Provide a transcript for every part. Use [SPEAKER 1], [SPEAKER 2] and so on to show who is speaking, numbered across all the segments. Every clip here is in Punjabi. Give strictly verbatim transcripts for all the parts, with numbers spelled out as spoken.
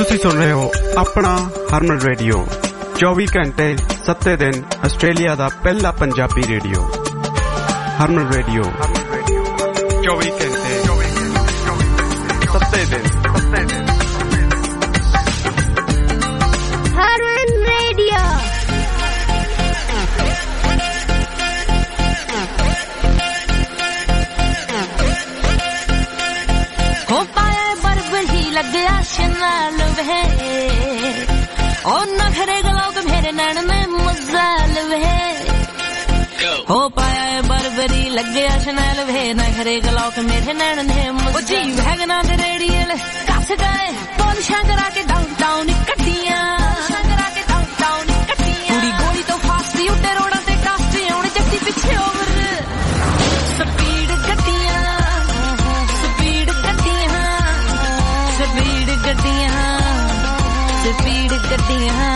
[SPEAKER 1] ਤੁਸੀਂ ਸੁਣ ਰਹੇ ਹੋ ਆਪਣਾ ਹਰਮਨ ਰੇਡੀਓ ਚੌਵੀ ਘੰਟੇ ਸੱਤ ਦਿਨ ਆਸਟ੍ਰੇਲੀਆ ਦਾ ਪਹਿਲਾ ਪੰਜਾਬੀ ਰੇਡੀਓ ਹਰਮਨ ਰੇਡੀਓ ਚੌਵੀ ਘੰਟੇ ਸੱਤ ਦਿਨ
[SPEAKER 2] ਹਰਮਨ ਰੇਡੀਓ
[SPEAKER 3] ਹੋ ਪਾਇਆ ਬਰਬਰ ਹੀ ਲੱਗਿਆ ਸ਼ਨਾਲ ਵੇ ओ नखरे गलोग मेरे नैन में मजाल वे हो पाया है बरबरी लग गया शनैल वे नखरे गलोग मेरे नैन में मजाल जी वैगना दे रेडियल कस गए पॉलिशां करा के डाउन डाउन कट्टियां करा के डाउन डाउन कट्टियां पूरी गोली तो फास्ट ही उड़े रोडां ते कास्ट आउण जट्टी पीछे ओवर स्पीड गड्डियां स्पीड गड्डियां स्पीड गड्डियां स्पीड गड्डियां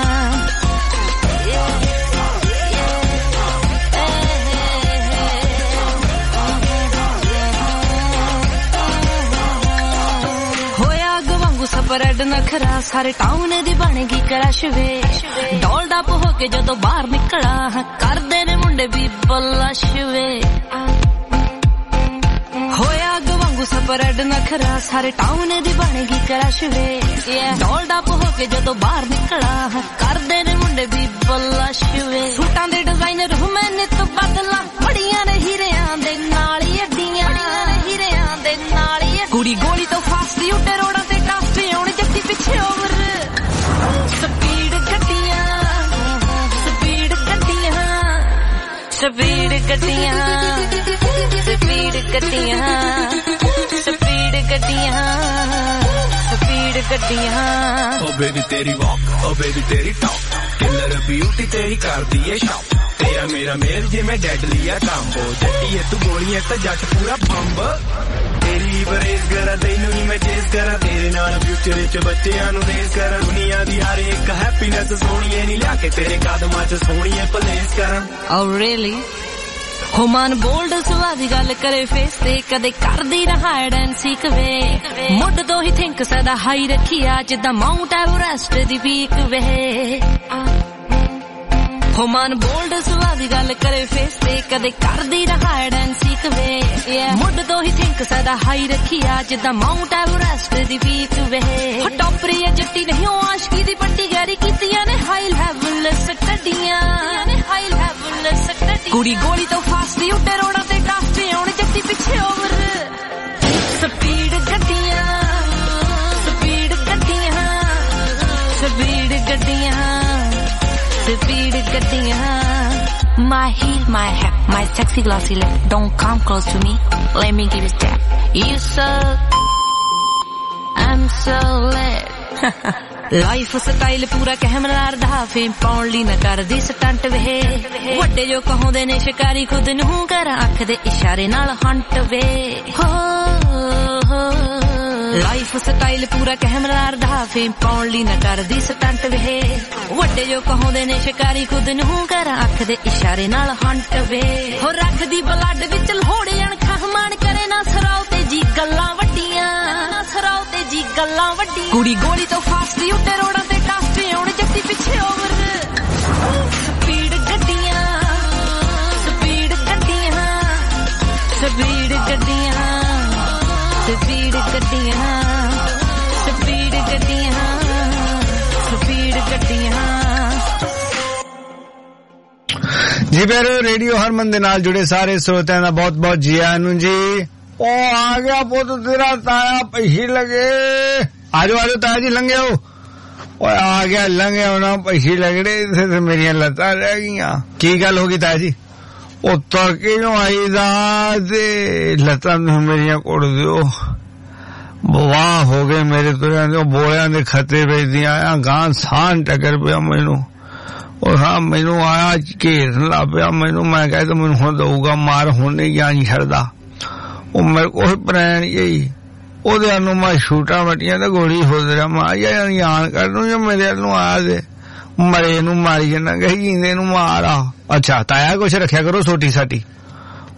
[SPEAKER 3] होया गवांगू स्प्रेड नखरा सारे टाउन दी बनेगी क्रश वे डोल्ड अप होके जदों बाहर निकला करदे ने मुंडे भी बलश वे होया गवांगू स्प्रेड नखरा सारे टाउन दी बनेगी क्रश वे डोल्ड अप होके जदों बाहर निकला करदे ने मुंडे भी बलश वे सूटां दे डिजाइनर हूं मैं नित बदला बड़ियां ने हीरियां दे नाल ही अड्डियां हीरियां दे नाल ही कुड़ी गोली तो फास्ट ही उड़े रोडां ते कास्ट आउण जट्टी पीछे ओवर स्पीड गड्डियां स्पीड गड्डियां स्पीड गड्डियां स्पीड गड्डियां स्पीड गड्डियां स्पीड गड्डियां
[SPEAKER 4] ओ बेबी तेरी वॉक ओ बेबी तेरी टॉक किलर ब्यूटी तेरी कर दी है शॉप तेरा मेरा मेल जे मैं डेडली है कांबो जट्टी है तू गोली है तो जट पूरा बंब तेरी बरेस करा तैनू ही मैं चेस करा तेरे नाल फ्यूचर विच बच्चियां नू रेस करा दुनिया दी हर एक हैप्पीनेस सोहणीए नी लिया के तेरे कदमां च सोहणीए प्लेस करा
[SPEAKER 3] Oh really हो मन बोल्ड सुवादी गल करे फेस ते कदे कर दी ना हाइड एंड सीक वे मुड तो ही थिंक सदा हाई रखी आज द माउंट एवरेस्ट दी पीक वे हो मन बोल्ड सुवादी गल करे फेस ते कदे कर दी ना हाइड एंड सीक वे मुड तो ही थिंक सदा हाई रखी आज द माउंट एवरेस्ट दी पीक वे हो टॉपरी जट्टी नहीं हो आशिकी दी पट्टी गैरी कीतियां ने हाई लेवल स्टडीयां ने हाई लेवल स्टडी कुड़ी गोली तो फास्ट ही उड़े रोडां ते कास्ट आउण जट्टी पीछे ओवर स्पीड गड्डियां स्पीड गड्डियां स्पीड गड्डियां स्पीड गड्डियां my heel my hat my sexy glossy lip don't come close to me let me give you a tap you suck I'm so lit lifestyle पूरा कैमरार दा फेम पाउण ली ना करदी स्टंट वे वड्डे जो कहोंदे ने शिकारी खुद नूं कर अख दे इशारे नाल हंट वे हो लाइफ स्टाइल पूरा कैमरार दा फेम पाउण ली ना करदी स्टंट वे वड्डे जो कहोंदे ने शिकारी खुद नूं कर अख दे इशारे नाल हंट वे हो रखदी ब्लड विच लोहड़े अणखां मान करे ना सराव ते जी गल्लां वड्डियां ना सराव ते जी गल्लां वड्डी कुड़ी गोली तो फास्ट ही उड़े रोडां ते कास्ट आउण जट्टी पीछे ओवर स्पीड गड्डियां स्पीड गड्डियां स्पीड गड्डियां स्पीड गड्डियां स्पीड गड्डियां स्पीड गड्डियां
[SPEAKER 5] जी पैरो रेडियो हरमन दे नाल जुड़े सारे श्रोतिਆਂ ਦਾ बहुत बहुत जी आयां नूं जी ओ आ गया पुत तेरा ताया पैसे लगे आजो आजो ताया जी लंघे हो ओए आ गया लंघे होना पैसे लगड़े इसे ते मेरियां लत्तां रह गईयां की गल हो गई ताया जी ओ तड़के जो आई दा ते लत्तां मेरियां कोड़ दियो वाह हो गए मेरे तुरियां दे बोलियां दे खते भेजदियां आया गां सान टकर पिया मैनू और हाँ मैनू आया घेरन लग पिया मैनू मैं कहा तो मैनू हुण दऊगा मार हुण नहीं जान छड़दा ओ मेरे को प्रैन यही ओदे अनु मैं शूटा मटियां ते गोली खोद रहा मैं आया यान कर दूं जो मेरे अनु आया दे मरे नू मारी जाना कही जींदे नू मारा अच्छा ताया कुछ रखिया करो सोटी साटी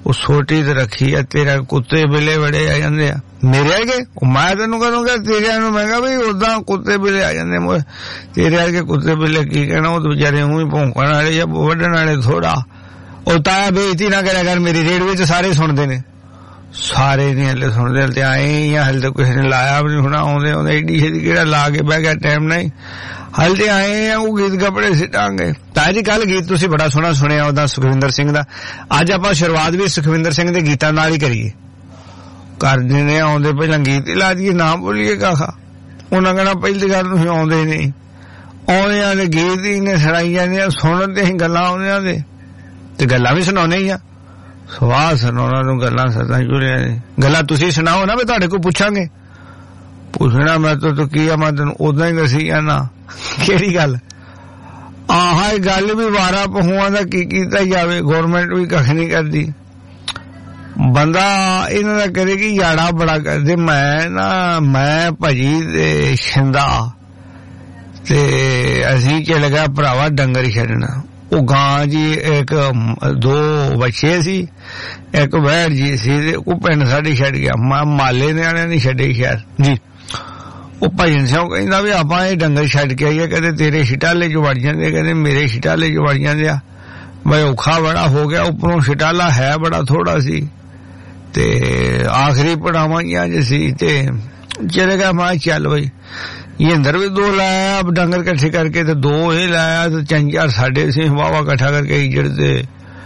[SPEAKER 5] ਉਹ ਛੋਟੀ ਤੇ ਰੱਖੀ ਆ, ਤੇਰਾ ਕੁੱਤੇ ਬਿੱਲੇ ਬੜੇ ਆ ਜਾਂਦੇ ਆ ਮੇਰੇ ਵਰਗੇ। ਮੈਂ ਤੈਨੂੰ ਕਹੂੰਗਾ ਤੇਰਿਆਂ ਨੂੰ, ਮੈਂ ਕਿਹਾ ਬਈ ਓਦਾਂ ਕੁੱਤੇ ਬਿੱਲੇ ਆ ਜਾਂਦੇ, ਤੇਰੇ ਵਰਗੇ ਕੁੱਤੇ ਬਿੱਲੇ ਕੀ ਕਹਿਣਾ, ਉਹ ਵਿਚਾਰੇ ਊਂ ਹੀ ਭੌਂਕਣ ਵਾਲੇ ਜਾਂ ਵੱਢਣ ਵਾਲੇ ਥੋੜਾ। ਉਹ ਤਾਇਆ ਬੇਇੱਜ਼ਤੀ ਨਾ ਕਰਿਆ ਕਰ ਮੇਰੀ, ਰੇਡੀਓ ਚ ਸਾਰੇ ਸੁਣਦੇ ਨੇ, ਸਾਰੇ ਨੀ ਹਲੇ ਸੁਣਦੇ, ਤੇ ਆਏ ਆ ਹਲੇ ਤਾਂ ਕਿਸੇ ਨੇ ਲਾਇਆ ਵੀ ਨੀ ਹੋਣਾ, ਆਉਂਦੇ ਆਉਂਦੇ ਏਡੀ ਛੇਤੀ ਕਿਹੜਾ ਲਾ ਕੇ ਬਹਿ ਗਿਆ, ਟਾਈਮ ਨਹੀਂ, ਹਲੇ ਤੇ ਆਏ ਆ ਉਹ ਗੀਤ ਕੱਪੜੇ ਸਿੱਟਾਂਗੇ। ਤਾਂ ਜੀ ਕੱਲ ਗੀਤ ਤੁਸੀਂ ਬੜਾ ਸੋਹਣਾ ਸੁਣਿਆ ਉਹਦਾ ਸੁਖਵਿੰਦਰ ਸਿੰਘ ਦਾ, ਅੱਜ ਆਪਾਂ ਸ਼ੁਰੂਆਤ ਵੀ ਸੁਖਵਿੰਦਰ ਸਿੰਘ ਦੇ ਗੀਤਾਂ ਨਾਲ ਹੀ ਕਰੀਏ, ਕਰ ਦਿੰਦੇ ਆਉਂਦੇ ਪਹਿਲਾਂ ਗੀਤ ਹੀ ਲਾ ਦਈਏ, ਨਾ ਬੋਲੀਏ ਕਾਖਾ। ਉਹਨਾਂ ਕਹਿਣਾ ਪਹਿਲੀ ਗੱਲ ਤੁਸੀਂ ਆਉਂਦੇ ਨਹੀਂ, ਆਉਂਦਿਆਂ ਦੇ ਗੀਤ ਹੀ ਨੇ ਸੁਣਾਈ ਜਾਂਦੇ, ਸੁਣਨ ਤੇ ਅਸੀਂ ਗੱਲਾਂ ਆਉਂਦਿਆਂ ਦੇ, ਤੇ ਗੱਲਾਂ ਵੀ ਸੁਣਾਉਂਦੇ ਹੀ ਆ, ਸਵਾਹ ਸੁਣਾਉਣਾ ਨੂੰ ਗੱਲਾਂ ਸਦਾ ਜੁੜਿਆ ਨੇ। ਗੱਲਾਂ ਤੁਸੀਂ ਸੁਣਾਓ ਨਾ, ਵੀ ਤੁਹਾਡੇ ਕੋਲ ਪੁੱਛਾਂਗੇ, ਪੁੱਛਣਾ ਮੈਂ ਤਾਂ ਕੀ ਆ, ਮੈਂ ਤੈਨੂੰ ਉਦਾਂ ਹੀ ਦੱਸੀ ਜਾਣਾ। ਕਿਹੜੀ ਗੱਲ? ਆਹ ਗੱਲ ਵੀ ਵਾਰਾ ਪਹੂਆਂ ਦਾ ਕੀ ਕੀਤਾ ਜਾਵੇ, ਗੌਰਮੈਂਟ ਵੀ ਕੱਖ ਨਹੀਂ ਕਰਦੀ, ਬੰਦਾ ਇਹਨਾਂ ਦਾ ਕਰੇ ਕਿ ਯਾੜਾ ਬੜਾ ਕਰਦੇ। ਮੈਂ ਨਾ ਮੈਂ ਭਾਜੀ ਤੇ ਸ਼ਿੰਦਾ ਤੇ ਅਸੀਂ ਚਲੇ ਗਿਆ ਭਰਾਵਾ ਡੰਗਰ ਛੱਡਣਾ। ਉਹ ਗਾਂ ਜੀ ਇੱਕ ਦੋ ਬੱਚੇ ਸੀ, ਇੱਕ ਵੈੜ ਜੀ ਸੀ, ਤੇ ਉਹ ਪਿੰਡ ਸਾਡੇ ਛੱਡ ਗਿਆ, ਮੈਂ ਮਾਲੇ ਨਿਆਣਿਆਂ ਨੇ ਛੱਡੇ ਸ਼ਹਿਰ ਜੀ। ਉਹ ਭਜਨ ਸਿੰਘ ਕਹਿੰਦਾ ਵੀ ਆਪਾਂ ਇਹ ਡੰਗਰ ਛੱਡ ਕੇ ਆਈਏ, ਕਹਿੰਦੇ ਤੇਰੇ ਛਿਟਾਲੇ ਚ ਵੜ ਜਾਂਦੇ, ਕਹਿੰਦੇ ਮੇਰੇ ਛਿਟਾਲੇ ਚ ਵੜ ਜਾਂਦੇ ਆ। ਮੈਂ ਔਖਾ ਬੜਾ ਹੋ ਗਿਆ, ਉੱਪਰੋਂ ਛਿਟਾਲਾ ਹੈ ਬੜਾ ਥੋੜਾ ਸੀ, ਤੇ ਆਖਰੀ ਪੜਾਵਾਂਗੀਆਂ ਜੇ ਸੀ, ਤੇ ਚਲੇ ਗਿਆ। ਮੈਂ ਚੱਲ ਬਈ ਇਹ ਅੰਦਰ ਵੀ ਦੋ ਲਾਇਆ ਡੰਗਰ ਇਕੱਠੇ ਕਰਕੇ, ਤੇ ਦੋ ਇਹ ਲਾਇਆ, ਤੇ ਤਿੰਨ ਚਾਰ ਸਾਡੇ ਸੀ ਵਾਵਾ ਇਕੱਠਾ ਕਰਕੇ ਇੱਜੜ ਤੇ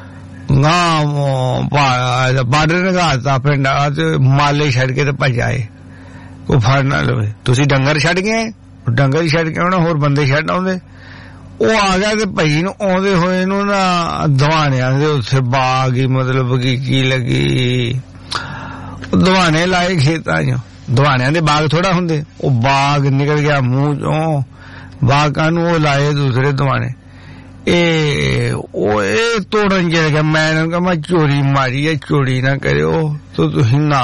[SPEAKER 5] ਗਾਂ ਬਾਰਡਰ ਨਗਾਤਾ ਪਿੰਡ, ਤੇ ਮਾਲੇ ਛੱਡ ਕੇ ਤੇ ਭੱਜ ਆਏ, ਉਹ ਫੜ ਨਾ ਲਵੇ। ਤੁਸੀਂ ਡੰਗਰ ਛੱਡ ਗਏ, ਡੰਗਰ ਹੀ ਛੱਡ ਕੇ ਆਉਣਾ, ਹੋਰ ਬੰਦੇ ਛੱਡ ਆਉਂਦੇ। ਉਹ ਆ ਗਿਆ ਤੇ ਭਾਈ ਨੂੰ ਆਉਂਦੇ ਹੋਏ ਨੂੰ ਨਾ ਦਵਾਣਿਆਂ ਦੇ ਉੱਥੇ ਬਾਗ ਹੀ ਮਤਲਬ ਬਗੀਚੀ ਲੱਗੀ, ਦਵਾਣੇ ਲਾਏ ਖੇਤਾਂ ਚ, ਦਵਾਣਿਆਂ ਦੇ ਬਾਗ ਥੋੜਾ ਹੁੰਦੇ, ਉਹ ਬਾਗ ਨਿਕਲ ਗਿਆ ਮੂੰਹ ਚੋਂ, ਬਾਗਾਂ ਨੂੰ ਉਹ ਲਾਏ ਦੂਸਰੇ ਦਵਾਣੇ। ਇਹ ਉਹ ਇਹ ਤੋੜਨ ਚਲੇ ਗਿਆ। ਮੈਂ ਇਹਨਾਂ ਨੂੰ ਕਿਹਾ ਮੈਂ ਚੋਰੀ ਮਾਰੀ ਹੈ, ਚੋਰੀ ਨਾ ਕਰਿਓ, ਤੇ ਤੁਸੀਂ ਨਾ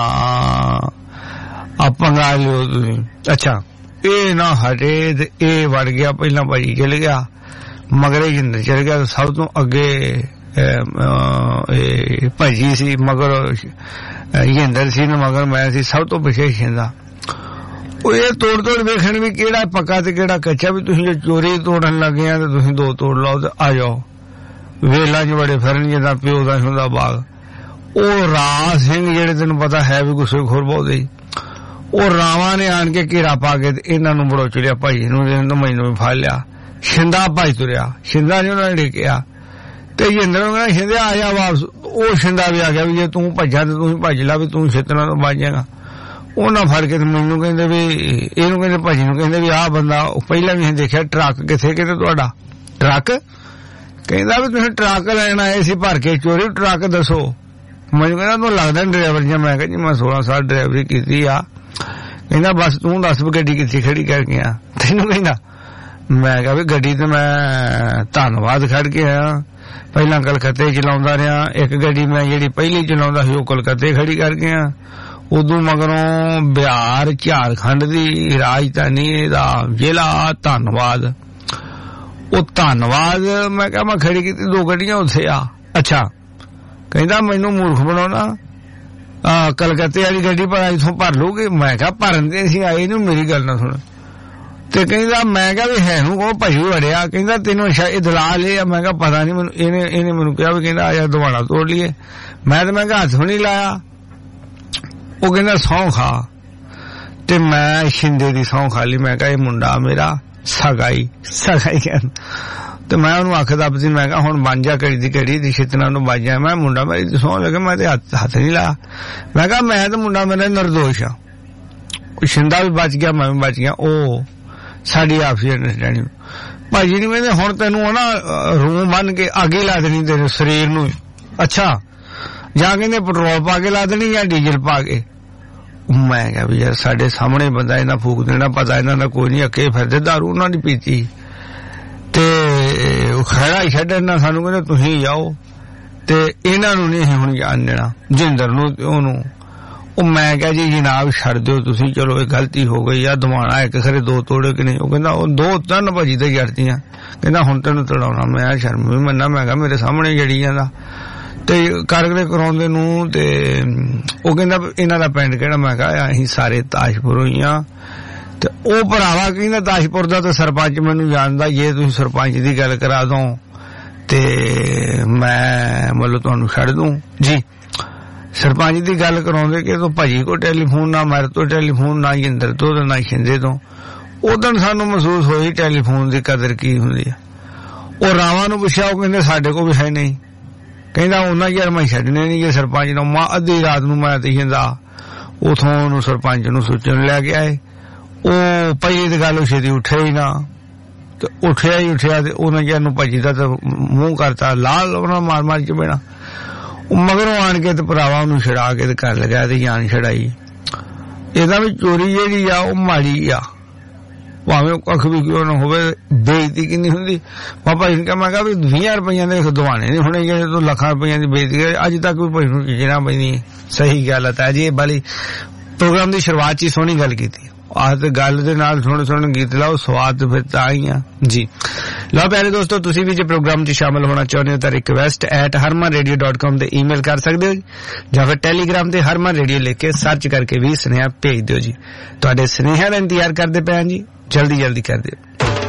[SPEAKER 5] ਆਪਾਂ ਗਾ ਲਿਓ ਤੁਸੀਂ। ਅੱਛਾ ਇਹ ਨਾ ਹਟੇ ਤੇ ਇਹ ਵੜ ਗਿਆ, ਪਹਿਲਾਂ ਭਾਈ ਚਲ ਗਿਆ, ਮਗਰੇ ਜਿੰਦਰ ਚਲ ਗਿਆ, ਸਭ ਤੋਂ ਅੱਗੇ ਭਾਜੀ ਸੀ, ਮਗਰ ਜਿੰਦਰ ਸੀ, ਮਗਰ ਮੈਂ ਸੀ, ਸਭ ਤੋਂ ਪਿੱਛੇ ਸ਼ਿੰਦਾ। ਉਹ ਇਹ ਤੋੜ ਤੋੜ ਵੇਖਣ ਵੀ ਕਿਹੜਾ ਪੱਕਾ ਤੇ ਕਿਹੜਾ ਕੱਚਾ, ਵੀ ਤੁਸੀਂ ਜੇ ਚੋਰੀ ਤੋੜਨ ਲੱਗੇ ਆ ਤੇ ਤੁਸੀਂ ਦੋ ਤੋੜ ਲਓ ਤੇ ਆ ਜਾਓ। ਵੇਲਾਂ ਚ ਬੜੇ ਫਿਰਨ ਜਿੱਦਾਂ ਪਿਓ ਦਾ ਹੁੰਦਾ ਬਾਗ। ਉਹ ਰਾਹ ਸਿੰਘ ਜਿਹੜੇ ਤੈਨੂੰ ਪਤਾ ਹੈ ਵੀ ਗੁੱਸੇਖੋਰ ਬਹੁਤੇ ਹੀ, ਉਹ ਰਾਵਾਂ ਨੇ ਆਣ ਕੇ ਘੇਰਾ ਪਾ ਕੇ ਤੇ ਇਹਨਾਂ ਨੂੰ ਬੜੋ ਚੜਿਆ, ਭਾਈ ਨੂੰ ਮੈਨੂੰ ਵੀ ਫੜ ਲਿਆ। ਸ਼ਿੰਦਾ ਭੱਜ ਤੁਰਿਆ, ਸ਼ਿੰਦਾ ਨੇ ਉਹਨਾਂ ਨੇ ਡੇਕਿਆ, ਤੇ ਜਿੰਦਰ ਨੂੰ ਕਹਿੰਦਾ ਸ਼ਿੰਦਿਆ ਆ ਜਾ ਵਾਪਸ। ਉਹ ਸ਼ਿੰਦਾ ਵੀ ਆ ਗਿਆ ਵੀ ਜੇ ਤੂੰ ਭੱਜਾ ਤੇ ਤੂੰ ਭੱਜ ਲਾ, ਵੀ ਤੂੰ ਛੇਤਰਾਂ ਤੋਂ ਬਚ ਜਾਏਗਾ। ਉਹਨਾਂ ਫੜ ਕੇ ਤੇ ਮੈਨੂੰ ਕਹਿੰਦੇ ਵੀ, ਇਹਨੂੰ ਕਹਿੰਦੇ ਭਾਜੀ ਨੂੰ ਕਹਿੰਦੇ ਵੀ ਆਹ ਬੰਦਾ ਪਹਿਲਾਂ ਵੀ ਦੇਖਿਆ, ਟਰੱਕ ਕਿੱਥੇ, ਕਿਤੇ ਤੁਹਾਡਾ ਟਰੱਕ? ਕਹਿੰਦਾ ਵੀ ਤੁਸੀਂ ਟਰੱਕ ਲੈਣ ਆਏ ਸੀ ਭਰ ਕੇ ਚੋਰੀ, ਟਰੱਕ ਦੱਸੋ। ਮੈਨੂੰ ਕਹਿੰਦਾ ਤੂੰ ਲੱਗਦਾ ਡਰਾਈਵਰ ਜਿਹਾ। ਮੈਂ ਕਿਹਾ ਜੀ ਮੈਂ ਸੋਲਾਂ ਸਾਲ ਡਰਾਈਵਰੀ ਕੀਤੀ ਆ। ਕਹਿੰਦਾ ਬਸ ਤੂੰ ਦੱਸ ਵੀ ਗੱਡੀ ਕਿੱਥੇ ਖੜੀ ਕਰਕੇ ਆ ਤੈਨੂੰ? ਕਹਿੰਦਾ ਮੈਂ ਕਿਹਾ ਵੀ ਗੱਡੀ ਤੇ ਮੈਂ ਧੰਨਵਾਦ ਖੜ ਕੇ ਆਇਆ, ਪਹਿਲਾਂ ਕਲਕੱਤੇ ਚਲਾਉਂਦਾ ਰਿਹਾ, ਇੱਕ ਗੱਡੀ ਮੈਂ ਜਿਹੜੀ ਪਹਿਲੀ ਚਲਾਉਂਦਾ ਸੀ ਉਹ ਕਲਕੱਤੇ ਖੜੀ ਕਰਕੇ ਆ, ਉਦੋਂ ਮਗਰੋਂ ਬਿਹਾਰ ਝਾਰਖੰਡ ਦੀ ਰਾਜਧਾਨੀ ਦਾ ਜ਼ਿਲ੍ਹਾ ਧੰਨਵਾਦ। ਉਹ ਧੰਨਵਾਦ ਮੈਂ ਕਿਹਾ ਮੈਂ ਖੜੀ ਕੀਤੀ, ਦੋ ਗੱਡੀਆਂ ਉੱਥੇ ਆ। ਅੱਛਾ ਕਹਿੰਦਾ ਮੈਨੂੰ ਮੂਰਖ ਬਣਾਉਣਾ, ਕਲਕੱਤੇ ਵਾਲੀ ਗੱਡੀ ਪਰ ਇੱਥੋਂ ਭਰ ਲੂਗੀ। ਮੈਂ ਕਿਹਾ ਭਰਨ ਤੇ ਅਸੀਂ ਆਏ ਨੂੰ, ਮੇਰੀ ਗੱਲ ਨਾ ਸੁਣ। ਤੇ ਕਹਿੰਦਾ ਮੈਂ ਕਿਹਾ ਵੀ ਹੈ ਨੂੰ ਉਹ ਭਾਈ ਵੜਿਆ। ਕਹਿੰਦਾ ਤੈਨੂੰ ਅੱਛਾ ਇਹ ਦਲਾਲ ਇਹ ਆ? ਮੈਂ ਕਿਹਾ ਪਤਾ ਨੀ ਮੈਨੂੰ, ਇਹਨੇ ਇਹਨੇ ਮੈਨੂੰ ਕਿਹਾ ਵੀ ਕਹਿੰਦਾ ਆਇਆ ਦਵਾਣਾ ਤੋੜ ਲਈਏ। ਮੈਂ ਤੇ ਮੈਂ ਕਿਹਾ ਹੱਥ ਨਹੀਂ ਲਾਇਆ। ਉਹ ਕਹਿੰਦਾ ਸਹੁੰ ਖਾ, ਤੇ ਮੈਂ ਸ਼ਿੰਦੇ ਦੀ ਸਹੁੰ ਖਾ ਲਈ। ਮੈਂ ਕਿਹਾ ਇਹ ਮੁੰਡਾ ਮੇਰਾ ਸਗਾਈ ਸਗਾਈ ਕਹਿ, ਤੇ ਮੈਂ ਉਹਨੂੰ ਆਖਦਾ ਸੀ, ਮੈਂ ਕਿਹਾ ਹੁਣ ਬਣ ਜਾ ਘੜੀ ਦੀ ਘੜੀ ਦੀ ਛਿੱਤਨਾ ਨੂੰ ਬਚ ਜਾ। ਮੈਂ ਮੁੰਡਾ ਮੇਰੀ ਸਹੁੰ ਲੱਗੇ, ਮੈਂ ਤੇ ਹੱਥ ਹੱਥ ਨਹੀਂ ਲਾਇਆ। ਮੈਂ ਕਿਹਾ ਮੈਂ ਤੇ ਮੁੰਡਾ ਮੇਰਾ ਨਿਰਦੋਸ਼ ਆ। ਸ਼ਿੰਦਾ ਵੀ ਬਚ ਗਿਆ, ਮੈਂ ਵੀ ਬਚ ਗਿਆ। ਉਹ ਸਾਡੀ ਆਪਸੀ ਅੰਡਰਸਟੈਂਡਿੰਗ। ਭਾਜੀ ਨੇ ਕਹਿੰਦੇ ਹੁਣ ਤੈਨੂੰ ਉਹ ਨਾ ਰੂਹ ਬੰਨ ਕੇ ਅੱਗ ਹੀ ਲਾ ਦੇਣੀ ਤੇਰੇ ਸਰੀਰ ਨੂੰ। ਅੱਛਾ ਜਾਂ ਕਹਿੰਦੇ ਪੈਟਰੋਲ ਪਾ ਕੇ ਲਾ ਦੇਣੀ ਜਾਂ ਡੀਜ਼ਲ ਪਾ ਕੇ। ਮੈਂ ਕਿਹਾ ਵੀ ਯਾਰ ਸਾਡੇ ਸਾਹਮਣੇ ਬੰਦਾ ਇਹਨਾਂ ਫੂਕ ਦੇਣਾ, ਪਤਾ ਇਹਨਾਂ ਦਾ ਕੋਈ ਨਹੀਂ, ਅੱਕੇ ਫਿਰਦੇ ਦਾਰੂ ਉਹਨਾਂ ਦੀ ਪੀਤੀ, ਤੇ ਖੜਾ ਹੀ ਛੱਡਣ ਨਾ ਸਾਨੂੰ। ਕਹਿੰਦੇ ਤੁਸੀਂ ਜਾਓ, ਤੇ ਇਹਨਾਂ ਨੂੰ ਨਹੀਂ ਹੁਣ ਜਾਣ ਦੇਣਾ, ਜਿੰਦਰ ਨੂੰ ਤੇ ਉਹਨੂੰ। ਉਹ ਮੈਂ ਕਿਹਾ ਜੀ ਜਨਾਬ ਛੱਡ ਦਿਓ ਤੁਸੀਂ, ਚਲੋ ਇਹ ਗਲਤੀ ਹੋ ਗਈ ਆ, ਦਵਾਣਾ ਇੱਕ ਖਰੇ ਦੋ ਤੋੜੇ ਕਿ ਨਹੀਂ। ਉਹ ਕਹਿੰਦਾ ਉਹ ਦੋ ਤਿੰਨ ਭਾਜੀ ਤੇ ਜੜਤੀਆਂ। ਕਹਿੰਦਾ ਹੁਣ ਤੈਨੂੰ ਤੜਾਉਣਾ। ਮੈਂ ਸ਼ਰਮ ਵੀ ਮੰਨਾ, ਮੈਂ ਕਿਹਾ ਮੇਰੇ ਸਾਹਮਣੇ ਜੜੀ ਜਾਂਦਾ। ਤੇ ਕਾਰਗਲੇ ਕਰਾਉਂਦੇ ਨੂੰ ਤੇ ਉਹ ਕਹਿੰਦਾ ਇਹਨਾਂ ਦਾ ਪਿੰਡ ਕਿਹੜਾ? ਮੈਂ ਕਿਹਾ ਅਸੀਂ ਸਾਰੇ ਤਾਜਪੁਰੋਂ ਹੀ ਆ। ਤੇ ਉਹ ਭਰਾਵਾ ਕਹਿੰਦਾ ਤਾਜਪੁਰ ਦਾ ਤਾਂ ਸਰਪੰਚ ਮੈਨੂੰ ਜਾਣਦਾ, ਜੇ ਤੁਸੀਂ ਸਰਪੰਚ ਦੀ ਗੱਲ ਕਰਾ ਦੋ ਤੇ ਮੈਂ ਮਤਲਬ ਤੁਹਾਨੂੰ ਛੱਡ ਦੂੰ ਜੀ। ਸਰਪੰਚ ਦੀ ਗੱਲ ਕਰਾਉਂਦੇ ਕਿ ਤੂੰ ਭਾਜੀ ਕੋ ਟੈਲੀਫੋਨ, ਨਾ ਮੇਰੇ ਤੋਂ ਟੈਲੀਫੋਨ, ਨਾ ਜਿੰਦਰ ਤੋਂ ਨਾ ਸ਼ਿੰਦੇ ਤੋਂ। ਉਦੋਂ ਸਾਨੂੰ ਮਹਿਸੂਸ ਹੋਈ ਟੈਲੀਫੋਨ ਦੀ ਕਦਰ ਕੀ ਹੁੰਦੀ ਆ। ਉਹ ਰਾਵਾਂ ਨੂੰ ਪੁੱਛਿਆ, ਉਹ ਕਹਿੰਦੇ ਸਾਡੇ ਕੋਲ ਵੀ ਹੈ ਨਹੀਂ। ਕਹਿੰਦਾ ਉਹਨਾਂ ਯਾਰ ਮੈਂ ਛੱਡਣੇ ਨਹੀਂ, ਜੇ ਸਰਪੰਚ ਨੂੰ ਮਾਂ ਅੱਧੀ ਰਾਤ ਨੂੰ ਮੈਂ ਤੇ ਜਾਂਦਾ ਉਥੋਂ ਉਹਨੂੰ ਸਰਪੰਚ ਨੂੰ ਸੋਚਣ ਲੈ ਕੇ ਆਏ। ਉਹ ਭਾਜੀ ਦੀ ਗੱਲ ਛੇਤੀ ਉੱਠਿਆ ਹੀ ਨਾ, ਤੇ ਉੱਠਿਆ ਹੀ ਉੱਠਿਆ ਤੇ ਉਹਨਾਂ ਯਾਰ ਨੂੰ ਭਾਜੀ ਦਾ ਤਾਂ ਮੂੰਹ ਕਰਤਾ ਲਾਲ, ਉਹਨਾਂ ਮਾਰ ਮਾਰ ਚ ਬੈਣਾ। ਮਗਰੋਂ ਆਣ ਕੇ ਤੇ ਭਰਾਵਾ ਉਹਨੂੰ ਛੜਾ ਕੇ ਤੇ ਕਰ ਲਗਾਇਆ ਤੇ ਜਾਨ ਛੜਾਈ। ਇਹਦਾ ਵੀ ਚੋਰੀ ਜਿਹੜੀ ਆ ਉਹ ਮਾੜੀ ਆ, ਭਾਵੇਂ ਕੱਖ ਵੀ ਕਿਉਂ ਨਾ ਹੋਵੇ। ਬੇਇੱਜ਼ਤੀ ਕਿੰਨੀ ਹੁੰਦੀ। ਮੈਂ ਭਾਈ ਨੂੰ ਕਿਹਾ, ਮੈਂ ਕਿਹਾ ਵੀ ਵੀਹ ਰੁਪਈਆਂ ਦੇ ਦਵਾਣੇ ਨਹੀਂ ਹੋਣੇ ਜਿਹੜੇ ਤੂੰ ਲੱਖਾਂ ਰੁਪਈਆਂ ਦੀ ਬੇਇੱਜ਼ਤੀ ਅੱਜ ਤੱਕ ਵੀ ਭਾਈ ਨੂੰ ਜਿਹੜਾ ਪੈਂਦੀ। ਸਹੀ ਗੱਲ ਹੈ ਤਾਜੀ। ਇਹ ਵਾਲੀ ਪ੍ਰੋਗਰਾਮ ਦੀ ਸ਼ੁਰੂਆਤ ਚ ਹੀ ਸੋਹਣੀ ਗੱਲ ਕੀਤੀ। ਆਹ ਤੇ ਗੱਲ ਦੇ ਨਾਲ ਸੋਹਣੇ ਸੋਹਣੇ ਗੀਤ ਲਾਓ, ਸਵਾਦ ਫਿਰ ਤਾਂ ਹੀ ਆ ਜੀ। ਲਓ ਪਿਆਰੇ ਦੋਸਤੋ, ਤੁਸੀਂ ਵੀ ਜੇ ਪ੍ਰੋਗਰਾਮ 'ਚ ਸ਼ਾਮਲ ਹੋਣਾ ਚਾਹੁੰਦੇ ਹੋ ਤਾਂ request at Harman radio dot com ਤੇ ਈਮੇਲ ਕਰ ਸਕਦੇ ਹੋ ਜਾਂ ਫਿਰ ਟੈਲੀਗ੍ਰਾਮ ਤੇ ਹਰਮਨ ਰੇਡੀਓ ਲਿਖ ਕੇ ਸਰਚ ਕਰਕੇ ਵੀ ਸੁਨੇਹਾ ਭੇਜ ਦਿਓ ਜੀ। ਤੁਹਾਡੇ ਸੁਨੇਹਿਆਂ ਦਾ ਇੰਤਜ਼ਾਰ ਕਰਦੇ ਪਏ ਹਾਂ ਜੀ, ਜਲਦੀ ਜਲਦੀ ਕਰ ਦਿਓ।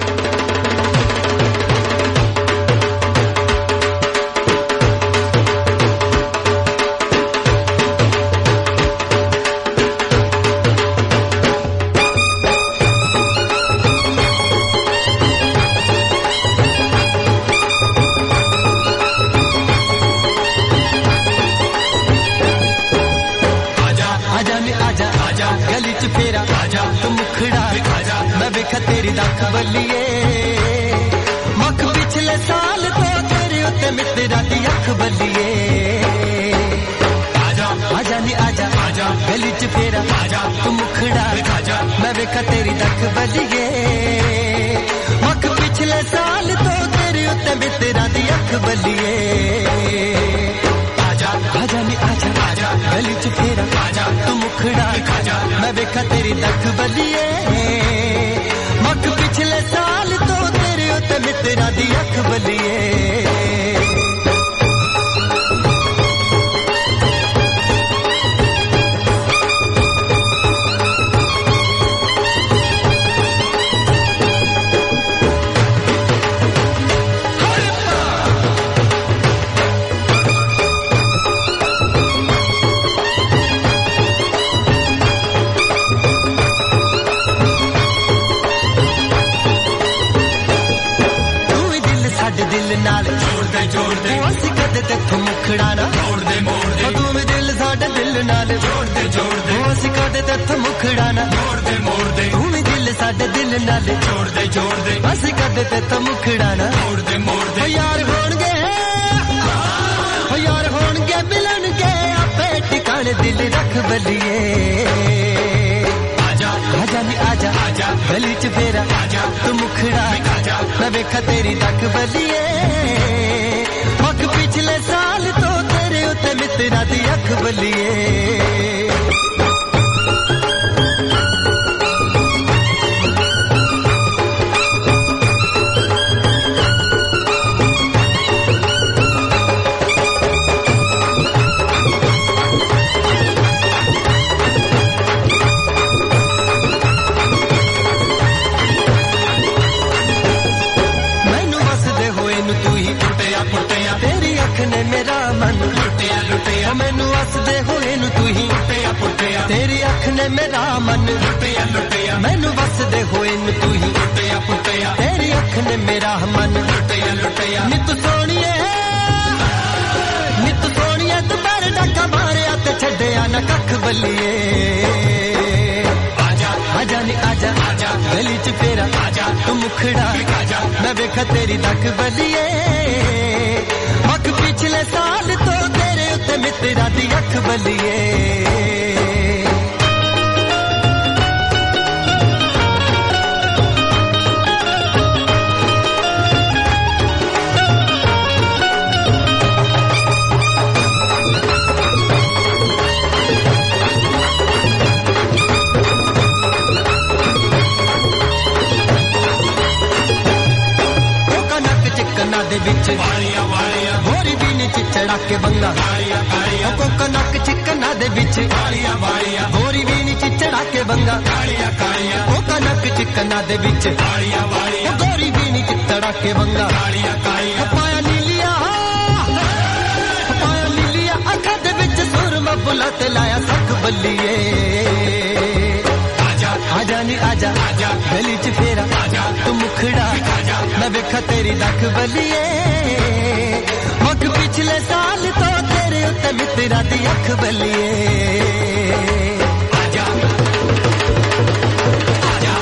[SPEAKER 2] तेरी दख बलिए मख पिछले साल तो तेरे उत्ते मित्रा दी अख बलिए आजा आजा नी आजा आजा गली च फेरा आजा तू मुखड़ा आजा मैं वेखा तेरी दख बलिए मख पिछले साल तो तेरे उत्ते मित्रा दी अख बलिए आजा आजा नी आजा आजा गली च फेरा आजा तू मुखड़ा आजा मैं वेखा तेरी दख बलिए मख पिछले साल तो तेरे उत्ते मित्रा दी अख बलिए नाल जोड़दे जोड़दे असी कदे तेथों मुखड़ा ना मोड़दे मोड़दे तू भी दिल साडे दिल नाल जोड़दे जोड़दे असी कदे तेथों मुखड़ा ना मोड़दे मोड़दे तू भी दिल साडे दिल नाल जोड़दे जोड़दे असी कदे तेथों मुखड़ा ना मोड़दे मोड़दे ओ यार होणगे ओ यार होणगे मिलणगे आपे ठिकाने दिल रख बलिए आजा आजा नी आजा आजा गली च फेरा आजा तू मुखड़ा आजा मैं वेखा तेरी दख बलिए मख पिछले साल तो तेरे उत्ते मित्रा दी अख बलिए मेरा मन लुटिया लुटिया मैनू वसदे होए नु तू ही लुटिया पुटिया तेरी अख ने मेरा मन लुटिया लुटिया मैनू वसदे होए नु तू ही लुटिया पुटिया तेरी अख ने मेरा मन लुटिया लुटिया नित सोनिए नित सोनिए तू पर डका मारिया ते छड्डिया ना कख बलिए आजा आजा नी आजा आजा गली च फेरा आजा तू मुखड़ा आजा मैं वेखा तेरी दख बलिए मख पिछले साल तो तेरे उत्ते मित्रा दी अख बलिए दे विच वालिया वालिया गोरी भी नी चिचड़ा के बंगा कालिया कालिया कोका नक चिकना दे विच वालिया वालिया गोरी भी नी चिचड़ा के बंगा कालिया कालिया कोका नक चिकना दे विच वालिया वालिया गोरी भी नी चिचड़ा के बंगा कालिया कालिया पाया नीलिया पाया नीलिया अखा दे विच सुरमा बुलत लाया सख बल्लिए आजा नी आजा आजा गली च फेरा आजा तू मुखड़ा आजा मैं देखा तेरी दख बलिए मक पिछले साल तो तेरे उत्ते मित्रा दी अख बलिए आजा आजा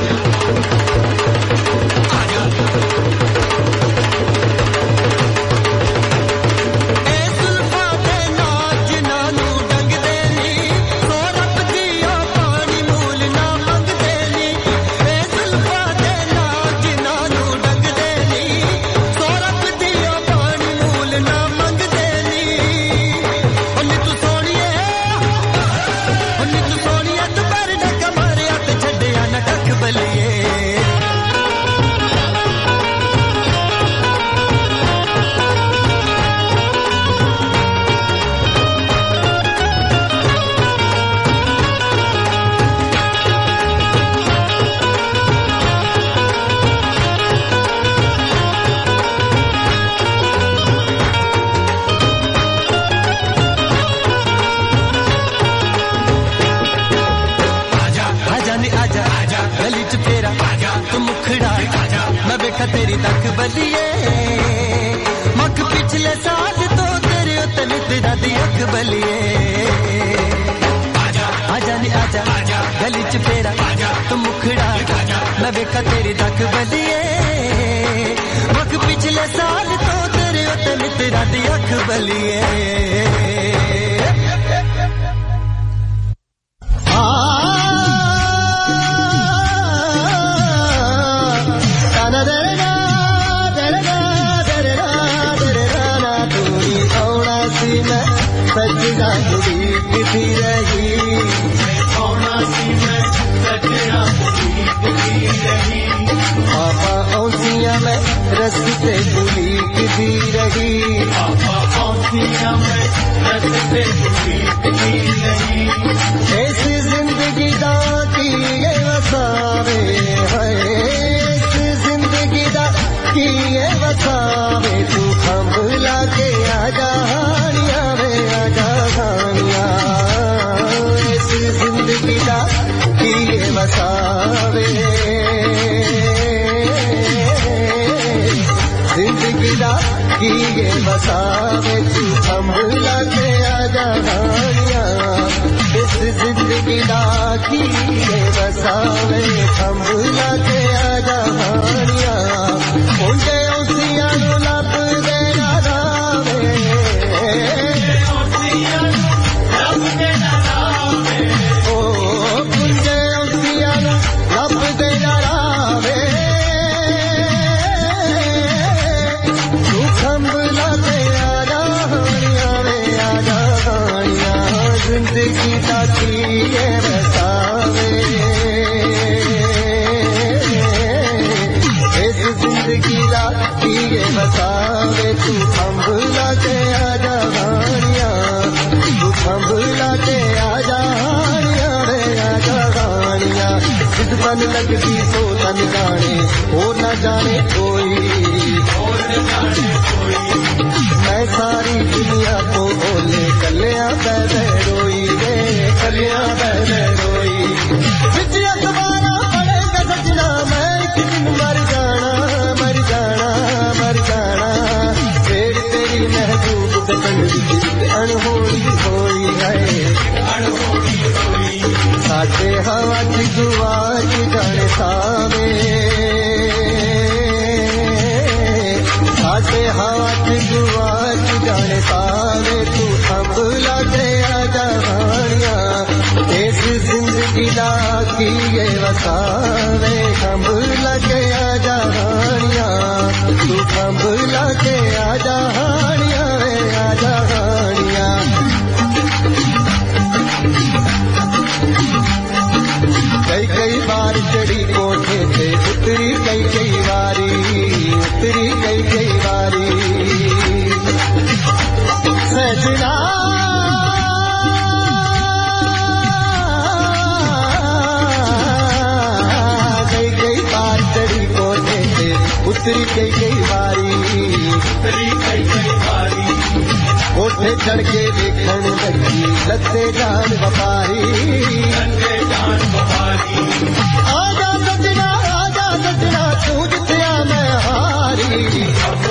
[SPEAKER 2] आजा ए सुल्फा दे नाच नानू डंग देनी सोरप दियो पानी मूल ना तेरी तक बलिए मक पिछले साल तो तेरे उत्ते मित्रा दी अख बलिए आजा आजा नी आजा आजा गली च फेरा आजा तू मुखड़ा मैं देखा तेरी तक बलिए मक पिछले साल तो तेरे उत्ते मित्रा दी अख बलिए सजना बुरी किसी रही सोना सी मैं सजना बुरी किसी रही पापा औसिया में रस्ते बुरी किसी रही पापा औसिया में रस्ते बुरी किसी रही ऐसी जिंदगी दा की ये वसावे है ऐसी जिंदगी दा की ये वसावे तू संभला के आजा जिंदगी दा की वसावे जिंदगी दा की वसावे तू संभला के आजा हानिया इस जिंदगी दा की वसावे संभला के आजा हानिया उनके उसिया नु लब देना रावे उसिया नु लब देना रावे जिंदगी ताकी ये बसावे इस जिंदगी ताकी ये बसावे तू संभला के आजा हानिया तू संभला के आजा हानिया रे आजा हानिया जिद मन लगती सो तन जाने और न जाने कोई और न जाने कोई मैं सारी दुनिया को बोले कलिया बैठे रोई रे कलिया बैठे रोई विजय तुम्हारा पड़ेगा सजना मैं एक दिन मर जाना मर जाना मर जाना फिर तेरी महबूब दफन अनहोनी होई है अनहोनी होई साथे हवा की दुआ की जाने सावे साथे हवा की दुआ की जाने सावे तू संभला के आजा हानिया इस जिंदगी दा की ये वसावे संभला के आजा हानिया तू संभला के आजा हानिया रे आजा हानिया कई कई बार चढ़ी कोठे से उतरी कई कई बारी उतरी कई कई बारी कोठे चढ़ के देखण लगी लत्ते जान व्यापारी आजा सजना आजा सजना तू जितया मैं हारी खंभ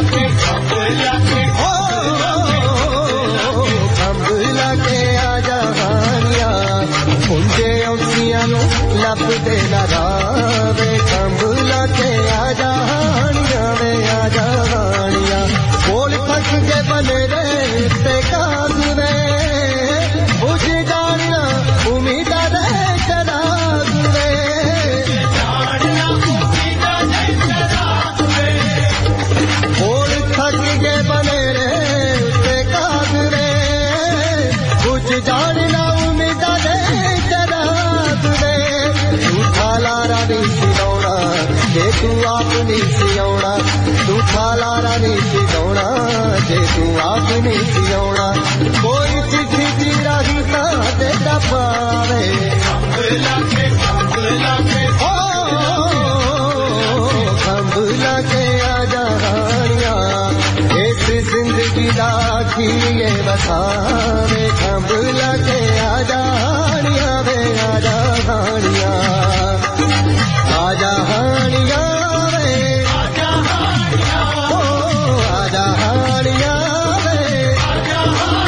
[SPEAKER 2] लाके आजा हानिया मुंडे औसिया नु लब दे ना रावे खंभ लाके आजा हानिया वे आजा हानिया बोल फस के बने रे ते कागुरे बुझ जानिया उम्मीदा दे चला गुरे बोल फस के बने रे ते कागुरे बुझ जानिया उम्मीदा दे चला गुरे झूठा लारा नहीं सिलौना जे तू आप नहीं सिलौना झूठा लारा नहीं सिलौना जे तू आप नहीं सिलौना कोई चिट्ठी दी रही ता देता पावे खंभ लाके आजा हानिया इस जिंदगी दा खीए बसावे खंभ लाके आजा हानिया वे आजा हानिया आजा हानिया वे आजा हानिया ओ आजा हानिया वे आजा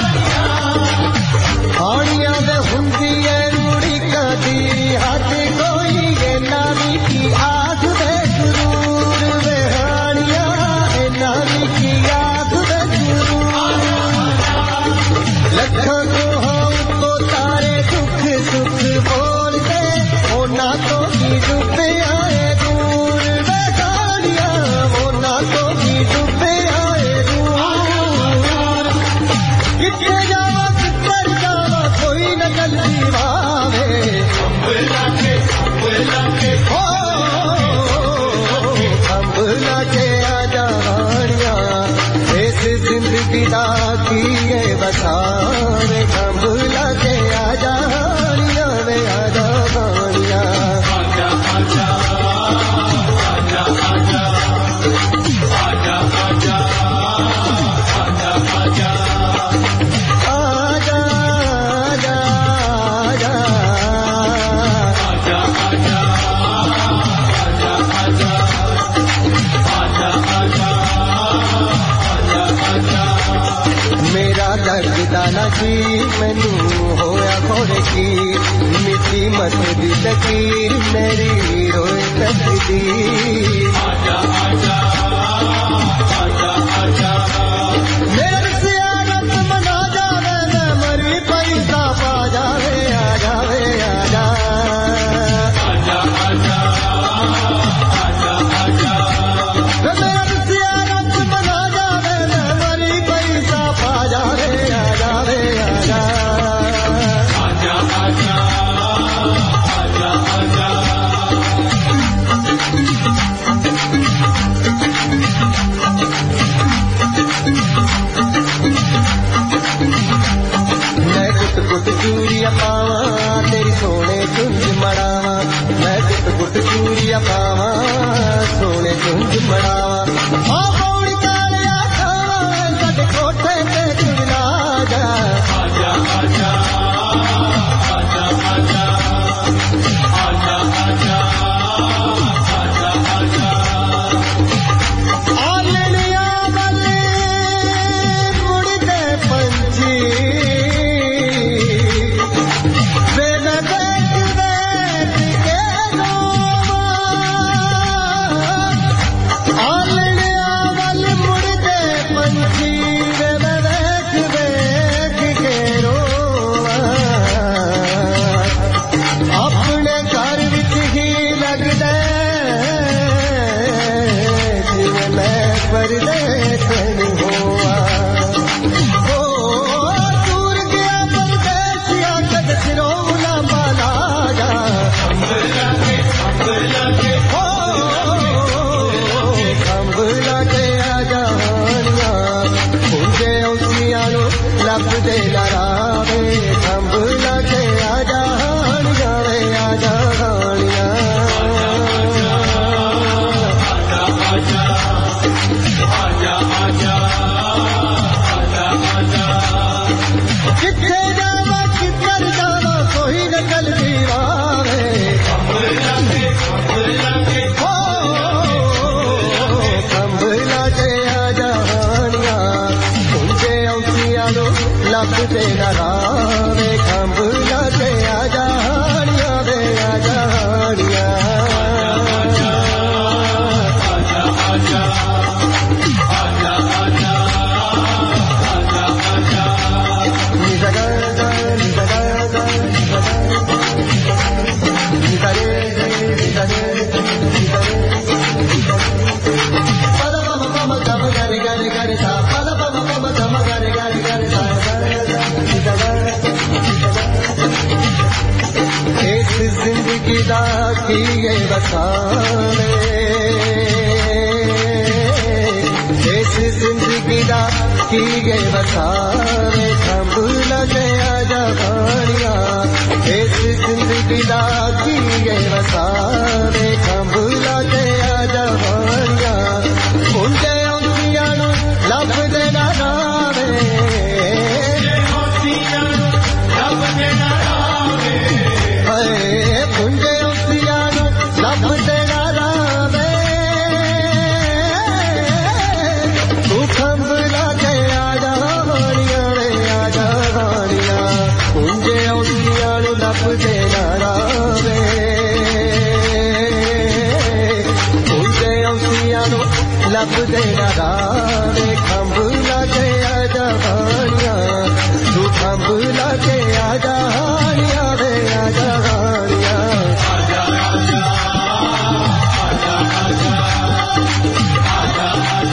[SPEAKER 2] हानिया वे हुंदी है रूड़ी कदी हाथ कोई ये नामी की आग दे जरूर वे हानिया है नामी की आग दे जरूर लखों को हम तो तारे दुख सुख बोलते होना तो की डूबे आए दूर वे हानिया होना तो की डूबे आए दूर कितने जावा कितर जावा कोई न गलती वावे हो खंभ लाके आजा हानिया इस जिंदगी दा किए बसावे खंभ लाके आजा हानिया वे आजा हानिया आजा आजा आजा आजा आजा आजा आजा आजा आजा मेरा दर्द दाना जी मैनू होया घोड़े की मिट्टी मत दी लकीर मेरी रोए तकदीर मेरे सियारत मना जावे मैं मरी पैसा पा जावे आ जावे आ जा मेरे सियारत मना जावे मैं मरी पैसा पा जावे आ जावे आ जा मैं गुट गुट चूड़िया पावा तेरी सोने चुंज मड़ावा मैं गुट गुट चूड़िया पावा सोने चुंज मड़ावा आ पौड़ी कालिया खावा कद कोठे ते चुला जा आजा आजा आजा आजा आजा आजा आजा आजा आलनिया वाले मुड़दे पंछी लब दे लरावे खंभ लाके आजा हानिया वे आजा हानिया आजा आजा आजा आजा ਲੱਭਦੇ ਨਾ ਰਾਵੇ ਖੰਭ ਲਾਗੇ ਆ ਜਾਣੀਆਂ ਵੇ ਆ ਜਾਣੀਆਂ जिंदगी दा किए बसाने इस जिंदगी दा किए बसाने खंभ लगे आजा भानिया इस जिंदगी दा किए बसाने खंभ लगे आजा भानिया मुंडे औंदियां नूं लभदे ना रावे लभदे ना रावे मुंडे औंदियां नूं लभदे ना रावे तू खंभ लागे आजा भानिया वे आजा भानिया मुंडे औंदियां नूं लभदे ना रावे मुंडे औंदियां नूं लभदे ना रावे खंभ लागे आजा भानिया तू खंभ लागे आजा भानिया वे आजा भानिया आजा आजा आजा आजा आजा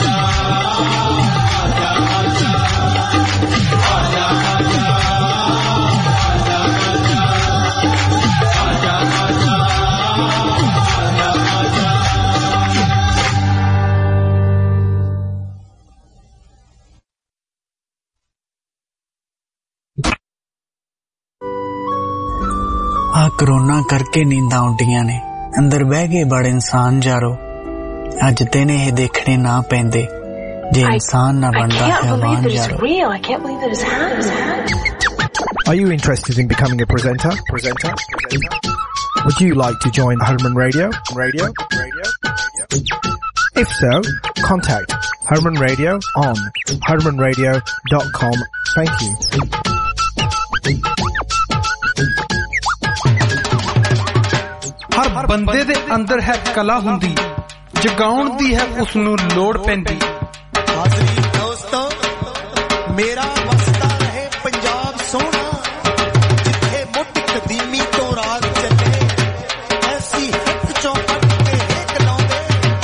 [SPEAKER 6] आ करोना करके नींदां उड्डियां ने अंदर बह गए बड़े इंसान जारो अज दिन ये देखने ना पैंदे जे इंसान ना बनदा हैवान जारो
[SPEAKER 7] Are you interested in becoming a presenter? Presenter? Presenter? Would you like to join Herman Radio? Radio? Radio? If so, contact Herman Radio on herman radio dot com. Thank you.
[SPEAKER 8] हर बंदे दे अंदर है कला हुंदी जगाउण दी है उसनू लोड़ पैंदी
[SPEAKER 2] हाज़री दोस्तों मेरा वसदा रहे पंजाब सोना जिथे मुठ कदीमी तो राग चले ऐसी हिक चौपट के हिक लाउंदे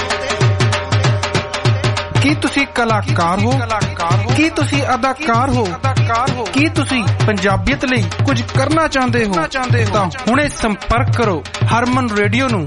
[SPEAKER 8] की तुसी कलाकार हो की तुसी अदाकार हो की तुसी पंजाबियत लई कुछ करना चाहते हो तां हुणे संपर्क करो हरमन रेडियो नू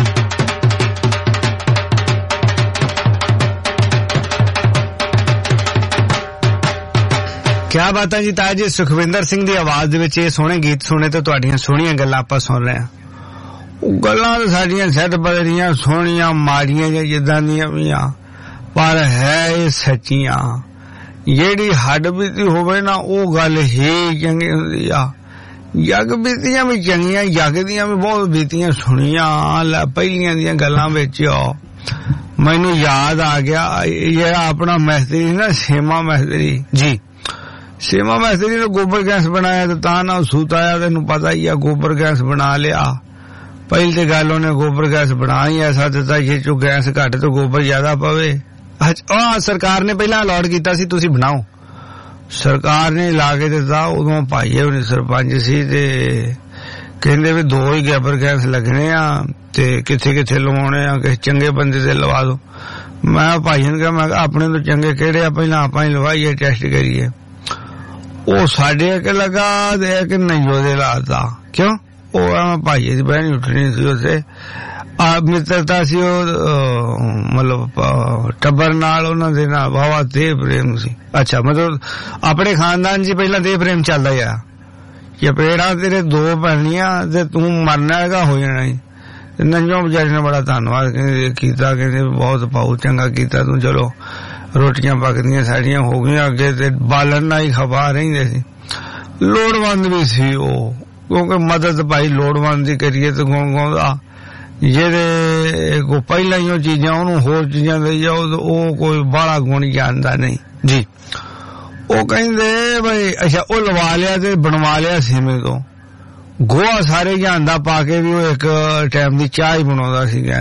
[SPEAKER 5] क्या बात है जी ताजी सुखविंदर सिंह दी आवाज दे विच ये सोहणे गीत सुने ते तुहाडीਆਂ सोहणीਆਂ गल्लां ਆਪਾਂ सुन रहे हां ਉਹ ਗੱਲਾਂ ਤਾਂ ਸਾਡੀਆਂ ਸੱਤ ਬਦਲੀਆਂ ਸੋਹਣੀਆਂ ਮਾੜੀਆਂ ਜਾਂ ਜਿੱਦਾਂ ਦੀਆਂ ਵੀ ਆ ਪਰ ਹੈ ਇਹ ਸੱਚੀਆਂ ਜਿਹੜੀ ਹੱਡ ਬੀਤੀ ਹੋਵੇ ਨਾ ਉਹ ਗੱਲ ਹੀ ਚੰਗੀ ਹੁੰਦੀ ਆ ਜਗ ਬੀਤੀਆਂ ਵੀ ਚੰਗੀਆਂ ਜਗ ਦੀਆਂ ਵੀ ਬਹੁਤ ਬੀਤੀਆਂ ਸੁਣੀਆਂ ਲੈ ਪਹਿਲੀਆਂ ਦੀਆਂ ਗੱਲਾਂ ਵਿੱਚ ਮੈਨੂੰ ਯਾਦ ਆ ਗਿਆ ਜਿਹੜਾ ਆਪਣਾ ਮਿਸਤਰੀ ਨਾ ਸੇਮਾ ਮਿਸਤਰੀ ਜੀ ਸੇਮਾ ਮਿਸਤਰੀ ਨੇ ਗੋਬਰ ਗੈਸ ਬਣਾਇਆ ਤੇ ਤਾਂ ਨਾ ਸੂਤ ਆਇਆ ਤੈਨੂੰ ਪਤਾ ਹੀ ਆ ਗੋਬਰ ਗੈਸ ਬਣਾ ਲਿਆ ਪਹਿਲੀ ਤੇ ਗੱਲ ਉਹਨੇ ਗੋਬਰ ਗੈਸ ਬਣਾਈ ਐਸਾ ਦਿੱਤਾ ਜੇ ਚੋਂ ਗੈਸ ਘੱਟ ਤੇ ਗੋਬਰ ਜ਼ਿਆਦਾ ਪਵੇ ਆ ਸਰਕਾਰ ਨੇ ਪਹਿਲਾਂ ਅਲਾਟ ਕੀਤਾ ਸੀ ਤੁਸੀਂ ਬਣਾਓ ਸਰਕਾਰ ਨੇ ਲਾ ਕੇ ਦਿੱਤਾ ਉਦੋਂ ਭਾਈਏ ਉਹਨੇ ਸਰਪੰਚ ਸੀ ਤੇ ਕਹਿੰਦੇ ਵੀ ਦੋ ਹੀ ਗੋਬਰ ਗੈਸ ਲੱਗਣੇ ਆ ਤੇ ਕਿੱਥੇ ਕਿੱਥੇ ਲਵਾਉਣੇ ਆ ਕਿਸੇ ਚੰਗੇ ਬੰਦੇ ਤੇ ਲਵਾ ਦੋ ਮੈਂ ਭਾਈਆਂ ਨੂੰ ਕਿਹਾ ਮੈਂ ਆਪਣੇ ਤੋਂ ਚੰਗੇ ਕਿਹੜੇ ਆ ਪਹਿਲਾਂ ਆਪਾਂ ਹੀ ਲਵਾਈਏ ਟੈਸਟ ਕਰੀਏ ਉਹ ਸਾਡੇ ਅੱਗੇ ਲਗਾ ਦੇ ਕਿ ਨਹੀਂ ਉਹਦੇ ਲਾਤਾ ਕਿਉਂ ਉਹ ਆ ਭਾਈਏ ਦੀ ਬਹਿਣੀ ਉੱਠਣੀ ਸੀ ਉਸੇ ਆ ਮਿੱਤਰਤਾ ਸੀ ਉਹ ਮਤਲਬ ਟੱਬਰ ਨਾਲ ਉਹਨਾਂ ਦੇ ਨਾਲ ਵਾਵਾ ਦੇ ਪ੍ਰੇਮ ਸੀ ਅੱਛਾ ਮਤਲਬ ਆਪਣੇ ਖਾਨਦਾਨ ਜੀ ਪਹਿਲਾਂ ਦੇ ਪ੍ਰੇਮ ਚੱਲਦਾ ਆ ਕਿ ਪੇੜਾ ਤੇਰੇ ਦੋ ਭੈਣੀਆਂ ਤੇ ਤੂੰ ਮਰਨਾ ਹੈਗਾ ਹੋ ਜਾਣਾ ਹੀ ਨੰਜੋਂ ਵਿਚਾਰੀ ਨੇ ਬੜਾ ਧੰਨਵਾਦ ਕਹਿੰਦੇ ਕੀਤਾ ਕਹਿੰਦੇ ਬਹੁਤ ਬਹੁਤ ਚੰਗਾ ਕੀਤਾ ਤੂੰ ਚਲੋ ਰੋਟੀਆਂ ਪੱਕਦੀਆਂ ਸਾਡੀਆਂ ਹੋ ਗਈਆਂ ਅੱਗੇ ਤੇ ਬਾਲਣ ਨਾਲ ਹੀ ਖਪਾ ਰਹਿੰਦੇ ਸੀ ਲੋੜਵੰਦ ਵੀ ਸੀ ਉਹ ਕਿਉਂਕਿ ਮਦਦ ਭਾਈ ਲੋੜਵੰਦ ਦੀ ਕਰੀਏ ਤੇ ਗਾਉਂਦਾ ਜਿਹੜੇ ਕੋ ਪਹਿਲਾਂ ਹੀ ਉਹ ਚੀਜ਼ਾਂ ਉਹਨੂੰ ਹੋਰ ਚੀਜ਼ਾਂ ਦੇ ਜਾਓ ਉਹ ਕੋਈ ਬਾਹਲਾ ਗੁਣ ਜਾਣਦਾ ਨਹੀਂ ਜੀ ਉਹ ਕਹਿੰਦੇ ਬਈ ਅੱਛਾ ਉਹ ਲਵਾ ਲਿਆ ਤੇ ਬਣਵਾ ਲਿਆ ਸਿਮੇ ਤੋਂ ਗੋਹਾ ਸਾਰੇ ਜਾਂਦਾ ਪਾ ਕੇ ਵੀ ਉਹ ਇੱਕ ਟਾਈਮ ਦੀ ਚਾਹ ਹੀ ਬਣਾਉਂਦਾ ਸੀਗਾ।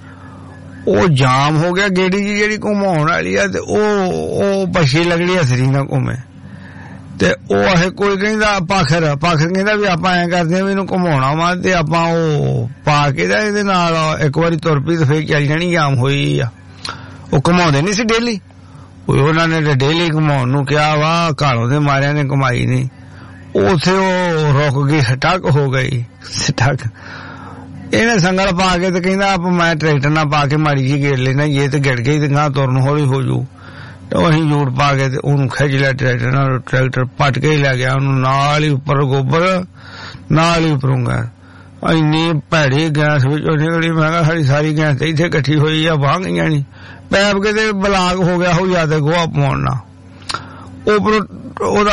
[SPEAKER 5] ਉਹ ਜਾਮ ਹੋ ਗਿਆ ਗੇੜੀ ਜੀ ਜਿਹੜੀ ਘੁਮਾਉਣ ਵਾਲੀ ਆ ਤੇ ਉਹ ਉਹ ਪਛੀ ਲੱਗੜੀ ਹਸਰੀ ਨਾ ਘੁੰਮੇ ਤੇ ਉਹ ਇਹ ਕੋਈ ਕਹਿੰਦਾ ਪਾਖਰ ਪਾਖਰ ਕਹਿੰਦਾ ਵੀ ਆਪਾਂ ਐਂ ਕਰਦੇ ਆ ਵੀ ਇਹਨੂੰ ਘੁਮਾਉਣਾ ਵਾ ਤੇ ਆਪਾਂ ਉਹ ਪਾ ਕੇ ਦਾ ਇਹਦੇ ਨਾਲ ਇੱਕ ਵਾਰੀ ਤੁਰ ਪਈ ਤੇ ਫੇਰ ਚੱਲ ਜਾਣੀ ਜਾਮ ਹੋਈ ਆ। ਉਹ ਘੁਮਾਉਂਦੇ ਨਹੀਂ ਸੀ ਡੇਲੀ, ਉਹਨਾਂ ਨੇ ਡੇਲੀ ਘੁਮਾਉਣ ਨੂੰ ਕਿਹਾ ਵਾ ਘਾਲੋਂ ਦੇ ਮਾਰਿਆਂ ਨੇ ਘੁਮਾਈ ਨਹੀਂ। ਉੱਥੇ ਉਹ ਰੁਕ ਗਈ, ਸਟਕ ਹੋ ਗਈ ਸਟਕ। ਇਹਨੇ ਸੰਗਲ ਪਾ ਕੇ ਤੇ ਕਹਿੰਦਾ ਆਪ ਮੈਂ ਟਰੈਕਟਰ ਨਾਲ ਪਾ ਕੇ ਮਾੜੀ ਜੀ ਗੇੜ ਲੈਣਾ ਜੇ ਤੇ ਗਿੜ ਗਈ ਤੇ ਗਾਂ ਤੁਰਨ ਹੌਲੀ ਹੋ ਜੂ। ਤੇ ਅਸੀਂ ਜੂੜ ਪਾ ਕੇ ਤੇ ਉਹਨੂੰ ਖਿੱਚ ਲਿਆ ਟਰੈਕਟਰ ਨਾਲ, ਟਰੈਕਟਰ ਪੱਟ ਕੇ ਹੀ ਲੈ ਗਿਆ ਉਹਨੂੰ ਨਾਲ ਹੀ ਉੱਪਰ ਗੋਬਰ ਨਾਲ ਹੀ ਉੱਪਰੋਂ ਗੈਸ। ਇੰਨੀ ਭੈੜੀ ਗੈਸ ਵਿੱਚੋਂ ਨਿਕਲੀ ਮੈਂ ਕਿਹਾ ਸਾਡੀ ਸਾਰੀ ਗੈਸ ਤੇ ਇੱਥੇ ਇਕੱਠੀ ਹੋਈ ਆ ਵਾਹ ਗਈਆਂ ਨੀ ਪੈਪ ਕੇ ਤੇ ਬਲਾਕ ਹੋ ਗਿਆ ਹੋ ਜਿਆਦਾ ਗੋਹਾ ਪਾਉਣ ਨਾਲ ਉੱਪਰੋਂ ਉਹਦਾ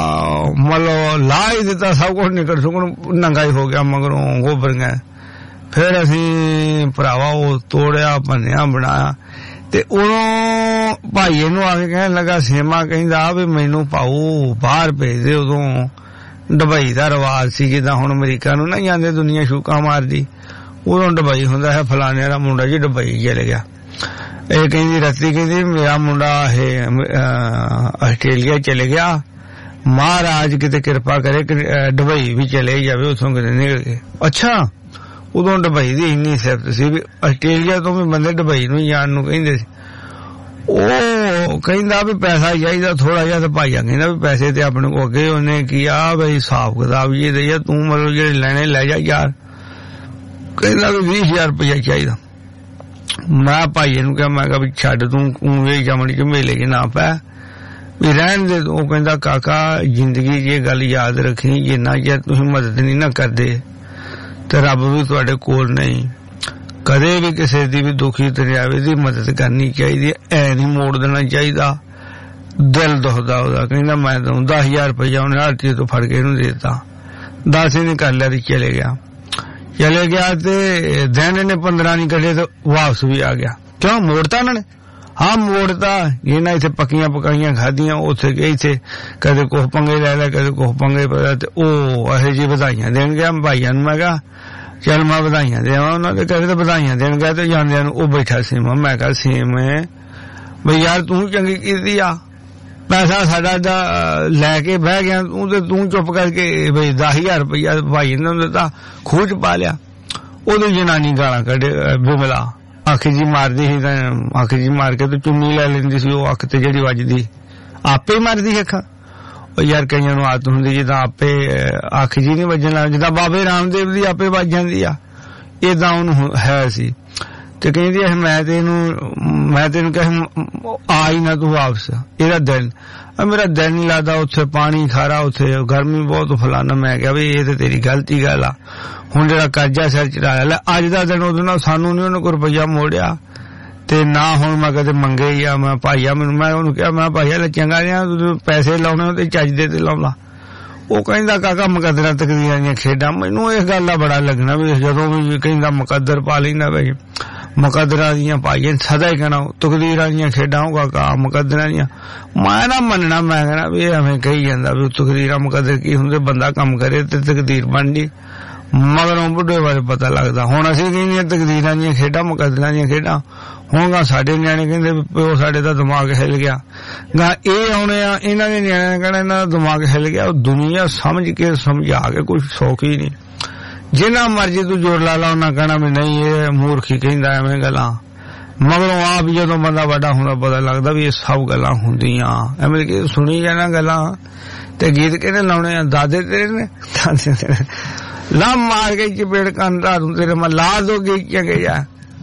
[SPEAKER 5] ਮਤਲਬ ਲਾ ਹੀ ਦਿੱਤਾ ਸਭ ਕੁਛ ਨਿਕਲ ਸੁਕਣ ਨੰਗਾ ਹੀ ਹੋ ਗਿਆ ਮਗਰੋਂ ਗੋਬਰ ਗੈਸ। ਫਿਰ ਅਸੀਂ ਭਰਾਵਾ ਉਹ ਤੋੜਿਆ ਭੰਨਿਆ ਬਣਾਇਆ ਤੇ ਉਦੋਂ ਭਾਈ ਇਹਨੂੰ ਆ ਕੇ ਕਹਿਣ ਲੱਗਾ ਸੇਮਾ ਕਹਿੰਦਾ ਵੀ ਮੈਨੂੰ ਪਾਉ ਬਾਹਰ ਭੇਜ ਦੇ। ਉਦੋਂ ਦੁਬਈ ਦਾ ਰਿਵਾਜ ਸੀ ਜਿੱਦਾਂ ਹੁਣ ਅਮਰੀਕਾ ਨੂੰ ਨਾ ਜਾਂਦੇ ਦੁਨੀਆ ਸ਼ੂਕਾਂ ਮਾਰਦੀ, ਉਦੋਂ ਦੁਬਈ ਹੁੰਦਾ ਹੈ ਫਲਾਣੇ ਦਾ ਮੁੰਡਾ ਜੀ ਦੁਬਈ ਚਲੇ ਗਿਆ। ਇਹ ਕਹਿੰਦੀ ਰਤੀ ਕਹਿੰਦੀ ਮੇਰਾ ਮੁੰਡਾ ਇਹ ਆਸਟ੍ਰੇਲੀਆ ਚਲੇ ਗਿਆ, ਮਹਾਰਾਜ ਕਿਤੇ ਕਿਰਪਾ ਕਰੇ ਦੁਬਈ ਵੀ ਚਲੇ ਜਾਵੇ ਉੱਥੋਂ ਕਿਤੇ ਨਿਕਲ ਕੇ। ਅੱਛਾ ਉਦੋਂ ਦੁਬਈ ਦੀ ਇੰਨੀ ਸਿਫਤ ਸੀ ਵੀ ਆਸਟ੍ਰੇਲੀਆ ਤੋਂ ਵੀ ਬੰਦੇ ਦੁਬਈ ਨੂੰ ਜਾਣ ਨੂੰ ਕਹਿੰਦੇ ਸੀ। ਉਹ ਕਹਿੰਦਾ ਵੀ ਪੈਸਾ ਚਾਹੀਦਾ ਥੋੜਾ ਜਿਹਾ ਤੇ ਭਾਈਆ ਕਹਿੰਦਾ ਵੀ ਪੈਸੇ ਤੇ ਆਪਣੇ ਕੋ ਅੱਗੇ ਉਹਨੇ ਕੀਆ ਬਈ ਹਿਸਾਬ ਕਿਤਾਬ ਜੀ ਦੇ ਤੂੰ ਮਤਲਬ ਜਿਹੜੇ ਲੈਣੇ ਲੈ ਜਾ ਯਾਰ। ਕਹਿੰਦਾ ਵੀ ਵੀਹ ਹਜ਼ਾਰ ਰੁਪਇਆ ਚਾਹੀਦਾ। ਮੈਂ ਭਾਈਏ ਨੂੰ ਕਿਹਾ ਮੈਂ ਕਿਹਾ ਵੀ ਛੱਡ ਤੂੰ ਇਹ ਜਮਣੀ ਚ ਮੇਲੇ ਚ ਨਾ ਪੈ ਵੀ ਰਹਿਣ ਦੇ। ਉਹ ਕਹਿੰਦਾ ਕਾਕਾ ਜ਼ਿੰਦਗੀ ਜੇ ਗੱਲ ਯਾਦ ਰੱਖੀ ਜਿੰਨਾ ਚਿਰ ਤੁਸੀਂ ਮਦਦ ਨਹੀਂ ਨਾ ਕਰਦੇ ਤੇ ਰੱਬ ਵੀ ਤੁਹਾਡੇ ਕੋਲ ਨਹੀਂ। ਕਦੇ ਵੀ ਕਿਸੇ ਦੀ ਵੀ ਦੁਖੀ ਦਰਿਆਵੇ ਦੀ ਮਦਦ ਕਰਨੀ ਚਾਹੀਦੀ, ਐ ਨਹੀਂ ਮੋੜ ਦੇਣਾ ਚਾਹੀਦਾ। ਦਿਲ ਦੁਖਦਾ ਉਹਦਾ। ਕਹਿੰਦਾ ਮੈਂ ਤੈਨੂੰ ਦਸ ਹਜ਼ਾਰ ਰੁਪਇਆ ਉਹਨੇ ਆਰਤੀ ਤੋਂ ਫੜ ਕੇ ਇਹਨੂੰ ਦੇ ਦਿੱਤਾ। ਦਸ ਇਹਨੇ ਕਰ ਲਿਆ ਤੇ ਚਲੇ ਗਿਆ ਚਲੇ ਗਿਆ ਤੇ ਦਿਨ ਇਹਨੇ ਪੰਦਰਾਂ ਨਹੀਂ ਕੱਢੇ ਤੇ ਵਾਪਸ ਵੀ ਆ ਗਿਆ। ਕਿਉਂ ਮੋੜਤਾ ਉਹਨਾਂ ਨੇ? ਹਾਂ ਮੋੜਤਾ। ਇਹਨਾਂ ਇੱਥੇ ਪੱਕੀਆਂ ਪਕਾਈਆਂ ਖਾਧੀਆਂ, ਉੱਥੇ ਗਏ ਇੱਥੇ ਕਦੇ ਕੁਛ ਪੰਗੇ ਲੈ ਲਿਆ ਕਦੇ ਕੁਛ ਪੰਗੇ ਪਿਆ ਤੇ ਉਹ ਇਹੋ ਜਿਹੀ ਵਧਾਈਆਂ ਦੇਣ ਗਿਆ ਭਾਈਆਂ ਨੂੰ। ਮੈਂ ਕਿਹਾ ਚੱਲ ਮੈਂ ਵਧਾਈਆਂ ਦੇਵਾਂ ਉਹਨਾਂ ਦੇ ਕਦੇ ਤਾਂ ਵਧਾਈਆਂ ਦੇਣ ਗਿਆ ਤੇ ਜਾਂਦਿਆਂ ਨੂੰ ਉਹ ਬੈਠਾ ਸੇਮ। ਮੈਂ ਕਿਹਾ ਸੇਮ ਬਈ ਯਾਰ ਤੂੰ ਚੰਗੀ ਕੀਤੀ ਆ, ਪੈਸਾ ਸਾਡਾ ਦਾ ਲੈ ਕੇ ਬਹਿ ਗਿਆ ਤੂੰ ਤੇ ਤੂੰ ਚੁੱਪ ਕਰਕੇ ਬਈ ਦਸ ਹਜ਼ਾਰ ਰੁਪਇਆ ਭਾਈ ਨੇ ਦਿੱਤਾ ਖੂਹ ਚ ਪਾ ਲਿਆ। ਉਹਦੀ ਜਨਾਨੀ ਗਾਲਾਂ ਕੱਢੇ ਬਿਮਲਾ ਅੱਖ ਜੀ ਮਾਰਦੀ ਸੀ ਤਾਂ ਅੱਖ ਜੀ ਮਾਰ ਕੇ ਤੇ ਚੁੰਨੀ ਲੈ ਲੈਂਦੀ ਸੀ। ਉਹ ਅੱਖ ਤੇ ਜਿਹੜੀ ਵੱਜਦੀ ਆਪੇ ਹੀ ਮਾਰਦੀ ਅੱਖਾਂ। ਉਹ ਯਾਰ ਕਈਆਂ ਨੂੰ ਆਦਤ ਹੁੰਦੀ ਜਿੱਦਾਂ ਆਪੇ ਅੱਖ ਜੀ ਨੀ ਵੱਜਣ ਲੱਗ ਜਿੱਦਾਂ ਬਾਬੇ ਰਾਮਦੇਵ ਦੀ ਆਪੇ ਵੱਜ ਜਾਂਦੀ ਆ ਏਦਾਂ ਉਹਨੂੰ ਹੈ ਸੀ। ਤੇ ਕਹਿੰਦੀ ਮੈਂ ਤੈਨੂੰ ਮੈਂ ਤੈਨੂੰ ਕਿਹਾ ਆ ਹੀ ਨਾ ਤੂੰ ਵਾਪਸ। ਇਹਦਾ ਦਿਲ ਮੇਰਾ ਦਿਲ ਨੀ ਲੱਗਦਾ ਉੱਥੇ ਪਾਣੀ ਖਾਰਾ ਉੱਥੇ ਗਰਮੀ ਬਹੁਤ ਫਲਾਨਾ। ਮੈਂ ਕਿਹਾ ਵੀ ਇਹ ਤੇ ਤੇਰੀ ਗਲਤੀ ਗੱਲ ਆ। ਹੁਣ ਜਿਹੜਾ ਕਰਜ਼ਾ ਸਿਰ ਚੜਾਇਆ ਲੈ ਅੱਜ ਦਾ ਦਿਨ ਉਹਦੇ ਨਾਲ ਸਾਨੂੰ ਨੀ ਉਹਨੇ ਕੋਈ ਰੁਪਈਆ ਮੋੜਿਆ ਤੇ ਨਾ ਹੁਣ ਮੈਂ ਕਦੇ ਮੰਗੇ ਹੀ ਆ। ਮੈਂ ਭਾਈਆ ਮੈਨੂੰ ਮੈਂ ਉਹਨੂੰ ਕਿਹਾ ਮੈਂ ਭਾਈਆ ਲੈ ਚੰਗਾ ਰਿਹਾ ਪੈਸੇ ਲਾਉਣੇ ਤੇ ਚੱਜ ਦੇ ਤੇ ਲਾਉਂਦਾ। ਉਹ ਕਹਿੰਦਾ ਕਾਕਾ ਮੁਕੱਦਰਾਂ ਤਕਦੀਰਾਂ ਦੀਆਂ ਖੇਡਾਂ। ਮੈਨੂੰ ਇਸ ਗੱਲ ਦਾ ਬੜਾ ਲੱਗਣਾ ਵੀ ਜਦੋਂ ਵੀ ਕਹਿੰਦਾ ਮੁਕੱਦਰ ਪਾ ਲੈਂਦਾ ਬਈ ਮੁਕੱਦਰਾਂ ਦੀਆਂ ਭਾਈਏ ਸਦਾ ਹੀ ਕਹਿਣਾ ਤਕਦੀਰਾਂ ਦੀਆਂ ਖੇਡਾਂ ਉਹ ਕਾਕਾ ਮੁਕੱਦਰਾਂ ਦੀਆਂ। ਮੈਂ ਨਾ ਮੰਨਣਾ ਮੈਂ ਕਹਿਣਾ ਵੀ ਐਵੇਂ ਕਹੀ ਜਾਂਦਾ ਵੀ ਤਕਦੀਰਾਂ ਮੁਕੱਦਰ ਕੀ ਹੁੰਦੇ। ਬੰਦਾ ਕੰਮ ਕਰੇ ਤੇ ਤਕਦੀਰ ਬਣ ਜੀ ਮਗਰੋਂ ਬੁੱਢੇ ਬਾਰੇ ਪਤਾ ਲੱਗਦਾ। ਹੁਣ ਅਸੀਂ ਕਹਿੰਦੇ ਤਕਦੀਰਾਂ ਦੀਆਂ ਖੇਡਾਂ ਮੁਕੱਦਰਾਂ ਦੀਆਂ ਖੇਡਾਂ। ਹੁਣ ਗਾ ਸਾਡੇ ਨਿਆਣੇ ਕਹਿੰਦੇ ਪਿਓ ਸਾਡੇ ਦਾ ਦਿਮਾਗ ਹਿੱਲ ਗਿਆ। ਗਾ ਇਹ ਆਉਣੇ ਆ ਇਹਨਾਂ ਦੇ ਨਿਆਣਿਆਂ ਨੇ ਕਹਿਣਾ ਇਹਨਾਂ ਦਾ ਦਿਮਾਗ ਹਿੱਲ ਗਿਆ। ਉਹ ਦੁਨੀਆ ਸਮਝ ਕੇ ਸਮਝਾ ਕੇ ਕੁਛ ਸੌਖ ਹੀ ਨਹੀਂ। ਜਿੰਨਾ ਮਰਜੀ ਤੂੰ ਜੋਰ ਲਾ ਲਾ ਉਹਨਾਂ ਕਹਿਣਾ ਵੀ ਨਹੀਂ ਇਹ ਮੂਰਖੀ ਕਹਿੰਦਾ ਐਵੇਂ ਗੱਲਾਂ। ਮਗਰੋਂ ਆਪ ਜਦੋਂ ਬੰਦਾ ਵੱਡਾ ਹੁੰਦਾ ਪਤਾ ਲੱਗਦਾ ਵੀ ਇਹ ਸਭ ਗੱਲਾਂ ਹੁੰਦੀਆਂ ਐਵੇਂ ਕਿ ਸੁਣੀ ਜਾਣਾ ਗੱਲਾਂ। ਤੇ ਗੀਤ ਕਿਹਨੇ ਲਾਉਣੇ ਆ ਦਾਦੇ ਤੇਰੇ ਨੇ ਦਾਦੇ ਤੇਰੇ ਲਾ ਮਾਰ ਕੇ ਚਪੇੜ ਕੰਨ ਰਾਤ ਤੇਰੇ ਮੈਂ ਲਾ ਦੋ ਗਈ ਚੰਗੇ ਜਾ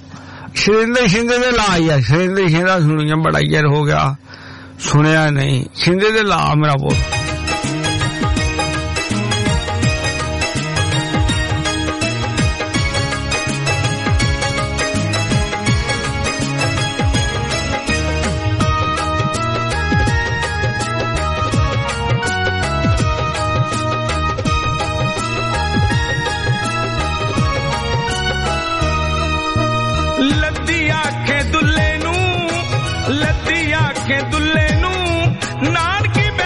[SPEAKER 5] ਸ਼ਿੰਦੇ ਸ਼ਿੰਦੇ ਦੇ ਲਾ ਯਾਰ ਸ਼ਿੰਦੇ ਸ਼ਿੰਦਾ ਸੁਣੀਆਂ ਬੜਾ ਯਾਰ ਹੋ ਗਿਆ ਸੁਣਿਆ ਨਹੀਂ ਸ਼ਿੰਦੇ ਦੇ ਲਾ ਮੇਰਾ ਬਹੁਤ।
[SPEAKER 9] ਲੱਦੀ ਆਖੇ ਦੁੱਲੇ ਨੂੰ ਨਾਨਕੀ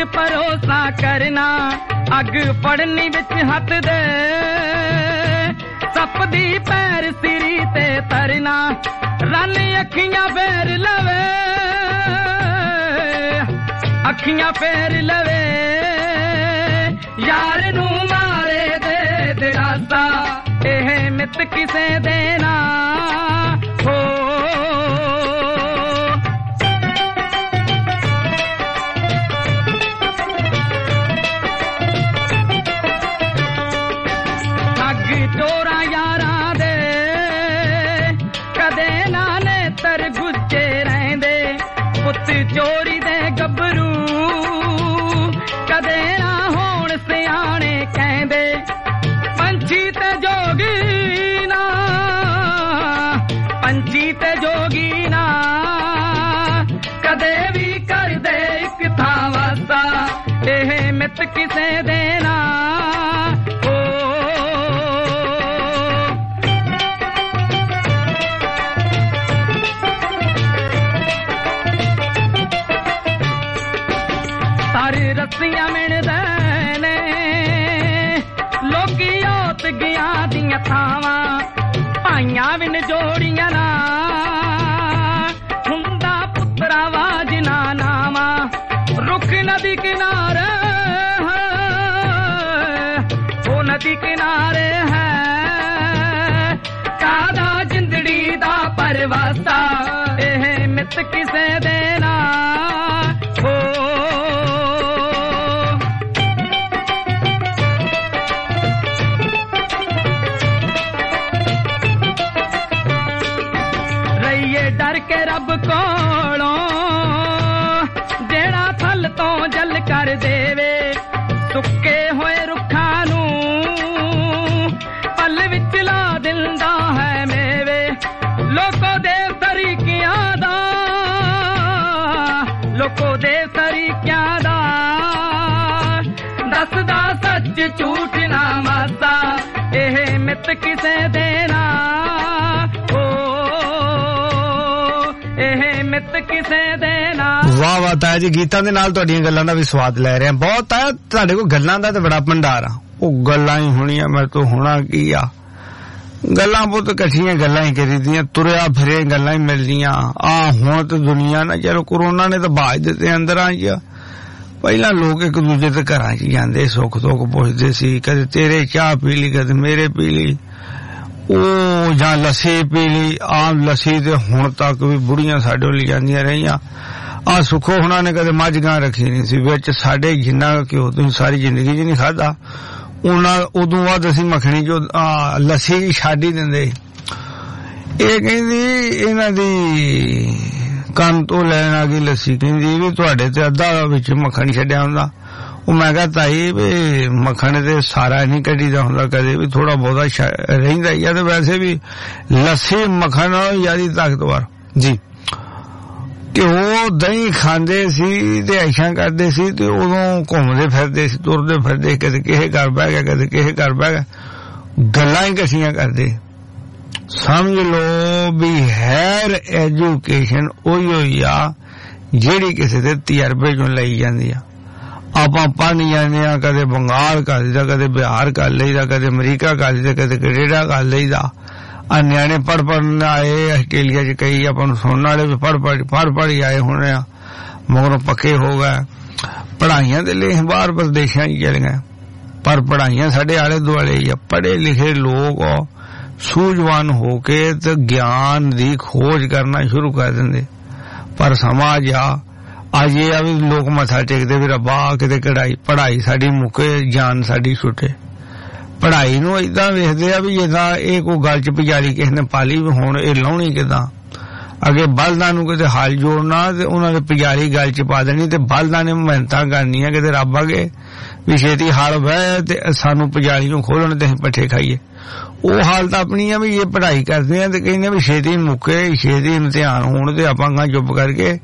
[SPEAKER 9] ਭਰੋਸਾ ਕਰਨਾ ਅੱਗ ਪੜਨੀ ਵਿੱਚ ਹੱਥ ਦੇ ਸੱਪ ਦੀ ਪੈਰ ਸਿਰੀ ਤੇ ਤਰਨਾ ਰੰਨ ਅੱਖੀਆਂ ਫੇਰ ਲਵੇ ਅੱਖੀਆਂ ਫੇਰ ਲਵੇ ਯਾਰ ਨੂੰ ਮਾਰੇ ਦੇ ਦਿਲਾਸਾ ਇਹ ਮਿੱਤ ਕਿਸੇ ਦੇ ਨਾ ਹੋ ਚੋਰਾਂ ਯਾਰਾਂ ਦੇ ਕਦੇ ਨਾ ਨੇਤਰ ਗੁੱਜੇ ਰਹਿੰਦੇ ਪੁੱਤ ਚੋਰੀ ਦੇ ਗੱਭਰੂ ਕਦੇ ਨਾ ਹੋਣ ਸਿਆਣੇ ਕਹਿੰਦੇ ਪੰਛੀ ਤੇ ਜੋਗੀ ਨਾ ਪੰਛੀ ਤੇ ਜੋਗੀ ਨਾ ਕਦੇ ਵੀ ਕਰਦੇ ਇੱਕ ਥਾਂ ਵਾਸਾ ਇਹ ਮਿੱਤ ਕਿਸੇ ਦੇ ਨਾ ਰੱਸੀਆਂ ਮਿਣਦੇ ਨੇ ਲੋਕੀ ਔਤ ਗਿਆ ਦੀਆਂ ਥਾਵਾਂ ਭਾਈਆਂ ਵੀ ਨਜੋੜੀਆਂ ਨਾ ਹੁੰਦਾ ਪੁੱਤਰਾ ਵਾਜਨਾ ਨਾਵਾ ਰੁੱਖ ਨਦੀ ਕਿਨਾਰੇ ਉਹ ਨਦੀ ਕਿਨਾਰੇ ਹੈ ਕਾਦਾ ਜਿੰਦੜੀ ਦਾ ਪਰਵਾਸਾ ਇਹ ਮਿੱਤ ਕਿਸੇ ਦੇ ਨਾ ਹੋ ਡਰ ਕੇ ਰੱਬ ਕੋਲੋਂ ਜਿਹੜਾ ਥਲ ਤੋਂ ਜਲ ਕਰ ਦੇਵੇ ਸੁੱਕੇ ਹੋਏ ਰੁੱਖਾਂ ਨੂੰ ਪਲ ਵਿੱਚ ਲਾ ਦਿੰਦਾ ਹੈ ਮੇਵੇ ਲੋਕੋ ਦੇ ਤਰੀਕਿਆਂ ਦਾ ਲੋਕੋ ਦੇ ਤਰੀਕਿਆਂ ਦਾ ਦੱਸਦਾ ਸੱਚ ਝੂਠ ਨਾ ਮਾਸਾ ਇਹ ਮਿੱਤ ਕਿਸੇ ਦੇ ਨਾ ਮਿੱਤ ਕਿਸੇ ਦੇ ਨਾਲ
[SPEAKER 5] ਵਾਹ ਵਾਹ ਤਾਇਆ ਜੀ ਗੀਤਾਂ ਦੇ ਨਾਲ ਤੁਹਾਡੀਆਂ ਗੱਲਾਂ ਦਾ ਵੀ ਸਵਾਦ ਲੈ ਰਹੇ ਆ ਬਹੁਤ ਆ ਤੁਹਾਡੇ ਕੋਲ ਗੱਲਾਂ ਦਾ ਤੇ ਬੜਾ ਭੰਡਾਰ ਆ ਉਹ ਗੱਲਾਂ ਹੀ ਹੋਣੀਆਂ ਮੇਰੇ ਤੋਂ ਹੋਣਾ ਕੀ ਆ ਗੱਲਾਂ ਬਹੁਤ ਇਕੱਠੀਆਂ ਗੱਲਾਂ ਹੀ ਕਰੀਦੀਆਂ ਤੁਰਿਆ ਫਿਰੇ ਗੱਲਾਂ ਹੀ ਮਿਲਦੀਆਂ ਆ ਹੁਣ ਤੇ ਦੁਨੀਆ ਨਾ ਚਲੋ ਕਰੋਨਾ ਨੇ ਤਾਂ ਬਾਜ ਦਿੱਤੇ ਅੰਦਰਾਂ ਚ ਪਹਿਲਾਂ ਲੋਕ ਇੱਕ ਦੂਜੇ ਦੇ ਘਰਾਂ ਚ ਜਾਂਦੇ ਸੁੱਖ ਦੁੱਖ ਪੁੱਛਦੇ ਸੀ ਕਦੇ ਤੇਰੇ ਚਾਹ ਪੀ ਲਈ ਕਦੇ ਮੇਰੇ ਪੀ ਲਈ ਉਹ ਜਾਂ ਲੱਸੀ ਪੀ ਲਈ ਆਮ ਲੱਸੀ ਤੇ ਹੁਣ ਤੱਕ ਵੀ ਬੁੜੀਆਂ ਸਾਡੇ ਲਈ ਜਾਂਦੀਆਂ ਰਹੀਆਂ ਆ ਸੁੱਖੋ ਹੁਣਾਂ ਨੇ ਕਦੇ ਮੱਝ ਗਾਂ ਰੱਖੀ ਨਹੀਂ ਸੀ ਵਿੱਚ ਸਾਡੇ ਜਿੰਨਾ ਘਿਓ ਤੁਸੀਂ ਸਾਰੀ ਜ਼ਿੰਦਗੀ 'ਚ ਨਹੀਂ ਖਾਧਾ ਉਹਨਾਂ ਉਦੋਂ ਬਾਅਦ ਅਸੀਂ ਮੱਖਣੀ ਚੋਂ ਲੱਸੀ ਛੱਡ ਹੀ ਦਿੰਦੇ ਇਹ ਕਹਿੰਦੀ ਇਹਨਾਂ ਦੀ ਕੰਨ ਤੋਂ ਲੈਣ ਆ ਗਈ ਲੱਸੀ ਕਹਿੰਦੀ ਵੀ ਤੁਹਾਡੇ ਤੇ ਅੱਧਾ ਵਿੱਚ ਮੱਖਣ ਛੱਡਿਆ ਹੁੰਦਾ ਉਹ ਮੈਂ ਕਿਹਾ ਤਾਈ ਵੀ ਮੱਖਣ ਤੇ ਸਾਰਾ ਨਹੀਂ ਕੱਢੀਦਾ ਹੁੰਦਾ ਕਦੇ ਵੀ ਥੋੜਾ ਬਹੁਤਾ ਰਹਿੰਦਾ ਹੀ ਆ ਤੇ ਵੈਸੇ ਵੀ ਲੱਸੀ ਮੱਖਣ ਨਾਲੋਂ ਜ਼ਿਆਦਾ ਤਾਕਤਵਰ ਜੀ ਘਿਓ ਦਹੀਂ ਖਾਂਦੇ ਸੀ ਤੇ ਐਸ਼ਾਂ ਕਰਦੇ ਸੀ ਤੇ ਉਦੋਂ ਘੁੰਮਦੇ ਫਿਰਦੇ ਸੀ ਤੁਰਦੇ ਫਿਰਦੇ ਕਦੇ ਕਿਸੇ ਘਰ ਬਹਿ ਗਿਆ ਕਦੇ ਕਿਸੇ ਘਰ ਬਹਿ ਗਿਆ ਗੱਲਾਂ ਹੀ ਕਸੀਆਂ ਕਰਦੇ ਸਮਝ ਲਓ ਵੀ ਹੈਰ ਐਜੂਕੇਸ਼ਨ ਉਹੀ ਹੋਈ ਆ ਜਿਹੜੀ ਕਿਸੇ ਦੇ ਤਜਰਬੇ ਚੋਂ ਲਈ ਜਾਂਦੀ ਆ ਆਪਾਂ ਪੜ੍ਹ ਜਾਂਦੇ ਆ ਕਦੇ ਬੰਗਾਲ ਕਰ ਲਈਦਾ ਕਦੇ ਬਿਹਾਰ ਕਰ ਲਈਦਾ ਕਦੇ ਅਮਰੀਕਾ ਕਰ ਲਈਦਾ ਕਦੇ ਕੈਨੇਡਾ ਕਰ ਲਈਦਾ ਆ ਨਿਆਣੇ ਪੜ੍ਹ ਪੜ੍ਹਨ ਆਏ ਆਸਟ੍ਰੇਲੀਆ ਚ ਕਈ ਆਪਾਂ ਨੂੰ ਸੁਣਨ ਵਾਲੇ ਵੀ ਪੜ੍ਹ ਪੜ੍ਹ ਪੜ੍ਹ ਪੜ੍ਹ ਆਏ ਹੋਣੇ ਆ ਮਗਰੋਂ ਪੱਕੇ ਹੋ ਗਏ ਪੜ੍ਹਾਈਆਂ ਦੇ ਲਈ ਬਾਹਰ ਪ੍ਰਦੇਸ਼ਾਂ ਚ ਚਲੇ ਗਏ ਪਰ ਪੜ੍ਹਾਈਆਂ ਸਾਡੇ ਆਲੇ ਦੁਆਲੇ ਹੀ ਆ ਪੜ੍ਹੇ ਲਿਖੇ ਲੋਕ ਸੂਝਵਾਨ ਹੋ ਕੇ ਤੇ ਗਿਆਨ ਦੀ ਖੋਜ ਕਰਨਾ ਸ਼ੁਰੂ ਕਰ ਦਿੰਦੇ ਪਰ ਸਮਾਜ ਆ ਅੱਜ ਇਹ ਆ ਵੀ ਲੋਕ ਮੱਥਾ ਟੇਕਦੇ ਵੀ ਰੱਬਾ ਕਿਤੇ ਕਢਾਈ ਪੜ੍ਹਾਈ ਸਾਡੀ ਮੁੱਕੇ ਜਾਨ ਸਾਡੀ ਛੁੱਟੇ ਪੜ੍ਹਾਈ ਨੂੰ ਏਦਾਂ ਵੇਖਦੇ ਆ ਵੀ ਜਿੱਦਾਂ ਇਹ ਕੋਈ ਗੱਲ ਚ ਪੁਜਾਰੀ ਕਿਸੇ ਨੇ ਪਾਲੀ ਵੀ ਹੁਣ ਇਹ ਲਾਉਣੀ ਕਿੱਦਾਂ ਅੱਗੇ ਬਲਦਾਂ ਨੂੰ ਕਿਤੇ ਹਾਲ ਜੋੜਨਾ ਤੇ ਉਹਨਾਂ ਦੇ ਪੁਜਾਰੀ ਗੱਲ ਚ ਪਾ ਦੇਣੀ ਤੇ ਬਲਦਾਂ ਨੇ ਮਿਹਨਤਾਂ ਕਰਨੀਆਂ ਕਿਤੇ ਰੱਬ ਅੱਗੇ ਵੀ ਛੇਤੀ ਹਾਲ ਬਹਿ ਤੇ ਸਾਨੂੰ ਪੁਜਾਰੀ ਨੂੰ ਖੋਲਣ ਤੇ ਅਸੀਂ ਪੱਠੇ ਖਾਈਏ ਉਹ ਹਾਲਤ ਆਪਣੀ ਆ ਵੀ ਇਹ ਪੜ੍ਹਾਈ ਕਰਦੇ ਆ ਤੇ ਕਹਿੰਦੇ ਵੀ ਛੇਤੀ ਮੁੱਕੇ ਛੇਤੀ ਇਮਤਿਹਾਨ ਹੋਣ ਤੇ ਆਪਾਂ ਗਾ ਚੁੱਪ ਕਰਕੇ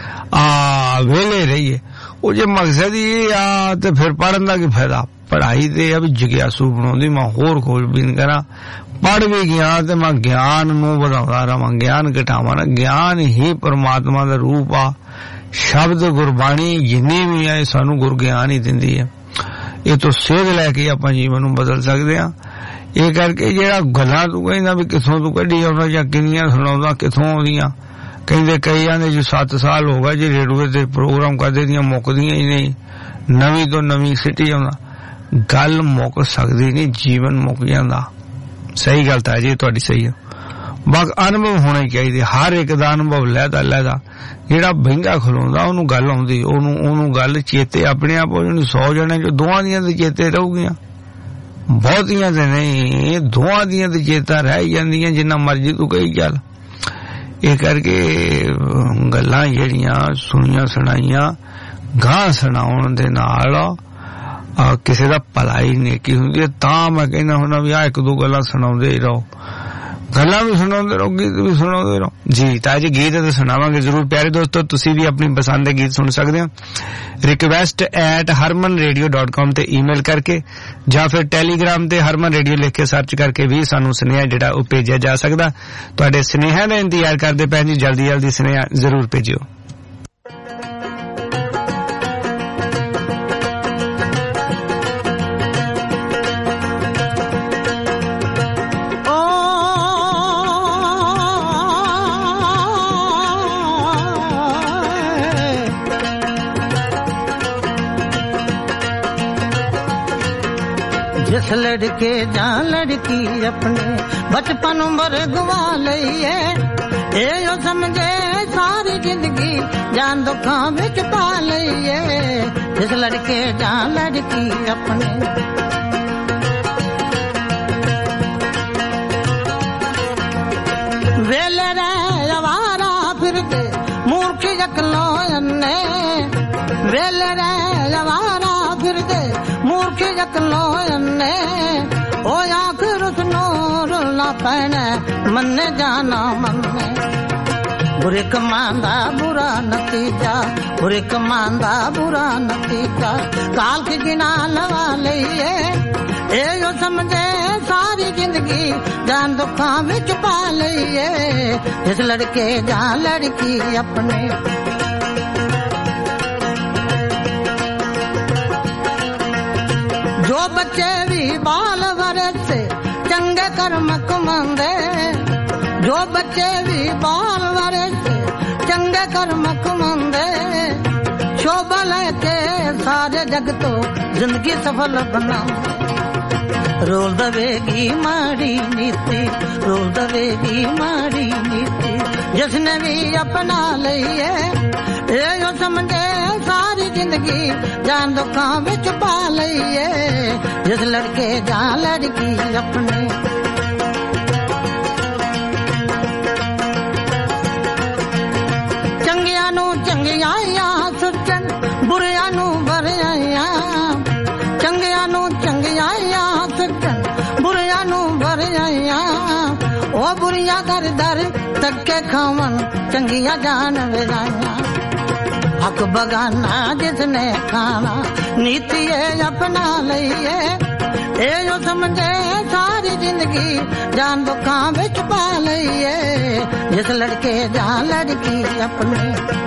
[SPEAKER 5] ਆ ਵੇਲੇ ਰਹੀਏ ਉਹ ਜੇ ਮਕਸਦ ਇਹ ਆ ਤੇ ਫਿਰ ਪੜ੍ਹਨ ਦਾ ਕੀ ਫਾਇਦਾ ਪੜ੍ਹਾਈ ਤੇ ਆ ਵੀ ਜਿਗਿਆਸੂ ਬਣਾਉਂਦੀ ਮੈਂ ਹੋਰ ਖੋਜਬੀਨ ਕਰਾਂ ਪੜ੍ਹ ਵੀ ਗਿਆ ਤੇ ਮੈਂ ਗਿਆਨ ਨੂੰ ਵਧਾਉਂਦਾ ਰਵਾਂ ਗਿਆਨ ਘਟਾਵਾਂ ਨਾ ਗਿਆਨ ਹੀ ਪਰਮਾਤਮਾ ਦਾ ਰੂਪ ਆ शब्द गुरबाणी जिन्नी भी है सानू गुर ज्ञान ही दिंदी है। ये तो सेध लैके आपां जीवन नूं बदल सकदे हां। ये करके जिहड़ा गल्लां तूं कहना भी किथों तूं कढी आउंदा जां किन्नियां सुणाउंदा किथों आउंदियां, कहंदे कई आंदे जी सत्त साल हो गए जी रेडियो ते प्रोग्राम करदे दियां मुकदियां ही नहीं, नवीं तो नवीं सिटी आउंदा। गल मुक सकदी नहीं, जीवन मुक जांदा। सही गल तां जी तुहाडी सही है। बाकी अनुभव होना ही चाहिए, हर एक दा अनुभव लैदा लैदा। ਜਿਹੜਾ ਬਹਿੰਗਾ ਖਲੋਂਦਾ ਉਹਨੂੰ ਗੱਲ ਆਉਂਦੀ, ਉਹਨੂੰ ਉਹਨੂੰ ਗੱਲ ਚੇਤੇ ਆਪਣੇ ਆਪ ਹੋ ਜਾਣੀ। ਸੌ ਜਣੇ ਜੋ ਦੋਹਾਂ ਦੀਆਂ ਤੇ ਚੇਤੇ ਰਹੂਗੀਆਂ, ਬਹੁਤੀਆਂ ਤੇ ਨਹੀਂ, ਦੋਹਾਂ ਦੀਆਂ ਤੇ ਚੇਤਾ ਰਹਿ ਜਾਂਦੀਆਂ ਜਿੰਨਾ ਮਰਜ਼ੀ ਤੂੰ ਕਹੀ ਚੱਲ। ਇਹ ਕਰਕੇ ਗੱਲਾਂ ਜਿਹੜੀਆਂ ਸੁਣੀਆਂ ਸੁਣਾਈਆਂ ਗਾਂ ਸੁਣਾਉਣ ਦੇ ਨਾਲ ਕਿਸੇ ਦਾ ਭਲਾ ਹੀ ਨੇਕੀ ਹੁੰਦੀ ਹੈ। ਤਾਂ ਮੈਂ ਕਹਿੰਦਾ ਹੁੰਦਾ ਵੀ ਆਹ ਇੱਕ ਦੋ ਗੱਲਾਂ ਸੁਣਾਉਂਦੇ ਹੀ ਰਹੋ, ਗੱਲਾਂ ਵੀ ਸੁਣਾਉਂਦੇ ਰਹੋ, ਗੀਤ ਵੀ ਸੁਣਾਉਂਦੇ ਰਹੋ ਜੀ। ਤਾਂ ਜੀ ਗੀਤ ਤਾਂ ਸੁਣਾਵਾਂਗੇ ਜ਼ਰੂਰ ਪਿਆਰੇ ਦੋਸਤੋ। ਤੁਸੀਂ ਵੀ ਆਪਣੀ ਪਸੰਦ ਦੇ ਗੀਤ ਸੁਣ ਸਕਦੇ ਹੋ request at Harman radio dot com ਤੇ ਈਮੇਲ ਕਰਕੇ, ਜਾਂ ਫਿਰ ਟੈਲੀਗ੍ਰਾਮ ਤੇ ਹਰਮਨ ਰੇਡੀਓ ਲਿਖ ਕੇ ਸਰਚ ਕਰਕੇ ਵੀ ਸਾਨੂੰ ਸੁਨੇਹਾ ਜਿਹੜਾ ਉਹ ਭੇਜਿਆ ਜਾ ਸਕਦਾ। ਤੁਹਾਡੇ ਸੁਨੇਹਾ ਦਾ ਇੰਤਜ਼ਾਰ ਕਰਦੇ ਪਏ ਜੀ, ਜਲਦੀ ਜਲਦੀ ਸੁਨੇਹਾ ਜ਼ਰੂਰ ਭੇਜਿਓ।
[SPEAKER 10] जिस लड़के जा लड़की अपने बचपन उम्र गवा लईए, यो समझे सारी जिंदगी जान दुखां विच पा लईए। जिस लड़के जा लड़की अपने वेले रे अवारा फिरदे मूर्ख जकलो अन्ने, वेले रे अवारा फिरदे मूर्ख जकलो अन्ने। ओ आखिर उसनो रुलना पैना मन्ने जाना मन्ने। बुरे कमांदा बुरा नतीजा, बुरे कमांदा बुरा नतीजा। काल की गिना लवा लईए, ए यो समझे सारी जिंदगी जान दुखां विच पा लईए। इस लड़के जा लड़की अपने जो बच्चे भी बाल वरसे चंगे कर्म कमांदे, जो बच्चे भी बाल वरसे चंगे कर्म कमांदे। शोभा लेके सारे जग तो जिंदगी सफल बनांदे। रोल दवेगी माड़ी नीति, रोल दवेगी माड़ी नीति। जिसने भी अपना लईए, यो समझे सारी जिंदगी जान दुखां विच पा लईए। जिस लड़के जा लड़की अपने चंगियां नू चंगियां सुचन, बुरियां नू बुरियां। चंगियां नू चंगियां सुचन, बुरियां नू बुरियां। ओ बुरियां दर दर धक्के खावन, चंगियां जान विराया। हक बगाना जिसने खाना, नीति अपना लईए। ए जो समझे सारी जिंदगी जान दुखां विच पा लईए। जिस लड़के जा लड़की अपने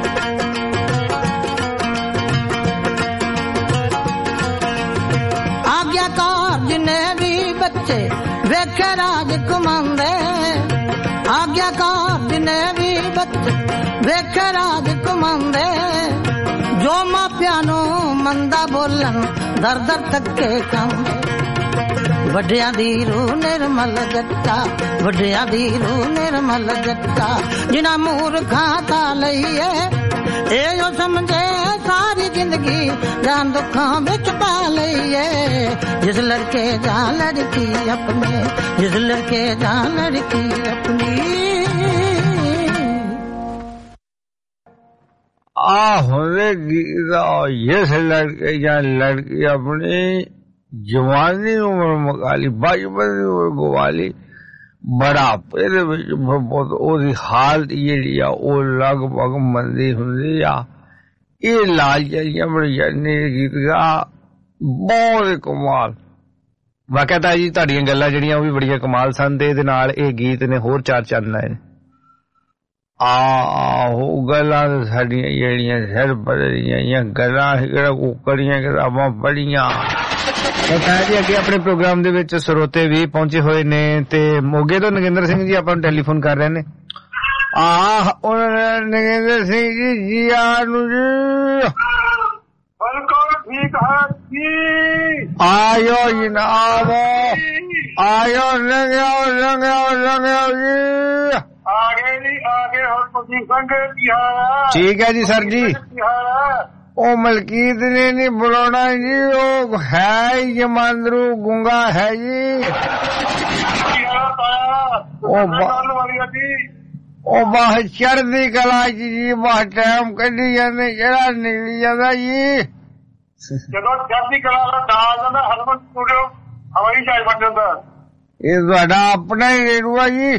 [SPEAKER 10] आज्ञाकार जिन्ने भी बच्चे वेखे राज कमांदे। आज्ञाकार जिन्ने भी बच्चे वेखे राज कमांदे। जो मापियां नू मंदा बोलन दर दर धक्के खांदे। वड्डियां दी रूह निर्मल जट्टा, वड्डियां दी रूह निर्मल जट्टा। जिन्हां मूर्खां ता लईए, ए जो समझे सारी जिंदगी जान दुखां विच पा लईए। जिस लड़के जा लड़की अपने, जिस लड़के जा लड़की अपनी।
[SPEAKER 5] आ होने जिस लड़के या लड़की अपनी जवानी उम्र मकाली, बचपन की उम्र गवाली, बुढ़ापे दे विच बहुत ओदी हालत जेहड़ी आ ओह लगभग मंदी हुंदी आ। ਇਹ ਲਾਲ ਜਿਹੜੀਆਂ ਬੜੀਆਂ ਗੀਤ ਗਾ ਬਹੁਤ ਕਮਾਲ। ਵਾਕਿਆ ਤਾਂ ਜੀ ਤੁਹਾਡੀਆਂ ਗੱਲਾਂ ਜਿਹੜੀਆਂ ਉਹ ਵੀ ਬੜੀਆਂ ਕਮਾਲ ਸਨ ਤੇ ਇਹਦੇ ਨਾਲ ਇਹ ਗੀਤ ਨੇ ਹੋਰ ਚਾਰ ਚੰਨ ਲਾਏ। ਆਹੋ ਗੱਲਾਂ ਸਾਡੀਆਂ ਜਿਹੜੀਆਂ ਸਿਰ ਬਦਲੀਆਂ ਗੱਲਾਂ ਕਿਹੜਾ ਕੁੱਕੜੀਆਂ ਕਿਤਾਬਾਂ ਪੜ੍ਹੀਆਂ। ਜੀ ਅੱਗੇ ਆਪਣੇ ਪ੍ਰੋਗਰਾਮ ਦੇ ਵਿੱਚ ਸਰੋਤੇ ਵੀ ਪਹੁੰਚੇ ਹੋਏ ਨੇ ਤੇ ਮੋਗੇ ਤੋਂ ਨਗਿੰਦਰ ਸਿੰਘ ਜੀ ਆਪਾਂ ਨੂੰ ਟੈਲੀਫੋਨ ਕਰ ਰਹੇ ਨੇ। ਆਹ ਉਹਨਾਂ ਨਗਿੰਦਰ ਸਿੰਘ ਜੀ ਜੀ ਆਨ ਨੂੰ ਜੀ
[SPEAKER 11] ਬਿਲਕੁਲ ਠੀਕ ਹੈ ਜੀ।
[SPEAKER 5] ਆਇਓ ਜਨਾਬ ਆਇਓ ਲੰਘਿਓ ਲੰਘਿਓ ਲੰਘਿਓ ਜੀ।
[SPEAKER 11] ਆ ਗਏ ਜੀ ਆ ਗਏ ਹੁਣ ਤੁਸੀਂ ਸੰਗੇ ਕੀ ਹਾਲ? ਠੀਕ
[SPEAKER 5] ਹੈ ਜੀ ਸਰ ਜੀ। ਉਹ ਮਲਕੀਤ ਨੇ ਨਹੀਂ ਬੁਲਾਉਣਾ ਜੀ, ਉਹ ਹੈ ਜਮਾਂਦਰੂ ਗੁੰਗਾ ਹੈ ਜੀ। ਉਹ ਬਾਹ ਚੜ੍ਹਦੀ ਕਲਾ ਜੀ ਬਾਹ ਟਾਈਮ ਕੱਢੀ ਜਾਂਦੇ ਜਿਹੜਾ ਨਿਕਲੀ ਜਾਂਦਾ ਜੀ।
[SPEAKER 11] ਜਦੋਂ ਚੜ੍ਹਦੀ ਕਲਾ ਦਾ ਦਾਲ ਜਾਂਦਾ ਹਰਮਨ ਸਟੂਡੀਓ ਹਵਾਈ ਜਹਾਜ਼ ਬਣ ਜਾਂਦਾ।
[SPEAKER 5] ਇਹ ਤੁਹਾਡਾ ਆਪਣਾ ਹੀ ਰੇਡੂਆ ਜੀ।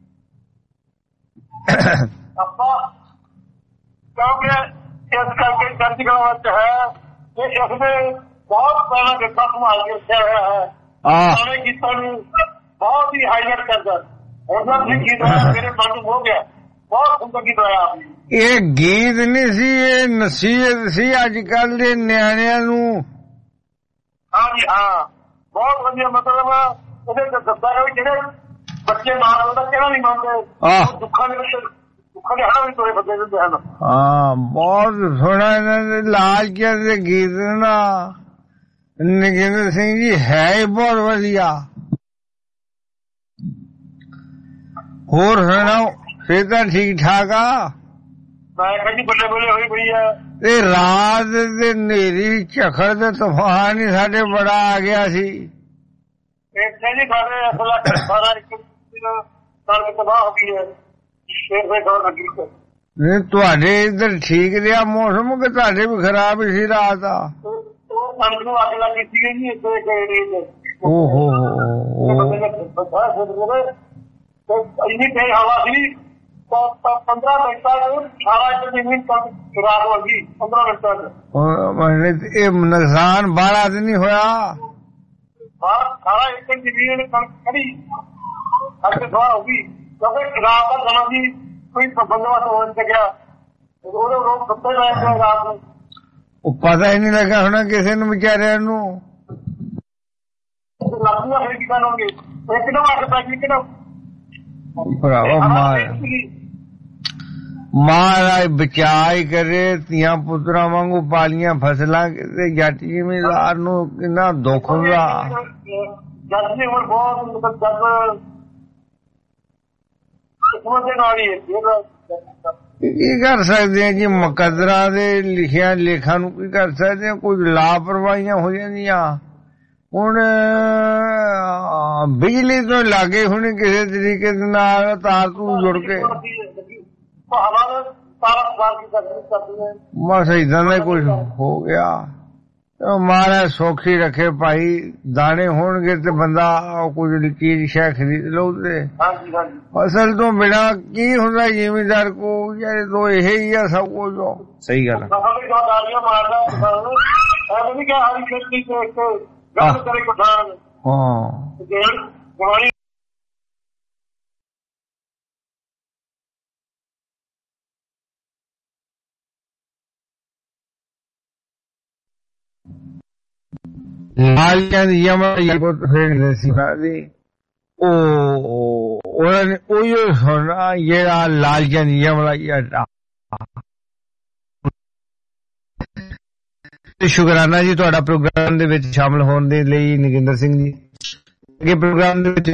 [SPEAKER 11] ਆਪਾਂ ਕਿਉਂਕਿ ਇਸ ਕਰਕੇ ਚੜ੍ਹਦੀ ਕਲਾ ਵਿੱਚ ਹੈ ਕਿ ਇਸਨੇ ਬਹੁਤ ਪਹਿਲਾਂ ਦਿੱਤਾ ਸੰਭਾਲ ਕੇ ਰੱਖਿਆ ਹੋਇਆ ਹੈ। ਪੁਰਾਣੇ ਗੀਤਾਂ ਨੂੰ ਬਹੁਤ ਹੀ ਹਾਈਲਾਈਟ ਕਰਦਾ। ਉਹਨਾਂ ਨੇ ਗੀਤ ਮੇਰੇ ਮਨ ਨੂੰ ਹੋ ਗਿਆ, ਬਹੁਤ ਸੁੰਦਰ ਗੀਤ ਆਇਆ।
[SPEAKER 5] ਇਹ ਗੀਤ ਨਹੀਂ ਸੀ, ਇਹ ਨਸੀਹਤ ਸੀ ਅੱਜ ਕੱਲ ਦੇ ਨਿਆਣਿਆਂ ਨੂੰ।
[SPEAKER 11] ਹਾਂਜੀ ਹਾਂ ਬਹੁਤ ਵਧੀਆ। ਮਤਲਬ ਉਹਦੇ ਦੱਸਦਾ ਹੈ ਜਿਹੜੇ ਬੱਚੇ ਮਾਂ ਦਾ ਕਹਿਣਾ ਨਹੀਂ ਮੰਨਦੇ, ਦੁੱਖਾਂ ਦੇ ਵਿੱਚ ਦੁੱਖਾਂ ਦੇ ਹੜਾਂ ਵਿੱਚ ਤੋਰੇ ਬੰਦੇ ਦਿੰਦੇ ਹਨ।
[SPEAKER 5] ਹਾਂ ਬਹੁਤ ਸੋਹਣਾ ਇਹਨਾਂ ਦੇ ਲਾਲ ਕਿਆ ਦੇ ਗੀਤ ਨਾ ਨਗਿੰਦਰ ਸਿੰਘ ਜੀ ਹੈ ਹੀ ਬਹੁਤ ਵਧੀਆ। ਹੋਰ ਸੁਣਾਓ ਸਿਹਤਾਂ ਠੀਕ ਠਾਕ ਆ?
[SPEAKER 11] ਮੈਂ ਕਹਿੰਦੀ ਬੱਲੇ ਬੱਲੇ ਹੋਈ ਪਈ ਆ।
[SPEAKER 5] ਇਹ ਰਾਤ ਦੇ ਹਨੇਰੀ ਝਖੜ ਤੇ ਤੂਫਾਨ ਹੀ ਸਾਡੇ ਬੜਾ ਆ ਗਿਆ ਸੀ।
[SPEAKER 11] ਇੱਥੇ ਜੀ ਸਾਡੇ ਅਸਲਾ ਸਾਰਾ ਇੱਕ ਸੜਕ ਤਬਾਹ ਹੋ ਗਈ ਹੈ। ਫੇਰ ਫੇਰ ਖਬਰ ਲੱਗੀ
[SPEAKER 5] ਨਹੀਂ ਤੁਹਾਡੇ ਇੱਧਰ ਠੀਕ ਰਿਹਾ ਮੌਸਮ ਕਿ ਤੁਹਾਡੇ ਵੀ ਖਰਾਬ ਹੀ ਸੀ ਰਾਤ ਆ?
[SPEAKER 11] ਉਹ ਸੜਕ ਨੂੰ ਅੱਗ ਲੱਗੀ ਸੀ ਜੀ ਇੱਥੇ ਇੱਕ ਏਰੀਏ ਚ।
[SPEAKER 5] ਓਹੋ
[SPEAKER 11] ਇੰਨੀ ਤੇਜ਼ ਹਵਾ ਸੀ ਪੰਦਰਾਂ ਮਿੰਟਾਂ ਸਾਰਾ ਇੱਕ ਜ਼ਮੀਨ ਰਾਤ ਹੋ ਗਈ ਪੰਦਰਾਂ ਮਿੰਟਾਂ ਚ।
[SPEAKER 5] ਇਹ ਨੁਕਸਾਨ ਬਾਹਲਾ ਤੇ ਨਹੀਂ ਹੋਇਆ?
[SPEAKER 11] ਸਾਰਾ ਇੱਕ ਜ਼ਮੀਨ ਖੜੀ ਅੱਗੇ ਸਵਾਹ ਹੋ ਗਈ ਕਿਉਂਕਿ ਰਾਤ ਦਾ ਸਮਾਂ ਸੀ, ਕੋਈ ਬੰਦੋਬਸਤ ਹੋ ਨਹੀਂ ਸਕਿਆ। ਉਹਦੇ ਲੋਕ ਸੁੱਤੇ ਰਹੇ ਸੀ ਰਾਤ ਨੂੰ।
[SPEAKER 5] ਉਹ ਪਤਾ ਹੀ ਨਹੀਂ ਲੱਗਾ ਹੋਣਾ ਕਿਸੇ ਨੂੰ ਵਿਚਾਰਿਆਂ ਨੂੰ।
[SPEAKER 11] ਲੱਗੂਗਾ ਫਿਰ ਕੀ ਕਰਨਗੇ ਇੱਕਦਮ ਅੱਗ ਪੈ ਗਈ ਇੱਕਦਮ।
[SPEAKER 5] ਭਰਾਵਾ ਮਾਰ ਮਹਾਰਾਜ ਬਚਾ ਹੀ ਕਰੇ। ਧੀਆਂ ਪੁੱਤਰਾਂ ਵਾਂਗੂ ਪਾਲੀਆਂ ਫਸਲਾਂ ਕਿਤੇ ਜੱਟ ਜ਼ਿਮੀਂਦਾਰ ਨੂੰ ਕਿੰਨਾ ਦੁੱਖ ਹੁੰਦਾ।
[SPEAKER 11] ਜੱਟ ਨੇ ਹੁਣ ਬਹੁਤ ਮਤਲਬ ਜੱਟ ਕਿਸਮਤ ਦੇ ਨਾਲ ਹੀ ਹੈ।
[SPEAKER 5] ਕੀ ਕਰ ਸਕਦੇ ਆ ਜੀ ਮੁਕੱਦਰਾਂ ਦੇ ਲਿਖਿਆ ਲੇਖਾਂ ਨੂੰ ਕੀ ਕਰ ਸਕਦੇ ਆ? ਕੋਈ ਲਾਪਰਵਾਹੀਆਂ ਹੋ ਜਾਂਦੀਆਂ। ਹੁਣ ਬਿਜਲੀ ਤੋਂ ਲਾਗੇ ਹੁਣ ਕਿਸੇ ਤਰੀਕੇ ਦੇ ਨਾਲ ਤਾਰ ਤੂੰ ਜੁੜ ਕੇ ਬਸ ਏਦਾਂ ਦਾ ਕੁਛ ਹੋ ਗਿਆ। ਮਹਾਰਾਜ ਸੌਖੀ ਰੱਖੇ ਭਾਈ। ਦਾਣੇ ਹੋਣਗੇ ਤੇ ਬੰਦਾ ਕੁਝ ਚੀਜ਼ ਸ਼ੈ ਖਰੀਦ ਲਓ। ਤੇ ਫਸਲ ਤੋਂ ਬਿਨਾਂ ਕੀ ਹੁੰਦਾ ਜ਼ਿਮੀਂਦਾਰ ਕੋ? ਯਾਰ ਤੋਂ ਇਹ ਹੀ ਆ ਸਭ ਕੁਝ। ਸਹੀ ਗੱਲ ਹਾਂ। ਲਾਲੀਆਂ ਦੀ ਯਮਲਾ ਸੀ ਉਹ ਉਹਨਾਂ ਨੇ ਉਹੀ ਸੁਣਾ ਜਿਹੜਾ ਲਾਲੀਆਂ ਦੀ ਯਮਲਾ ਯਾਟਾ। ਸ਼ੁਕਰਾਨਾ ਜੀ ਤੁਹਾਡਾ ਪ੍ਰੋਗਰਾਮ ਦੇ ਵਿੱਚ ਸ਼ਾਮਲ ਹੋਣ ਦੇ ਲਈ ਨਗਿੰਦਰ ਸਿੰਘ ਜੀ। ਅੱਗੇ ਪ੍ਰੋਗਰਾਮ ਦੇ ਵਿੱਚ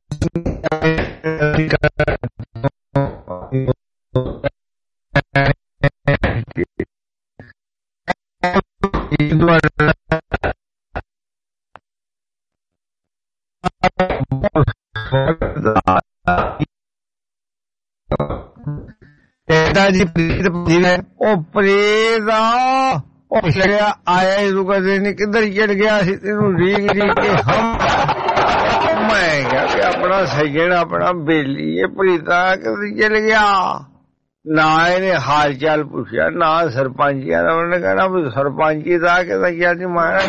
[SPEAKER 5] ਜੀ ਪ੍ਰੀਤ ਉਹ ਪ੍ਰੀਤ ਆ ਉਹ ਚੜਿਆ ਆਇਆ ਹੀ ਰੁਕਦੇ ਨਹੀਂ ਕਿੱਧਰ ਚੜ ਗਿਆ ਸੀ ਤੈਨੂੰ ਰੀਕ ਰੀਕ ਕੇ ਹਮ ਮੈਂ ਕਿਹਾ ਕਿ ਆਪਣਾ ਸੱਜਣ ਆਪਣਾ ਬੇਲੀ ਇਹ ਪ੍ਰੀਤਾ ਕਿੱਧਰ ਚਲ ਗਿਆ। ਨਾ ਇਹਨੇ ਹਾਲ ਚਾਲ ਪੁੱਛਿਆ ਨਾ ਸਰਪੰਚੀਆਂ ਦਾ। ਉਹਨੇ ਕਹਿਣਾ ਵੀ ਸਰਪੰਚੀ ਦਾ ਕਿਹਦਾ ਕਿਹਾ ਜੀ ਮਾਰਾ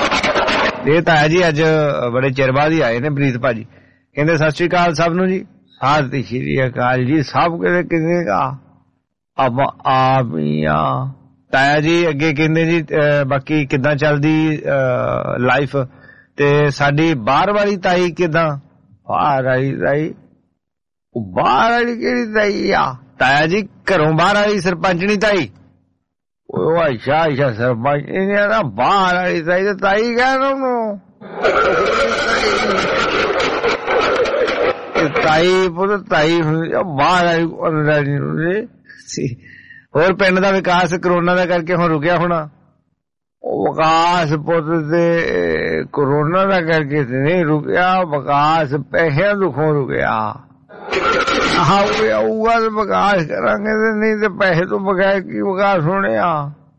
[SPEAKER 5] ਇਹ ਤਾਂ ਹੈ ਜੀ। ਅੱਜ ਬੜੇ ਚਿਰ ਬਾਅਦ ਹੀ ਆਏ ਨੇ ਪ੍ਰੀਤ ਭਾਜੀ। ਕਹਿੰਦੇ ਸਤਿ ਸ੍ਰੀ ਅਕਾਲ ਸਭ ਨੂੰ ਜੀ। ਸਤਿ ਸ਼੍ਰੀ ਅਕਾਲ ਜੀ ਸਭ ਕਿਤੇ ਕਿਸੇ ਦਾ ਆਪਾਂ ਆਪ ਹੀ ਆ। ਤਾਇਆ ਜੀ ਅੱਗੇ ਕਹਿੰਦੇ ਜੀ ਬਾਕੀ ਕਿੱਦਾਂ ਚੱਲਦੀ ਲਾਈਫ ਤੇ ਸਾਡੀ ਬਾਹਰ ਵਾਲੀ ਤਾਈ ਕਿੱਦਾਂ? ਬਾਹਰ ਵਾਲੀ ਤਾਈ ਬਾਹਰ ਵਾਲੀ ਕਿਹੜੀ ਤਾਈ ਆ? ਤਾਇਆ ਜੀ ਘਰੋਂ ਬਾਹਰ ਵਾਲੀ ਸਰਪੰਚਣੀ ਤਾਈ। ਉਹ ਅੱਛਾ ਅੱਛਾ ਸਰਪੰਚ ਨੇ ਨਾ ਬਾਹਰ ਵਾਲੀ ਤਾਈ ਤੇ ਤਾਈ ਕਹਿੰਦਾ ਉਹਨੂੰ ਤਾਈ ਪੁੱਤ ਤਾਈ ਹੁੰਦੀ ਬਾਹਰ ਵਾਲੀ। ਹੋਰ ਪਿੰਡ ਦਾ ਵਿਕਾਸ ਕਰੋਨਾ ਦਾ ਕਰਕੇ ਹੁਣ ਰੁਕਿਆ ਹੋਣਾ? ਉਹ ਵਿਕਾਸ ਪੁੱਤ ਤੇ ਕਰੋਨਾ ਦਾ ਕਰਕੇ ਤੇ ਨਹੀਂ ਰੁਕਿਆ, ਵਿਕਾਸ ਪੈਸਿਆਂ ਦੁੱਖੋਂ ਰੁਕਿਆ। ਹਾਂ ਉਹ ਵਿਕਾਸ ਕਰਾਂਗੇ ਤੇ ਨਹੀਂ ਤੇ ਪੈਸੇ ਤੋਂ ਬਗੈਰ ਕੀ ਵਿਕਾਸ ਹੋਣੇ ਆ।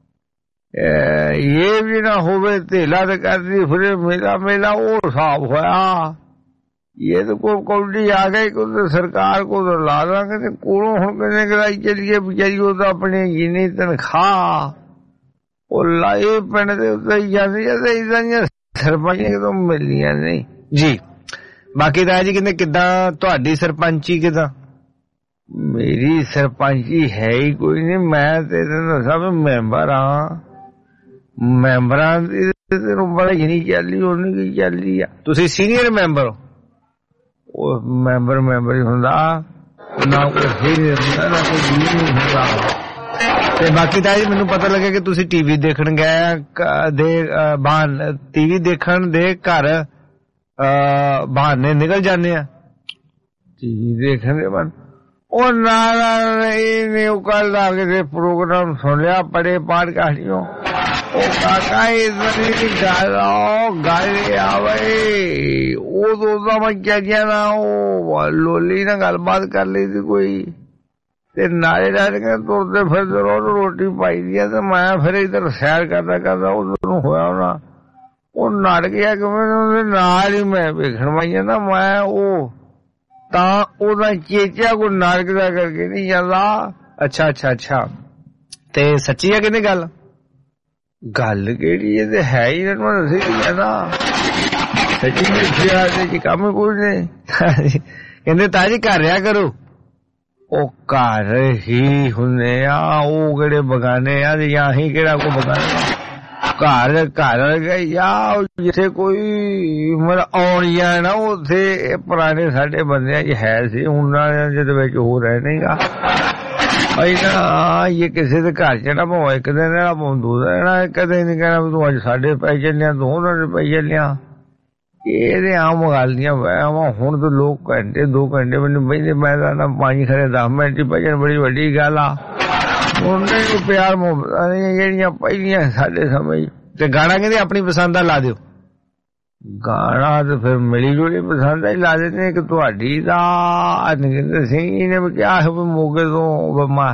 [SPEAKER 5] ਇਹ ਵੀ ਨਾ ਹੋਵੇ ਧੇਲਾ ਤੇ ਕਰਦੀ ਫਿਰੇ ਮੇਲਾ ਮੇਲਾ ਉਹ ਹਿਸਾਬ ਹੋਇਆ। ਇਹ ਤਾਂ ਕੋਈ ਕੌਡੀ ਆ ਗਈ ਕੋਈ ਸਰਕਾਰ ਕੋਲ ਲਾ ਦਾਂਗੇ ਤੇ ਕੋਲੋਂ ਹੁਣ ਕਿਵੇਂ ਕਰਾਈ ਚੱਲੀਏ ਵਿਚਾਰੀ। ਉਹ ਤਾਂ ਆਪਣੀ ਜਿੰਨੀ ਤਨਖਾਹ ਉਹ ਲਾਏ ਪਿੰਡ ਦੇ ਉੱਤੇ ਹੀ ਜਾਂਦੀ ਹੈ ਤੇ ਇਦਾਂ ਦੀਆਂ ਸਰਪੰਚੀਆਂ ਕਿਤੋਂ ਮਿਲਦੀਆਂ ਨਹੀਂ ਜੀ। ਬਾਕੀ ਤਾਂ ਜੀ ਕਹਿੰਦੇ ਕਿੱਦਾਂ ਤੁਹਾਡੀ ਸਰਪੰਚੀ ਕਿੱਦਾਂ? ਮੇਰੀ ਸਰਪੰਚੀ ਹੈ ਹੀ ਕੋਈ ਨਹੀਂ। ਮੈਂ ਤੇ ਦੱਸਾਂ ਵੀ ਮੈਂਬਰ ਹਾਂ, ਮੈਂਬਰਾਂ ਦੀ ਤੈਨੂੰ ਬੜਾ ਨਹੀਂ ਚੱਲੀ ਉਹਨੀ ਕੀ ਚੱਲੀ ਆ। ਤੁਸੀਂ ਸੀਨੀਅਰ ਮੈਂਬਰ ਹੋ? ਉਹ ਮੈਂਬਰ ਮੈਂਬਰ ਹੀ ਹੁੰਦਾ ਨਾ ਕੋਈ ਸੀਨੀਅਰ ਹੁੰਦਾ ਨਾ ਕੋਈ ਜੂਨੀਅਰ ਹੁੰਦਾ। ਤੇ ਬਾਕੀ ਤਾਂ ਜੀ ਮੈਨੂੰ ਪਤਾ ਲੱਗਿਆ ਕਿ ਤੁਸੀਂ ਟੀਵੀ ਦੇਖਣ ਗਏ ਦੇ ਬਹਾਨੇ ਟੀਵੀ ਦੇਖਣ ਦੇ ਘਰ ਬਹਾਨੇ ਨਿਕਲ ਜਾਂਦੇ ਆ ਟੀਵੀ ਦੇਖਣ ਦੇ ਬਹਾਨੇ। ਉਹ ਨਾ ਇਹਨੇ ਉਹ ਕੱਲ ਆ ਕੇ ਪ੍ਰੋਗਰਾਮ ਸੁਣ ਲਿਆ ਪੜੇ ਪਾਠ ਕਹਾਣੀਓ। ਉਹ ਕਾਕਾ ਇਦਾਂ ਦੀ ਗੱਲ ਉਹ ਗੱਲ ਆਵੇ ਉਦੋਂ ਦਾ ਮੈਂ ਕਿਹਾ ਗਿਆ ਨਾ ਉਹ ਲੋਲੀ ਨਾਲ ਗੱਲਬਾਤ ਕਰ ਲਈ ਸੀ ਕੋਈ ਤੇ ਨਾਲੇ ਨਾਲੇ ਕਹਿੰਦੇ ਤੁਰਦੇ ਫਿਰਦੇ ਰੋਜ਼ ਰੋਟੀ ਪਾਈ ਦੀ ਆ। ਤੇ ਮੈਂ ਫਿਰ ਇੱਧਰ ਸੈਰ ਕਰਦਾ ਕਰਦਾ ਉਦੋਂ ਹੋਇਆ ਹੋਣਾ ਉਹ ਨੜ ਗਿਆ ਕਿਵੇਂ ਉਹਦੇ ਨਾਲ ਹੀ ਮੈਂ ਵੇਖਣ ਵਾਈਆਂ ਨਾ ਮੈਂ ਉਹ ਤਾਂ ਉਹਦਾ ਚੇਚਾ ਕੋਈ ਨਰਕ ਦਾ ਕਰਕੇ ਨਹੀਂ ਜਾਂਦਾ। ਅੱਛਾ ਅੱਛਾ ਅੱਛਾ ਤੇ ਸੱਚੀ ਆ ਕਹਿੰਦੇ ਗੱਲ? ਗੱਲ ਕਿਹੜੀ ਇਹ ਤੇ ਹੈ ਹੀ ਮੈਂ ਦੱਸੀ ਕਹਿੰਦਾ ਸੱਚੀ ਕੰਮ ਕੋਈ ਨਹੀਂ। ਕਹਿੰਦੇ ਤਾਜੀ ਘਰ ਰਿਹਾ ਕਰੋ। ਉਹ ਘਰ ਹੀ ਹੁੰਦੇ ਆ ਉਹ ਕਿਹੜੇ ਬਗਾਨੇ ਆ ਜਾਂ ਹੀ ਕਿਹੜਾ ਕੋਈ ਬਗਾਨਾ ਘਰ ਘਰ ਗਈ ਆ ਜਿੱਥੇ ਕੋਈ ਮਤਲਬ ਆਉਣ ਜਾਣਾ ਉੱਥੇ ਪੁਰਾਣੇ ਸਾਡੇ ਬੰਦਿਆਂ ਚ ਹੈ ਸੀ ਉਹਨਾਂ ਜਿਹਦੇ ਵਿੱਚ ਹੋ ਰਹੇ ਨਹੀਂਗਾ। ਨਾ ਇਹ ਕਿਸੇ ਦੇ ਘਰ ਚ ਨਾ ਭਾਵੇਂ ਇੱਕ ਦਿਨ ਰਹਿਣਾ ਭਾਵੇਂ ਦੋ ਦਿਨ ਰਹਿਣਾ ਕਦੇ ਨੀ ਕਹਿਣਾ ਵੀ ਤੂੰ ਅੱਜ ਸਾਡੇ ਪੈ ਚੱਲਿਆ ਤੂੰ ਉਹਨਾਂ ਦੇ ਪੈ ਚੱਲਿਆ। ਇਹਦੇ ਆਮ ਗੱਲ ਦੀਆਂ ਵਹਿਮਾਂ। ਹੁਣ ਤਾਂ ਲੋਕ ਘੰਟੇ ਦੋ ਘੰਟੇ ਮੈਨੂੰ ਬਹਿੰਦੇ ਮੈਂ ਤਾਂ ਪੰਜ ਖਰੇ ਦਸ ਮਿੰਟ ਹੀ ਪੈ ਜਾਣ ਬੜੀ ਵੱਡੀ ਗੱਲ ਆ। ਉਹਨੇ ਨੂੰ ਪਿਆਰ ਮੁਹੱਬਤਾਂ ਜਿਹੜੀਆਂ ਪਹਿਲੀਆਂ ਸਾਡੇ ਸਮੇਂ ਤੇ ਗਾਣਾ ਕਹਿੰਦੇ ਆਪਣੀ ਪਸੰਦ ਦਾ ਲਾ ਦਿਓ। ਗਾਣਾ ਤੇ ਫਿਰ ਮਿਲੀ ਜੁਲੀ ਪਸੰਦ ਹੀ ਲਾ ਦਿੰਦੇ ਇੱਕ ਤੁਹਾਡੀ ਦਾ ਕਹਿੰਦੇ ਸਿੰਘ ਨੇ ਵੀ ਕਿਹਾ ਹੈ ਵੀ ਮੋਗੇ ਤੋਂ ਮੈਂ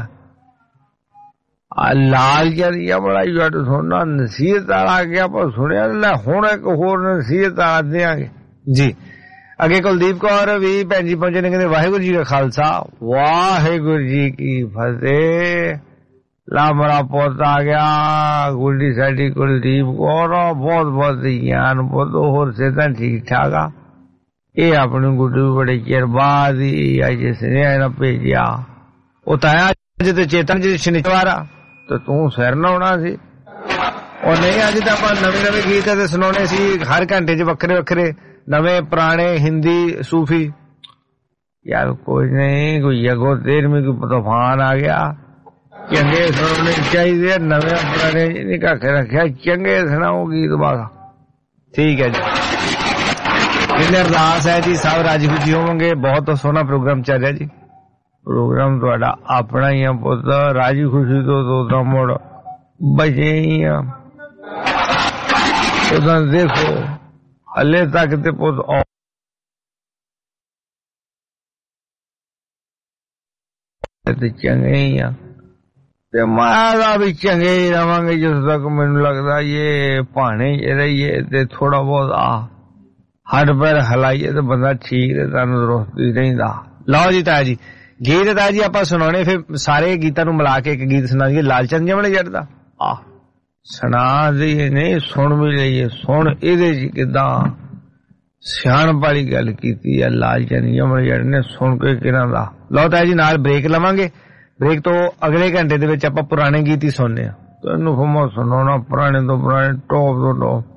[SPEAKER 5] ਲਾਲ ਜਰੀਆ ਬੜਾ ਹੀ ਵੱਡ ਸੁਣਨਾ ਨਸੀਹਤ ਵਾਲਾ ਗਿਆ ਪਰ ਸੁਣਿਆ ਲੈ ਹੁਣ ਇੱਕ ਹੋਰ ਨਸੀਹਤ ਆ ਦਿਆਂਗੇ ਜੀ। ਅੱਗੇ ਕੁਲਦੀਪ ਕੌਰ ਵੀ ਭੈਣ ਜੀ ਪਹੁੰਚੇ ਨੇ ਕਹਿੰਦੇ ਵਾਹਿਗੁਰੂ ਜੀ ਦਾ ਖਾਲਸਾ ਵਾਹਿਗੁਰੂ ਜੀ ਕੀ ਫਤਿਹ। ਲਾਮੜਾ ਪੁੱਤ ਆ ਗਿਆ ਗੁੱਡੀ ਸਾਡੀ ਕੁਲਦੀਪ ਕੌਰ ਬਹੁਤ ਬਹੁਤ ਗਿਆਨ ਬਹੁਤ ਹੋਰ ਸਿਹਤਾਂ ਠੀਕ ਠਾਕ ਆ। ਇਹ ਆਪਣੀ ਗੁੱਡੀ ਬੜੇ ਚਿਰ ਬਾਅਦ ਹੀ ਅੱਜ ਸੁਨੇਹਾ ਨਾ ਭੇਜਿਆ। ਉਹ ਤਾਂ ਅੱਜ ਤੇ ਚੇਤਨ ਜੀ ਸ਼ਨੀਵਾਰ ਆ ਤੇ ਤੂੰ ਸਿਰ ਨਹਾਉਣਾ ਸੀ। ਉਹ ਨਹੀਂ ਅੱਜ ਤਾਂ ਆਪਾਂ ਨਵੇਂ ਨਵੇਂ ਗੀਤ ਤੇ ਸੁਣਾਉਣੇ ਸੀ ਹਰ ਘੰਟੇ ਚ ਵੱਖਰੇ ਵੱਖਰੇ ਨਵੇਂ ਪੁਰਾਣੇ ਹਿੰਦੀ ਸੂਫੀ। ਯਾਰ ਕੋਈ ਨਹੀਂ ਕੋਈ ਅਗੋ ਤੇਰਵੀਂ ਕੋਈ ਤੂਫਾਨ ਆ ਗਿਆ ਚੰਗੇ ਸੁਣਨੇ ਚਾਹੀਦੇ ਨਵੇਂ ਪੁਰਾਣੇ ਨਹੀਂ ਕੱਖ ਰੱਖਿਆ ਚੰਗੇ ਸੁਣਾਓ ਗੀਤ ਬਾਗਾ ਠੀਕ ਹੈ ਜੀ। ਕਿੰਨੇ ਅਰਦਾਸ ਹੈ ਜੀ ਸਭ ਰਾਜੀ ਖੁਸ਼ੀ ਹੋਵਾਂਗੇ। ਬਹੁਤ ਸੋਹਣਾ ਪ੍ਰੋਗਰਾਮ ਚੱਲ ਰਿਹਾ ਜੀ। ਪ੍ਰੋਗਰਾਮ ਤੁਹਾਡਾ ਆਪਣਾ ਹੀ ਆ ਪੁੱਤ ਰਾਜੀ ਖੁਸ਼ੀ ਤੋਂ ਦੋ ਮੁੜ ਬਚੇ ਹੀ ਆ। ਉਹਦਾ ਦੇਖੋ ਹਲੇ ਤੱਕ ਤੇ ਪੁੱਤ ਤੇ ਚੰਗੇ ਹੀ ਆ ਤੇ ਮੈਂ ਦਾ ਵੀ ਚੰਗੇ ਹੀ ਰਵਾਂਗੇ ਜਿਸ ਤੱਕ ਮੈਨੂੰ ਲੱਗਦਾ ਇਹ ਭਾਣੇ ਚ ਰਹੀਏ ਤੇ ਥੋੜਾ ਬਹੁਤ ਆ ਹੱਡ ਪੈਰ ਹਲਾਈਏ ਤੇ ਬੰਦਾ ਠੀਕ ਤੇ ਤੰਦਰੁਸਤ ਹੀ ਰਹਿੰਦਾ। ਲਓ ਜੀ ਤਾਇਆ ਜੀ ਗੀਤ ਤਾਇਆ ਜੀ ਆਪਾਂ ਸੁਣਾਉਣੇ ਫਿਰ ਸਾਰੇ ਗੀਤਾਂ ਨੂੰ ਮਿਲਾ ਕੇ ਇੱਕ ਗੀਤ ਸੁਣਾ ਦਈਏ ਲਾਲਚੰਦ ਵਾਲੇ ਜੱਟ ਦਾ। ਆਹ ਸੁਣਾ ਦਈਏ ਨਹੀਂ ਸੁਣ ਵੀ ਲਈਏ ਸੁਣ ਇਹਦੇ ਚ ਕਿੱਦਾਂ ਸਿਆਣਪ ਵਾਲੀ ਗੱਲ ਕੀਤੀ ਆ ਲਾਲਚਨ ਯਮਨ ਜੜ ਨੇ ਸੁਣ ਕੇ ਕਿਹਨਾਂ ਦਾ। ਲਓ ਤਾਂ ਜੀ ਨਾਲ ਬ੍ਰੇਕ ਲਵਾਂਗੇ। ਬ੍ਰੇਕ ਤੋਂ ਅਗਲੇ ਘੰਟੇ ਦੇ ਵਿੱਚ ਆਪਾਂ ਪੁਰਾਣੇ ਗੀਤ ਹੀ ਸੁਣਨੇ ਆ। ਤੈਨੂੰ ਫਮਾ ਸੁਣਾਉਣਾ ਪੁਰਾਣੇ ਤੋਂ ਪੁਰਾਣੇ ਟੌਪ ਤੋਂ ਟੌਪ।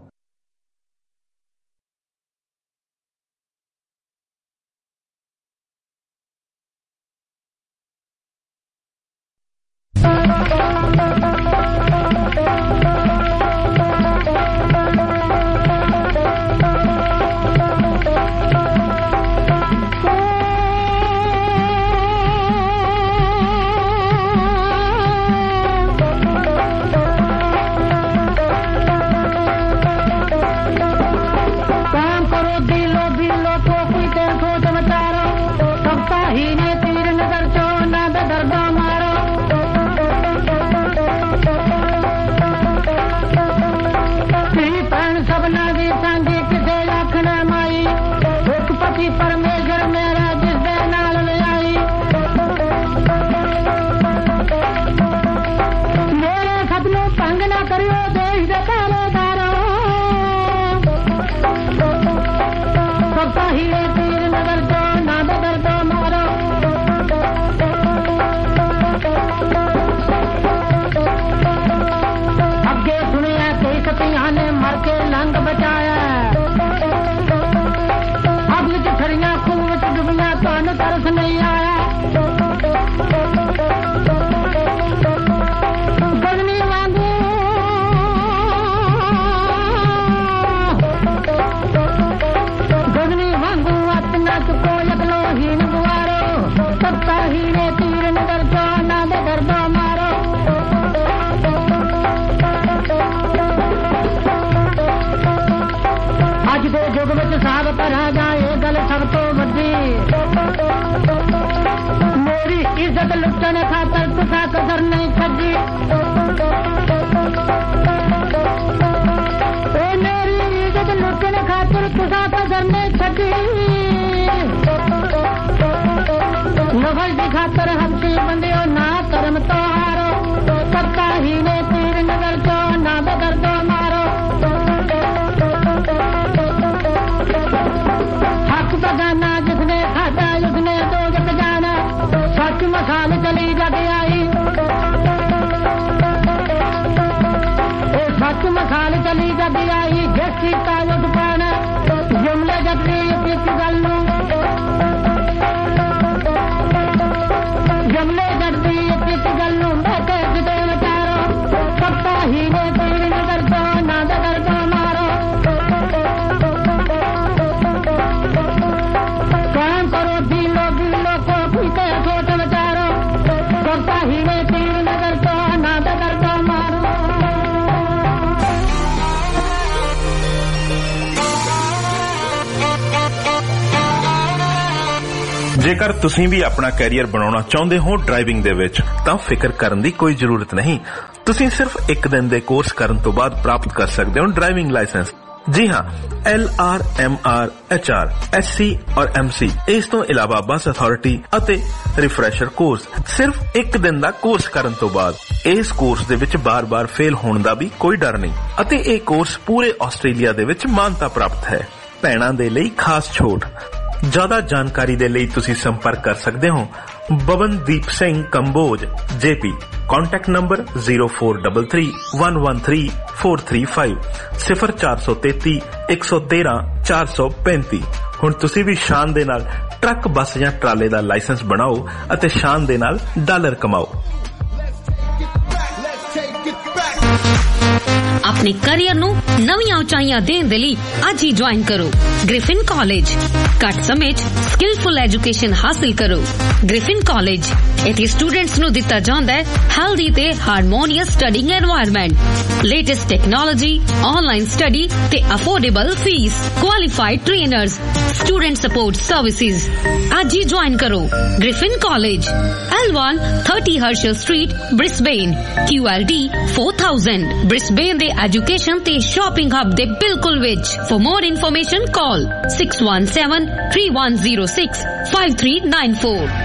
[SPEAKER 12] ਜੇਕਰ ਤੁਸੀਂ ਵੀ ਆਪਣਾ ਕੈਰੀਅਰ ਬਣਾਉਣਾ ਚਾਹੁੰਦੇ ਹੋ ਡਰਾਈਵਿੰਗ ਦੇ ਵਿੱਚ ਤਾਂ ਫਿਕਰ ਕਰਨ ਦੀ ਕੋਈ ਜ਼ਰੂਰਤ ਨਹੀਂ। ਤੁਸੀਂ ਸਿਰਫ ਇੱਕ ਦਿਨ ਦੇ ਕੋਰਸ ਕਰਨ ਤੋਂ ਬਾਅਦ ਪ੍ਰਾਪਤ ਕਰ ਸਕਦੇ ਹੋ ਡਰਾਈਵਿੰਗ ਲਾਇਸੈਂਸ। ਜੀ ਹਾਂ, L R M R H R S C ਔਰ ਐਮ ਸੀ। ਇਸ ਤੋਂ ਇਲਾਵਾ ਬੱਸ ਅਥਾਰਟੀ ਅਤੇ ਰਿਫਰੈਸ਼ਰ ਕੋਰਸ ਸਿਰਫ ਇੱਕ ਦਿਨ ਦਾ ਕੋਰਸ ਕਰਨ ਤੋਂ ਬਾਅਦ। ਇਸ ਕੋਰਸ ਦੇ ਵਿੱਚ ਬਾਰ-ਬਾਰ ਫੇਲ ਹੋਣ ਦਾ ਵੀ ਕੋਈ ਡਰ ਨਹੀਂ ਅਤੇ ਇਹ ਕੋਰਸ ਪੂਰੇ ਆਸਟ੍ਰੇਲੀਆ ਦੇ ਵਿੱਚ ਮਾਨਤਾ ਪ੍ਰਾਪਤ ਹੈ। ਭੈਣਾਂ ਦੇ ਲਈ ਖਾਸ ਛੋਟ। ਜ਼ਿਆਦਾ ਜਾਣਕਾਰੀ ਦੇ ਲਈ ਤੁਸੀਂ ਸੰਪਰਕ ਕਰ ਸਕਦੇ ਹੋ Bawandeep Singh Kamboj JP. Contact number zero four three three one one three four three five ਸਿਫਰ ਚਾਰ ਸੌ ਤੇਤੀ ਇੱਕ ਸੌ ਤੇਰਾਂ ਚਾਰ ਸੌ ਪੈਂਤੀ। ਹੁਣ ਤੁਸੀਂ ਵੀ ਸ਼ਾਨ ਦੇ ਨਾਲ ਟਰੱਕ ਬੱਸ ਜਾਂ ਟਰਾਲੇ ਦਾ ਲਾਇਸੈਂਸ ਬਣਾਓ ਅਤੇ ਸ਼ਾਨ ਦੇ ਨਾਲ ਡਾਲਰ ਕਮਾਓ।
[SPEAKER 13] ਆਪਣੇ ਕੈਰੀਅਰ ਨੂੰ ਨਵੀਆਂ ਉਚਾਈਆਂ ਦੇਣ ਦੇ ਲਈ ਅੱਜ ਹੀ ਜੁਆਇਨ ਕਰੋ ਗ੍ਰਿਫਿਨ ਕਾਲਜ। ਘੱਟ ਸਮੇਂ 'ਚ ਸਕਿਲਫੁਲ ਐਜੂਕੇਸ਼ਨ ਹਾਸਲ ਕਰੋ। ਗ੍ਰਿਫਿਨ ਕਾਲਜ ਇੱਥੇ ਸਟੂਡੈਂਟਸ ਨੂੰ ਦਿੱਤਾ ਜਾਂਦਾ ਹੈ ਹੈਲਦੀ ਤੇ harmonious studying environment, latest technology, online study ਤੇ affordable fees, qualified trainers, student support services. ਅੱਜ ਹੀ ਜੁਆਇਨ ਕਰੋ Griffin college, L one thirty Herschel street, Brisbane, Q L D four thousand, Brisbane ਦੇ ਐਜੂਕੇਸ਼ਨ ਤੇ ਸ਼ਾਪਿੰਗ ਹੱਬ ਦੇ ਬਿਲਕੁਲ ਵਿੱਚ। For more information call six one seven three one zero six five three nine four।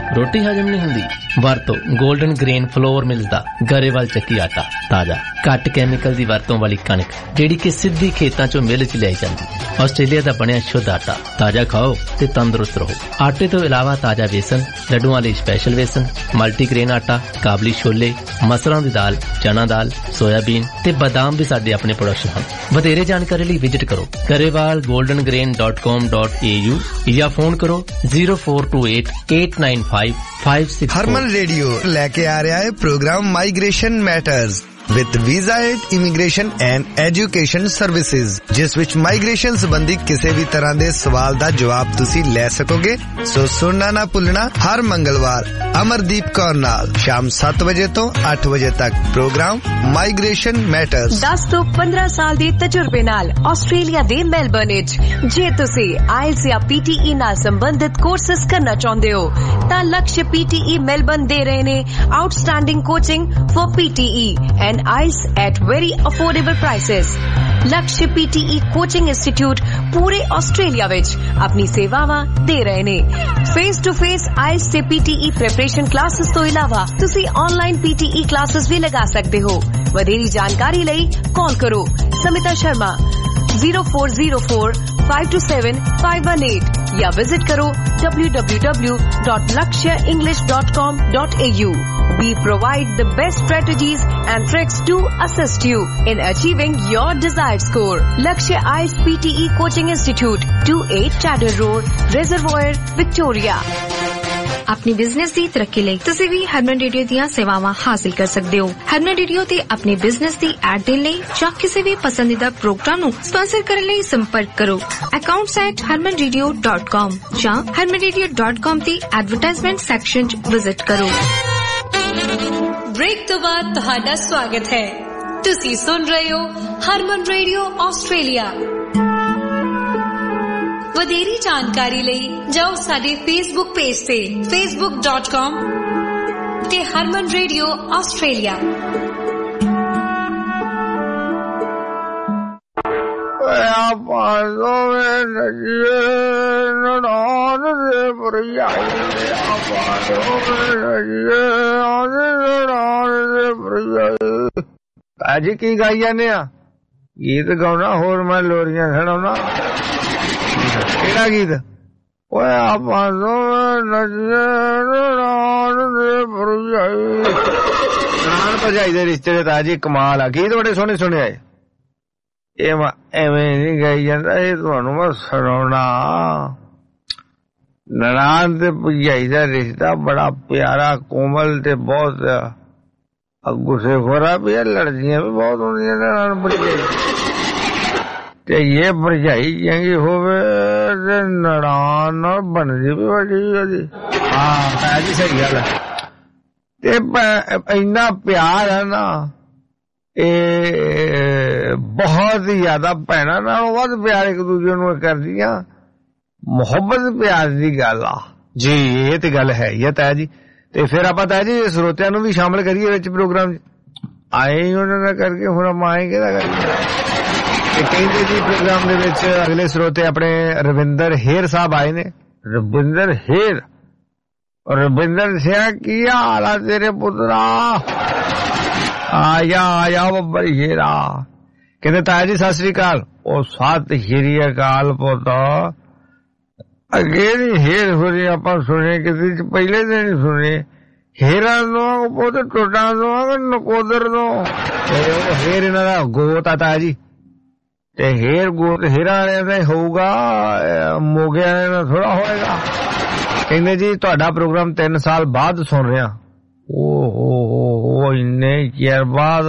[SPEAKER 14] रोटी हजम नहीं हुंदी? वरतो गोल्डन ग्रेन फ्लोर मिल्स दा गरेवाल ਚੱਕੀ आटा ताजा घट कैमिकल दी वरतों वाली कणक ਜਿਹੜੀ कि सिद्धी खेतां चों मिल च लियाई जांदी। ਆਸਟ੍ਰੇਲੀਆ ਦਾ ਬਣਿਆ ਸ਼ੁੱਧ ਆਟਾ ਤਾਜ਼ਾ ਖਾਓ ਤੇ ਤੰਦਰੁਸਤ ਰਹੋ। ਆਟੇ ਤੋਂ ਇਲਾਵਾ ਤਾਜ਼ਾ ਵੇਸਣ, ਲੱਡੂਆਂ ਲਈ ਸਪੈਸ਼ਲ ਵੇਸਣ, ਮਲਟੀਗ੍ਰੇਨ ਆਟਾ, ਕਾਬਲੀ ਛੋਲੇ, ਮਸਰਾਂ ਦੀ ਦਾਲ, ਚਨਾ ਦਾਲ, ਸੋਇਆਬੀਨ ਤੇ ਬਾਦਾਮ ਵੀ ਸਾਡੇ ਆਪਣੇ ਪ੍ਰੋਡਕਸ਼ਨ ਹਨ। ਵਧੇਰੇ ਜਾਣਕਾਰੀ ਲਈ ਵਿਜ਼ਿਟ ਕਰੋ Grewal golden grain dot com dot a u ਜਾਂ ਫੋਨ ਕਰੋ zero four two eight eight nine five five six four।
[SPEAKER 15] Harman radio ਲੈ ਕੇ ਆ ਰਿਹਾ ਹੈ program migration matters with visa aid, immigration and education services, ਜਿਸ ਵਿੱਚ ਮਾਈਗ੍ਰੇਸ਼ਨ ਸੰਬੰਧੀ ਕਿਸੇ ਵੀ ਤਰ੍ਹਾਂ ਦੇ ਸਵਾਲ ਦਾ ਜਵਾਬ ਤੁਸੀਂ ਲੈ ਸਕੋਗੇ। ਸੋ ਸੁਣਨਾ ਨਾ ਭੁੱਲਣਾ ਹਰ ਮੰਗਲਵਾਰ ਅਮਰਦੀਪ ਕੌਰ ਨਾਲ ਸ਼ਾਮ ਸੱਤ ਵਜੇ ਤੋਂ ਅੱਠ ਵਜੇ ਤੱਕ ਪ੍ਰੋਗਰਾਮ ਮਾਈਗ੍ਰੇਸ਼ਨ ਮੈਟਰਸ।
[SPEAKER 16] ਦਸ ਤੋਂ ਪੰਦਰਾਂ ਸਾਲ ਦੇ ਤਜਰਬੇ ਨਾਲ ਆਸਟ੍ਰੇਲੀਆ ਦੇ ਮੈਲਬਰਨ ਵਿੱਚ ਜੇ ਤੁਸੀਂ ਆਇਲਸ ਜਾਂ ਪੀਟੀਈ ਨਾਲ ਸੰਬੰਧਿਤ ਕੋਰਸਸ ਕਰਨਾ ਚਾਹੁੰਦੇ ਹੋ ਤਾਂ ਲਕਸ਼ ਪੀਟੀਈ ਮੈਲਬਰਨ ਦੇ ਰਹੇ ਨੇ outstanding coaching for PTE and IELTS at very affordable prices। Lakshya PTE coaching institute पूरे ऑस्ट्रेलिया विच अपनी सेवावां दे रहे ने। फेस टू फेस आइल्स ते पीटीई प्रिपरेशन क्लासेस तो इलावा तुसी ऑनलाइन पीटीई क्लासेस भी लगा सकते हो। वधेरी जानकारी लई कॉल करो Samita Sharma zero four zero four five two seven five one eight या विजिट करो w w w dot lakshya english dot com dot a u। We provide the best strategies and tricks to assist you in achieving your desired score। Lakshya IELTS P T E Coaching Institute, two eight Chadder Road, Reservoir, Victoria।
[SPEAKER 17] अपनी बिजनेस ਦੀ ਤਰੱਕੀ ਲਈ ਤੁਸੀਂ ਵੀ ਹਰਮਨ ਰੇਡੀਓ ਦੀਆਂ ਸੇਵਾਵਾਂ ਹਾਸਲ ਕਰ ਸਕਦੇ ਹੋ। ਹਰਮਨ ਰੇਡੀਓ ਤੇ ਆਪਣੇ ਬਿਜ਼ਨਸ ਦੀ ਐਡ ਦੇਣ ਲਈ ਜਾਂ ਕਿਸੇ ਵੀ ਪਸੰਦੀਦਾ ਪ੍ਰੋਗਰਾਮ ਨੂੰ ਸਪਾਂਸਰ ਕਰਨ ਲਈ ਸੰਪਰਕ ਕਰੋ accounts at harman radio dot com ਜਾਂ harman radio dot com ਦੀ ਐਡਵਰਟਾਈਜ਼ਮੈਂਟ ਸੈਕਸ਼ਨ 'ਚ ਵਿਜ਼ਿਟ ਕਰੋ।
[SPEAKER 13] ਬ੍ਰੇਕ ਤੋਂ ਬਾਅਦ ਤੁਹਾਡਾ ਸਵਾਗਤ ਹੈ। ਤੁਸੀਂ ਸੁਣ ਰਹੇ ਹੋ ਹਰਮਨ ਰੇਡੀਓ ਆਸਟ੍ਰੇਲੀਆ। ਵਧੇਰੀ ਜਾਣਕਾਰੀ ਲਈ ਜਾਓ ਸਾਡੇ ਫੇਸਬੁੱਕ ਪੇਜ ਤੇ facebook dot com ਤੇ ਹਰਮਨ ਰੇਡੀਓ ਆਸਟ੍ਰੇਲੀਆ।
[SPEAKER 5] ਆਪਾਂ ਦੋਵੇਂ ਨਜੀਏ ਨਨਾਣ ਦੇ ਭਰਜਾਈ ਆਪਾਂ ਦੋਵੇਂ ਨਜੀਏ ਆਦੇ ਨਨਾਣ ਦੇ ਭਰਜਾਈ। ਅੱਜ ਕੀ ਗਾਈ ਜਾਂਦੇ ਆ? ਗੀਤ ਗਾਉਣਾ ਹੋਰ ਮੈਂ ਲੋਰੀਆਂ ਸੁਣਾਉਣਾ। ਕਿਹੜਾ ਗੀਤ? ਓਏ ਆਪਾਂ ਦੋਵੇਂ ਨਜੀਏ ਨਨਾਣ ਦੇ ਭਰਜਾਈ। ਨਨਾਣ ਭਰਜਾਈ ਦੇ ਰਿਸ਼ਤੇ ਦੇ ਤਾਂ ਜੀ ਕਮਾਲ ਆ। ਗੀਤ ਬੜੇ ਸੋਹਣੇ ਸੁਣਿਆ ਏ। ਇਹ ਮੈਂ ਐਵੇਂ ਨਹੀਂ ਗਾਈ ਜਾਂਦਾ, ਇਹ ਤੁਹਾਨੂੰ ਮੈਂ ਸੁਣਾਉਣਾ। ਨਨਾਣ ਤੇ ਭਰਜਾਈ ਦਾ ਰਿਸ਼ਤਾ ਬੜਾ ਪਿਆਰਾ, ਕੋਮਲ ਤੇ ਬਹੁਤ ਗੁੱਸੇ ਖੋਰਾ ਵੀ। ਲੜਦੀਆਂ ਵੀ ਬਹੁਤ ਹੁੰਦੀਆਂ ਨਨਾਣ ਭਰਜਾਈ ਤੇ ਇਹ ਭਰਜਾਈ ਚੰਗੀ ਹੋਵੇ ਤੇ ਨਨਾਣ ਨਾਲ ਬਣਦੀ ਵੀ ਵੱਡੀ ਉਹਦੀ। ਹਾਂ ਭੈ ਜੀ ਸਹੀ ਗੱਲ ਹੈ। ਤੇ ਇੰਨਾ ਪਿਆਰ ਹੈ ਨਾ, ਇਹ ਬਹੁਤ ਹੀ ਜ਼ਿਆਦਾ ਭੈਣਾਂ ਨਾਲੋਂ ਵੱਧ ਪਿਆਰ ਇੱਕ ਦੂਜੇ ਨੂੰ ਕਰਦੀਆਂ। ਮੁਹੱਬਤ ਪਿਆਰ ਦੀ ਗੱਲ ਆ ਜੀ, ਇਹ ਤੇ ਗੱਲ ਹੈ ਹੀ ਹੈ ਤਾਇਆ ਜੀ। ਤੇ ਫਿਰ ਆਪਾਂ ਤਾਇਆ ਜੀ ਸਰੋਤਿਆਂ ਨੂੰ ਵੀ ਸ਼ਾਮਲ ਕਰੀਏ ਵਿੱਚ ਪ੍ਰੋਗਰਾਮ 'ਚ। ਆਏ ਉਹਨਾਂ ਦਾ ਕਰਕੇ ਹੁਣ ਆਪਾਂ ਆਏ ਕਿਹਦਾ ਕਰਕੇ। ਤੇ ਕਹਿੰਦੇ ਜੀ ਪ੍ਰੋਗਰਾਮ ਦੇ ਵਿੱਚ ਅਗਲੇ ਸਰੋਤੇ ਆਪਣੇ ਰਵਿੰਦਰ ਹੇਰ ਸਾਹਿਬ ਆਏ ਨੇ। ਰਵਿੰਦਰ ਹੇਰ, ਰਵਿੰਦਰ ਸਿਆ ਕੀ ਹਾਲ ਆ ਤੇਰੇ ਪੁੱਤਰਾ? ਆਇਆ ਆਇਆ ਬੱਬਰ ਹੀਰਾ। ਕਹਿੰਦੇ ਤਾਇਆ ਜੀ ਸਤਿ ਸ੍ਰੀ ਅਕਾਲ। ਉਹ ਸਤਿ ਸ੍ਰੀ ਅਕਾਲ ਪੁੱਤ। ਅੱਗੇ ਨੀ ਹੇਰ ਹੋਰੀ ਆਪਾਂ ਸੁਣੇ ਕਿਸੇ ਚ, ਪਹਿਲੇ ਦਿਨ ਹੀ ਸੁਣੇ। ਹੇਰਾਂ ਤੋਂ ਪੁੱਤ ਟੋਟਾਂ ਤੋਂ ਨਕੋਦਰ ਤੋਂ। ਹੇਰ ਇਹਨਾਂ ਦਾ ਗੋਤ ਆ ਤਾਇਆ ਜੀ। ਤੇ ਹੇਰ ਗੋਤ ਹੇਰਾਂ ਵਾਲਿਆਂ ਦਾ ਹੋਊਗਾ, ਮੋਗਿਆਂ ਵਾਲਿਆਂ ਦਾ ਥੋੜਾ ਹੋਏਗਾ। ਕਹਿੰਦੇ ਜੀ ਤੁਹਾਡਾ ਪ੍ਰੋਗਰਾਮ ਤਿੰਨ ਸਾਲ ਬਾਅਦ ਸੁਣ ਰਿਹਾ। ਓ ਹੋ ਇੰਨੇ ਚਿਰ ਬਾਅਦ?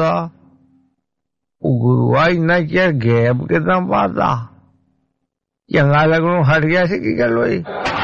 [SPEAKER 5] ਗੁਰੂਆ ਇੰਨਾ ਚਿਰ ਗੈਪ ਕਿਦਾਂ ਪਾਤਾ? ਚੰਗਾ ਲੱਗਣੋਂ ਹਟ ਗਿਆ ਸੀ, ਕੀ ਗੱਲ ਹੋਈ?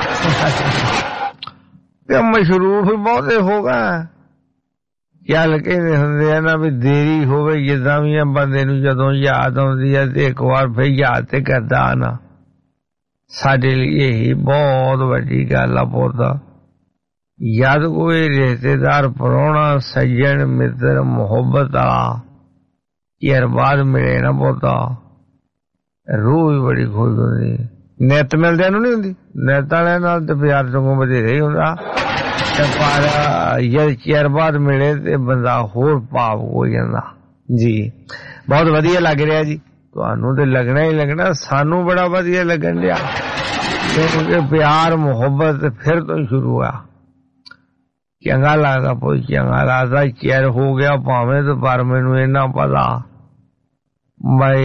[SPEAKER 5] ਤੇ ਮਸ਼ਰੂਫ ਬਹੁਤੇ ਹੋ ਗਏ। ਚੱਲ ਕਹਿੰਦੇ ਹੁੰਦੇ ਆ ਨਾ ਵੀ ਦੇਰੀ ਹੋਵੇ ਜਿੱਦਾਂ ਵੀ ਆ, ਬੰਦੇ ਨੂੰ ਜਦੋਂ ਯਾਦ ਆਉਂਦੀ ਹੈ ਤੇ ਇੱਕ ਵਾਰ ਫਿਰ ਯਾਦ ਤੇ ਕਰਦਾ ਨਾ। ਸਾਡੇ ਲਈ ਇਹੀ ਬਹੁਤ ਵੱਡੀ ਗੱਲ ਆ ਪੁੱਤ। ਜਦ ਕੋਈ ਰਿਸ਼ਤੇਦਾਰ, ਪ੍ਰਾਹੁਣਾ, ਸੱਜਣ, ਮਿੱਤਰ, ਮੁਹੱਬਤ ਆ ਚਿਰ ਬਾਅਦ ਮਿਲੇ ਨਾ ਪੁੱਤ, ਰੂਹ ਵੀ ਬੜੀ ਖੁਸ਼ ਹੁੰਦੀ। ਨਿੱਤ ਮਿਲਦਿਆਂ ਨੂੰ ਨੀ ਹੁੰਦੀ, ਨਿੱਤ ਵਾਲਿਆਂ ਨਾਲ ਤੇ ਪਿਆਰ ਚੰਗੋਂ ਵਧੇਰੇ ਹੀ ਹੁੰਦਾ। पर जद चेर बाद मिले ते बंदा होर भाव हो जांदा जी। बहुत वधिया लग रहा जी, तुहानू ते लगना ही लगना, सानू बड़ा वधिया लगन दिया क्योंकि प्यार मुहब्बत फिर तो शुरू हुआ। चंगा लगदा पोई चंगा लगदा, चेर हो गया भावें, तो पर मैनू इन्ना पता भाई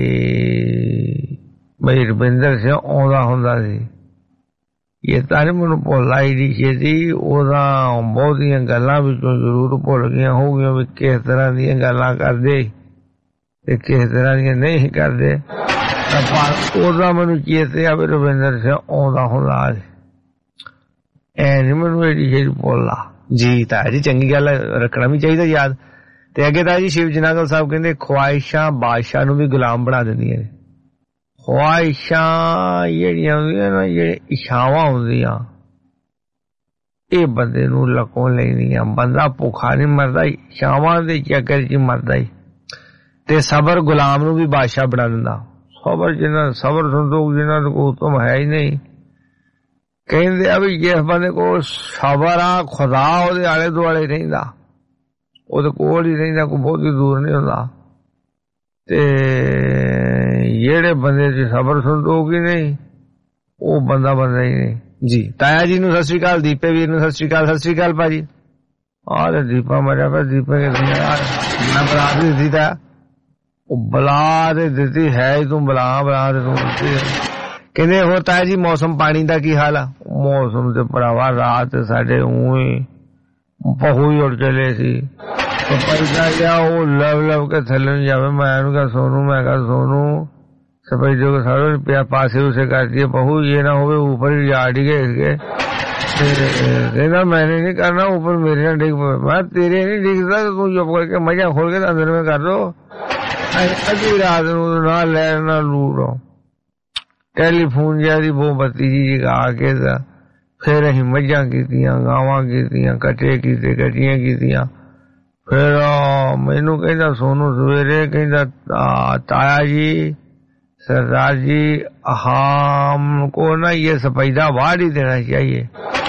[SPEAKER 5] भाई रविंदर सिंह आउंदा हुंदा सी, ये तारे मैनू भुल आई दी छेती, ओदा बहुतियां गल्लां विचों जरूर भुल गईयां हो गईयां भी किस तरह दीयां गल्लां करदे ते किस तरह दीयां नहीं करदे, पर ओदा मैनू चेते आ भी रविंदर सिंह आउंदा हुंदा सी, ऐ नी मैनू एडी छेती भुलदा जी। ताया जी चंगी गल रखना भी चाहिए याद। ते अगे ताया जी शिव जनागल साहब कहंदे ख्वाहिशां बादशाह नू भी गुलाम बना दिंदियां ने। ख्वाहिशां जेहड़ियां होंदियां ना, जेहड़े इच्छावां होंदियां, एह बंदे नू लकों लैंदियां। बंदा भुखा नहीं मरदा, इच्छावां दे चक्कर च मरदा ही। ते सबर गुलाम नू भी बादशाह बना दिंदा। सबर जिन्ना सबर संतोख जिन्ना को हुक्म है ही नहीं। कहंदे आ भी जिस बंदे को सबर आ, खुदा ओहदे आले दुआले रहिंदा, ओहदे कोल ही रहिंदा, कोई बहुत ही दूर नहीं हुंदा। ते जेड़े बंदे च सबर संतोख ही नहीं, वो बंदा बंदा ही नहीं जी। ताया जी नू सत श्री अकाल, दीपे वीर नू सत श्री अकाल। सत श्री अकाल भाजी। आ दीपा मरिया पे, दीपे के मैं बला दी दी ताया, बला दे दी है ही तू, बला बला दे तू दित्ती। कहंदे हो ताया जी मौसम पानी दा की हाल आ? मौसम ते भरावा रात साडे ऊई पहू ही उड़ चले सी, तो पैसा गया वो लव लव के थले नहीं जावे। मैं कहा सोनू, मैं कहा सोनू सफेदों के सारे प्यार पासे उसे कर दिए, बहू ये ना हो ऊपर ही जा डिगे इसके। कहना मैंने नहीं करना, ऊपर मेरे ना डिग, मैं तेरे नहीं डिगता, तो तू चुप करके मजा खोल के अंदर में कर दो। अभी रात ना लै ना लूटो टेलीफोन जैसी वो बत्ती जी जगा के फिर अं मझा कीतियां, गावां कीतियां, कटे कीते, कटियां कीतियां। फिर मैनू कहता सोनू सवेरे कहता ताया जी सरदार जी हमको ना ये सफेदा वाड़ ही देना चाहिए।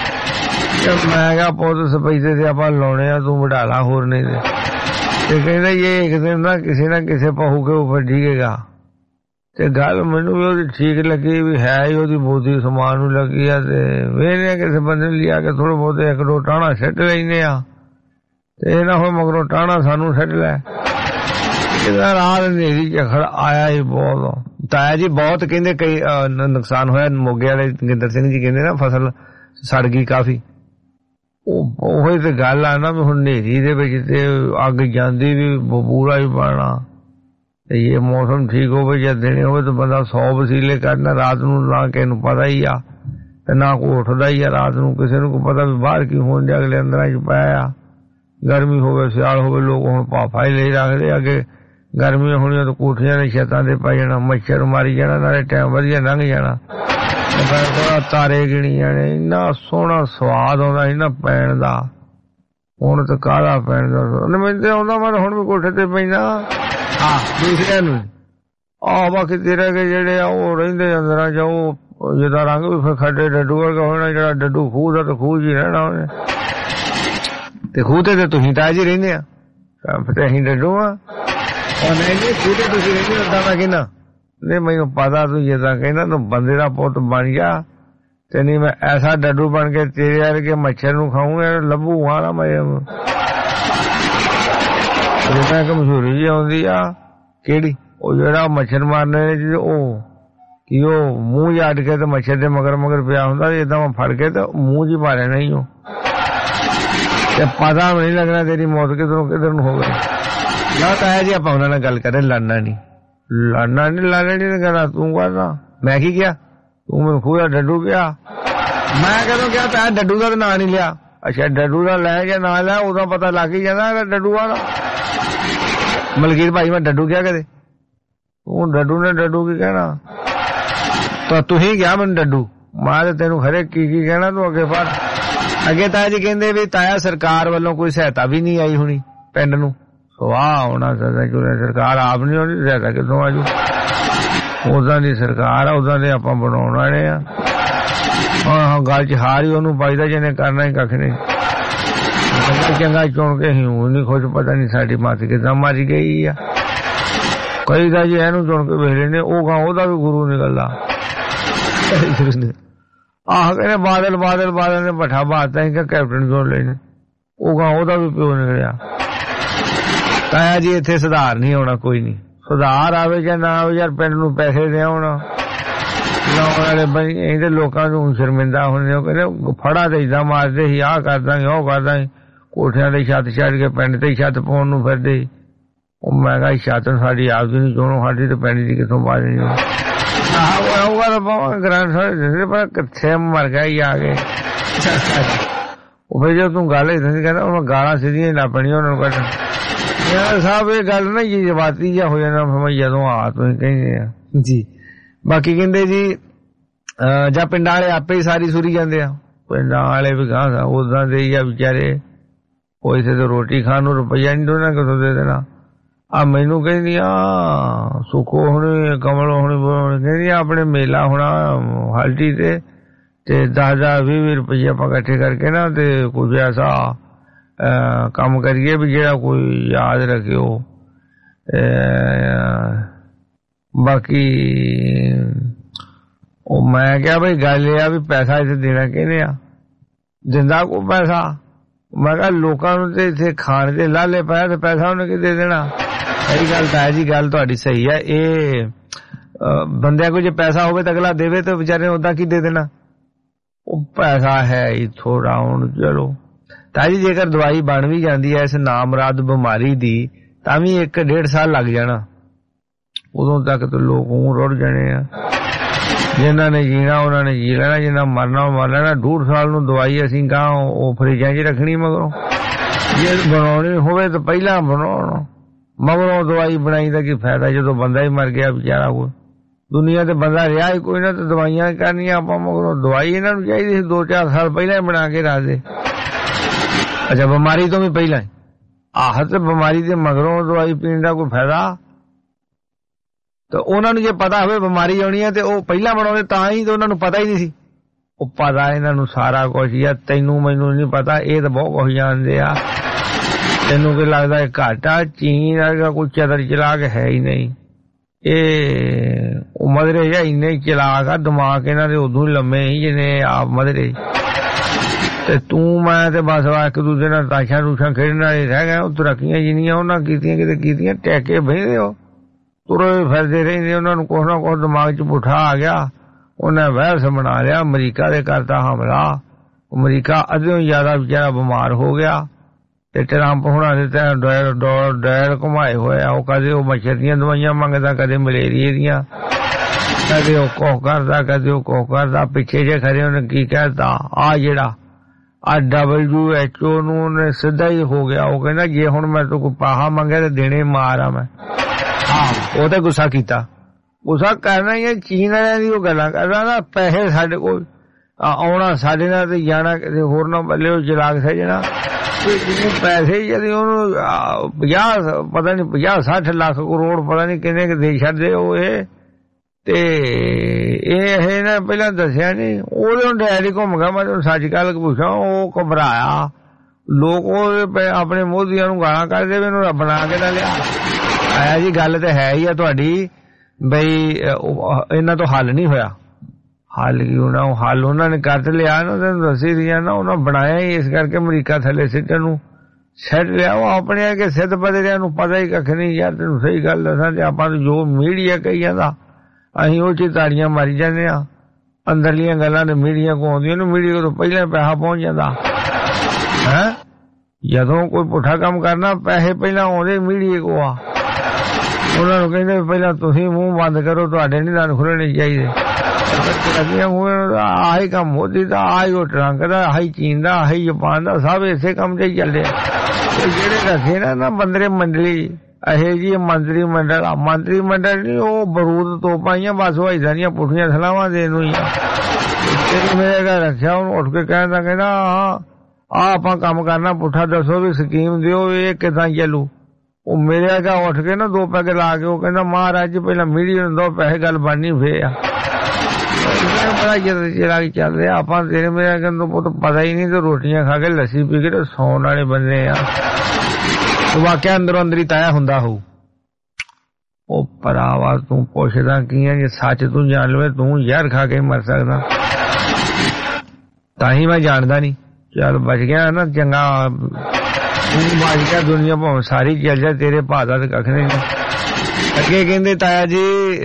[SPEAKER 5] जब मैं क्या पुत सफेदे से आप लाने तू बढ़ाला होर नहीं दे। कहता ये एक दिन ना किसी ना किसी पहू के ऊपर डिगेगा। ते गल मैनू भी ठीक लगी भी है ही ओदी बोधी समान नू लगी है। ते वेने किसी बंदे लिया के थोड़े बहुत एक दो टाणा सट लेने आ, ते ना हो मगरों टाणा सानू सट लै। रात अंधेरी झखड़ आया ही बहुत। ताया जी बहुत कहंदे कई नुकसान होया मोगे वाले गिंदर सिंह जी कहंदे ना फसल सड़ गई काफी। ओह ते गल आ ना भी हुण नेरी दे विच ते अग जांदी भी बबूरा ही पाना। ते ये मौसम ठीक हो या दिन हो तो बंदा सौ वसीले करना। रात नू ना किसे नू पता ही आ ते ना कोई उठदा ही आ रात नू, किसे नू पता भी बाहर की होण दे, अगले अंदरां च पाया। गर्मी होवे सियाल होवे लोग हुण पाफा ही ले रखदे। अगे गर्मी होनी तो कोठियां ने छतां ते पै जाना, मच्छर मारी जाना, नाले टाइम वधिया लंघ जाना। तारे गिणी जाने, इन्ना सोहना स्वाद आउंदा ਸੀ ना पैण दा। हुण ते काला पैण दा मैनूं ते आउंदा, मैं हुण भी कोठे ते पैंदा। हाँ दूसरिਆਂ ਨੂੰ आ बाकी तेरे के जेड़े आ ਉਹ ਰਹਿੰਦੇ ਅੰਦਰਾਂ ਚ ਉਹ ਜਿਹਦਾ ਰੰਗ ਵੀ ਫਿਰ ਖੱਡੇ ਡੱਡੂ ਵਰਗਾ ਹੋਣਾ। ਜਿਹੜਾ ਡੱਡੂ ਖੂਹ ਦਾ ਤੇ ਖੂਹ ਜੀ ਰਹਿਣਾ ਉਹਨੇ। ਤੇ ਖੂਹ ਤੇ ਤੇ ਤੁਸੀਂ ਤਾਂ ਜੀ ਰਹਿੰਦੇ ਆ, ਫਿਰ ਅਸੀਂ ਡੱਡੂ ਆ। ਉਹ ਨਹੀਂ ਨਹੀਂ ਖੂਹ ਤੇ ਤੁਸੀਂ ਰਹਿੰਦੇ ਉਦਾਂ ਮੈਂ ਕਹਿੰਦਾ नहीं मैं पता तू जिदा कहना तू बंदे का पुत बन गया ते नहीं मैं ऐसा डड्डू बन के तेरे यार के मच्छर नू खाऊंगा लभू वाला मैं एक मशहूरी जी आउंदी आ केड़ी ओ जेड़ा मच्छर मारने ओ कि ओ मुंह च अड़ के ते मच्छर दे मगर मगर पिया हुंदा इदां मैं फड़ के ते मुंह च पा लेना ही ते पता नहीं लगना तेरी मौत किधरों किधर हो गई ना। ताया जी आपां उन्हां नाल गल करें, लड़ना नहीं लड़ना नहीं लड़ना नहीं कहना तू करना मैं की क्या तू मैं खूह डड्डू क्या मैं कदों क्या तै डड्डू का तो ना नहीं लिया। अच्छा डड्डू का लै या ना लै उदा पता लग ही जाना डड्डू वाला। मलकीत भाई मैं डड्डू क्या कदे तू डड्डू ने डड्डू की कहना तो तू ही क्या मैं डड्डू मैं तेन खरे की की कहना तू अगे पर अगे। ताया जी कहते भी ताया सरकार वालों कोई सहायता भी नहीं आई होनी पिंड नू वाह होना चाहिए। सरकार आप नहीं होनी सहायता कितों आजू उदा दी सरकार आ उदा दे आपां बनाउण वाले आ। ਹਾਂ ਗੱਲ ਚ ਹਾਰ ਹੀ ਉਹਨੂੰ ਪਾਈਦਾ ਜਿਹਨੇ ਕਰਨਾ ਹੀ ਕੱਖ ਨਹੀਂ। ਚੰਗਾ ਚੁਣ ਕੇ ਹੀ ਨਹੀਂ ਖੁਸ਼, ਪਤਾ ਨਹੀਂ ਸਾਡੀ ਮਾਤ ਕਿੱਦਾਂ ਮਾਰੀ ਗਈ ਆ। ਕਈ ਦਾ ਜੀ ਇਹਨੂੰ ਚੁਣ ਕੇ ਵੇਖ ਲੈਂਦੇ, ਉਹ ਗਾਂ ਉਹਦਾ ਵੀ ਗੁਰੂ ਨਿਕਲਦਾ। ਆਹ ਕਹਿੰਦੇ ਬਾਦਲ ਬਾਦਲ ਬਾਦਲ ਨੇ ਭੱਠਾ ਬਾਤਾ ਸੀ ਕਿ ਕੈਪਟਨ ਚੁਣ ਲੈਣੇ, ਉਹ ਗਾਂ ਉਹਦਾ ਵੀ ਪਿਓ ਨਿਕਲਿਆ। ਤਾਇਆ ਜੀ ਇੱਥੇ ਸੁਧਾਰ ਨਹੀਂ ਆਉਣਾ, ਕੋਈ ਨਹੀਂ ਸੁਧਾਰ ਆਵੇ ਜਾਂ ਨਾ ਆਵੇ ਯਾਰ, ਪਿੰਡ ਨੂੰ ਪੈਸੇ ਦੇ ਆਉਣ ਲਾਉਣ ਵਾਲੇ ਬਈ ਤੇ ਲੋਕਾਂ ਨੂੰ ਸ਼ਰਮਿੰਦਾ ਹੁੰਦੇ। ਉਹ ਕਹਿੰਦੇ ਫੜਾ ਤੇ ਏਦਾਂ ਮਾਰਦੇ ਸੀ, ਆਹ ਕਰ ਦਾਂਗੇ ਉਹ ਕਰ ਦਾਂਗੇ, ਕੋਠਿਆਂ ਦੇ ਛੱਤ ਛੱਡ ਕੇ ਪਿੰਡ ਤੇ ਛੱਤ ਪਾਉਣ ਨੂੰ ਫਿਰਦੇ। ਉਹ ਮੈਂ ਕਿਹਾ ਛੱਤ ਸਾਡੀ ਆਪ ਦੀ ਨੀ ਚੋਣੋ, ਸਾਡੀ ਤੇ ਪਿੰਡ ਦੀ ਕਿੱਥੋਂ ਬਾਜਣੀ। ਗ੍ਰਾਂਟ ਸਾਰੇ ਪਰ ਕਿੱਥੇ ਮਰ ਗਿਆ ਹੀ ਆ ਕੇ। ਉਹ ਫਿਰ ਜਦੋਂ ਤੂੰ ਗੱਲ ਏਦਾਂ ਦੀ ਕਹਿੰਦਾ ਉਹ ਗਾਲਾਂ ਸਿੱਧੀਆਂ ਹੀ ਲੱਪਣੀਆਂ ਉਹਨਾਂ ਨੂੰ ਕੱਢਣ। ਯਾਰ ਸਾਹਿਬ ਇਹ ਗੱਲ ਨਾ ਜੀ ਜਵਾਤੀ ਜਿਹਾ ਹੋ ਜਾਣਾ ਫਿਰ ਜਦੋਂ ਆ ਤੁਸੀਂ ਕਹਿੰਦੇ ਆ ਜੀ। ਬਾਕੀ ਕਹਿੰਦੇ ਜੀ ਜਾਂ ਪਿੰਡਾਂ ਵਾਲੇ ਆਪੇ ਹੀ ਸਾਰੀ ਸੁਰੀ ਜਾਂਦੇ ਆ, ਪਿੰਡਾਂ ਵਾਲੇ ਵੀ ਗਾਂ ਉਦਾਂ ਦੇ ਹੀ ਆ ਵਿਚਾਰੇ। ਕੋਈ ਤੇ ਰੋਟੀ ਖਾਣ ਨੂੰ ਰੁਪਈਆ ਨੀ ਦੋਨਾਂ ਕਿਥੋਂ ਦੇ ਦੇਣਾ। ਆ ਮੈਨੂੰ ਕਹਿੰਦੀ ਆ ਸੁੱਖੋ ਹੁਣੀ ਕਮਲ ਹੁਣੀ ਕਹਿੰਦੀ ਆਪਣੇ ਮੇਲਾ ਹੋਣਾ ਹਲਟੀ ਤੇ ਤੇ ਦਸ ਦਸ ਵੀਹ ਵੀਹ ਰੁਪਈਏ ਆਪਾਂ ਇਕੱਠੇ ਕਰਕੇ ਨਾ ਤੇ ਕੁਝ ਐਸਾ ਕੰਮ ਕਰੀਏ ਵੀ ਜਿਹੜਾ ਕੋਈ ਯਾਦ ਰੱਖਿਓ। ਬਾਕੀ ਉਹ ਮੈਂ ਕਿਹਾ ਬਈ ਗੱਲ ਇਹ ਆ ਵੀ ਪੈਸਾ ਇੱਥੇ ਦੇਣਾ ਕਿਹਨੇ ਆ, ਦਿੰਦਾ ਕੋਈ ਪੈਸਾ। ਮੈਂ ਕਿਹਾ ਲੋਕਾਂ ਨੂੰ ਤੇ ਇੱਥੇ ਖਾਣ ਦੇ ਲਾਲੇ ਪਾਇਆ ਤੇ ਪੈਸਾ ਉਹਨੇ ਕੀ ਦੇ ਦੇਣਾ। ਇਹ ਗੱਲ ਤਾਂ ਹੈ ਜੀ, ਗੱਲ ਤੁਹਾਡੀ ਸਹੀ ਹੈ। ਇਹ ਬੰਦਿਆਂ ਕੋਲ ਜੇ ਪੈਸਾ ਹੋਵੇ ਤਾਂ ਅਗਲਾ ਦੇਵੇ ਤੇ ਵਿਚਾਰੇ ਓਦਾਂ ਕੀ ਦੇ ਦੇਣਾ। ਉਹ ਪੈਸਾ ਹੈ ਹੀ ਥੋੜਾ। ਹੁਣ ਚਲੋ ਤਾਂ ਜੀ ਜੇਕਰ ਦਵਾਈ ਬਣ ਵੀ ਜਾਂਦੀ ਹੈ ਇਸ ਨਾਮਰਾਦ ਬਿਮਾਰੀ ਦੀ ਤਾਂ ਵੀ ਇੱਕ ਡੇਢ ਸਾਲ ਲੱਗ ਜਾਣਾ। ਉਦੋਂ ਤੱਕ ਤਾਂ ਲੋਕ ਊਂ ਰੁੜ ਜਾਣੇ ਆ। ਜਿਨ੍ਹਾਂ ਨੇ ਜੀਣਾ ਉਹਨਾਂ ਨੇ ਜੀ ਲੈਣਾ, ਜਿਨ੍ਹਾਂ ਮਰਨਾ ਉਹ ਮਰ ਲੈਣਾ। ਡੂਢ ਸਾਲ ਨੂੰ ਦਵਾਈ ਅਸੀਂ ਗਾਂ ਉਹ ਫਰਿੱਜਾਂ 'ਚ ਰੱਖਣੀ, ਮਗਰੋਂ ਜੇ ਬਣਾਉਣੀ ਹੋਵੇ ਤਾਂ ਪਹਿਲਾਂ ਬਣਾਉਣ, ਮਗਰੋਂ ਦਵਾਈ ਬਣਾਈ ਦਾ ਕੀ ਫਾਇਦਾ ਜਦੋਂ ਬੰਦਾ ਹੀ ਮਰ ਗਿਆ ਵਿਚਾਰਾ। ਕੋਈ ਦੁਨੀਆ ਤੇ ਬੰਦਾ ਰਿਹਾ ਹੀ ਕੋਈ ਨਾ, ਤੇ ਦਵਾਈਆਂ ਕਰਨੀਆਂ ਆਪਾਂ ਮਗਰੋਂ। ਦਵਾਈ ਇਹਨਾਂ ਨੂੰ ਚਾਹੀਦੀ ਸੀ ਦੋ ਚਾਰ ਸਾਲ ਪਹਿਲਾਂ ਹੀ ਬਣਾ ਕੇ ਰੱਖ ਦੇ। ਅੱਛਾ ਬਿਮਾਰੀ ਤੋਂ ਵੀ ਪਹਿਲਾਂ ਹੀ ਆਹਤ ਬਿਮਾਰੀ ਦੇ ਮਗਰੋਂ ਦਵਾਈ ਪੀਣ ਦਾ ਕੋਈ ਫਾਇਦਾ। ਤੇ ਉਹਨਾਂ ਨੂੰ ਜੇ ਪਤਾ ਹੋਵੇ ਬਿਮਾਰੀ ਆਉਣੀ ਹੈ ਤੇ ਉਹ ਪਹਿਲਾਂ ਬਣਾਉਂਦੇ ਤਾਂ ਹੀ, ਤੇ ਉਹਨਾਂ ਨੂੰ ਪਤਾ ਹੀ ਨਹੀਂ ਸੀ। ਉਹ ਪਤਾ ਇਹਨਾਂ ਨੂੰ ਸਾਰਾ ਕੁਛ ਹੀ ਆ, ਤੈਨੂੰ ਮੈਨੂੰ ਨਹੀਂ ਪਤਾ, ਇਹ ਤਾਂ ਬਹੁਤ ਕੁਛ ਜਾਣਦੇ ਆ। ਤੈਨੂੰ ਕੀ ਲੱਗਦਾ ਇਹ ਘਾਟਾ ਚੀਨ ਵਰਗਾ ਕੋਈ ਚਤਰ ਚਲਾਕ ਹੈ ਹੀ ਨਹੀਂ। ਇਹ ਉਹ ਮਦਰੇ ਜਾਂ ਇੰਨੇ ਚਲਾਕ ਆ, ਦਿਮਾਗ ਇਹਨਾਂ ਦੇ ਉਦੋਂ ਹੀ ਲੰਮੇ ਸੀ ਜਿਹਨੇ ਆਪ ਮਦਰੇ। ਤੇ ਤੂੰ ਮੈਂ ਤੇ ਬਸ ਇੱਕ ਦੂਜੇ ਨਾਲ ਤਾਸ਼ਾਂ ਰੂਸ਼ਾਂ ਖੇਡਣ ਵਾਲੇ ਰਹਿ ਗਏ। ਉਹ ਤਰੱਕੀਆਂ ਜਿੰਨੀਆਂ ਉਹਨਾਂ ਕੀਤੀਆਂ ਕਿਤੇ ਕੀਤੀਆਂ, ਟੈਕੇ ਬਹਿੰਦੇ ਹੋ ਤੁਰੇ ਫਿਰਦੇ ਰਹਿੰਦੇ। ਉਹਨਾਂ ਨੂੰ ਕੁਛ ਨਾ ਕੁਛ ਦਿਮਾਗ 'ਚ ਪੁੱਠਾ ਆ ਗਿਆ, ਉਹਨੇ ਵਹਿਸ ਬਣਾ ਲਿਆ। ਅਮਰੀਕਾ ਦੇ ਕਰਤਾ ਹਮਲਾ, ਅਮਰੀਕਾ ਅੱਧਿਓਂ ਜ਼ਿਆਦਾ ਵਿਚਾਰਾ ਬਿਮਾਰ ਹੋ ਗਿਆ। ਤੇ ਟਰੰਪ ਹੁਣਾਂ ਦੇ ਤਾਂ ਡੋਰ ਡੈਰ ਘੁਮਾਏ ਹੋਏ ਆ। ਉਹ ਕਦੇ ਉਹ ਮੱਛਰ ਦੀਆਂ ਦਵਾਈਆਂ ਮੰਗਦਾ, ਕਦੇ ਮਲੇਰੀਏ ਦੀਆਂ, ਕਦੇ ਉਹ ਕੋਹ ਕਰਦਾ, ਕਦੇ ਉਹ ਕੋਹ ਕਰਦਾ। ਪਿੱਛੇ ਜੇ ਖਰੇ ਉਹਨੇ ਕੀ ਕਹਿਤਾ, ਆ ਜਿਹੜਾ ਆ ਡਬਲਯੂ ਐਚ ਓ ਨੂੰ ਉਹਨੇ ਸਿੱਧਾ ਹੀ ਹੋ ਗਿਆ। ਉਹ ਕਹਿੰਦਾ ਜੇ ਹੁਣ ਮੈਂ ਤੋਂ ਕੋਈ ਪਾਹਾ ਮੰਗਿਆ ਤੇ ਦੇਣੇ ਮਾਰ ਆ ਮੈਂ। ਹਾਂ ਉਹ ਤੇ ਗੁੱਸਾ ਕੀਤਾ, ਗੁੱਸਾ ਕਰਨਾ ਹੀ ਹੈ। ਚੀਨ ਵਾਲਿਆਂ ਦੀ ਉਹ ਗੱਲਾਂ ਕਰਦਾ ਨਾ, ਪੈਸੇ ਸਾਡੇ ਕੋਲ ਆਉਣਾ ਸਾਡੇ ਨਾਲ ਤੇ ਜਾਣਾ ਕਿਤੇ ਹੋਰ ਨਾ ਬੱਲੇ। ਉਹ ਚਲਾਕ ਸੱਜਣਾ ਪੈਸੇ ਜਦ ਉਹਨੂੰ ਪੰਜਾਹ ਪਤਾ ਨੀ ਪੰਜਾਹ ਸੱਠ ਲੱਖ ਕਰੋੜ ਪਤਾ ਨੀ ਕਿੰਨੇ ਕੁ ਦੇ ਛੱਡਦੇ ਉਹ। ਇਹ ਤੇ ਇਹ ਨਾ ਪਹਿਲਾਂ ਦੱਸਿਆ ਨੀ, ਉਹਦੇ ਹੁਣ ਡੈਡੀ ਘੁੰਮ ਗਿਆ। ਮੈਂ ਤੈਨੂੰ ਸੱਚ ਗੱਲ ਪੁੱਛਾਂ, ਉਹ ਘਬਰਾਇਆ। ਲੋਕ ਉਹ ਆਪਣੇ ਮੋਦੀਆਂ ਨੂੰ ਗਾਲਾਂ ਕੱਢਦੇ ਵੀ ਇਹਨੂੰ ਬਣਾ ਕੇ ਨਾ ਲਿਆ। ਆਇਆ ਜੀ ਗੱਲ ਤੇ ਹੈ ਹੀ ਆ ਤੁਹਾਡੀ ਬਈ ਇਹਨਾਂ ਤੋਂ ਹੱਲ ਨਹੀਂ ਹੋਇਆ। ਹੱਲ ਕੀ ਹੋਣਾ, ਉਹ ਹੱਲ ਉਹਨਾਂ ਨੇ ਕਰ ਲਿਆ ਨਾ, ਤੈਨੂੰ ਦੱਸੀ ਦੀਆਂ ਨਾ। ਉਹਨਾਂ ਬਣਾਇਆ ਹੀ ਇਸ ਕਰਕੇ ਅਮਰੀਕਾ ਥੱਲੇ ਸਿੱਟਣ ਨੂੰ ਸੈੱਟ ਲਿਆ। ਉਹ ਆਪਣੇ ਅੱਗੇ ਸਿੱਧ ਪਦਰਿਆਂ ਨੂੰ ਪਤਾ ਹੀ ਕੱਖ ਨਹੀਂ ਯਾਰ। ਤੈਨੂੰ ਸਹੀ ਗੱਲ ਦੱਸਾਂ ਤੇ ਆਪਾਂ ਨੂੰ ਜੋ ਮੀਡੀਆ ਕਹੀ ਜਾਂਦਾ ਅਸੀਂ ਉਹ 'ਚ ਤਾੜੀਆਂ ਮਾਰੀ ਜਾਂਦੇ ਆ। ਅੰਦਰਲੀਆਂ ਗੱਲਾਂ ਨੇ ਮੀਡੀਆ ਕੋ ਆਉਂਦੀਆਂ ਨੇ, ਮੀਡੀਆ ਤੋਂ ਪਹਿਲਾਂ ਪੈਸਾ ਪਹੁੰਚ ਜਾਂਦਾ ਹੈ। ਜਦੋਂ ਕੋਈ ਪੁੱਠਾ ਕੰਮ ਕਰਨਾ ਪੈਸੇ ਪਹਿਲਾਂ ਆਉਂਦੇ ਮੀਡੀਆ ਕੋ ਆ। ਉਹਨਾਂ ਨੂੰ ਕਹਿੰਦੇ ਪਹਿਲਾਂ ਤੁਸੀਂ ਮੂੰਹ ਬੰਦ ਕਰੋ, ਤੁਹਾਡੇ ਨਹੀਂ ਦੰਦ ਖੁੱਲਣੇ ਚਾਹੀਦੇ। ਆਹੀ ਕੰਮ ਮੋਦੀ ਦਾ, ਆਹੀ ਉਹ ਟਰੰਕ ਦਾ, ਆਹੀ ਚੀਨ ਦਾ, ਆਹੀ ਜਾਪਾਨ ਦਾ, ਸਭ ਇਸੇ ਕੰਮ 'ਚ ਹੀ ਚੱਲ ਰਿਹਾ। ਜਿਹੜੇ ਰੱਖੇ ਨਾ ਨਾ ਬੰਦਰੇ ਮੰਡਲੀ ਇਹੋ ਜੀ ਮੰਤਰੀ ਮੰਡਲ ਆ, ਮੰਤਰੀ ਮੰਡਲ ਨੀ ਉਹ ਬਰੂਦ ਤੋਪਾਂ ਹੀ ਆ ਬਸ, ਉਹ ਏਦਾਂ ਦੀਆਂ ਪੁੱਠੀਆਂ ਸਲਾਵਾਂ ਦੇਣ ਨੂੰ ਹੀ ਆ। ਮੇਰੇ ਘਰ ਰੱਖਿਆ ਉਹਨੂੰ ਉੱਠ ਕੇ ਕਹਿੰਦਾ ਕਹਿੰਦਾ ਆਹ ਆਪਾਂ ਕੰਮ ਕਰਨਾ ਪੁੱਠਾ, ਦੱਸੋ ਵੀ ਸਕੀਮ ਦਿਓ ਇਹ ਕਿੱਦਾਂ ਚੱਲੂ। ਉਹ ਮੇਰੇ ਅੱਗਾ ਉੱਠ ਕੇ ਨਾ ਦੋ ਪੈਗ ਲਾ ਕੇ ਉਹ ਕਹਿੰਦਾ ਮਹਾਰਾਜ ਜੀ ਪਹਿਲਾਂ ਮੀਡੀਆ ਨੂੰ ਦੋ ਪੈਸੇ ਗੱਲ ਬਣਨੀ ਫੇਰ ਆ। ਬੜਾ ਜਿਹੜਾ ਚੱਲ ਰਿਹਾ ਆਪਾਂ ਤੇਰੇ ਮੇਰੇ ਕਹਿੰਦੇ ਪੁੱਤ ਪਤਾ ਹੀ ਨਹੀਂ ਤੇ ਰੋਟੀਆਂ ਖਾ ਕੇ ਲੱਸੀ ਪੀ ਕੇ ਤੇ ਸੌਣ ਵਾਲੇ ਬੰਦੇ ਆ ਵਾਕਿਆ ਅੰਦਰੋਂ ਅੰਦਰ ਹੀ ਤਾਇਆ ਹੁੰਦਾ ਹੋਊ। ਉਹ ਭਰਾਵਾ ਤੂੰ ਪੁੱਛਦਾ ਕੀ ਹੈ ਜੇ ਸੱਚ ਤੂੰ ਜਾਣ ਲਵੇ ਤੂੰ ਜ਼ਹਿਰ ਖਾ ਕੇ ਮਰ ਸਕਦਾ ਤਾਂ ਹੀ ਮੈਂ ਜਾਣਦਾ ਨਹੀਂ। ਚੱਲ ਬਚ ਗਿਆ ਨਾ ਚੰਗਾ ਤੂੰ ਬਚ ਗਿਆ ਦੁਨੀਆ ਭਾਵੇਂ ਸਾਰੀ ਚੱਲ ਜਾ ਤੇਰੇ ਭਾਅ ਦਾ ਤੇ ਕੱਖ ਨਹੀਂ। ਅੱਗੇ ਕਹਿੰਦੇ ਤਾਇਆ ਜੀ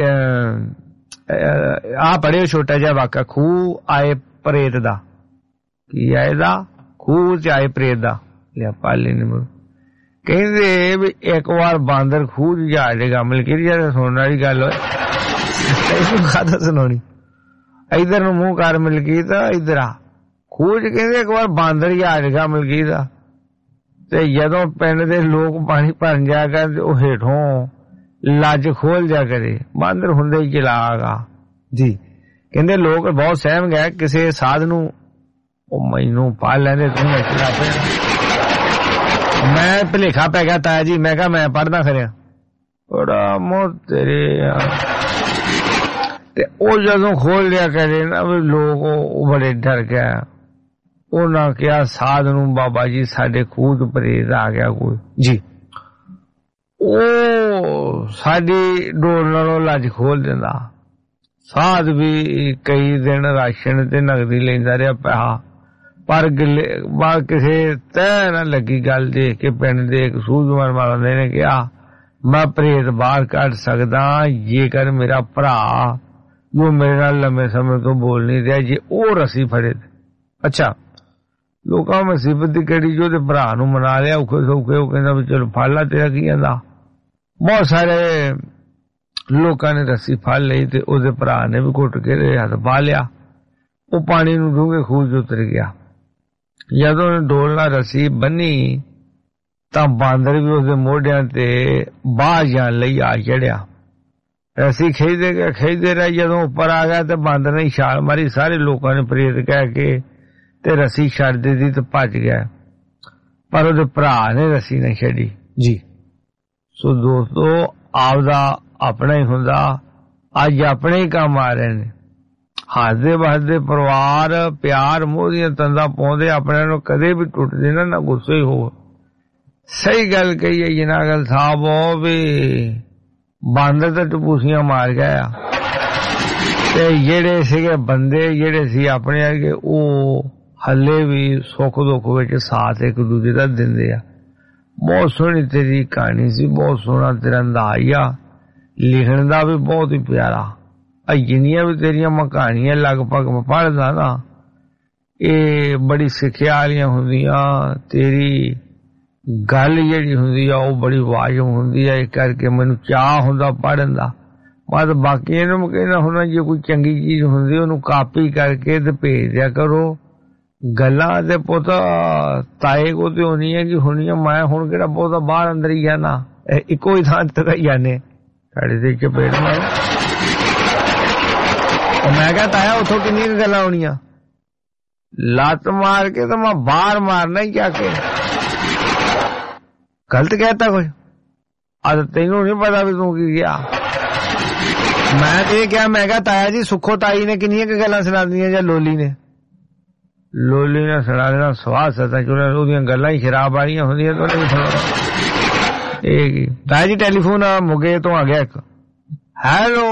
[SPEAKER 5] ਆ ਪੜਿਓ ਛੋਟਾ ਜਿਹਾ ਵਾਕਾ ਖੂਹ ਆਏ ਪ੍ਰੇਤ ਦਾ ਕੀ ਆਏ ਦਾ ਖੂਹ ਚ ਆਏ ਪ੍ਰੇਤ ਦਾ ਲਿਆ ਪਾਲੇ ਨੇ ਕਹਿੰਦੇ ਵੀ ਇੱਕ ਵਾਰ ਬਾਂਦਰ ਖੂਹ ਚ ਜਾ ਜਾਏਗਾ ਮਲਕੀਤ ਜੀ ਸੁਣਨ ਵਾਲੀ ਗੱਲ ਹੋਏ ਤੈਨੂੰ ਕਾਹਦਾ ਸੁਣਾਉਣੀ ਇਧਰ ਨੂੰ ਮੂੰਹ ਕਰ ਮਲਕੀਤ ਇਧਰ ਆ ਖੂਹ ਚ ਕਹਿੰਦੇ ਇੱਕ ਵਾਰ ਬਾਂਦਰ ਹੀ ਆ ਜਾਏਗਾ ਮਲਕੀਤ ਦਾ ਤੇ ਜਦੋਂ ਪਿੰਡ ਦੇ ਲੋਕ ਪਾਣੀ ਭਰਨ ਜਾ ਕਰਦੇ ਉਹ ਹੇਠੋਂ ਲੱਜ ਖੋਲ ਜਾ ਕਰੇ ਬਾਂਦਰ ਹੁੰਦੇ ਹੀ ਚਲਾਗਾ ਜੀ। ਕਹਿੰਦੇ ਲੋਕ ਬਹੁਤ ਸਹਿਮ ਗਏ ਕਿਸੇ ਸਾਧ ਨੂੰ ਉਹ ਮੈਨੂੰ ਪਾ ਲੈਂਦੇ ਤੂੰ ਚਲਾ ਪਿਆ ਮੈਂ ਭਲੇਖਾ ਪੈ ਗਿਆ ਤਾਇਆ ਜੀ ਮੈਂ ਕਿਹਾ ਮੈਂ ਪੜ੍ਹਦਾ ਖਰਿਆ ਬੜਾ ਮੋਹ ਤੇਰੇ ਤੇ ਉਹ ਜਦੋਂ ਖੋਲ ਲਿਆ ਕਰੇ ਨਾ ਵੀ ਲੋਕ ਉਹ ਬੜੇ ਡਰ ਗਏ। ਉਹਨਾਂ ਕਿਹਾ ਸਾਧ ਨੂੰ ਬਾਬਾ ਜੀ ਸਾਡੇ ਖੂਹ ਚ ਪ੍ਰੇਤ ਆ ਗਿਆ ਕੋਈ ਜੀ। ਉਹ ਸਾਡੀ ਡੋਰ ਨਾਲੋਂ ਲੱਜ ਖੋਲ ਦਿੰਦਾ। ਸਾਧ ਵੀ ਕਈ ਦਿਨ ਰਾਸ਼ਨ ਤੇ ਨਗਦੀ ਲੈਂਦਾ ਰਿਹਾ ਪੈਸਾ ਪਰ ਬਾਅਦ ਕਿਸੇ ਤੈਅ ਨਾ ਲੱਗੀ ਗੱਲ ਦੇਖ ਕੇ ਪਿੰਡ ਦੇ ਇੱਕ ਸੂਝਵਾਨ ਵਾਲੇ ਨੇ ਕਿਹਾ ਮੈਂ ਪ੍ਰੇਤ ਬਾਹਰ ਕੱਢ ਸਕਦਾ ਜੇਕਰ ਮੇਰਾ ਭਰਾ ਜੋ ਮੇਰੇ ਨਾਲ ਲੰਮੇ ਸਮੇਂ ਤੋਂ ਬੋਲ ਨਹੀਂ ਰਿਹਾ ਜੇ ਉਹ ਰੱਸੀ ਫੜੇ। ਅੱਛਾ ਲੋਕਾਂ ਮੁਸੀਬਤ ਦੀ ਕਿਹੜੀ ਜੋ ਉਹਦੇ ਭਰਾ ਨੂੰ ਮਨਾ ਲਿਆ ਔਖੇ ਸੌਖੇ ਉਹ ਕਹਿੰਦਾ ਵੀ ਚਲੋ ਫੜ ਲਾ ਤੇਰਾ ਕੀ ਕਹਿੰਦਾ। ਬਹੁਤ ਸਾਰੇ ਲੋਕਾਂ ਨੇ ਰੱਸੀ ਫੜ ਲਈ ਤੇ ਉਹਦੇ ਭਰਾ ਨੇ ਵੀ ਘੁੱਟ ਕੇ ਹੱਥ ਪਾ ਲਿਆ। ਉਹ ਪਾਣੀ ਨੂੰ ਡੂੰਘੇ ਖੂਹ ਚ ਉਤਰ ਗਿਆ। ਜਦੋਂ ਉਹਨੇ ਡੋਲ ਨਾਲ ਰੱਸੀ ਬੰਨੀ ਤਾਂ ਬਾਂਦਰ ਵੀ ਉਸਦੇ ਮੋਢਿਆਂ ਤੇ ਬਾਹਰ ਜਾਣ ਲਈ ਆ ਚੜਿਆ। ਰੱਸੀ ਖਿੱਚਦੇ ਗਿਆ ਖਿੱਚਦੇ ਰਹੇ ਜਦੋਂ ਉੱਪਰ ਆ ਗਿਆ ਤੇ ਬਾਂਦਰ ਨੇ ਛਾਲ ਮਾਰੀ। ਸਾਰੇ ਲੋਕਾਂ ਨੇ ਪ੍ਰੇਤ ਕਹਿ ਕੇ ਤੇ ਰੱਸੀ ਛੱਡ ਦਿੱਤੀ ਤੇ ਭੱਜ ਗਿਆ ਪਰ ਉਹਦੇ ਭਰਾ ਨੇ ਰੱਸੀ ਨਹੀਂ ਛੱਡੀ ਜੀ। ਸੋ ਦੋਸਤੋ ਆਪਦਾ ਆਪਣਾ ਹੀ ਹੁੰਦਾ ਅੱਜ ਆਪਣੇ ਹੀ ਕੰਮ ਆ ਰਹੇ ਨੇ ਹੱਸਦੇ ਵਸਦੇ ਪਰਿਵਾਰ ਪਿਆਰ ਮੋਹ ਦੀਆਂ ਤੰਦਾਂ ਪਾਉਂਦੇ ਆਪਣਿਆਂ ਨੂੰ ਕਦੇ ਵੀ ਟੁੱਟਦੇ ਨਾ ਨਾ ਗੁੱਸੇ ਹੋ। ਸਹੀ ਗੱਲ ਕਹੀ ਹੈ ਜਨਾਗਲ ਸਾਹਿਬ ਉਹ ਵੀ ਬਾਂਦਰ ਤਾਂ ਟਪੂਸੀਆਂ ਮਾਰ ਗਿਆ ਤੇ ਜਿਹੜੇ ਸੀਗੇ ਬੰਦੇ ਜਿਹੜੇ ਸੀ ਆਪਣੇ ਅੱਗੇ ਉਹ ਹੱਲੇ ਵੀ ਸੁੱਖ ਦੁੱਖ ਵਿੱਚ ਸਾਥ ਇੱਕ ਦੂਜੇ ਦਾ ਦਿੰਦੇ ਆ। ਬਹੁਤ ਸੋਹਣੀ ਤੇਰੀ ਕਹਾਣੀ ਸੀ ਬਹੁਤ ਸੋਹਣਾ ਤੇਰਾ ਅੰਦਾਜ਼ ਆ ਲਿਖਣ ਦਾ ਵੀ ਬਹੁਤ ਹੀ ਪਿਆਰਾ। ਜਿੰਨੀਆਂ ਵੀ ਤੇਰੀਆਂ ਮੈਂ ਕਹਾਣੀਆਂ ਲਗਭਗ ਮੈਂ ਪੜ੍ਹਦਾ ਨਾ ਇਹ ਬੜੀ ਸਿੱਖਿਆ ਵਾਲੀਆਂ ਹੁੰਦੀਆਂ। ਤੇਰੀ ਗੱਲ ਜਿਹੜੀ ਹੁੰਦੀ ਆ ਉਹ ਬੜੀ ਵਾਜਬ ਹੁੰਦੀ ਆ। ਇਸ ਕਰਕੇ ਮੈਨੂੰ ਚਾਅ ਹੁੰਦਾ ਪੜ੍ਹਨ ਦਾ। ਮੈਂ ਤਾਂ ਬਾਕੀ ਇਹਨੂੰ ਕਹਿੰਦਾ ਹੁੰਦਾ ਜੇ ਕੋਈ ਚੰਗੀ ਚੀਜ਼ ਹੁੰਦੀ ਉਹਨੂੰ ਕਾਪੀ ਕਰਕੇ ਤੇ ਭੇਜ ਦਿਆ ਕਰੋ। ਗੱਲਾਂ ਦੇ ਪੁੱਤ ਤਾਏ ਕੋ ਤੇ ਹੋਣੀ ਹੈ ਕਿ ਹੋਣੀਆਂ ਮੈਂ ਹੁਣ ਕਿਹੜਾ ਬਹੁਤਾ ਬਾਹਰ ਅੰਦਰ ਹੀ ਜਾਣਾ ਇੱਕੋ ਹੀ ਥਾਂ ਤੇ ਜਾਣੇ ਸਾਡੇ ਤੇ ਚਪੇੜ ਮਾਰੋ। ਮੈਂ ਕਿਹਾ ਤਾਇਆ ਉੱਥੋਂ ਕਿੰਨੀ ਕੁ ਗੱਲਾਂ ਹੋਣੀਆਂ ਲੱਤ ਮਾਰ ਕੇ ਤਾਂ ਮੈਂ ਬਾਹਰ ਮਾਰਨਾ ਹੀ ਜਾ ਕੇ ਗਲਤ ਕਹਿਤਾ ਕੁਝ ਅੱਜ ਤੈਨੂੰ ਨਹੀਂ ਪਤਾ ਵੀ ਤੂੰ ਕੀ ਗਿਆ। ਮੈਂ ਤੇ ਇਹ ਕਿਹਾ ਮੈਂ ਕਿਹਾ ਤਾਇਆ ਜੀ ਸੁੱਖੋ ਤਾਈ ਨੇ ਕਿੰਨੀਆਂ ਕੁ ਗੱਲਾਂ ਸੁਣਾ ਦੀਆਂ ਜਾਂ ਲੋਲੀ ਨੇ ਲੋਲੀ ਨੇ ਸੁਣਾ ਦੇਣਾ ਸਵਾਹ ਸਤਾ ਚੁਰਾ ਉਹਦੀਆਂ ਗੱਲਾਂ ਹੀ ਸ਼ਰਾਬ ਵਾਲੀਆਂ ਹੁੰਦੀਆਂ ਤਾਂ ਉਹਨੇ ਵੀ ਇਹ ਕੀ ਤਾਇਆ ਜੀ ਟੈਲੀਫੋਨ ਮੁਗੇ ਤੋਂ ਆ ਗਿਆ ਇੱਕ ਹੈਲੋ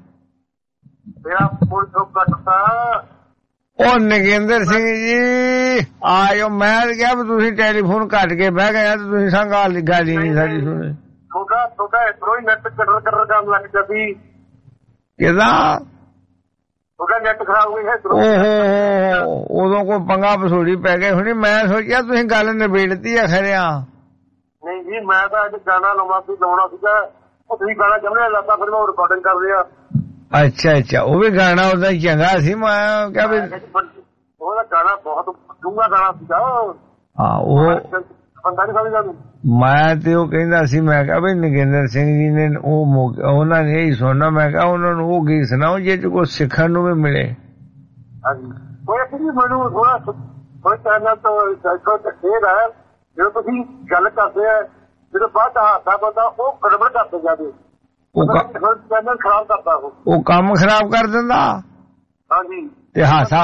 [SPEAKER 5] ਉਹ ਨਗਿੰਦਰ ਸਿੰਘ ਜੀ ਆਇਓ ਮੈਂ ਕਿਹਾ ਵੀ ਤੁਸੀਂ ਟੈਲੀਫੋਨ ਕੱਟ ਕੇ ਬਹਿ ਗਏ ਤੇ ਤੁਸੀਂ ਸੰਗ ਗੱਲ ਹੀ ਨਹੀਂ ਸਾਡੀ ਸੁਣੀ
[SPEAKER 11] ਤੁਹਾਡਾ ਤੁਹਾਡਾ ਇਧਰੋਂ ਹੀ ਨੈਟ ਕਟਰ ਕਟਰ ਕਰਨ ਲੱਗ ਜਾਂਦੀ
[SPEAKER 5] ਕਿਦਾਂ
[SPEAKER 11] ਉਹਦਾ ਨੈਟ ਖਰਾਬ ਹੋਈ ਹੈ
[SPEAKER 5] ਓਹੋ ਉਦੋਂ ਕੋਈ ਪੰਗਾ ਪਸੂੜੀ ਪੈ ਗਏ ਹੁਣੀ ਮੈਂ ਸੋਚਿਆ ਤੁਸੀਂ ਗੱਲ ਨਿਬੇੜਤੀ ਆ ਖਰਿਆ
[SPEAKER 11] ਨਹੀਂ ਜੀ ਮੈਂ ਤਾਂ ਅੱਜ ਗਾਣਾ ਲਾਉਣਾ ਸੀ ਲਾਉਣਾ ਸੀਗਾ ਉਹ ਤੁਸੀਂ ਗਾਣਾ ਜਮਨੇ ਲਾਤਾ ਫਿਰ ਮੈਂ ਰਿਕਾਰਡਿੰਗ ਕਰ ਲਿਆ। ਅੱਛਾ
[SPEAKER 5] ਅੱਛਾ ਉਹ ਵੀ ਗਾਣਾ ਉਹਦਾ ਚੰਗਾ ਸੀ ਮੈਂ ਕਿਹਾ ਵੀ
[SPEAKER 11] ਉਹਦਾ ਗਾਣਾ ਬਹੁਤ ਡੂੰਘਾ ਗਾਣਾ ਸੀਗਾ
[SPEAKER 5] ਹਾਂ ਉਹ
[SPEAKER 11] ਬੰਦਾ ਨਹੀਂ ਸਮਝਦਾ
[SPEAKER 5] ਮੈਂ ਤੇ ਉਹ ਕਹਿੰਦਾ ਸੀ ਮੈਂ ਕਿਹਾ ਵੀ ਨਗਿੰਦਰ ਸਿੰਘ ਜੀ ਨੇ ਉਹ ਉਹਨਾਂ ਨੇ ਇਹੀ ਸੁਣਨਾ ਮੈਂ ਕਿਹਾ ਉਹਨਾਂ ਨੂੰ ਉਹ ਗੀਤ ਸੁਣਾਓ ਜੇ ਕੁਝ ਸਿੱਖਣ ਨੂੰ ਵੀ ਮਿਲੇ।
[SPEAKER 11] ਹਾਂਜੀ ਕੋਈ ਮੈਨੂੰ ਥੋੜਾ ਥੋੜਾ ਚੈਨਲ ਤੋਂ ਇਹ ਹੈ ਜਦੋਂ ਤੁਸੀਂ ਗੱਲ ਕਰਦੇ ਆ ਜਦੋਂ ਬਾਅਦ ਹਾਸਾ ਬੰਦਾ ਉਹ ਗੜਬੜ ਕਰਦੇ ਜਾਂਦੇ ਚੈਨਲ ਖਰਾਬ ਕਰਦਾ ਉਹ
[SPEAKER 5] ਉਹ ਕੰਮ ਖਰਾਬ ਕਰ ਦਿੰਦਾ
[SPEAKER 11] ਹਾਂਜੀ
[SPEAKER 5] ਤੇ ਹਾਸਾ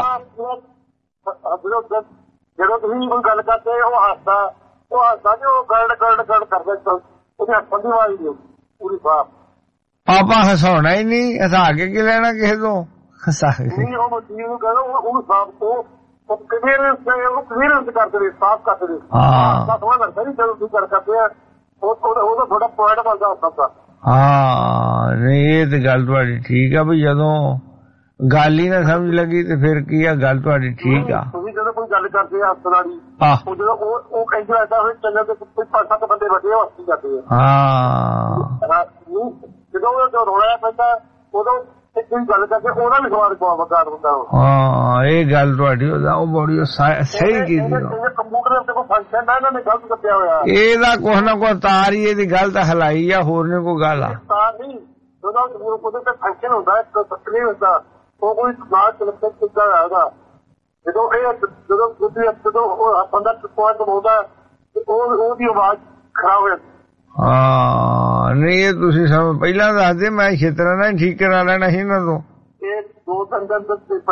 [SPEAKER 11] ਜਦੋਂ ਜਦੋਂ ਤੁਸੀਂ ਕੋਈ ਗੱਲ ਕਰਦੇ ਉਹ ਹਾਸਾ ਉਹ ਹਾਸਾ ਜੀ ਉਹ ਗਰਡ ਗਰਡ ਗਰਡ ਕਰਦਾ ਉਹਦੇ ਹੱਥਾਂ ਦੀ ਆਵਾਜ਼ ਨਹੀਂ ਪੂਰੀ ਸਾਫ।
[SPEAKER 5] ਆਪਾਂ ਹਸਾਉਣਾ ਹੀ ਨਹੀਂ, ਹਸਾ ਕੇ ਕੀ ਲੈਣਾ ਕਿਸੇ ਤੋਂ, ਹਸਾ
[SPEAKER 11] ਨਹੀਂ ਉਹ ਚੀਜ਼ ਨੂੰ ਕਹਿੰਦਾ ਉਹਨੂੰ ਸਾਫ ਉਹ ਕਲੀਅਰੈਂਸ ਉਹ ਕਲੀਅਰੈਂਸ ਕਰਦੇ ਨੇ, ਸਾਫ ਕਰਦੇ ਨੇ। ਹਾਂ ਸੋਹਣਾ ਲੱਗਦਾ ਨਹੀਂ ਜਦੋਂ ਤੁਸੀਂ ਗੱਲ ਕਰਦੇ ਆ ਉਹਦਾ ਥੋੜਾ ਪੁਆਇੰਟ ਬਣਦਾ ਹੁੰਦਾ ਦਾ।
[SPEAKER 5] ਹਾਂ ਨਹੀਂ ਇਹ ਤੇ ਗੱਲ ਤੁਹਾਡੀ ਠੀਕ ਆ ਵੀ ਜਦੋਂ ਗੱਲ ਹੀ ਨਾ ਸਮਝ ਲੱਗੀ ਤੇ ਫਿਰ ਕੀ ਆ, ਗੱਲ ਤੁਹਾਡੀ ਠੀਕ ਆ।
[SPEAKER 11] ਤੁਸੀਂ ਜਦੋਂ ਕੋਈ ਗੱਲ ਕਰਦੇ ਆ ਹੱਸਣ ਵਾਲੀ ਉਹ ਜਦੋਂ ਉਹ ਉਹ ਕਹਿੰਦਾ ਏਦਾਂ ਹੋਏ ਚੰਗਾ ਤੇ ਕੋਈ ਪੰਜ ਸੱਤ ਬੰਦੇ ਵੱਡੇ ਉਹ ਹੱਸੀ ਜਾਂਦੇ ਆ।
[SPEAKER 5] ਹਾਂ
[SPEAKER 11] ਜਦੋਂ ਉਹ ਰੋਣਾ ਪੈਂਦਾ ਉਦੋਂ ਕੋਈ ਗੱਲ ਕਰਦੇ ਉਹਦਾ ਵੀ ਸਵਾਦ ਪਵਾਰ ਹੁੰਦਾ।
[SPEAKER 5] ਹਾਂ ਇਹ ਗੱਲ ਤੁਹਾਡੀ ਉਹ ਬੜੀ ਸਹੀ ਕੀਤੀ।
[SPEAKER 11] ਕੰਪਿਊਟਰ ਤੇ ਕੋਈ ਫੰਕਸ਼ਨ ਆ ਇਹਨਾਂ ਨੇ ਗਲਤ ਕੱਟਿਆ ਹੋਇਆ
[SPEAKER 5] ਇਹਦਾ ਕੁਛ ਨਾ ਕੁਛ ਤਾਰ ਹੀ ਇਹਦੀ ਗੱਲ ਤਾਂ ਹਲਾਈ ਆ, ਹੋਰ ਨੀ ਕੋਈ ਗੱਲ ਆ।
[SPEAKER 11] ਤਾਰ ਨਹੀਂ ਜਦੋਂ ਉਹਦੇ ਤੇ ਫੰਕਸ਼ਨ ਹੁੰਦਾ ਇੱਕ ਤਕਰੀਰ ਹੁੰਦਾ ਉਹ ਕੋਈ ਸਮਾਜ ਚਲਕ ਕਿੱਦਾਂ ਆਏਗਾ ਜਦੋਂ ਇਹ ਜਦੋਂ ਜਦੋਂ ਉਹ ਬੰਦਾ ਪੁਆਇੰਟ ਬੋਲਦਾ ਉਹ ਉਹਦੀ ਆਵਾਜ਼ ਖਰਾਬ ਹੋ ਜਾਂਦੀ।
[SPEAKER 5] ਹਾਂ ਨਹੀਂ ਇਹ ਤੁਸੀਂ ਸਾਨੂੰ ਪਹਿਲਾਂ ਦੱਸਦੇ ਮੈਂ ਛੇਤਰਾਂ ਨਾਲ ਠੀਕ ਕਰਾ ਲੈਣਾ ਸੀ ਇਹਨਾਂ ਤੋਂ।
[SPEAKER 11] ਇਹ ਦੋ ਤਿੰਨ ਦਿਨ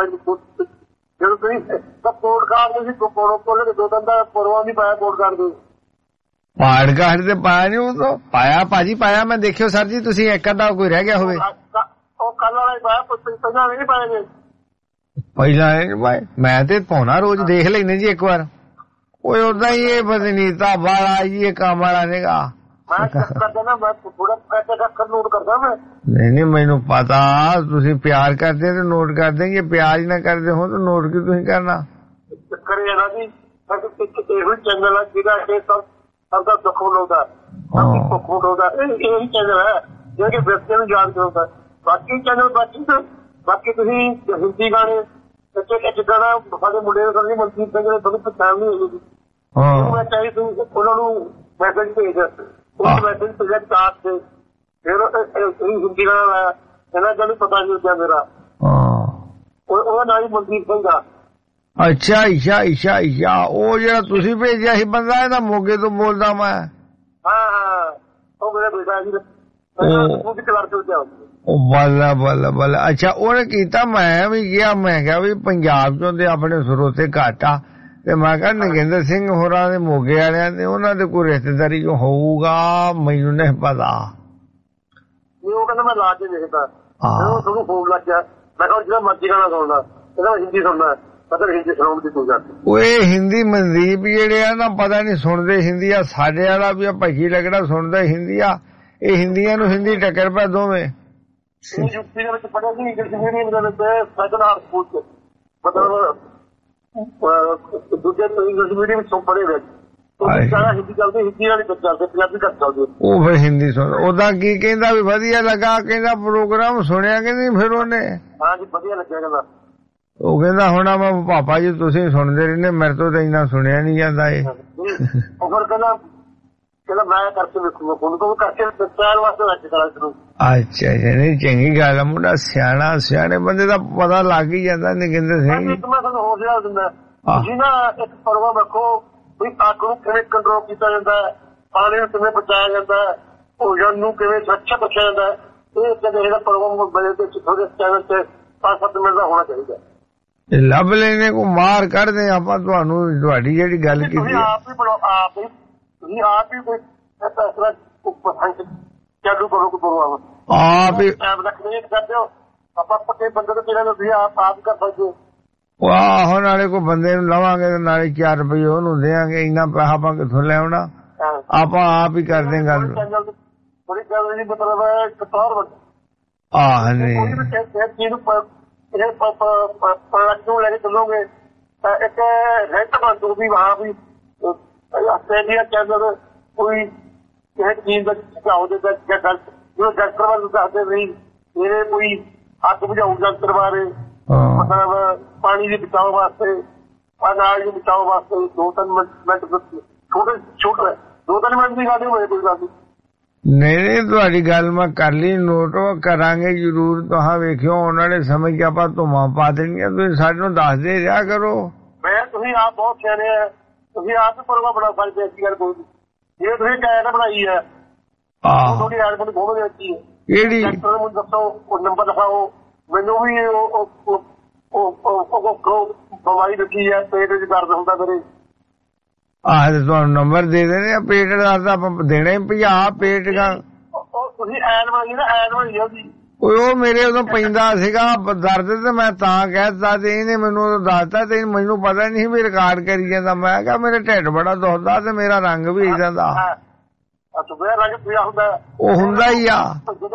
[SPEAKER 11] ਜਦੋਂ ਤੁਸੀਂ ਕੋਡ ਕਾਰਡ ਤੁਸੀਂ ਕੋਡ ਕੋਲ ਦੋ ਦਿਨ ਦਾ ਪਰਵਾਹ ਨਹੀਂ ਪਾਇਆ ਕੋਡ ਕਾਰਡ ਦੇ
[SPEAKER 5] ਪਾੜ ਕਾਰਡ ਤੇ ਪਾਇਆ ਨੀ ਉਹ ਤੋਂ ਪਾਇਆ ਭਾਜੀ ਪਾਇਆ ਮੈਂ ਦੇਖਿਓ ਸਰ ਜੀ ਤੁਸੀਂ ਇੱਕ ਅੱਧਾ ਕੋਈ ਰਹਿ ਗਿਆ ਹੋਵੇ।
[SPEAKER 11] ਉਹ ਕੱਲ ਵਾਲਾ ਹੀ ਪਾਇਆ ਪਹਿਲਾਂ ਨਹੀਂ ਪਾਏ ਨੇ
[SPEAKER 5] ਪਹਿਲਾਂ ਨਹੀਂ ਪਾਏ ਮੈਂ ਤੇ ਪਾਉਣਾ ਰੋਜ਼ ਦੇਖ ਲੈਨੇ ਜੀ ਇੱਕ ਵਾਰ। ਉਹ ਓਦਾਂ ਹੀ ਇਹ ਬਦਨੀਤਾ ਵਾਲਾ ਇਹ ਕੰਮ ਵਾਲਾ ਨੇਗਾ।
[SPEAKER 11] ਮੈਂ ਕਰਦਾ ਨਾ ਮੈਂ ਥੋੜਾ ਪੈਸੇ ਰੱਖ ਨੋਟ ਕਰਦਾ ਮੈਂ।
[SPEAKER 5] ਨਹੀਂ ਨਹੀਂ ਮੈਨੂੰ ਪਤਾ ਤੁਸੀਂ ਪਿਆਰ ਕਰਦੇ ਤੇ ਨੋਟ ਕਰਦੇ ਜੇ ਪਿਆਰ ਹੀ ਨਾ ਕਰਦੇ ਹੋ ਤਾਂ ਨੋਟ ਕੀ ਤੁਸੀਂ ਕਰਨਾ।
[SPEAKER 11] ਚੱਕਰ ਇਹ ਨਾ ਜੀ ਇਹੋ ਚੈਨਲ ਆ ਜਿਹਦਾ ਇਹ ਸਭ ਸਭ ਦਾ ਦੁੱਖ ਲਾਉਂਦਾ ਦੁੱਖ ਲਾਉਂਦਾ ਇਹੀ ਚੈਨਲ ਹੈ ਜਿਹੜੇ ਵਿਅਕਤੀ ਨੂੰ ਯਾਦ ਕਰਾਉਂਦਾ। ਬਾਕੀ ਚੈਨਲ ਬਾਕੀ ਬਾਕੀ ਤੁਸੀਂ ਹਿੰਦੀ ਗਾਣੇ ਇੱਕ ਗਾਣਾ ਸਾਡੇ ਮੁੰਡੇ ਦੇ ਮਨਦੀਪ ਸਿੰਘ ਨੇ ਤੁਹਾਨੂੰ ਪਛਾਣ ਨਹੀਂ ਹੋਈ। ਮੈਂ ਚਾਹੀ ਤੂੰ ਉਹਨਾਂ ਨੂੰ ਮੈਸੇਜ ਭੇਜ ਉਹ ਮੈਸੇਜ ਪ੍ਰੋਜੈਕਟ ਆਪ ਤੇ ਫਿਰ ਹਿੰਦੀ ਗਾਣਾ ਲਾਇਆ ਇਹਨਾਂ ਦਾ ਪਤਾ ਨਹੀਂ ਹੁੰਦਾ ਮੇਰਾ ਉਹਦਾ ਨਾਂ ਹੀ ਮਨਦੀਪ ਸਿੰਘ ਆ।
[SPEAKER 5] ਅੱਛਾ ਅੱਛਾ ਅੱਛਾ ਅੱਛਾ ਉਹ ਜਿਹੜਾ ਤੁਸੀਂ ਭੇਜਿਆ ਸੀ ਬੰਦਾ ਇਹਦਾ ਮੋਗੇ ਤੋਂ ਬੋਲਦਾ ਮੈਂ।
[SPEAKER 11] ਹਾਂ ਹਾਂ ਉਹ ਮੇਰਾ ਬੇਟਾ ਜੀ ਕਲਰ ਤੋਂ ਗਿਆ
[SPEAKER 5] ਉਹ ਬੱਲਾ ਬੱਲਾ ਬੱਲਾ। ਅੱਛਾ ਉਹਨੇ ਕੀਤਾ ਮੈਂ ਵੀ ਗਿਆ ਮੈਂ ਕਿਹਾ ਵੀ ਪੰਜਾਬ ਚੋਂ ਤੇ ਆਪਣੇ ਸਰੋਤੇ ਘੱਟ ਆ ਤੇ ਮੈਂ ਕਿਹਾ ਨਗਿੰਦਰ ਸਿੰਘ ਹੋਰਾਂ ਦੇ ਮੋਗੇ ਵਾਲਿਆਂ ਦੇ ਉਹਨਾਂ ਦੇ ਕੋਈ ਰਿਸ਼ਤੇਦਾਰੀ ਜੋ ਹੋਊਗਾ ਮੈਨੂੰ ਨਹੀਂ ਪਤਾ।
[SPEAKER 11] ਉਹ ਕਹਿੰਦਾ ਮੈਂ ਲਾ ਕੇ ਦੇਖਦਾ ਤੁਹਾਨੂੰ ਫੋਨ ਲੱਗ ਗਿਆ ਮੈਂ ਕਿਹਾ ਜਿਹੜਾ ਮਰਜ਼ੀ ਗਾਣਾ ਸੁਣਦਾ ਕਹਿੰਦਾ ਹਿੰਦੀ ਸੁਣਨਾ ਪਤਾ ਹਿੰਦੀ ਸੁਣਾਉਣ ਦੀ ਕੋਈ ਗੱਲ।
[SPEAKER 5] ਉਹ ਇਹ ਹਿੰਦੀ ਮਨਦੀਪ ਜਿਹੜੇ ਆ ਨਾ ਪਤਾ ਨਹੀਂ ਸੁਣਦੇ ਹਿੰਦੀ ਆ। ਸਾਡੇ ਵਾਲਾ ਵੀ ਆ ਭੱਜੀ ਲੱਗੜਾ ਸੁਣਦਾ ਹਿੰਦੀ ਆ। ਇਹ ਹਿੰਦੀਆਂ ਨੂੰ ਹਿੰਦੀ ਟੱਕਰ ਪੈ ਦੋਵੇਂ।
[SPEAKER 11] ਯੂਪੀ ਦੇ ਵਿੱਚ ਪੜ੍ਹਿਆ ਸੀ ਇੰਗਲਿਸ਼ ਮੀਡੀਅਮ ਦੇ ਵਿੱਚ ਸੈਕੰਡ ਹਾਰਟ ਸਕੂਲ ਚ ਮਤਲਬ ਦੂਜੇ ਇੰਗਲਿਸ਼ ਮੀਡੀਅਮ ਵਿੱਚ ਪੜ੍ਹੇ ਹੋਏ ਹਿੰਦੀ ਚੱਲਦੀ ਹਿੰਦੀ ਵਾਲੀ ਚੱਲਦੇ ਪੰਜਾਬੀ ਘੱਟ ਚੱਲਦੀ। ਉਹ
[SPEAKER 5] ਫਿਰ ਹਿੰਦੀ ਸੁਣ ਉਹਦਾ ਕੀ ਕਹਿੰਦਾ ਵੀ ਵਧੀਆ ਲੱਗਾ ਕਹਿੰਦਾ ਪ੍ਰੋਗਰਾਮ ਸੁਣਿਆ ਕਿ ਨਹੀਂ ਫਿਰ ਉਹਨੇ।
[SPEAKER 11] ਹਾਂ ਜੀ ਵਧੀਆ ਲੱਗਿਆ ਕਹਿੰਦਾ।
[SPEAKER 5] ਉਹ ਕਹਿੰਦਾ ਹੁਣ ਮੈਂ ਪਾਪਾ ਜੀ ਤੁਸੀਂ ਸੁਣਦੇ ਰਹਿੰਦੇ ਮੇਰੇ ਤੋਂ ਤਾਂ ਇੰਨਾ ਸੁਣਿਆ ਨਹੀਂ ਜਾਂਦਾ ਇਹ।
[SPEAKER 11] ਉਹ ਫਿਰ ਕਹਿੰਦਾ ਕਹਿੰਦਾ ਮੈਂ ਕਰਕੇ ਵੇਖੂਗਾ ਫੋਨ ਤੋਂ ਕਰਕੇ ਚਾਰ ਵਾਸਤੇ ਰੱਖ ਕਰਾਂ ਸ਼ੁਰੂ।
[SPEAKER 5] ਅੱਛਾ ਅੱਛਾ ਨਹੀਂ ਚੰਗੀ ਗੱਲ ਆ ਮੁੰਡਾ ਸਿਆਣਾ ਸਿਆਣੇ ਬੰਦੇ ਦਾ ਪਤਾ ਲੱਗ ਹੀ ਜਾਂਦਾ ਨਗਿੰਦਰ ਸਿੰਘ।
[SPEAKER 11] ਇੱਕ ਮੈਂ ਤੁਹਾਨੂੰ ਹੋਰ ਜਵਾਬ ਦਿੰਦਾ ਤੁਸੀਂ ਨਾ ਇੱਕ ਪ੍ਰੋਗਰਾਮ ਰੱਖੋ ਵੀ ਅੱਗ ਨੂੰ ਕਿਵੇਂ ਕੰਟਰੋਲ ਕੀਤਾ ਜਾਂਦਾ ਪਾਣੀ ਨੂੰ ਕਿਵੇਂ ਬਚਾਇਆ ਜਾਂਦਾ ਭੋਜਨ ਨੂੰ ਕਿਵੇਂ ਸੁਰੱਖਿਅਤ ਰੱਖਿਆ ਜਾਂਦਾ ਇਹ ਕਦੇ ਇਹਦਾ ਪ੍ਰੋਗਰਾਮ ਬਣੇ ਤੇ ਥੋੜੇ ਚੈਨਲ ਤੇ ਪੰਜ ਸੱਤ ਮਿੰਟ ਦਾ ਹੋਣਾ ਚਾਹੀਦਾ।
[SPEAKER 5] ਲੱਭ ਲੈਣੇ ਕੋ ਮਾਰ ਕੱਢਦੇ ਆਪਾਂ ਤੁਹਾਨੂੰ ਤੁਹਾਡੀ ਜਿਹੜੀ ਗੱਲ ਕੀਤੀ
[SPEAKER 11] ਤੁਸੀਂ ਆਪ ਹੀ ਬਣਾਓ ਆਪ ਹੀ ਤੁਸੀਂ ਆਪ ਹੀ ਕੋਈ ਫੈਸਲਾ ਚਾਲੂ ਕਰੋ ਕੋਈ ਪ੍ਰੋਗਰਾਮ
[SPEAKER 5] ਆਪ ਹੀ
[SPEAKER 11] ਕਰਦੇ ਹੋ ਆਪਾਂ ਪੱਕੇ ਬੰਦੇ ਤੋਂ ਕਿਹੜਾ ਤੁਸੀਂ ਆਪ ਆਪ ਕਰ ਸਕਦੇ ਹੋ।
[SPEAKER 5] ਵਾਹ ਹੁਣ ਨਾਲੇ ਕੋਈ ਬੰਦੇ ਨੂੰ ਲਵਾਂਗੇ ਤੇ ਨਾਲੇ ਚਾਰ ਰੁਪਏ ਉਹਨੂੰ ਦੇਵਾਂਗੇ ਇੰਨਾ ਪੈਸਾ ਆਪਾਂ ਕਿੱਥੋਂ ਲੈ ਆਉਣਾ ਆਪਾਂ ਆਪ ਹੀ ਕਰਦੇ ਗੱਲ।
[SPEAKER 11] ਥੋੜੀ ਗੱਲ ਨਹੀਂ ਮਤਲਬ ਕਤੌਰ ਵੱਧ
[SPEAKER 5] ਆਹ ਨਹੀਂ
[SPEAKER 11] प्रोडक्ट ਨੂੰ ਲੈ ਕੇ ਚੱਲੋਗੇ ਤਾਂ ਇੱਕ ਰੈਂਟ ਬਣ ਵੀ ਵਹਾਂ ਵੀ ਆਸਟ੍ਰੇਲੀਆ ਚੈਨਲ ਕੋਈ ਕਿਸੇ ਚੀਜ਼ ਦਾ ਝਾਉ ਦੇ ਗੱਲ ਜੋ ਡਾਕਟਰ ਵੱਲ ਦੱਸਦੇ ਨਹੀਂ ਮੇਰੇ ਕੋਈ ਅੱਗ ਬੁਝਾਊ ਯੰਤਰ ਬਾਰੇ ਮਤਲਬ ਪਾਣੀ ਦੇ ਬਚਾਓ ਵਾਸਤੇ ਅਨਾਜ ਦੇ ਬਚਾਓ ਵਾਸਤੇ ਦੋ ਤਿੰਨ ਮਿੰਟ ਛੋਟੇ ਛੋਟੇ ਦੋ ਤਿੰਨ ਮਿੰਟ ਦੀ ਗੱਲ ਹੋਏ ਕੋਈ ਗੱਲ
[SPEAKER 5] ਨਹੀਂ ਨਹੀਂ ਤੁਹਾਡੀ ਗੱਲ ਮੈਂ ਕਰ ਲਈ ਨੋਟ ਕਰਾਂਗੇ ਜ਼ਰੂਰ। ਤੁਹਾਂ ਵੇਖਿਓ ਉਹਨਾਂ ਵਾਲੇ ਸਮਝ ਕੇ ਆਪਾਂ ਧੁੰਮਾਂ ਪਾ ਦੇਣੀਆਂ ਤੁਸੀਂ ਸਾਨੂੰ ਦੱਸਦੇ ਰਿਹਾ ਕਰੋ।
[SPEAKER 11] ਮੈਂ ਤੁਸੀਂ ਆਪ ਬਹੁਤ ਸਿਆਣੇ ਆ ਤੁਸੀਂ ਆਪ ਹੀ ਪ੍ਰੋਗਰਾਮ ਬਣਾ ਸਕਦੇ ਐਸੀ ਗੱਲ ਕੋਈ ਨਹੀਂ। ਜੇ ਤੁਸੀਂ ਐਡ ਬਣਾਈ ਹੈ ਥੋੜੀ ਐਡ ਮੈਨੂੰ ਬਹੁਤ ਵਧੀਆ ਅੱਛੀ ਹੈ।
[SPEAKER 5] ਕਿਹੜੀ
[SPEAKER 11] ਮੈਨੂੰ ਦੱਸੋ ਉਹ ਨੰਬਰ ਦਿਖਾਓ ਮੈਨੂੰ ਵੀ ਉਹ ਬਿਮਾਰੀ ਰੱਖੀ ਹੈ, ਪੇਟ ਵਿੱਚ ਦਰਦ ਹੁੰਦਾ ਮੇਰੇ।
[SPEAKER 5] ਆਹ ਤੇ ਤੁਹਾਨੂੰ ਨੰਬਰ ਦੇ ਦੇਣੇ, ਪੇਟ ਦਰਦ ਆਪਾਂ ਦੇਣਾ ਹੀ ਭਜਾ ਪੇਟ ਦਾ।
[SPEAKER 11] ਤੁਸੀਂ ਐਨ ਵਾਲੀ ਨਾ ਐਨ ਵਾਲੀ ਆ ਜੀ।
[SPEAKER 5] ਉਹ ਮੇਰੇ ਉਦੋਂ ਪੈਂਦਾ ਸੀਗਾ ਦਰਦ ਤੇ ਮੈਂ ਤਾਂ ਕਹਿ ਦਿੱਤਾ ਤੇ ਇਹਨੇ ਮੈਨੂੰ ਉਦੋਂ ਦੱਸਤਾ ਤੇ ਮੈਨੂੰ ਪਤਾ ਨਹੀਂ ਵੀ ਰਿਕਾਰਡ ਕਰੀ ਜਾਂਦਾ। ਮੈਂ ਕਿਹਾ ਮੇਰੇ ਢਿੱਡ ਬੜਾ ਦੁਖਦਾ ਤੇ ਮੇਰਾ ਰੰਗ ਵੀ ਇਦਾਂ ਦਾ। ਉਹ ਹੁੰਦਾ ਹੀ ਆ।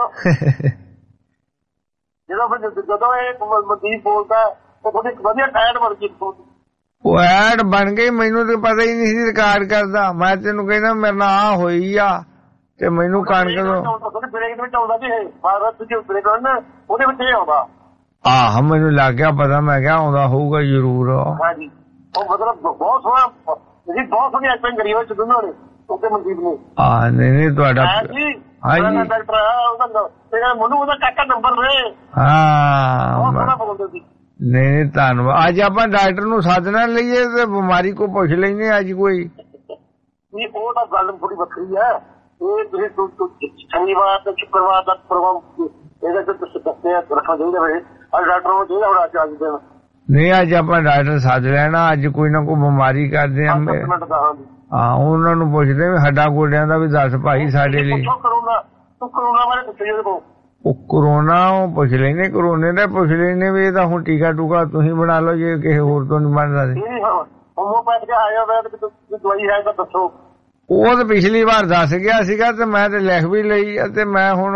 [SPEAKER 11] ਜਦੋਂ ਜਦੋਂ ਇਹ ਮਨਦੀਪ ਬੋਲਦਾ ਤਾਂ ਤੁਹਾਡੀ ਵਧੀਆ ਐਡ ਬਣ ਗਈ।
[SPEAKER 5] ਉਹ ਐਡ ਬਣ ਗਈ, ਮੈਨੂੰ ਤੇ ਪਤਾ ਹੀ ਨਹੀਂ ਸੀ ਰਿਕਾਰਡ ਕਰਦਾ। ਮੈਂ ਤੈਨੂੰ ਕਹਿੰਦਾ ਮੇਰੇ ਨਾਲ ਆ ਹੋਈ ਆ ਤੇ ਮੈਨੂੰ ਕਣਕ ਤੋਂ
[SPEAKER 11] ਬ੍ਰੇਕ ਵਿੱਚ ਆਉਂਦਾ ਜੀ ਭਾਰਤ ਜੋ ਬ੍ਰੇਕ ਉਹਦੇ ਵਿੱਚ ਇਹ ਆਉਂਦਾ।
[SPEAKER 5] ਆਹ ਮੈਨੂੰ ਲੱਗ ਗਿਆ ਪਤਾ, ਮੈਂ ਕਿਹਾ ਆਉਂਦਾ ਹੋਊਗਾ ਜ਼ਰੂਰ।
[SPEAKER 11] ਹਾਂਜੀ ਉਹ ਮਤਲਬ ਬਹੁਤ ਸੋਹਣਾ ਜੀ, ਬਹੁਤ ਸੋਹਣੀ ਐਕਟਿੰਗ ਕਰੀ ਹੋਈ ਦੋਨਾਂ ਨੇ ਉਹਦੇ ਮਨਦੀਪ ਨੇ।
[SPEAKER 5] ਹਾਂ ਨਹੀਂ ਨਹੀਂ ਤੁਹਾਡਾ
[SPEAKER 11] ਹਾਂਜੀ ਡਾਕਟਰ ਉਹਦਾ ਮੈਨੂੰ ਉਹਦਾ ਕਾਕਾ ਨੰਬਰ ਦੇ।
[SPEAKER 5] ਹਾਂ
[SPEAKER 11] ਬਹੁਤ ਬੋਲਦੇ ਸੀ।
[SPEAKER 5] ਨਹੀਂ ਨਹੀਂ ਧੰਨਵਾਦ। ਅੱਜ ਆਪਾਂ ਡਾਕਟਰ ਨੂੰ ਸੱਦਣਾ ਲਈਏ ਤੇ ਬਿਮਾਰੀ ਕੋ ਪੁੱਛ ਲੈਨੇ ਅੱਜ ਕੋਈ।
[SPEAKER 11] ਨਹੀਂ ਉਹ ਤਾਂ ਗੱਲ ਥੋੜੀ ਵੱਖਰੀ ਹੈ। ਇਹ ਤੁਸੀਂ ਸ਼ਨੀਵਾਰ ਤੇ ਸ਼ੁੱਕਰਵਾਰ ਦਾ ਪ੍ਰੋਗਰਾਮ ਇਹਦੇ ਤੇ ਤੁਸੀਂ ਦੱਸਦੇ ਰੱਖਣਾ ਚਾਹੀਦਾ ਵੇ। ਅੱਜ ਡਾਕਟਰ ਨੂੰ ਚਾਹੀਦਾ ਹੁਣ ਅੱਜ ਅੱਜ ਦੇਣਾ। ਨਹੀਂ
[SPEAKER 5] ਅੱਜ ਆਪਾਂ ਡਾਕਟਰ ਸੱਦ ਲੈਣਾ। ਅੱਜ ਕੋਈ ਨਾ ਕੋਈ ਬਿਮਾਰੀ ਕਰਦੇ ਆ। ਹਾਂ ਉਹਨਾਂ ਨੂੰ ਪੁੱਛਦੇ ਵੀ ਹੱਡਾ ਗੋਡਿਆਂ ਦਾ ਵੀ ਦੱਸ ਭਾਈ ਸਾਡੇ ਲਈ।
[SPEAKER 11] ਕਰੋਨਾ ਬਾਰੇ ਪੁੱਛਿਆ ਉਹਦੇ ਕੋਲ।
[SPEAKER 5] ਉਹ ਕਰੋਨਾ ਉਹ ਪੁੱਛ ਲੈਨੇ, ਕਰੋਨੇ ਦਾ ਪੁੱਛ ਲੈਨੇ ਵੀ ਇਹਦਾ ਹੁਣ ਟੀਕਾ ਟੂਕਾ ਤੁਸੀਂ ਬਣਾ ਲਓ ਜੇ ਕਿਸੇ ਹੋਰ ਤੋਂ ਨਹੀਂ ਬਣਦਾ।
[SPEAKER 11] ਹੋਮੋਪੈਥ ਆਇਆ ਦਵਾਈ ਹੈ ਤਾਂ ਦੱਸੋ।
[SPEAKER 5] ਉਹ ਤਾਂ ਪਿਛਲੀ ਵਾਰ ਦੱਸ ਗਿਆ ਸੀਗਾ ਤੇ ਮੈਂ ਤੇ ਲਿਖ ਵੀ ਲਈ ਤੇ ਮੈਂ ਹੁਣ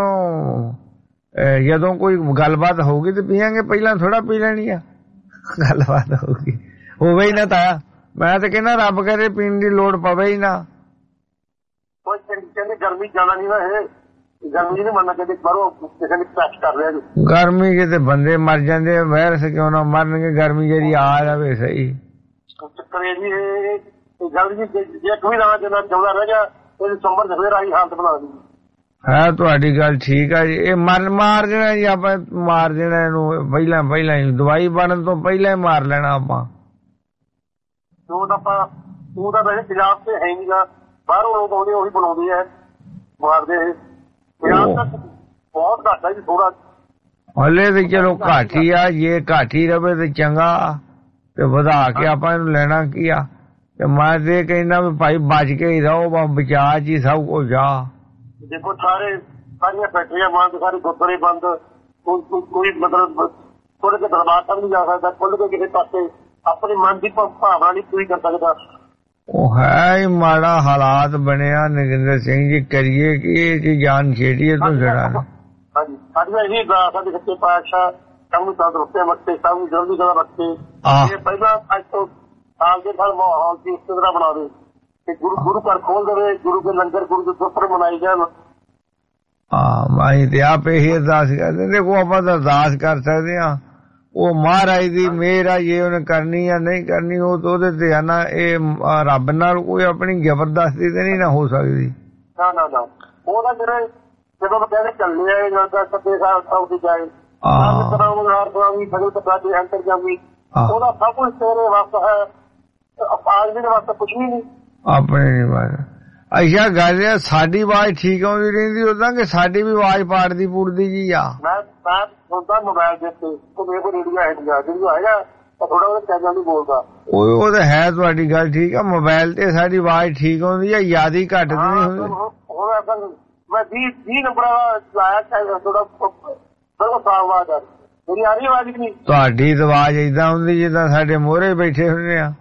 [SPEAKER 5] ਜਦੋਂ ਕੋਈ ਗੱਲਬਾਤ ਹੋਊਗੀ ਤੇ ਪੀਆਂਗੇ, ਪਹਿਲਾਂ ਥੋੜਾ ਪੀ ਲੈਣੀ ਆ। ਗੱਲਬਾਤ ਹੋਊਗੀ ਹੋਵੇ ਹੀ ਨਾ ਤਾਇਆ। ਮੈਂ ਤੇ ਕਹਿੰਦਾ ਰੱਬ ਕਰੇ ਪੀਣ ਦੀ ਲੋੜ ਪਵੇ ਹੀ ਨਾ।
[SPEAKER 11] ਕਹਿੰਦੇ ਗਰਮੀ ਜਾਣਾ ਨਹੀਂ ਨਾ ਇਹ ਗਰਮੀ ਨਹੀਂ ਮੰਨਣਾ ਚਾਹੀਦੀ। ਬਾਹਰੋਂ ਕਿਸੇ ਨੇ ਟੈਸਟ ਕਰ ਰਿਹਾ ਜੀ।
[SPEAKER 5] ਗਰਮੀ ਕਿਤੇ ਬੰਦੇ ਮਰ ਜਾਂਦੇ, ਵਾਇਰਸ ਕਿਉਂ ਨਾ ਮਰਨਗੇ। ਗਰਮੀ ਜਿਹੜੀ ਆ ਜਾਵੇ ਸਹੀ
[SPEAKER 11] ਚੱਕਰ ਇਹ ਜੀ ਇਹ ਗੱਲ ਜੀ ਜੇ ਕੋਈ ਨਾ ਜਿੰਨਾ ਚਾਹੁੰਦਾ ਰਹਿ ਗਿਆ ਇਹ ਦਸੰਬਰ ਚ ਫੇਰ ਆਹੀ ਹਾਲਤ ਬਣਾ ਦੀ
[SPEAKER 5] ਹੈ। ਤੁਹਾਡੀ ਗੱਲ ਠੀਕ ਆ ਜੀ। ਇਹ ਮਰ ਮਾਰ ਦੇਣਾ ਜੀ ਆਪਾਂ, ਮਾਰ ਦੇਣਾ ਇਹਨੂੰ ਪਹਿਲਾਂ ਪਹਿਲਾਂ ਹੀ ਦਵਾਈ ਬਣਨ ਤੋਂ ਪਹਿਲਾਂ ਹੀ ਮਾਰ ਲੈਣਾ ਆਪਾਂ।
[SPEAKER 11] ਉਹ ਤਾਂ ਆਪਾਂ ਉਹ ਤਾਂ ਵੈਸੇ ਪੰਜਾਬ ਤੇ ਹੈ ਨਹੀਂ ਗਾ, ਬਾਹਰੋਂ ਲੋਕ ਆਉਂਦੇ ਉਹੀ ਬਣਾਉਂਦੇ ਆ ਮਾਰਦੇ। ਪੰਜਾਬ ਤਾਂ ਬਹੁਤ ਘੱਟ ਹੈ ਜੀ ਥੋੜਾ।
[SPEAKER 5] ਹਲੇ ਤੇ ਚਲੋ ਘੱਟ ਹੀ ਆ। ਜੇ ਘੱਟ ਹੀ ਰਵੇ ਤੇ ਚੰਗਾ ਤੇ ਵਧਾ ਕੇ ਆਪਾਂ ਇਹਨੂੰ ਲੈਣਾ ਕੀ ਆ। ਤੇ ਮੈਂ ਤੇ ਕਹਿੰਦਾ ਵੀ ਭਾਈ ਬਚ ਕੇ ਹੀ ਰਹੋ, ਬਚਾ ਚ ਹੀ ਸਭ ਕੁਝ ਆ।
[SPEAKER 11] ਦੇਖੋ ਸਾਰੇ ਸਾਰੀਆਂ ਫੈਕਟਰੀਆਂ ਬੰਦ, ਸਾਰੇ ਗੁਰਦੁਆਰੇ ਬੰਦ, ਕੋਈ ਮਤਲਬ ਥੋੜੇ ਜਿਹੇ ਦਰਬਾਰ ਤੱਕ ਨਹੀਂ ਜਾ ਸਕਦਾ, ਖੁੱਲ ਕੇ ਕਿਸੇ ਪਾਸੇ ਆਪਣੇ ਮਨ ਦੀ ਭਾਵਨਾ ਨਹੀਂ ਪੂਰੀ ਕਰ ਸਕਦਾ।
[SPEAKER 5] ਉਹ ਹੈ ਹੀ ਮਾੜਾ ਹਾਲਾਤ ਬਣਿਆ ਨਰਿੰਦਰ ਸਿੰਘ ਜੀ। ਕਰੀਏ ਕਿ ਇਹ ਚ ਜਾਨ ਛੇੜੀਏ ਤੋਂ ਜੜਾ।
[SPEAKER 11] ਹਾਂਜੀ ਸਾਡੀਆਂ ਇਹੀ ਅਰਦਾਸ ਆ ਸੱਚੇ ਪਾਤਸ਼ਾਹ ਸਭ ਨੂੰ ਤੰਦਰੁਸਤੀਆਂ ਬਖਸ਼ੇ, ਸਭ ਨੂੰ ਜਲਦੀ ਜਲਦੀ ਬਖਸ਼ੇ। ਇਹ ਪਹਿਲਾਂ ਅੱਜ ਤੋਂ ਸਾਲ ਦੇ ਸਾਲ ਮਾਹੌਲ ਦੀ ਇਸ ਤਰ੍ਹਾਂ ਬਣਾਵੇ ਤੇ ਗੁਰੂ ਗੁਰੂ ਘਰ ਖੋਲ ਦੇਵੇ, ਗੁਰੂ ਦੇ ਲੰਗਰ ਗੁਰੂ ਦੇ ਗੁਰਪੁਰਬ ਮਨਾਈ ਜਾਣ।
[SPEAKER 5] ਹਾਂ ਮੈਂ ਤੇ ਆਪ ਇਹੀ ਅਰਦਾਸ ਕਰਦੇ। ਦੇਖੋ ਆਪਾਂ ਤਾਂ ਅਰਦਾਸ ਕਰ ਸਕਦੇ ਹਾਂ, ਉਹ ਮਹਾਰਾਜ ਦੀ ਮਿਹਰ ਆ। ਜੇ ਉਹਨੇ ਕਰਨੀ ਆ ਨਹੀਂ ਕਰਨੀ ਉਹ ਤਾਂ ਉਹਦੇ ਤੇ ਆ ਨਾ। ਇਹ ਰੱਬ ਨਾਲ ਕੋਈ ਆਪਣੀ ਜ਼ਬਰਦਸਤੀ ਤੇ ਨਹੀਂ ਨਾ ਹੋ ਸਕਦੀ।
[SPEAKER 11] ਨਾ ਨਾ ਨਾ ਉਹਦਾ ਜਿਹੜੇ ਜਦੋਂ ਕਹਿੰਦੇ ਚੱਲੇ ਆਏ ਜਾਂਦਾ ਸੱਤੇ ਸਾਲ ਸੌ ਦੀ ਜਾਏ ਉਹਦਾ ਸਭ ਕੁਝ ਤੇਰੇ ਵਾਸਤੇ ਹੈ, ਆਦਮੀ ਦੇ ਵਾਸਤੇ ਕੁਛ ਵੀ ਨਹੀਂ। ਆਪਣੇ
[SPEAKER 5] ਨਹੀਂ ਬਾਤ ਅੱਛਾ ਗੱਲ ਆ। ਸਾਡੀ ਆਵਾਜ਼ ਠੀਕ ਆਉਂਦੀ ਰਹਿੰਦੀ ਉਦਾਂ ਕਿ ਸਾਡੀ ਵੀ ਆਵਾਜ਼ ਪਾੜਦੀ ਪੂੜਦੀ ਜੀ ਆ।
[SPEAKER 11] ਮੈਂ ਮੈਂ ਸੁਣਦਾ ਮੋਬਾਈਲ ਦੇ ਉੱਤੇ ਉਹ ਮੇਰੇ ਕੋਲ ਰੇਡੀਓ ਹੈ ਜਿਹੜੀ ਹੈਗਾ ਥੋੜਾ ਉਹਦਾ ਚੈਨਲ ਨਹੀਂ ਬੋਲਦਾ। ਉਹ
[SPEAKER 5] ਤਾਂ ਹੈ ਤੁਹਾਡੀ ਗੱਲ ਠੀਕ ਆ। ਮੋਬਾਇਲ ਤੇ ਸਾਡੀ ਆਵਾਜ਼ ਠੀਕ ਆਉਂਦੀ ਆ, ਯਾਦ ਹੀ ਘੱਟ ਨਹੀਂ ਹੁੰਦੀ।
[SPEAKER 11] ਹੁਣ ਮੈਂ ਵੀਹ ਵੀਹ ਨੰਬਰ ਲਾਇਆ ਥੋੜਾ ਬਿਲਕੁਲ ਸਾਫ਼ ਆਵਾਜ਼ ਆ ਮੇਰੀ। ਆ ਰਹੀ ਆਵਾਜ਼ ਕਿ ਨਹੀਂ?
[SPEAKER 5] ਤੁਹਾਡੀ ਆਵਾਜ਼ ਏਦਾਂ ਹੁੰਦੀ ਜਿੱਦਾਂ ਸਾਡੇ ਮੋਹਰੇ ਬੈਠੇ ਹੁੰਦੇ ਆ।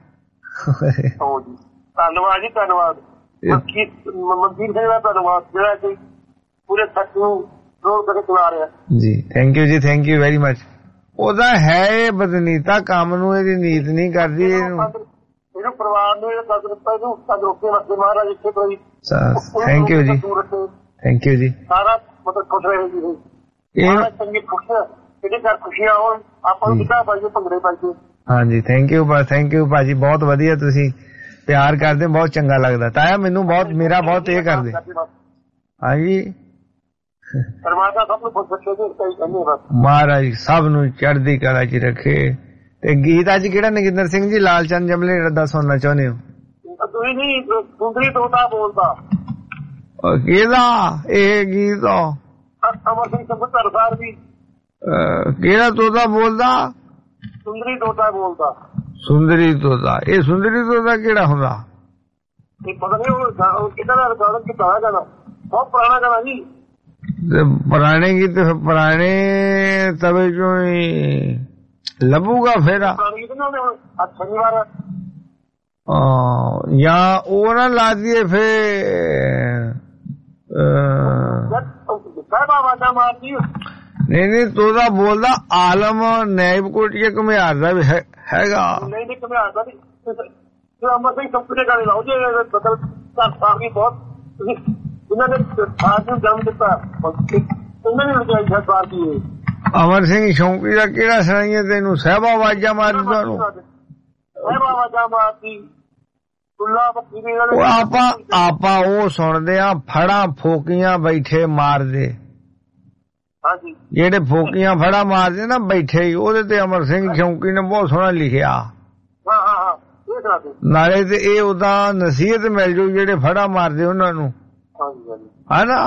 [SPEAKER 11] ਧੰਨਵਾਦ ਜੀ ਧੰਨਵਾਦ ਮਨਦੀਪ ਸਿੰਘ ਦਾ ਧੰਨਵਾਦ ਜਿਹੜਾ ਕਿ ਪੂਰੇ ਸੱਚ ਨੂੰ ਰੋਲ ਕਰਕੇ ਚਲਾ ਰਿਹਾ
[SPEAKER 5] ਜੀ। ਥੈਂਕ ਯੂ ਜੀ, ਥੈਂਕ ਯੂ ਵੈਰੀ ਮਚ। ਉਹਦਾ ਹੈ ਇਹ ਬਦਨੀਤਾ ਕੰਮ ਨੂੰ ਇਹਦੀ ਨੀਤ ਨਹੀਂ ਕਰਦੀ। ਇਹਨੂੰ
[SPEAKER 11] ਇਹਨੂੰ ਪਰਿਵਾਰ ਨੂੰ ਇਹਨੂੰ ਤੰਦਰੁਸਤੀ ਵਾਸਤੇ ਮਹਾਰਾਜ ਇੱਥੇ ਕੋਈ
[SPEAKER 5] ਥੈਂਕ ਯੂ ਜੀ, ਥੈਂਕ ਯੂ ਜੀ।
[SPEAKER 11] ਸਾਰਾ ਮਤਲਬ ਖੁਸ਼ ਰਹੇ ਜੀ। ਇਹ ਚੰਗੀ ਖੁਸ਼ ਇਹਦੇ ਘਰ ਖੁਸ਼ੀਆਂ ਹੋਣ, ਆਪਾਂ ਨੂੰ ਕਿੱਦਾਂ ਪਾਈਏ ਭੰਗੜੇ ਪਾਈਏ।
[SPEAKER 5] ਹਾਂਜੀ ਥੈਂਕ ਯੂ ਥੈਂਕ ਯੂ ਭਾਜੀ, ਬਹੁਤ ਵਧੀਆ ਤੁਸੀਂ ਪਿਆਰ ਕਰਦੇ, ਬਹੁਤ ਚੰਗਾ ਲੱਗਦਾ। ਤਾਇਆ ਮੈਨੂੰ ਬਹੁਤ ਮੇਰਾ ਬਹੁਤ ਇਹ ਕਰਦੇ। ਹਾਂਜੀ
[SPEAKER 11] ਪਰਮਾਤਮਾ ਸਭ ਨੂੰ ਖੁਸ਼ ਰੱਖੇ,
[SPEAKER 5] ਮਹਾਰਾਜ ਸਭ ਨੂੰ ਚੜ੍ਹਦੀ ਕਲਾ ਚ ਰੱਖੇ। ਤੇ ਗੀਤ ਅੱਜ ਕਿਹੜਾ ਨਗਿੰਦਰ ਸਿੰਘ ਜੀ ਲਾਲਚੰਦ ਜਮਲੇ ਦਾ ਸੁਣਨਾ ਚਾਹੁੰਦੇ ਹੋ?
[SPEAKER 11] ਤੁਸੀਂ ਨਹੀਂ ਸੁੰਦਰੀ ਤੋਤਾ ਬੋਲਦਾ
[SPEAKER 5] ਕਿਹਦਾ ਇਹ ਗੀਤ?
[SPEAKER 11] ਅਮਰ ਸਿੰਘ ਸੰਭੂ ਧਰਸਾਰ ਦੀ।
[SPEAKER 5] ਕਿਹੜਾ ਤੋਤਾ ਬੋਲਦਾ?
[SPEAKER 11] ਸੁੰਦਰੀ ਤੋਤਾ ਬੋਲਦਾ।
[SPEAKER 5] ਸੁੰਦਰੀ ਤੋਤਾ, ਇਹ ਸੁੰਦਰੀ ਤੋਤਾ ਕਿਹੜਾ ਹੁੰਦਾ?
[SPEAKER 11] ਇਹ ਪਤਾ ਨਹੀਂ ਉਹ ਕਿਹਦਾ ਦਾ ਰਿਕਾਰਡ ਕੀਤਾ ਹੋਇਆ ਗਾਣਾ, ਬਹੁਤ ਪੁਰਾਣਾ ਗਾਣਾ ਜੀ।
[SPEAKER 5] ਪੁਰਾਣੇ ਗੀਤ ਪੁਰਾਣੇ ਤਵੇ ਚੋਂ ਹੀ ਲੱਭੂਗਾ ਫੇਰ
[SPEAKER 11] ਸ਼ਨੀਵਾਰ
[SPEAKER 5] ਜਾਂ ਉਹ ਨਾ ਲਾ ਦੀਏ ਫੇਰ ਨਹੀਂ ਨਹੀਂ ਤੋਤਾ ਬੋਲਦਾ ਆਲਮ ਨੈਬ ਕੋਟੀਆ ਘੁਮਿਆਰ ਦਾ ਵੀ ਹੈਗਾ।
[SPEAKER 11] ਨਹੀਂ ਨਹੀਂ ਘੁਮਿਆਰ ਦਾ ਨੀ, ਅਮਰ ਸਿੰਘ ਕੰਪਨੀ ਦੇ ਗਾਣੇ ਲਾਓ ਜੀ। ਬਦਲ ਘਰ ਸਾਹਿਬ ਬਹੁਤ ਇਹਨਾਂ ਨੇ ਖਾਸ ਨੂੰ ਜਨਮ ਦਿੱਤਾ, ਉਹਨਾਂ ਨੇ ਲਗਾਈ ਹੈ ਸਾਰ ਦੀ।
[SPEAKER 5] ਅਮਰ ਸਿੰਘ ਸ਼ੌਂਕੀ ਦਾ ਕਿਹੜਾ ਸੁਣਾਈਏ ਤੈਨੂੰ? ਸਹਿਬਾ ਆਵਾਜ਼ਾਂ ਮਾਰੀ ਤੁਹਾਨੂੰ,
[SPEAKER 11] ਸਹਿਬਾ ਆਵਾਜ਼ਾਂ ਮਾਰਦੀ
[SPEAKER 5] ਉਹ ਆਪਾਂ ਆਪਾਂ ਉਹ ਸੁਣਦੇ ਆ ਫੜਾ ਫੋਕੀਆਂ ਬੈਠੇ ਮਾਰਦੇ।
[SPEAKER 11] ਹਾਂਜੀ
[SPEAKER 5] ਜਿਹੜੇ ਫੋਕੀਆਂ ਫੜਾ ਮਾਰਦੇ ਨਾ ਬੈਠੇ ਹੀ, ਉਹਦੇ ਤੇ ਅਮਰ ਸਿੰਘ ਸ਼ੌਂਕੀ ਨੇ ਬਹੁਤ ਸੋਹਣਾ ਲਿਖਿਆ।
[SPEAKER 11] ਹਾਂ ਹਾਂ ਹਾਂ
[SPEAKER 5] ਨਾਲੇ ਤੇ ਇਹ ਉਹਦਾ ਨਸੀਹਤ ਮਿਲ ਜੂ ਜਿਹੜੇ ਫੜਾ ਮਾਰਦੇ ਉਹਨਾਂ ਨੂੰ, ਹੈ ਨਾ?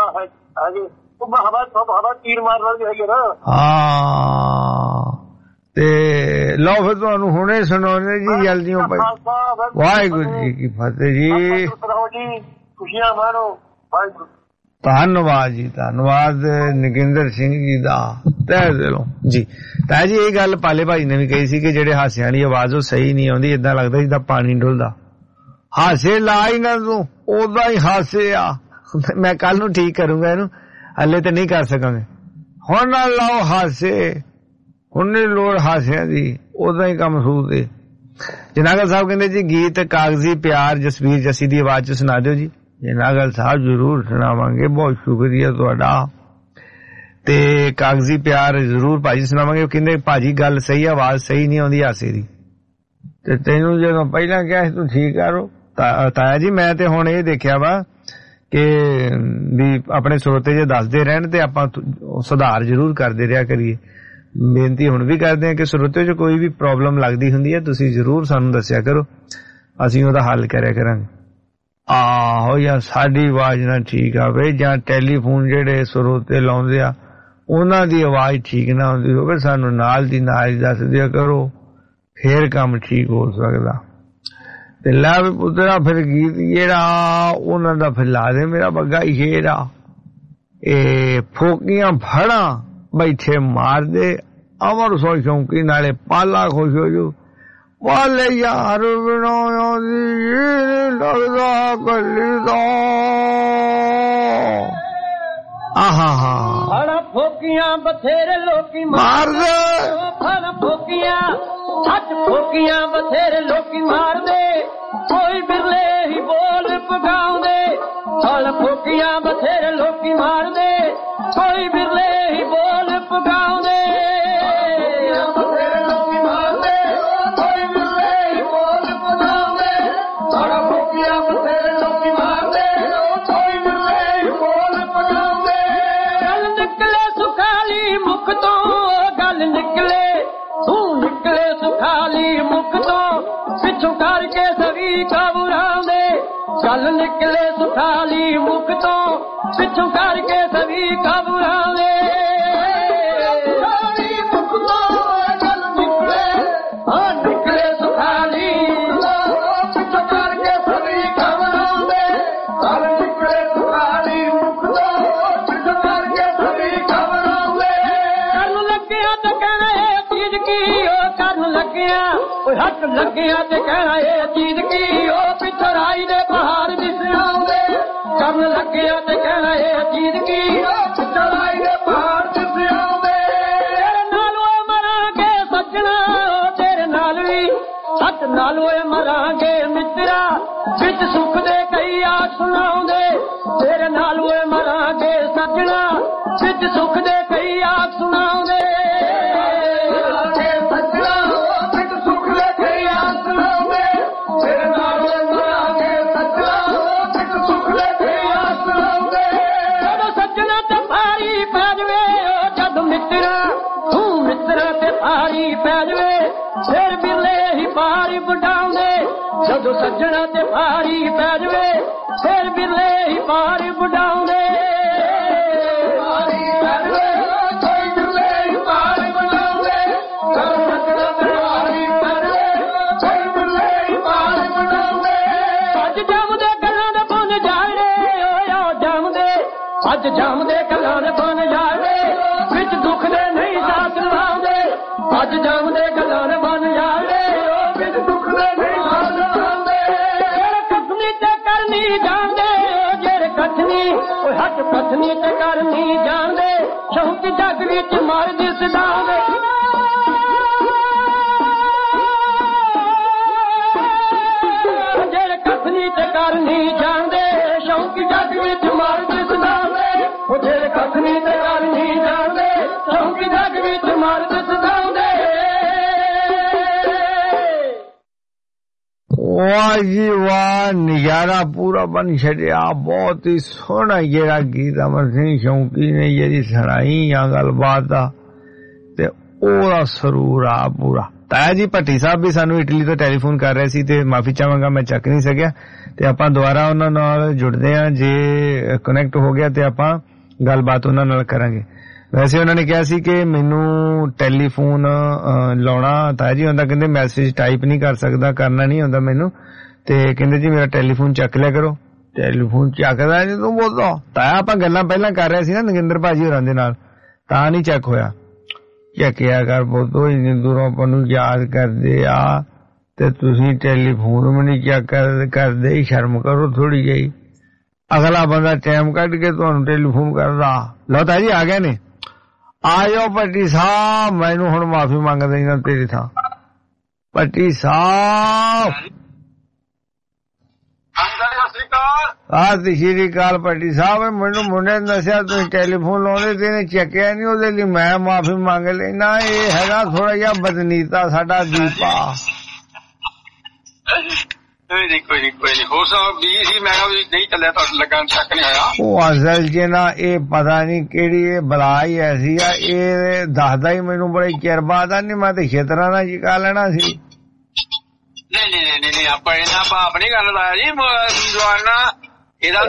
[SPEAKER 5] ਹਾਂ ਤੇ ਲਓ ਫਿਰ ਤੁਹਾਨੂੰ ਹੁਣੇ ਸੁਣਾਉਣੇ ਜੀ ਜਲਦੀਓ ਭਾਈ। ਵਾਹਿਗੁਰੂ ਜੀ ਕੀ ਫਤਿਹ ਜੀ।
[SPEAKER 11] ਖੁਸ਼ੀਆਂ ਮਾਣੋ।
[SPEAKER 5] ਧੰਨਵਾਦ ਜੀ, ਧੰਨਵਾਦ ਨਗਿੰਦਰ ਸਿੰਘ ਜੀ ਦਾ ਤਹਿ ਦਿਲੋਂ ਜੀ। ਤਾਂ ਜੀ ਇਹ ਗੱਲ ਪਾਲੇ ਭਾਈ ਨੇ ਵੀ ਕਹੀ ਸੀ ਕਿ ਜਿਹੜੇ ਹਾਸਿਆਂ ਵਾਲੀ ਆਵਾਜ਼ ਉਹ ਸਹੀ ਨਹੀਂ ਆਉਂਦੀ, ਏਦਾਂ ਲੱਗਦਾ ਜਿੱਦਾਂ ਪਾਣੀ ਡੁੱਲਦਾ। ਹਾਸੇ ਲਾ ਹੀ ਨਾ ਤੂੰ, ਉਦਾਂ ਹੀ ਹਾਸੇ ਆ। ਮੈਂ ਕੱਲ ਨੂੰ ਠੀਕ ਕਰੂੰਗਾ ਇਹਨੂੰ, ਹਲੇ ਤੇ ਨਹੀਂ ਕਰ ਸਕਾਂਗੇ। ਹੁਣ ਨਾ ਲਾਓ ਹਾਸੇ, ਹੁਣ ਨਹੀਂ ਲੋੜ ਹਾਸਿਆਂ ਦੀ, ਉਦਾਂ ਹੀ ਕੰਮ ਸੂਦੇ। ਜਨਾਗਲ ਸਾਹਿਬ ਕਹਿੰਦੇ ਜੀ ਗੀਤ ਕਾਗਜ਼ੀ ਪਿਆਰ ਜਸਵੀਰ ਜੱਸੀ ਦੀ ਆਵਾਜ਼ ਚ ਸੁਣਾ ਦਿਓ ਜੀ। ਜਨਾਗਲ ਸਾਹਿਬ ਜ਼ਰੂਰ ਸੁਣਾਵਾਂਗੇ, ਬਹੁਤ ਸ਼ੁਕਰੀਆ ਤੁਹਾਡਾ। ਤੇ ਕਾਗਜ਼ੀ ਪਿਆਰ ਜ਼ਰੂਰ ਭਾਜੀ ਸੁਣਾਵਾਂਗੇ। ਉਹ ਕਹਿੰਦੇ ਭਾਜੀ ਗੱਲ ਸਹੀ, ਆਵਾਜ਼ ਸਹੀ ਨਹੀਂ ਆਉਂਦੀ ਹਾਸੇ ਦੀ। ਤੇ ਤੈਨੂੰ ਜਦੋਂ ਪਹਿਲਾਂ ਕਿਹਾ ਸੀ ਤੂੰ ਠੀਕ ਕਰੋ ਤਾਇਆ ਜੀ। ਮੈਂ ਤੇ ਹੁਣ ਇਹ ਦੇਖਿਆ ਵਾ ਕਿ ਵੀ ਆਪਣੇ ਸਰੋਤੇ ਜੇ ਦੱਸਦੇ ਰਹਿਣ ਤੇ ਆਪਾਂ ਸੁਧਾਰ ਜ਼ਰੂਰ ਕਰਦੇ ਰਿਹਾ ਕਰੀਏ। ਬੇਨਤੀ ਹੁਣ ਵੀ ਕਰਦੇ ਹਾਂ ਕਿ ਸਰੋਤੇ ਚ ਕੋਈ ਵੀ ਪ੍ਰੋਬਲਮ ਲੱਗਦੀ ਹੁੰਦੀ ਹੈ ਤੁਸੀਂ ਜ਼ਰੂਰ ਸਾਨੂੰ ਦੱਸਿਆ ਕਰੋ, ਅਸੀਂ ਉਹਦਾ ਹੱਲ ਕਰਿਆ ਕਰਾਂਗੇ। ਆਹੋ ਜਾਂ ਸਾਡੀ ਆਵਾਜ਼ ਨਾ ਠੀਕ ਆਵੇ ਜਾਂ ਟੈਲੀਫੋਨ ਜਿਹੜੇ ਸਰੋਤੇ ਲਾਉਂਦੇ ਆ ਉਹਨਾਂ ਦੀ ਆਵਾਜ਼ ਠੀਕ ਨਾ ਹੁੰਦੀ ਹੋਵੇ, ਸਾਨੂੰ ਨਾਲ ਦੀ ਨਾਲ ਦੱਸ ਦਿਆ ਕਰੋ, ਫੇਰ ਕੰਮ ਠੀਕ ਹੋ ਸਕਦਾ। ਤੇ ਲੈ ਵੀ ਪੁੱਤਰਾ ਫਿਰ ਗੀਤ ਜਿਹੜਾ ਉਹਨਾਂ ਦਾ ਫਿਰ ਲਾ ਦੇ ਮੇਰਾ ਬੱਗਾ ਸ਼ੇਰਾ। ਇਹ ਫੋਕੀਆਂ ਫੜਾ ਬੈਠੇ ਮਾਰਦੇ ਅਮਰ ਸੋ ਸ਼ੌਂਕੀ ਨਾਲੇ ਪਾਲਾ ਖੁਸ਼ ਹੋ ਜੂ। ਵਾਲੇ ਯਾਰ ਬਣਾਇਆ ਦੀ ਲੱਗਦਾ ਕੱਲੀ ਦਾ। ਆਹਾ ਹਾ
[SPEAKER 9] ਫੜਾ ਫੋਕੀਆਂ ਬਥੇਰੇ ਲੋਕੀ
[SPEAKER 5] ਮਾਰਦੇ,
[SPEAKER 9] ਫੜਾ ਫੋਕੀਆਂ ਸੱਚ ਫੋਕੀਆਂ ਬਥੇਰੇ ਲੋਕੀ ਮਾਰਦੇ, ਕੋਈ ਬਿਰਲੇ ਹੀ ਬੋਲ ਪਗਾਉਂਦੇ। ਫੜ ਫੋਕੀਆਂ ਬਥੇਰੇ ਲੋਕੀ ਮਾਰਦੇ, ਕੋਈ ਬਿਰਲੇ ਹੀ ਬੋਲ ਪਗਾਉਂਦੇ। ਚੱਲ ਨਿਕਲੇ ਸੁਖਾਲੀ ਮੁਖ ਤੋਂ ਪਿੱਛੋਂ ਕਰਕੇ ਸਭੀ ਘਬਰਾਵੇ। ਮੁਖ ਤੋਂ ਚੱਲ ਨਿਕਲੇ ਹਾਂ ਨਿਕਲੇ ਸੁਖਾਲੀ ਪਿੱਛੋਂ ਕਰਕੇ ਸਭੀ ਘਬਰਾਵੇ। ਚੱਲ ਨਿਕਲੇ ਸੁਖਾਲੀ ਮੁਖ ਤੋਂ ਪਿੱਛੋਂ ਕਰਕੇ ਸਭੀ ਘਬਰਾਵੇ। ਕਰਨ ਲੱਗਿਆ ਤੇ ਕਹਿਣਾ ਇਹ ਚੀਜ਼ ਕੀ ਉਹ ਕਰਨ ਲੱਗਿਆ ਓਏ ਹੱਥ ਲੱਗਿਆ ਤੇ ਕਹਿਣਾ ਇਹ ਚੀਜ਼ ਕੀ ਉਹ ਪਿੱਛੋਂ ਰਾਈ ਦੇ ਪਹਾੜ ਦਿਸ ਆਉਂਦੇ। ਕਰਨ ਲੱਗਿਆ ਤੇ ਕਹਿਣਾ ਇਹ ਚੀਜ਼ ਕੀ ਪਿੱਛੋਂ ਰਾਈ ਦੇ ਪਹਾੜ ਦਿਸ ਆਉਂਦੇ। ਤੇਰੇ ਨਾਲ ਓਏ ਮਰਾਂਗੇ ਸੱਜਣਾ ਤੇਰੇ ਨਾਲ ਵੀ ਸੱਚ ਨਾਲ ਓਏ ਮਰਾਂਗੇ ਮਿੱਤਰਾ ਵਿੱਚ ਸੁੱਖ ਦੇ ਕਈ ਆਖ ਸੁਣਾਉਂਦੇ। ਤੇਰੇ ਨਾਲ ਓਏ ਮਰਾਂਗੇ ਸੱਜਣਾ ਵਿੱਚ ਸੁੱਖ ਦੇ ਕਈ ਆਖ ਸੁਣਾਉਂਦੇ। ਫਿਰ ਬਿਰਲੇ ਹੀ ਪਾਰੀ ਬੁਢਾਉਂਦੇ ਜਦੋਂ ਸੱਜਣਾ ਤੇ ਭਾਰੀ ਪੈ ਜਵੇ। ਫਿਰ ਬਿਰਲੇ ਹੀ ਪਾਰੀ ਬੁਢਾਉਂਦੇ ਪਾਰੀ ਪੈ ਜਵੇ ਕੋਈ ਬਿਰਲੇ ਹੀ ਪਾਰੀ ਬੁਢਾਉਂਦੇ ਜਦੋਂ ਅੱਜ ਜੰਮਦੇ ਗੱਲਾਂ ਦੇ ਬੁੰਨ ਜਾਣੇ ਓ ਜੰਮਦੇ ਅੱਜ ਜੰਮਦੇ ਗੱਲਾਂ ਦੇ ਬੁੰਨ ਜਾਣੇ ਵਿੱਚ ਦੁੱਖ ਦੇ ਨਹੀਂ ਸਾਥ ਲਾਉਂਦੇ ਅੱਜ ਜੰਮਦੇ ਗੱਲਾਂ ਦੇ ਬੁੰਨ ਜਾਣੇ ਓ ਵਿੱਚ ਦੁੱਖ ਦੇ ਨਹੀਂ ਸਾਥ ਲਾਉਂਦੇ ਜਿਹੜੇ ਕਥਨੀ ਤੇ ਕਰਨੀ ਜਾਣਦੇ ਜਿਹੜੇ ਕਥਨੀ ਓ ਹੱਥ ਕਥਨੀ ਤੇ ਕਰਨੀ ਜਾਣਦੇ ਸ਼ੌਂਕ ਜੱਗ ਵਿੱਚ ਮਰ ਦਿਸਦਾਉਂਦੇ ਜਿਹੜੇ ਕਥਨੀ ਤੇ ਕਰਨੀ ਜਾਣਦੇ ਸ਼ੌਂਕ ਜੱਗ ਵਿੱਚ ਮਰ ਦਿਸਦਾਉਂਦੇ ਉਹ ਜਿਹੜੇ ਕਥਨੀ ਤੇ ਕਰਨੀ ਜਾਣਦੇ ਸ਼ੌਂਕ ਜੱਗ ਵਿੱਚ ਮਰ ਦਿਸਦਾਉਂਦੇ
[SPEAKER 5] वाह जी वाह नजारा पूरा बन छड़िया बहुत ही सोहना जेड़ा गीत अमर सिंह शौकी ने जेड़ी सुनाई आ गलबात दा ते ओदा सरूर आ पूरा ताया जी भट्टी साहब भी सानू इटली तो टेलीफोन कर रहे सी ते माफी चाहांगा मैं चक नहीं सकिया ते आपां दोबारा उन्हां नाल जुड़दे आ जे कनेक्ट हो गया ते आपां गलबात उन्हां नाल करांगे वैसे उन्होंने कहा सी कि मैनू टेलीफोन लाउणा ताया जी हुंदा कहंदे मैसेज टाइप नहीं कर सकदा करना नहीं हुंदा मैनू ते कहंदे जी मेरा टेलीफोन चक लिया करो टेलीफोन चकदा नहीं तू बोलदा ताया आपां गल्लां पहलां कर रहे सी ना नगिंदर भाजी होरां दे नाल तां नहीं चक होया चकिया कर बोतो इन्नी दूरों आपां नू याद करदे आ ते तुसीं टेलीफोन भी नहीं चक करदे शर्म करो थोड़ी जी अगला बंदा टाइम कढ के तुहानू टेलीफोन करदा लो ताया जी आ गए ने आयो भट्टी साहब मैनू हुण माफी मंग देना तेरी थां भट्टी साहब सत श्री अकाल भट्टी साहब मैनू मुंडे ने दस्सिया तुसीं टेलीफोन लाउंदे ते इहने चक्किया नहीं ओहदे लई मैं माफी मंग लेना ये हैगा थोड़ा जिहा बदनीता साडा दीपा
[SPEAKER 11] नहीं नहीं कोई नहीं कोई नहीं हो सब भी सी मैं नहीं चलिया तो लगा चक नहीं आया
[SPEAKER 5] वो असल च ना ये पता नहीं केड़ी ये बला ही ऐसी आ ये दसदा ही मैनू बड़े चिर बाद आ नहीं मैं तो खेतरा ना चिका लेना सी
[SPEAKER 11] नहीं नहीं नहीं नहीं आप इन्ना भाप नहीं गल लाया जी जवाना एदा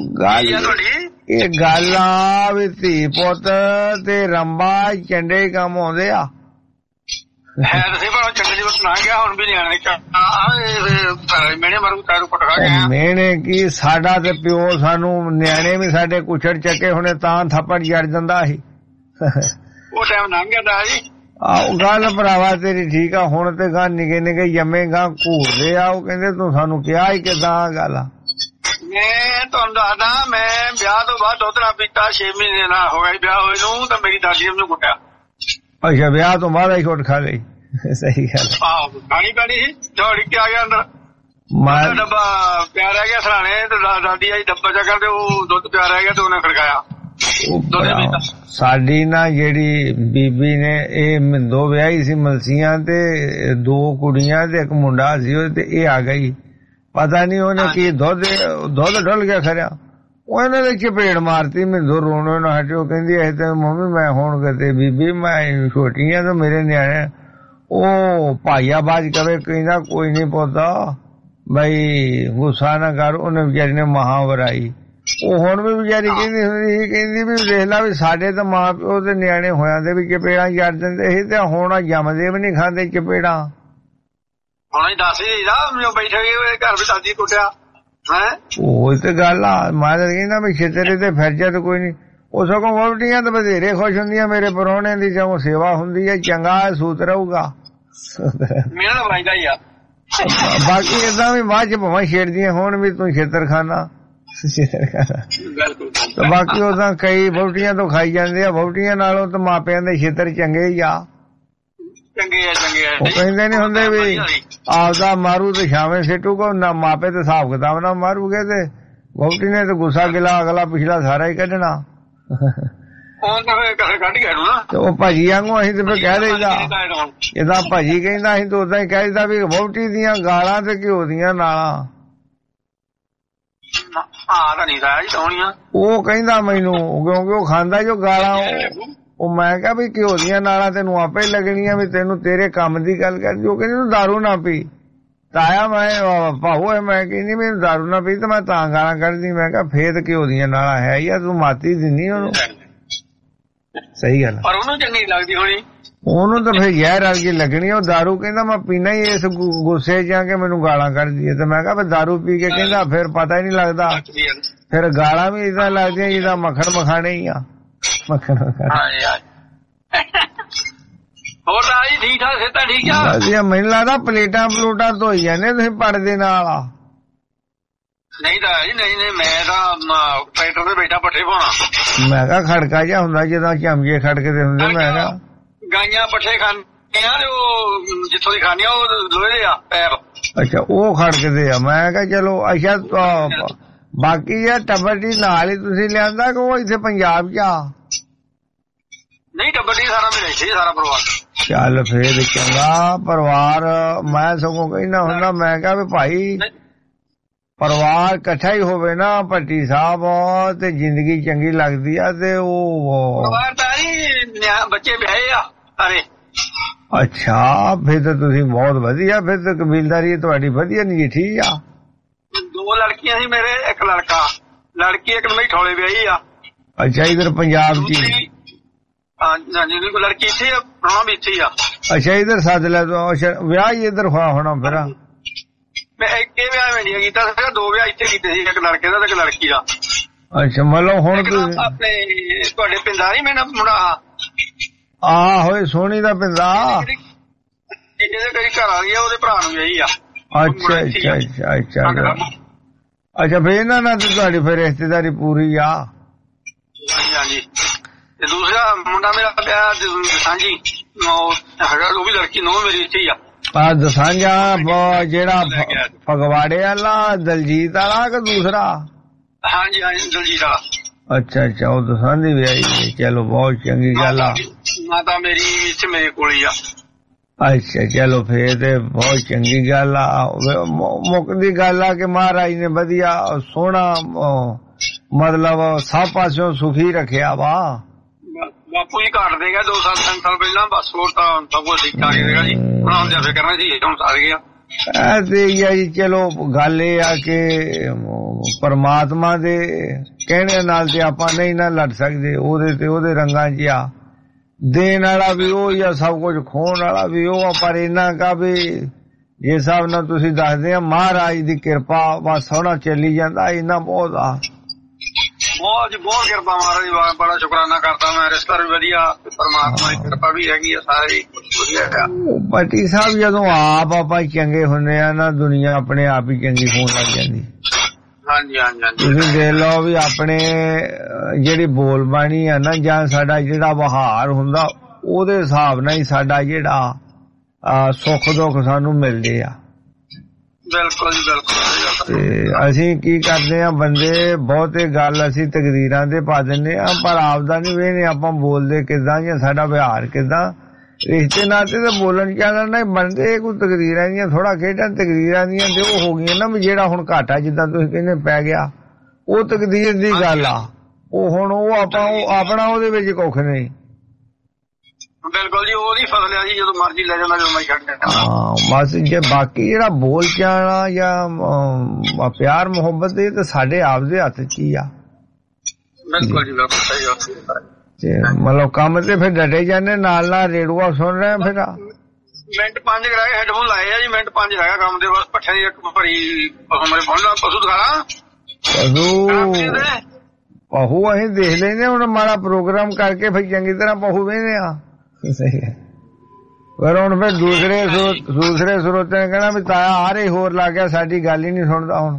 [SPEAKER 5] ये गल आ भी धी पुत ते रंबा चंडे कम आउंदे आ
[SPEAKER 11] है तो पर चंगे जी सुना गया हुन भी नहीं आने मेने मरू तारू पटका गया
[SPEAKER 5] मेने की साडा ते प्यो सानू न्याणे भी साडे कुछड़ चके हुने तां थप्पड़ जड़ जंदा सी
[SPEAKER 11] ओ टाइम लंघ गया जी
[SPEAKER 5] आ गल भरावा तेरी ठीक आ हुन ते गा निके निके जम्मे गा घूरदे आ ओ कहंदे तू सानू किहा ही किदां गल आ
[SPEAKER 11] मैं तुहानू दसदा मैं ब्याह तो बाद दुध ना पीता छे महीने ना हो गए ब्याह होए नूं तां मेरी दादी ने मैनू कुट्टिया
[SPEAKER 5] अच्छा ब्याह तो बाद ही छुट खा गई सही गल
[SPEAKER 11] खानी पैनी सी दौड़ी के आ गया अंदर डब्बा पिया रह गया सराने तो दादी आई डब्बा चक्कर ते ओह दुध पिया रह गया तो उन्हें खड़काया
[SPEAKER 5] साडी ना जेड़ी बीबी ने ए मिंदो ब्याही सी मलसियां ते दो कुड़ियां ते एक मुंडा सी ते ए आ गई पता नहीं उन्हें की दुध दुध ढुल गया खरिया उन्हें तो चपेड़ मारती मिंदो रोने ना हटियो कहंदी ऐ ते मम्मी मैं हुण कहते बीबी मैं छोटी हां तो मेरे न्याणे ओ भाईयाबाज करे कहंदा कोई नहीं पोता भाई गुस्सा ना कर उन्हें बेचारी ने महावर आई ओ हुण भी बेचारी कहंदी हुंदी सी कहंदी भी देख ला भी साडे तो मां प्यो ते न्याणे होयां दे भी चपेड़ां जड़ दिंदे सी ते हुण जमदे भी नहीं खांदे चपेड़ां
[SPEAKER 11] हुण ही दस ही दा मैं बैठे घर भी दादी कुटिया
[SPEAKER 5] ਉਹ ਤੇ ਗੱਲ ਆ ਮੈਂ ਤਾਂ ਕਹਿੰਦਾ ਵੀ ਛੇਤਰੇ ਤੇ ਫਿਰ ਜਾ ਤਾਂ ਕੋਈ ਨਹੀਂ ਉਹ ਸਗੋਂ ਵੋਟੀਆਂ ਤਾਂ ਬਥੇਰੇ ਖੁਸ਼ ਹੁੰਦੀਆਂ ਮੇਰੇ ਪਰੋਣੇ ਦੀ ਜਦੋਂ ਸੇਵਾ ਹੁੰਦੀ ਹੈ ਚੰਗਾ ਸੂਤ ਰਹੂਗਾ
[SPEAKER 11] ਮੇਰਾ ਤਾਂ ਵਾਇਦਾ ਹੀ ਆ
[SPEAKER 5] ਬਾਕੀ ਏਦਾਂ ਵੀ ਬਾਅਦ ਚ ਭਾਵੇਂ ਛੇੜਦੀਆਂ ਹੋਣ ਵੀ ਤੂੰ ਛੇਤਰ ਖਾਨਾ ਛੇਤਰ ਖਾਨਾ ਤੇ ਬਾਕੀ ਉਦਾਂ ਕਈ ਵੋਟੀਆਂ ਤੋਂ ਖਾਈ ਜਾਂਦੇ ਆ ਵੋਟੀਆਂ ਨਾਲੋਂ ਤਾਂ ਮਾਪਿਆਂ ਦੇ ਛੇਤਰ ਚੰਗੇ ਹੀ ਆ
[SPEAKER 11] ਚੰਗੇ ਆ ਚੰਗੇ ਆ
[SPEAKER 5] ਉਹ ਕਹਿੰਦੇ ਨਹੀਂ ਹੁੰਦੇ ਵੀ ਆਪਦਾ ਮਾਰੂ ਤੇ ਛਾਵੇਂ ਸਿੱਟੂਗਾ ਨਾ ਮਾਪੇ ਤੇ ਹਿਸਾਬ ਕਿਤਾਬ ਨਾਲ ਮਾਰੂਗੇ ਤੇ ਵੋਟੀ ਨੇ ਤੇ ਗੁੱਸਾ ਗਿਲਾ ਅਗਲਾ ਪਿਛਲਾ ਸਾਰਾ ਹੀ ਕੱਢਣਾ
[SPEAKER 11] ਉਹ ਤਾਂ ਫਿਰ ਕੱਢ ਗਿਆ ਨਾ
[SPEAKER 5] ਤੇ ਉਹ ਭਾਜੀ ਵਾਂਗੂ ਅਸੀਂ ਤੇ ਫਿਰ ਕਹਿ ਦੇਈਦਾ ਜਿੱਦਾਂ ਭਾਜੀ ਕਹਿੰਦਾ ਅਸੀਂ ਤਾਂ ਉਦਾਂ ਹੀ ਕਹਿ ਦਿੰਦਾ ਵੀ ਵੋਟੀ ਦੀਆਂ ਗਾਲਾਂ ਤੇ ਘਿਓ ਦੀਆਂ ਨਾਲਾਂ
[SPEAKER 11] ਹਾਂ ਤਾਂ ਨਹੀਂ ਰਾਜ ਸੋਹਣੀਆਂ
[SPEAKER 5] ਉਹ ਕਹਿੰਦਾ ਮੈਨੂੰ ਕਿਉਂਕਿ ਉਹ ਖਾਂਦਾ ਜੋ ਗਾਲਾਂ ਉਹ ਮੈਂ ਕਿਹਾ ਵੀ ਘਿਓ ਦੀਆਂ ਨਾਲਾਂ ਤੈਨੂੰ ਆਪੇ ਲੱਗਣੀਆਂ ਵੀ ਤੈਨੂੰ ਤੇਰੇ ਕੰਮ ਦੀ ਗੱਲ ਕਰ ਜੋ ਕਹਿੰਦੀ ਤੂੰ ਦਾਰੂ ਨਾ ਪੀ ਤਾਇਆ ਮੈਂ ਭਾਊ ਮੈਂ ਕਹਿੰਦੀ ਮੈਨੂੰ ਦਾਰੂ ਨਾ ਪੀ ਤੇ ਮੈਂ ਤਾਂ ਗਾਲਾਂ ਕੱਢਦੀ ਮੈਂ ਕਿਹਾ ਫੇਰ ਘਿਓ ਦੀਆਂ ਨਾਲਾਂ ਹੈ ਯਾਰ ਤੂੰ ਮਾਤੀ ਦਿੰਦੀ ਉਹਨੂੰ ਸਹੀ ਗੱਲ
[SPEAKER 11] ਪਰ ਉਹਨੂੰ ਚੰਗੀ ਲੱਗਦੀ ਹੋਣੀ
[SPEAKER 5] ਉਹਨੂੰ ਤਾਂ ਫਿਰ ਜ਼ਹਿਰ ਵਰਗੀ ਲੱਗਣੀ। ਉਹ ਦਾਰੂ ਕਹਿੰਦਾ ਮੈਂ ਪੀਣਾ ਹੀ ਇਸ ਗੁੱਸੇ ਚ ਆ ਕੇ ਮੈਨੂੰ ਗਾਲਾਂ ਕੱਢਦੀ ਹੈ। ਤੇ ਮੈਂ ਕਿਹਾ ਦਾਰੂ ਪੀ ਕੇ ਕਹਿੰਦਾ ਫਿਰ ਪਤਾ ਹੀ ਨਹੀਂ ਲੱਗਦਾ, ਫਿਰ ਗਾਲਾਂ ਵੀ ਏਦਾਂ ਲੱਗਦੀਆਂ ਜਿੱਦਾਂ ਮੱਖਣ ਮਖਾਣੇ ਹੀ ਆ। ਮੱਖਣ ਮਖਾਣੇ
[SPEAKER 11] ਹੋਰ ਤਾਂ ਜੀ ਠੀਕ ਠਾਕ ਸਿਹਤਾਂ ਠੀਕ ਆ
[SPEAKER 5] ਵਧੀਆ। ਮੈਨੂੰ ਲੱਗਦਾ ਪਲੇਟਾਂ ਪਲੂਟਾਂ ਧੋਈ ਜਾਂਦੇ ਤੁਸੀਂ ਪੜਦੇ ਨਾਲ।
[SPEAKER 11] ਨਹੀਂ ਤਾਂ ਜੀ ਨਹੀਂ ਨਹੀਂ ਮੈਂ ਤਾਂ ਟਰੈਕਟਰ ਤੇ ਬੈਠਾ ਪੱਠੇ ਪਾਉਣਾ।
[SPEAKER 5] ਮੈਂ ਕਿਹਾ ਖੜਕਾ ਜਿਹਾ ਹੁੰਦਾ ਜਿੱਦਾਂ ਝਮਕੇ ਖੜਕਦੇ ਹੁੰਦੇ। ਮੈਂ ਕਿਹਾ
[SPEAKER 11] ਗਾਈਆਂ ਪੱਠੇ ਖਾਂਦੇ ਆ ਉਹ ਜਿੱਥੋਂ ਦੀ ਖਾਂਦੀਆਂ ਉਹ ਲੋਹੇ ਦੇ ਆ ਪੈਰ।
[SPEAKER 5] ਅੱਛਾ ਉਹ ਖੜਕਦੇ ਆ। ਮੈਂ ਕਿਹਾ ਚਲੋ ਅੱਛਾ ਬਾਕੀ ਆ ਟੱਬਰ ਦੀ ਨਾਲ ਹੀ ਤੁਸੀਂ ਲਿਆਂਦਾ ਕਿ ਉਹ ਇੱਥੇ ਪੰਜਾਬ ਚ ਆ?
[SPEAKER 11] ਨਹੀਂ ਟੱਬਰ ਦੀ ਸਾਰਾ ਮੇਰਾ ਇੱਥੇ ਸਾਰਾ ਪਰਿਵਾਰ।
[SPEAKER 5] ਚੱਲ ਫੇਰ ਚੰਗਾ ਪਰਿਵਾਰ। ਮੈਂ ਸਗੋਂ ਕਹਿੰਦਾ ਹੁੰਦਾ ਮੈਂ ਕਿਹਾ ਵੀ ਭਾਈ ਪਰਿਵਾਰ ਇਕੱਠਾ ਹੀ ਹੋਵੇ ਨਾ ਭੱਟੀ ਸਾਹਿਬ ਤੇ ਜ਼ਿੰਦਗੀ ਚੰਗੀ ਲੱਗਦੀ ਆ। ਤੇ ਉਹ
[SPEAKER 11] ਪਰਿਵਾਰ ਤਾਂ ਜੀ ਬੱਚੇ ਵਿਆਹੇ ਆ ਸਾਰੇ।
[SPEAKER 5] ਅੱਛਾ ਫਿਰ ਤਾਂ ਤੁਸੀਂ ਬਹੁਤ ਵਧੀਆ। ਫਿਰ ਤਾਂ ਕਬੀਲਦਾਰੀ ਤੁਹਾਡੀ ਵਧੀਆ ਨਹੀਂ ਠੀਕ ਆ।
[SPEAKER 11] ਦੋ ਲੜਕੀਆਂ ਸੀ ਮੇਰੇ, ਇੱਕ ਲੜਕਾ। ਲੜਕੀ ਇੱਕ ਨਵੀਂ ਠੋਲੇ ਵਿਆਹੀ ਆ।
[SPEAKER 5] ਅੱਛਾ ਇਧਰ ਪੰਜਾਬ ਚ?
[SPEAKER 11] ਹਾਂਜੀ ਲੜਕੀ ਇੱਥੇ ਆ, ਪ੍ਰਾਹੁਣਾ ਵੀ ਇੱਥੇ ਆ।
[SPEAKER 5] ਅੱਛਾ ਇਧਰ ਸੱਦ ਲੈ। ਵਿਆਹ ਹੀ ਇਧਰ ਹੋਣਾ ਫਿਰ?
[SPEAKER 11] ਮੈਂ ਇੱਕ ਇਹ ਵਿਆਹ ਇੰਡੀਆ ਕੀਤਾ ਸੀਗਾ, ਦੋ ਵਿਆਹ ਇੱਥੇ ਕੀਤੇ ਸੀ, ਇੱਕ ਲੜਕੇ ਦਾ ਤੇ ਇੱਕ ਲੜਕੀ ਦਾ।
[SPEAKER 5] ਅੱਛਾ ਮਤਲਬ ਹੁਣ
[SPEAKER 11] ਆਪਣੇ ਤੁਹਾਡੇ ਪਿੰਡਾ ਨੀ ਮੇਰਾ ਮੁੰਡਾ
[SPEAKER 5] ਆ ਹੋਏ ਸੋਹਣੀ ਦਾ ਪਿੰਡਾ
[SPEAKER 11] ਜਿਹਦੇ ਕਈ ਘਰ ਆ ਗਈ ਆ ਉਹਦੇ ਭਰਾ ਨੂੰ ਵਿਆਹੀ ਆ।
[SPEAKER 5] ਅੱਛਾ ਅੱਛਾ ਅੱਛਾ ਅੱਛਾ ਅੱਛਾ ਫਿਰ ਇਹਨਾਂ ਨਾਲ ਤੁਹਾਡੀ ਫਿਰ ਰਿਸ਼ਤੇਦਾਰੀ ਪੂਰੀ ਆ?
[SPEAKER 11] ਹਾਂਜੀ ਹਾਂਜੀ। ਤੇ ਦੂਸਰਾ ਮੁੰਡਾ ਮੇਰਾ ਵਿਆਹ ਸਾਂਝੀ ਉਹ ਵੀ ਲੜਕੀ ਨੋ ਮੇਰੀ ਇੱਥੇ ਹੀ ਆ।
[SPEAKER 5] ਆ ਦਸਾਂਜਾ ਜਿਹੜਾ ਫਗਵਾੜੇ ਵਾਲਾ ਦਲਜੀਤ ਵਾਲਾ ਕਿ ਦੂਸਰਾ?
[SPEAKER 11] ਹਾਂਜੀ ਹਾਂਜੀ ਦਲਜੀਤ ਵਾਲਾ।
[SPEAKER 5] ਅੱਛਾ ਅੱਛਾ ਉਹ ਦਸਾਂਜੀ ਵਿਆਹੀ। ਚਲੋ ਬਹੁਤ ਚੰਗੀ ਗੱਲ ਆ।
[SPEAKER 11] ਮਾਤਾ ਮੇਰੀ ਇੱਥੇ ਮੇਰੇ ਕੋਲ ਹੀ ਆ।
[SPEAKER 5] ਅੱਛਾ ਚਲੋ ਫੇਰ ਤੇ ਬਹੁਤ ਚੰਗੀ ਗੱਲ ਆ। ਮੁੱਕਦੀ ਗੱਲ ਆ ਕਿ ਮਹਾਰਾਜ ਨੇ ਵਧੀਆ ਸੋਹਣਾ ਮਤਲਬ ਸਭ ਪਾਸਿਓਂ ਸੁਖੀ ਰੱਖਿਆ ਵਾ।
[SPEAKER 11] ਬਾਪੂ ਜੀ ਘਾਟ ਦੇ ਗਿਆ ਦੋ ਸਾਲ ਤਿੰਨ ਸਾਲ ਪਹਿਲਾਂ। ਬਸ ਹੋਰ ਤਾਂ ਸਭ ਕੁਝ ਠੀਕ ਠਾਕ ਹੈਗਾ ਜੀ। ਹੁਣ ਦੇ ਫਿਕਰਾਂ ਸੀ ਹੁਣ ਸਾਰੇ ਗਿਆ
[SPEAKER 5] ਤੇ ਜੀ। ਚਲੋ ਗੱਲ ਇਹ ਆ ਕਿ ਪਰਮਾਤਮਾ ਦੇ ਕਹਿਣੇ ਨਾਲ ਤੇ ਆਪਾਂ ਨਹੀਂ ਨਾ ਲੜ ਸਕਦੇ। ਉਹਦੇ ਤੇ ਉਹਦੇ ਰੰਗਾਂ ਚ ਆ। ਦੇਣ ਵਾਲਾ ਵੀ ਉਹ ਜਾਂ ਸਭ ਕੁਝ ਖੋਣ ਵਾਲਾ ਵੀ ਉਹ ਆ। ਪਰ ਇਹਨਾਂ ਕਾ ਵੀ ਜੇ ਹਿਸਾਬ ਨਾਲ ਤੁਸੀਂ ਦੱਸਦੇ ਆ ਮਹਾਰਾਜ ਦੀ ਕਿਰਪਾ ਬਸ ਸੋਹਣਾ ਚੱਲੀ ਜਾਂਦਾ। ਇਹਨਾਂ ਬਹੁਤ ਆ
[SPEAKER 11] ਬਹੁਤ ਬਹੁਤ ਕਿਰਪਾ ਮਹਾਰਾਜ ਦੀ। ਬੜਾ ਸ਼ੁਕਰਾਨਾ ਕਰਦਾ ਮੈਂ। ਰਿਸ਼ਤਾ ਵੀ ਵਧੀਆ, ਪਰਮਾਤਮਾ ਦੀ ਕਿਰਪਾ ਵੀ ਹੈਗੀ ਆ। ਸਾਰੇ ਵਧੀਆ ਹੈ।
[SPEAKER 5] ਭੱਟੀ ਸਾਹਿਬ ਜਦੋਂ ਆਪ ਆਪਾਂ ਚੰਗੇ ਹੁੰਦੇ ਆ ਨਾ ਦੁਨੀਆ ਆਪਣੇ ਆਪ ਹੀ ਚੰਗੀ ਹੋਣ ਲੱਗ ਜਾਂਦੀ।
[SPEAKER 11] ਹਾਂਜੀ ਹਾਂਜੀ ਹਾਂਜੀ।
[SPEAKER 5] ਤੁਸੀਂ ਦੇਖ ਲਓ ਵੀ ਆਪਣੇ ਜਿਹੜੀ ਬੋਲ ਬਾਣੀ ਆ ਨਾ ਜਾਂ ਸਾਡਾ ਜਿਹੜਾ ਵਿਹਾਰ ਹੁੰਦਾ ਉਹਦੇ ਹਿਸਾਬ ਨਾਲ ਹੀ ਸਾਡਾ ਜਿਹੜਾ ਸੁੱਖ ਦੁੱਖ ਸਾਨੂੰ ਮਿਲਦੇ ਆ।
[SPEAKER 11] ਬਿਲਕੁਲ ਜੀ ਬਿਲਕੁਲ।
[SPEAKER 5] ਤੇ ਅਸੀਂ ਕੀ ਕਰਦੇ ਆ ਬੰਦੇ ਬਹੁਤੇ ਗੱਲ ਅਸੀਂ ਤਕਦੀਰਾਂ ਤੇ ਪਾ ਦਿੰਦੇ ਆ ਪਰ ਆਪਦਾ ਨੀ ਵੇਖਦੇ ਆਪਾਂ ਬੋਲਦੇ ਕਿੱਦਾਂ ਜਾਂ ਸਾਡਾ ਵਿਹਾਰ ਕਿੱਦਾਂ। ਰਿਸ਼ਤੇ ਨਾਤੇ ਤਾਂ ਬੋਲਣ ਚਾਹਣਾ ਨਹੀਂ ਬਣਦੇ ਕੋਈ ਤਕਦੀਰਾਂ ਦੀਆਂ ਥੋੜਾ ਖੇਡਾਂ ਤਕਦੀਰਾਂ ਦੀਆਂ ਤੇ ਉਹ ਹੋ ਗਈਆਂ ਨਾ ਵੀ ਜਿਹੜਾ ਹੁਣ ਘਾਟਾ ਜਿੱਦਾਂ ਤੁਸੀਂ ਕਹਿੰਦੇ ਪੈ ਗਿਆ ਉਹ ਤਕਦੀਰ ਦੀ ਗੱਲ ਆ। ਉਹ ਹੁਣ ਉਹ ਆਪਾਂ ਉਹ ਆਪਣਾ ਉਹਦੇ ਵਿੱਚ ਕੁੱਖ ਨਹੀਂ।
[SPEAKER 11] ਬਿਲਕੁਲ ਜੀ ਉਹਦੀ ਫਸਲ ਆ ਜੀ ਜਦੋਂ ਮਰਜ਼ੀ ਲੈ ਜਾਂਦਾ ਜਦੋਂ ਮੈਂ ਛੱਡ ਦਿੰਦਾ।
[SPEAKER 5] ਹਾਂ ਬਸ ਜੇ ਬਾਕੀ ਜਿਹੜਾ ਬੋਲ ਚਾਣਾ ਜਾਂ ਪਿਆਰ ਮੁਹੱਬਤ ਇਹ ਤਾਂ ਸਾਡੇ ਆਪ ਦੇ ਹੱਥ ਚ ਹੀ ਆ।
[SPEAKER 11] ਬਿਲਕੁਲ ਜੀ ਬਿਲਕੁਲ ਸਹੀ ਗੱਲ।
[SPEAKER 5] ਮਤਲਬ ਕੰਮ ਤੇ ਫਿਰ ਡਟੇ ਜਾਂਦੇ ਨਾਲ ਨਾਲ ਰੇਡੂਆ ਸੁਣ ਰਹੇ ਫਿਰ।
[SPEAKER 11] ਮਿੰਟ ਪੰਜ ਰਹਿ ਹੈਡਫੋਨ ਲਾਏ ਆ ਜੀ। ਮਿੰਟ ਪੰਜ ਹੈਗਾ ਕੰਮ ਦੇ ਬਸ। ਪੱਠਿਆਂ ਦੀ ਇੱਕ ਭਰੀ ਪਸ਼ੂ ਪਸ਼ੂ ਦਿਖਾਣਾ
[SPEAKER 5] ਪਸ਼ੂ ਪਹੂ ਅਸੀਂ ਦੇਖ ਲੈਂਦੇ ਹੁਣ ਮਾੜਾ ਪ੍ਰੋਗਰਾਮ ਕਰਕੇ ਫਿਰ ਚੰਗੀ ਤਰ੍ਹਾਂ ਪਹੂ ਵੇਖਦੇ ਆ। ਸਹੀ ਹੈ। ਪਰ ਹੁਣ ਫਿਰ ਦੂਸਰੇ ਦੂਸਰੇ ਸਰੋਤੇ ਨੇ ਕਹਿਣਾ ਵੀ ਤਾਇਆ ਆ ਰਹੀ ਹੋਰ ਲੱਗ ਗਿਆ ਸਾਡੀ ਗੱਲ ਹੀ ਨਹੀਂ ਸੁਣਦਾ। ਹੁਣ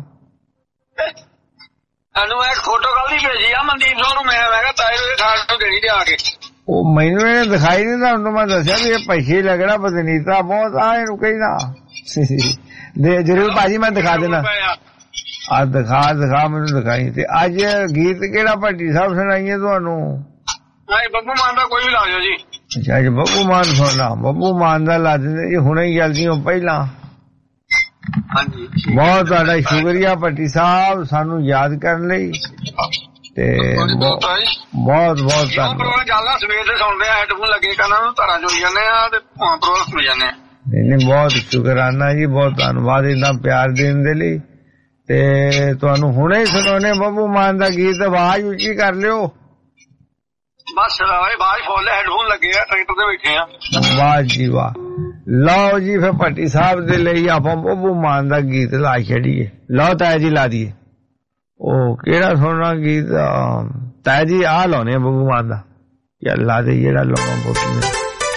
[SPEAKER 11] ਸਾਨੂੰ ਇੱਕ ਫੋਟੋ ਕੱਲ ਦੀ ਭੇਜੀ ਆ ਮਨਦੀਪ ਸਿੰਘ ਨੂੰ। ਮੈਂ ਮੈਂ ਕਿਹਾ ਤਾਏ ਨੂੰ ਖਾਣ ਨੂੰ ਦੇਣੀ ਤੇ ਆ ਕੇ
[SPEAKER 5] ਉਹ ਮੈਨੂੰ ਇਹਨੇ ਦਿਖਾਈ ਨਹੀਂ ਤਾਂ ਉਹਨੂੰ ਮੈਂ ਦੱਸਿਆ ਵੀ ਇਹ ਪੈਸੇ ਲੱਗਣਾ ਬਦਨੀਤਾ ਬਹੁਤ ਆ ਇਹਨੂੰ ਕਹਿੰਦਾ ਦੇ ਜ਼ਰੂਰ ਭਾਜੀ ਮੈਂ ਦਿਖਾ ਦੇਣਾ। ਆ ਦਿਖਾ ਦਿਖਾ ਮੈਨੂੰ ਦਿਖਾਈ। ਤੇ ਅੱਜ ਗੀਤ ਕਿਹੜਾ ਭੱਟੀ ਸਾਹਿਬ ਸੁਣਾਈਏ ਤੁਹਾਨੂੰ?
[SPEAKER 11] ਬੱਬੂ ਮਾਨ ਦਾ ਕੋਈ ਵੀ ਲਾ ਜਾਓ ਜੀ।
[SPEAKER 5] ਅੱਛਾ ਅੱਜ ਬੱਬੂ ਮਾਨ ਸੁਣਨਾ। ਬੱਬੂ ਮਾਨ ਦਾ ਲਾ ਦਿੰਦੇ ਜੀ ਹੁਣੇ ਹੀ ਜਲਦੀ ਹੋ ਪਹਿਲਾਂ।
[SPEAKER 11] ਹਾਂਜੀ
[SPEAKER 5] ਬਹੁਤ ਤੁਹਾਡਾ ਸ਼ੁਕਰੀਆ ਭੱਟੀ ਸਾਹਿਬ ਸਾਨੂੰ ਯਾਦ ਕਰਨ ਲਈ ਤੇ ਬਹੁਤ ਬਹੁਤ ਧੰਨਵਾਦ।
[SPEAKER 11] ਚੱਲਦਾ ਸਵੇਰ ਦੇ ਸੁਣਦੇ ਆ ਹੈਡਫੋਨ ਲੱਗੇ ਕੰਨਾਂ ਨੂੰ ਧਾਰਾਂ ਚੋਈ ਜਾਂਦੇ ਆ ਤੇ ਪ੍ਰੋਗਰਾਮ ਸੁਣੀ ਜਾਂਦੇ ਆ।
[SPEAKER 5] ਨਹੀਂ ਨਹੀਂ ਬਹੁਤ ਸ਼ੁਕਰਾਨਾ ਜੀ ਬਹੁਤ ਧੰਨਵਾਦ ਇੰਨਾ ਪਿਆਰ ਦੇਣ ਦੇ ਲਈ। ਤੇ ਤੁਹਾਨੂੰ ਹੁਣੇ ਹੀ ਸੁਣਾਉਣੇ ਬੱਬੂ ਮਾਨ ਦਾ ਗੀਤ। ਆਵਾਜ਼ ਉੱਚੀ ਕਰ ਲਿਓ।
[SPEAKER 11] बस बाज फुल हेडफोन लगे आ ट्रैक्टर ते बैठे आ
[SPEAKER 5] वाह जी वाह लो जी फिर भट्टी साहब दे ਲਈ ਆਪਾਂ ਬੱਬੂ ਮਾਨ ਦਾ ਗੀਤ ਲਾ ਛੜੀਏ ਲਓ ਤਾਇਆ ਜੀ ਲਾ ਦਈਏ ਉਹ ਕਿਹੜਾ ਸੁਣਨਾ ਗੀਤ ਤਾਇਆ ਜੀ ਆ ਲਾਉਣੇ ਬੱਬੂ ਮਾਨ ਦਾ ਯਾ ਲਾ ਦੇ ਜਿਹੜਾ ਲਾਉਣਾ ਬੱਬੂ ਨੇ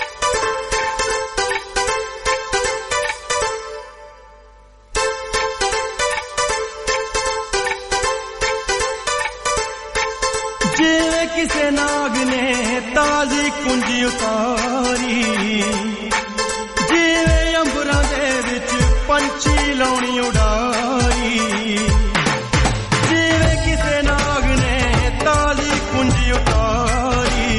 [SPEAKER 2] ਜਿਵੇਂ ਕਿਸੇ ਨਾਗ ਨੇ ਤਾਜ਼ੀ ਕੁੰਜੀ ਉਤਾਰੀ ਜਿਵੇਂ ਅੰਬਰਾਂ ਦੇ ਵਿੱਚ ਪੰਛੀ ਲਾਉਣੀ ਉਡਾਰੀ ਜਿਵੇਂ ਕਿਸੇ ਨਾਗ ਨੇ ਤਾਜ਼ੀ ਕੁੰਜੀ ਉਤਾਰੀ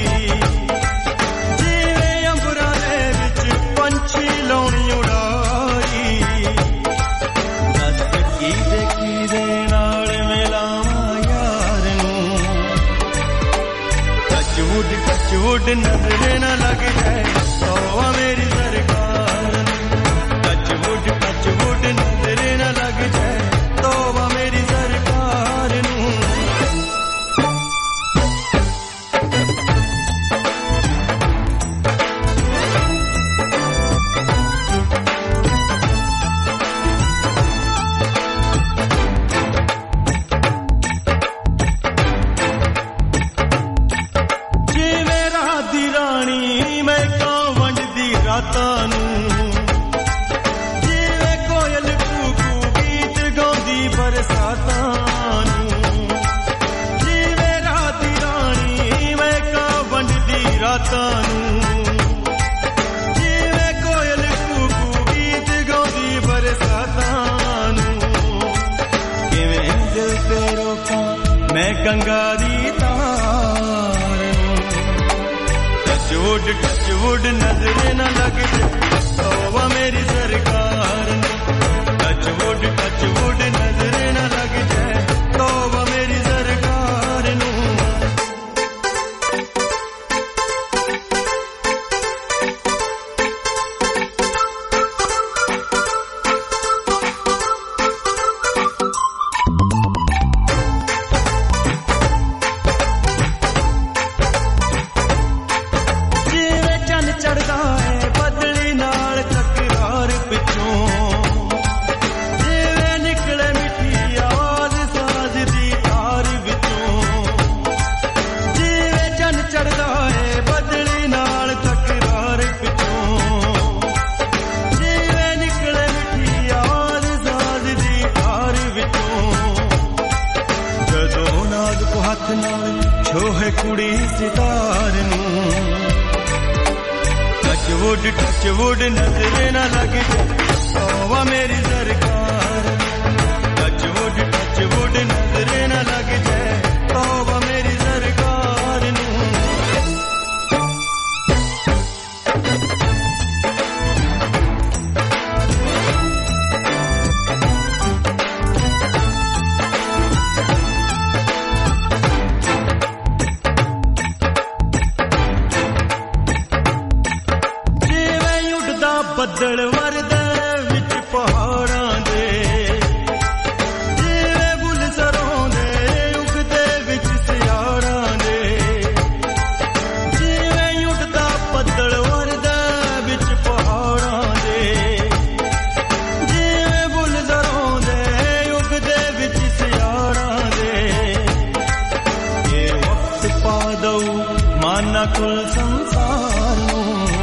[SPEAKER 2] ਜਿਵੇਂ ਅੰਬਰਾਂ ਦੇ ਵਿੱਚ ਪੰਛੀ ਲਾਉਣੀ ਉਡਾਰੀ ਦੱਸ ਕਿਹਦੇ ਕਿਹਦੇ ਨਾਲ ਮਿਲਾਵਾਂ ਯਾਰ ਨੂੰ ਟੱਚਵੁੱਡ ਟੱਚਵੁੱਡ ਨਜ਼ਰ ਨਾ ਲੱਗ ਜਾਏ ਸੋਵਾ ਮੇਰੀ ਸਰਕਾਰ ਟੱਚਵੁੱਡ ਟੱਚਵੁੱਡ ਨਜ਼ਰ ਨਾ ਲੱਗ ਜਾਏ ਤੋਬਾ ਮੇਰੀ ਸਰਕਾਰ ਨੂੰ ਜਿਵੇਂ ਰਾਤ ਦੀ ਰਾਣੀ ਮੈਂ ਕਾਂ ਵੰਡਦੀ ਰਾਤਾਂ ਨੂੰ ਜਿਵੇਂ ਕੋਇਲ ਕੂਕੂ ਗੀਤ ਗਾਉਂਦੀ ਬਰਸਾਤਾਂ ਨੂੰ ਜਿਵੇਂ ਰਾਤ ਦੀ ਰਾਣੀ ਮੈਂ ਕਾਂ ਵੰਡਦੀ ਰਾਤਾਂ ਨੂੰ ਜਿਵੇਂ ਕੋਇਲ ਕੂਕੂ ਗੀਤ ਗਾਉਂਦੀ ਬਰਸਾਤਾਂ ਨੂੰ ਕਿਵੇਂ ਦਿਲ ਤੇ ਰੋਕਾਂ ਮੈਂ ਗੰਗਾ ਦੀ ਤਾਰ ਨੂੰ ਟੱਚਵੁੱਡ ਟੱਚਵੁੱਡ ਨਜ਼ਰ ਨਾ ਲੱਗ ਜਾਏ ਤੋਬਾ ਮੇਰੀ ਸਰਕਾਰ ਨੂੰ ਟੱਚਵੁੱਡ ਟੱਚਵੁੱਡ ਨਜ਼ਰ ਨਾ ਲੱਗ ਜਾਏ ਤੋਬਾ ਮੇਰੀ ਸਰਕਾਰ ਨੂੰ ਜਿਵੇਂ ਚੰਨ ਚੜਦਾ ਏ ਬਦਲੀ ਨਾਲ ਤਕਰਾਰ ਪਿੱਛੋਂ ਜਿਵੇਂ ਨਿਕਲੇ ਮਿੱਠੀ ਆਵਾਜ਼ ਸਾਜ਼ ਦੀ ਤਾਰ ਵਿੱਚੋਂ ਜਿਵੇਂ ਚੰਨ ਚੜਦਾ ਏ ਬਦਲੀ ਨਾਲ ਤਕਰਾਰ ਪਿੱਛੋਂ ਜਿਵੇਂ ਨਿਕਲੇ ਮਿੱਠੀ ਆਵਾਜ਼ ਸਾਜ਼ ਦੀ ਤਾਰ ਵਿੱਚੋਂ ਜਦੋਂ ਨਾਜ਼ੁਕ ਹੱਥ ਨਾਲ ਛੋਹੇ ਕੁੜੀ ਸਿਤਾਰ ਨੂੰ ਟੱਚਵੁੱਡ ਟੱਚਵੁੱਡ ਨਜ਼ਰ ਨਾ ਲੱਗ ਜਾਏ ਤੋਬਾ ਮੇਰੀ ਸਰਕਾਰ ਟੱਚਵੁੱਡ ਟੱਚਵੁੱਡ ਨਜ਼ਰ ਨਾ ਲੱਗ ਜਾਏ ਤੋਬਾ ਮੇਰੀ ਸਰਕਾਰ ਨੂੰ ਜਿਵੇਂ ਉੱਡਦਾ ਬੱਦਲ ਵਰਦਾ ਵਿੱਚ ਪਹਾੜਾਂ ਦੇ ਜਿਵੇਂ ਬੁੱਲ ਸਰੋਂ ਦੇ ਉਗਦੇ ਵਿੱਚ ਸਿਆੜਾਂ ਦੇ ਜਿਵੇਂ ਉੱਡਦਾ ਬੱਦਲ ਵਰਦਾ ਵਿੱਚ ਪਹਾੜਾਂ ਦੇ ਜਿਵੇਂ ਬੁੱਲ ਸਰੋਂ ਦੇ ਉਗਦੇ ਵਿੱਚ ਸਿਆੜਾਂ ਦੇ ਇਹ ਵਕਤ ਪਾ ਦਊ ਮਾਨਾ ਕੁਲ ਸੰਸਾਰ ਨੂੰ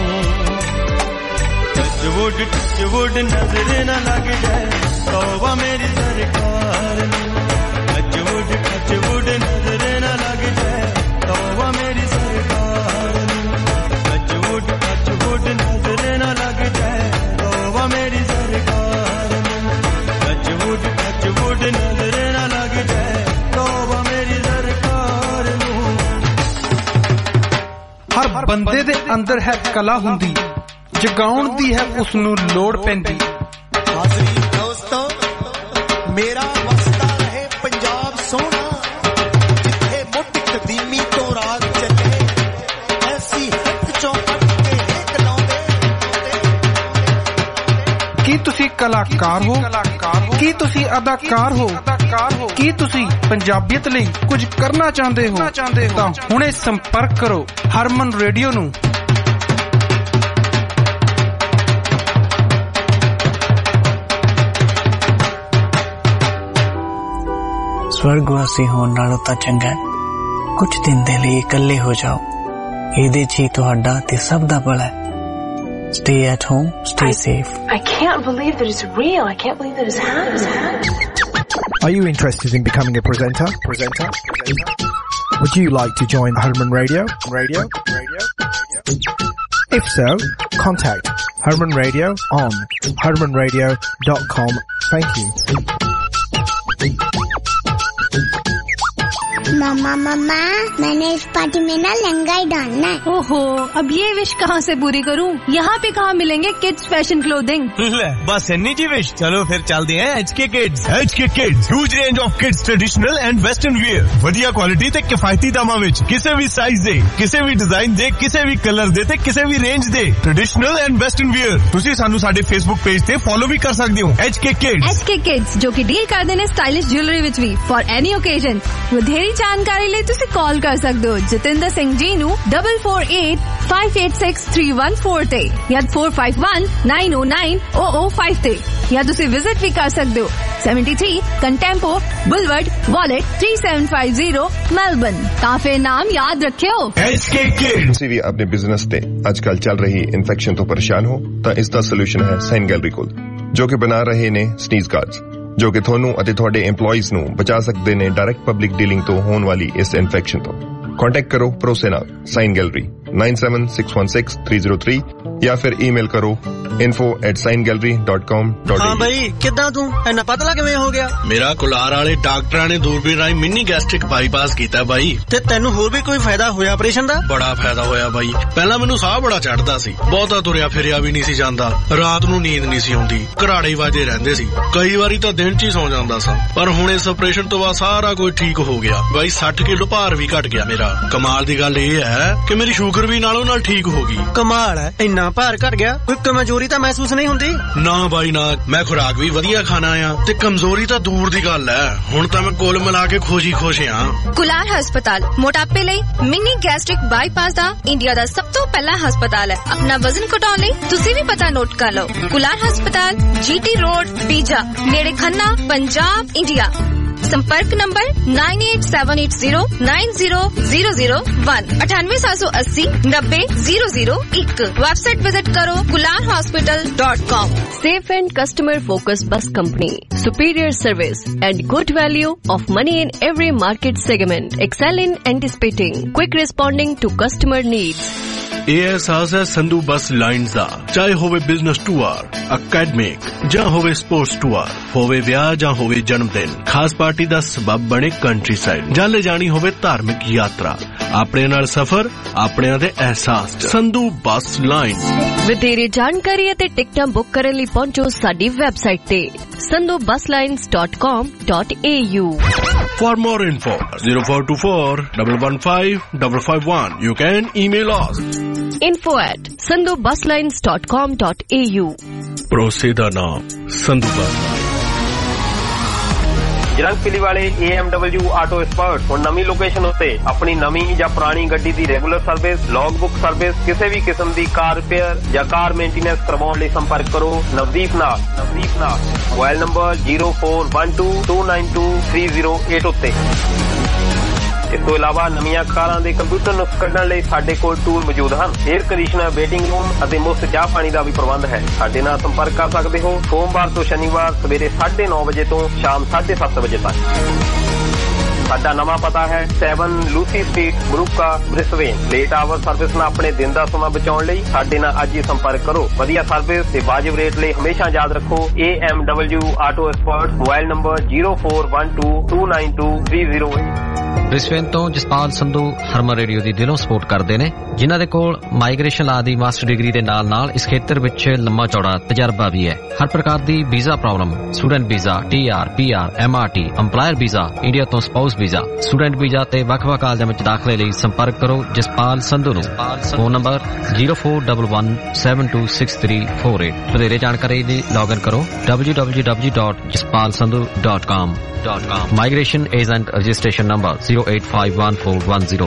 [SPEAKER 2] ਟੱਚਵੁੱਡ ਟੱਚਵੁੱਡ ਨਜ਼ਰ ਨਾ ਲੱਗ ਜਾਏ ਤੋਬਾ ਮੇਰੀ ਸਰਕਾਰ ਨੂੰ ਟੱਚਵੁੱਡ ਟੱਚਵੁੱਡ ਨਜ਼ਰ ਨਾ ਲੱਗ ਜਾਏ ਤੋਬਾ ਮੇਰੀ ਸਰਕਾਰ ਨੂੰ ਟੱਚਵੁੱਡ ਟੱਚਵੁੱਡ ਨਜ਼ਰ ਨਾ ਲੱਗ ਜਾਏ ਤੋਬਾ ਮੇਰੀ ਸਰਕਾਰ ਨੂੰ ਟੱਚਵੁੱਡ ਟੱਚਵੁੱਡ ਨਜ਼ਰ ਨਾ ਲੱਗ ਜਾਏ ਤੋਬਾ ਮੇਰੀ ਸਰਕਾਰ ਨੂੰ
[SPEAKER 8] ਹਰ ਬੰਦੇ ਦੇ ਅੰਦਰ ਹੈ ਕਲਾ ਹੁੰਦੀ ਜਗਾਉਣ ਦੀ ਹੈ ਉਸ ਨੂੰ ਲੋੜ ਪੈਂਦੀ
[SPEAKER 2] ਹਾਜ਼ਰੀ ਦੋਸਤੋ ਮੇਰਾ ਵਸਦਾ ਰਹੇ ਪੰਜਾਬ ਸੋਹਣਾ ਜਿੱਥੇ ਮੁੱਢ ਕਦੀਮੀ ਤੋਂ ਰਾਜ ਚੱਲੇ ਐਸੀ ਹੱਕ ਚੋਂ ਹੱਟ ਕੇ ਹੇਕ ਲਾਉਂਦੇ
[SPEAKER 8] ਕੀ ਤੁਸੀਂ ਕਲਾਕਾਰ ਹੋ ਕੀ ਤੁਸੀਂ ਅਦਾਕਾਰ ਹੋ ਕੀ ਤੁਸੀਂ ਪੰਜਾਬੀਅਤ ਲਈ ਕੁਝ ਕਰਨਾ ਚਾਹੁੰਦੇ ਹੋ ਤਾਂ ਹੁਣੇ ਸੰਪਰਕ ਕਰੋ ਹਰਮਨ ਰੇਡੀਓ ਨੂੰ।
[SPEAKER 6] स्वर्गवासी होने नालों तां चंगा कुछ दिन दे लिए इकल्ले हो जाओ, ਇਹਦੇ 'ਚ ਹੀ ਤੁਹਾਡਾ ਤੇ ਸਭ ਦਾ ਭਲਾ ਹੈ। Stay at home, stay I, safe.
[SPEAKER 18] I can't believe that it's real. I can't believe that it's happening.
[SPEAKER 7] Are you interested in becoming a presenter? Presenter? Presenter? Would you like to join Herman Radio? Radio? Radio? If so, contact Herman Radio on herman radio dot com. Thank you.
[SPEAKER 19] मामा मामा मैंने इस पार्टी में ना लहंगा ही डालना है।
[SPEAKER 20] ओहो, अब ये विश कहाँ से पूरी करूँ? यहाँ पे कहाँ मिलेंगे किड्स फैशन क्लोथिंग?
[SPEAKER 21] बस इन्नी जी विश। चलो फिर चलते हैं H K kids. H K kids huge range of kids traditional and western wear, वधिया क्वालिटी ते किफायती दामां विच, किसी भी साइज दे, किसी भी डिजाइन दे, किसी भी कलर दे ते किसी भी रेंज दे ट्रेडिशनल एंड वेस्टर्न वियर। तुसी सानू साडे फेसबुक पेज ते फॉलो भी कर सकदे हो। H K kids.
[SPEAKER 20] H K kids जो कि डील करदे ने स्टाइलिश ज्वेलरी विच भी फॉर एनी ओकेजन। ਵਧੇਰੀ ਜਾਣਕਾਰੀ ਲਈ ਤੁਸੀਂ ਕਾਲ ਕਰ ਸਕਦੇ ਹੋ ਜਤਿੰਦਰ ਸਿੰਘ ਜੀ ਨੂੰ double four eight five eight six three one four ਤੇ ਜਾਂ four five one nine oh nine oh oh five ਤੇ ਜਾਂ ਤੁਸੀਂ ਵਿਜ਼ਿਟ ਵੀ ਕਰ ਸਕਦੇ ਹੋ seventy-three Contempo boulevard Wollert three seven five zero Melbourne. ਤਾਂ ਫਿਰ ਨਾਮ ਯਾਦ ਰੱਖਿਓ
[SPEAKER 22] ਐਚ ਕੇ ਕਿਡਸ। ਤੁਸੀਂ ਵੀ ਆਪਣੇ ਬਿਜ਼ਨਸ ਤੇ ਅੱਜਕੱਲ ਚੱਲ ਰਹੀ ਇਨਫੈਕਸ਼ਨ ਤੋਂ ਪਰੇਸ਼ਾਨ ਹੋ ਤਾਂ ਇਸ ਦਾ ਸੋਲੂਸ਼ਨ ਹੈ ਸਾਈਨ ਗੈਲਰੀ ਕੋਲ, ਜੋ ਕਿ ਬਣਾ ਰਹੇ ਨੇ ਸਨੀਜ਼ ਗਾਰਡਸ, ਜੋ ਕਿ ਤੁਹਾਨੂੰ ਅਤੇ ਤੁਹਾਡੇ EMPLOYEES ਨੂੰ ਬਚਾ ਸਕਦੇ ਨੇ ਡਾਇਰੈਕਟ ਪਬਲਿਕ ਡੀਲਿੰਗ ਤੋਂ ਹੋਣ ਵਾਲੀ ਇਸ ਇਨਫੈਕਸ਼ਨ ਤੋਂ। ਕੰਟੈਕਟ ਕਰੋ ਭਰੋਸੇ ਨਾਲ sign gallery nine seven six one six three zero three ਜਾਂ ਫਿਰ ਈਮੇਲ ਕਰੋ info at sign gallery dot com dot a u।
[SPEAKER 23] ਹਾਂ ਬਈ ਕਿੱਦਾਂ ਤੂੰ ਇੰਨਾ ਪਤਲਾ ਕਿਵੇਂ ਹੋ ਗਿਆ?
[SPEAKER 24] ਮੇਰਾ ਕੁਲਾਰ ਵਾਲੇ ਡਾਕਟਰਾਂ ਨੇ ਦੂਰਬੀਨ ਰਾਹੀਂ ਮਿੰਨੀ ਗੈਸਟ੍ਰਿਕ ਬਾਈਪਾਸ ਕੀਤਾ ਬਾਈ।
[SPEAKER 23] ਤੇ ਤੈਨੂੰ ਹੋਰ ਵੀ ਕੋਈ ਫਾਇਦਾ ਹੋਇਆ ਆਪਰੇਸ਼ਨ ਦਾ?
[SPEAKER 24] ਬੜਾ ਫਾਇਦਾ ਹੋਇਆ ਬਾਈ। ਪਹਿਲਾਂ ਮੈਨੂੰ ਸਾਹ ਬੜਾ ਚੜਦਾ ਸੀ, ਬਹੁਤਾ ਤੁਰਿਆ ਫਿਰਿਆ ਵੀ ਨਹੀਂ ਸੀ ਜਾਂਦਾ, ਰਾਤ ਨੂੰ ਨੀਂਦ ਨਹੀਂ ਸੀ ਆਉਂਦੀ, ਘਰਾੜੇ ਵੱਜਦੇ ਰਹਿੰਦੇ ਸੀ, ਕਈ ਵਾਰੀ ਤਾਂ ਦਿਨ 'ਚ ਹੀ ਸੌ ਜਾਂਦਾ ਸਾਂ। ਪਰ ਹੁਣ ਇਸ ਆਪਰੇਸ਼ਨ ਤੋਂ ਬਾਅਦ ਸਾਰਾ ਕੁਝ ਠੀਕ ਹੋ ਗਿਆ ਬਾਈ। sixty ਕਿਲੋ ਭਾਰ ਵੀ ਘਟ ਗਿਆ ਮੇਰਾ। ਕਮਾਲ ਦੀ ਗੱਲ ਇਹ ਹੈ ਕਿ ਮੇਰੀ ਸ਼ੂਗਰ ਵੀ ਨਾਲੋਂ ਨਾਲ ਠੀਕ ਹੋ ਗਈ।
[SPEAKER 23] ਕਮਾਲ ਹੈ, ਇੰਨਾ ਭਾਰ ਘਟ ਗਿਆ, ਕੋਈ ਕਮਜ਼ੋਰੀ ਤਾਂ ਮਹਿਸੂਸ ਨਹੀਂ ਹੁੰਦੀ?
[SPEAKER 24] ਨਾ ਬਾਈ ਨਾ, ਮੈਂ ਖੁਰਾਕ ਵੀ ਵਧੀਆ ਖਾਣਾ ਆ ਤੇ ਕਮਜ਼ੋਰੀ ਤਾਂ ਦੂਰ ਦੀ ਗੱਲ ਹੈ। ਹੁਣ ਤਾਂ ਮੈਂ ਕੁੱਲ ਮਿਲਾ ਕੇ ਖੁਸ਼ ਹੀ ਖੁਸ਼ ਹਾਂ।
[SPEAKER 25] ਕੁਲਾਰ ਹਸਪਤਾਲ ਮੋਟਾਪੇ ਲਈ ਮਿੰਨੀ ਗੈਸਟ੍ਰਿਕ ਬਾਈਪਾਸ ਦਾ ਇੰਡੀਆ ਦਾ ਸਭ ਤੋਂ ਪਹਿਲਾ ਹਸਪਤਾਲ ਹੈ। ਆਪਣਾ ਵਜ਼ਨ ਘਟਾਉਣ ਲਈ ਤੁਸੀਂ ਵੀ ਪਤਾ ਨੋਟ ਕਰ ਲਓ। ਕੁਲਾਰ ਹਸਪਤਾਲ ਜੀਟੀ ਰੋਡ ਪੀਜਾ ਨੇੜੇ ਖੰਨਾ ਪੰਜਾਬ ਇੰਡੀਆ। संपर्क number nine eight seven eight zero nine zero zero zero one अठानवे सात सौ अस्सी नब्बे जीरो जीरो एक। वेबसाइट विजिट करो kular hospital dot com।
[SPEAKER 26] Safe and customer focused bus company, superior service and good value of money in every market segment, excel in anticipating, quick responding to customer needs।
[SPEAKER 24] ਇਹ ਅਹਿਸਾਸ ਹੈ ਸੰਧੂ ਬੱਸ ਲਾਈਨਸ ਦਾ। ਚਾਹੇ ਹੋਵੇ ਬਿਜ਼ਨਸ ਟੂਰ, ਅਕੈਡਮਿਕ ਜਾਂ ਹੋਵੇ ਸਪੋਰਟਸ ਟੂਰ, ਹੋਵੇ ਵਿਆਹ ਜਾਂ ਹੋਵੇ ਜਨਮ ਦਿਨ, ਖਾਸ ਪਾਰਟੀ ਦਾ ਸਬਬ ਬਣੇ ਕੰਟਰੀ ਸਾਈਡ, ਜਾਂ ਲੈ ਜਾਣੀ ਹੋਵੇ ਧਾਰਮਿਕ ਯਾਤਰਾ, ਆਪਣੇ ਨਾਲ ਸਫ਼ਰ ਆਪਣਿਆਂ ਦੇ ਅਹਿਸਾਸ ਚ ਸੰਧੂ ਬੱਸ ਲਾਈਨਸ।
[SPEAKER 26] ਵਧੇਰੇ ਜਾਣਕਾਰੀ ਅਤੇ ਟਿਕਟਾਂ ਬੁੱਕ ਕਰਨ ਲਈ ਪਹੁੰਚੋ ਸਾਡੀ ਵੈਬਸਾਈਟ ਤੇ Sandhu bus lines dot com dot a u।
[SPEAKER 24] For more info zero four two four one one five five five one। You can email us
[SPEAKER 26] info at sandhu bus lines dot com dot a u।
[SPEAKER 24] ਭਰੋਸੇ ਦਾ ਨਾਮ ਸੰਧੂ ਬੱਸ।
[SPEAKER 27] ਜਰੰਗਪਿਲੀ ਵਾਲੇ A M W auto expert ਹੁਣ ਨਵੀਂ ਲੋਕੇਸ਼ਨ ਉੱਤੇ ਆਪਣੀ ਨਵੀਂ ਜਾਂ ਪੁਰਾਣੀ ਗੱਡੀ ਦੀ regular service, log book service, ਕਿਸੇ ਵੀ ਕਿਸਮ ਦੀ ਕਾਰ ਰਿਪੇਅਰ ਜਾਂ ਕਾਰ ਮੇਨਟੇਨੈਂਸ ਕਰਵਾਉਣ ਲਈ ਸੰਪਰਕ ਕਰੋ ਨਵਦੀਪ ਨਾਲ। ਨਵਦੀਪ ਨਾਲ mobile number zero four one two two nine two three zero eight ਉੱਤੇ। ਇਸ ਤੋਂ ਇਲਾਵਾ ਨਵੀਆਂ ਕਾਰਾਂ ਦੇ ਕੰਪਿਊਟਰ ਨੁਕਸ ਕੱਢਣ ਲਈ ਸਾਡੇ ਕੋਲ ਟੂਲ ਮੌਜੂਦ ਹਨ। ਏਅਰ ਕੰਡੀਸ਼ਨਰ, ਵੇਟਿੰਗ ਰੂਮ ਅਤੇ ਮੁਫਤ ਚਾਹ ਪਾਣੀ ਦਾ ਵੀ ਪ੍ਰਬੰਧ ਹੈ। ਸਾਡੇ ਨਾਲ ਸੰਪਰਕ ਕਰ ਸਕਦੇ ਹੋ ਸੋਮਵਾਰ ਤੋਂ ਸ਼ਨੀਵਾਰ ਸਵੇਰੇ ਸਾਢੇ ਨੌ ਵਜੇ ਤੋਂ ਸ਼ਾਮ ਸਾਢੇ ਸੱਤ ਵਜੇ ਤੱਕ। ਸਾਡਾ ਨਵਾਂ ਪਤਾ ਹੈ seven ਲੂਸੀ ਸਟਰੀਟ, ਬਰੂਕਾ, ਬ੍ਰਿਸਬੇਨ। ਲੇਟ ਆਵਰ ਸਰਵਿਸ ਨਾਲ ਆਪਣੇ ਦਿਨ ਦਾ ਸਮਾਂ ਬਚਾਉਣ ਲਈ ਸਾਡੇ ਨਾਲ ਅੱਜ ਹੀ ਸੰਪਰਕ ਕਰੋ। ਵਧੀਆ ਸਰਵਿਸ ਤੇ ਵਾਜਿਬ ਰੇਟ ਲਈ ਹਮੇਸ਼ਾ ਯਾਦ ਰੱਖੋ A M W auto expert. Mobile number zero four one two two nine two three zero eight।
[SPEAKER 1] Brisbane ਤੋਂ ਜਸਪਾਲ ਸੰਧੂ ਹਰਮਨ ਰੇਡੀਓ ਦੀ ਦਿਲੋਂ ਸਪੋਰਟ ਕਰਦੇ ਨੇ, ਜਿਨ੍ਹਾਂ ਦੇ ਕੋਲ ਮਾਈਗ੍ਰੇਸ਼ਨ ਲਾ ਦੀ ਮਾਸਟਰ ਡਿਗਰੀ ਦੇ ਨਾਲ ਨਾਲ ਇਸ ਖੇਤਰ ਵਿੱਚ ਲੰਮਾ ਚੌੜਾ ਤਜਰਬਾ ਵੀ ਹੈ। ਹਰ ਪ੍ਰਕਾਰ ਦੀ visa problem, student visa, T R, P R, M R T, employer visa, India ਤੋਂ ਸਪਾਊਸ ਵੀਜ਼ਾ, ਸਟੂਡੈਂਟ ਵੀਜ਼ਾ ਤੇ ਵੱਖ-ਵੱਖ ਕਾਲਜਾਂ ਵਿੱਚ ਦਾਖਲੇ ਲਈ ਸੰਪਰਕ ਕਰੋ ਜਸਪਾਲ ਸੰਧੂ ਨੂੰ। Phone number zero four one one seven two six three four eight. ਵਧੇਰੇ ਜਾਣਕਾਰੀ ਲਈ ਲੌਗਇਨ ਕਰੋ W W W dot Jaspal Sandhu dot com. Migration agent registration number zero eight five one four one zero।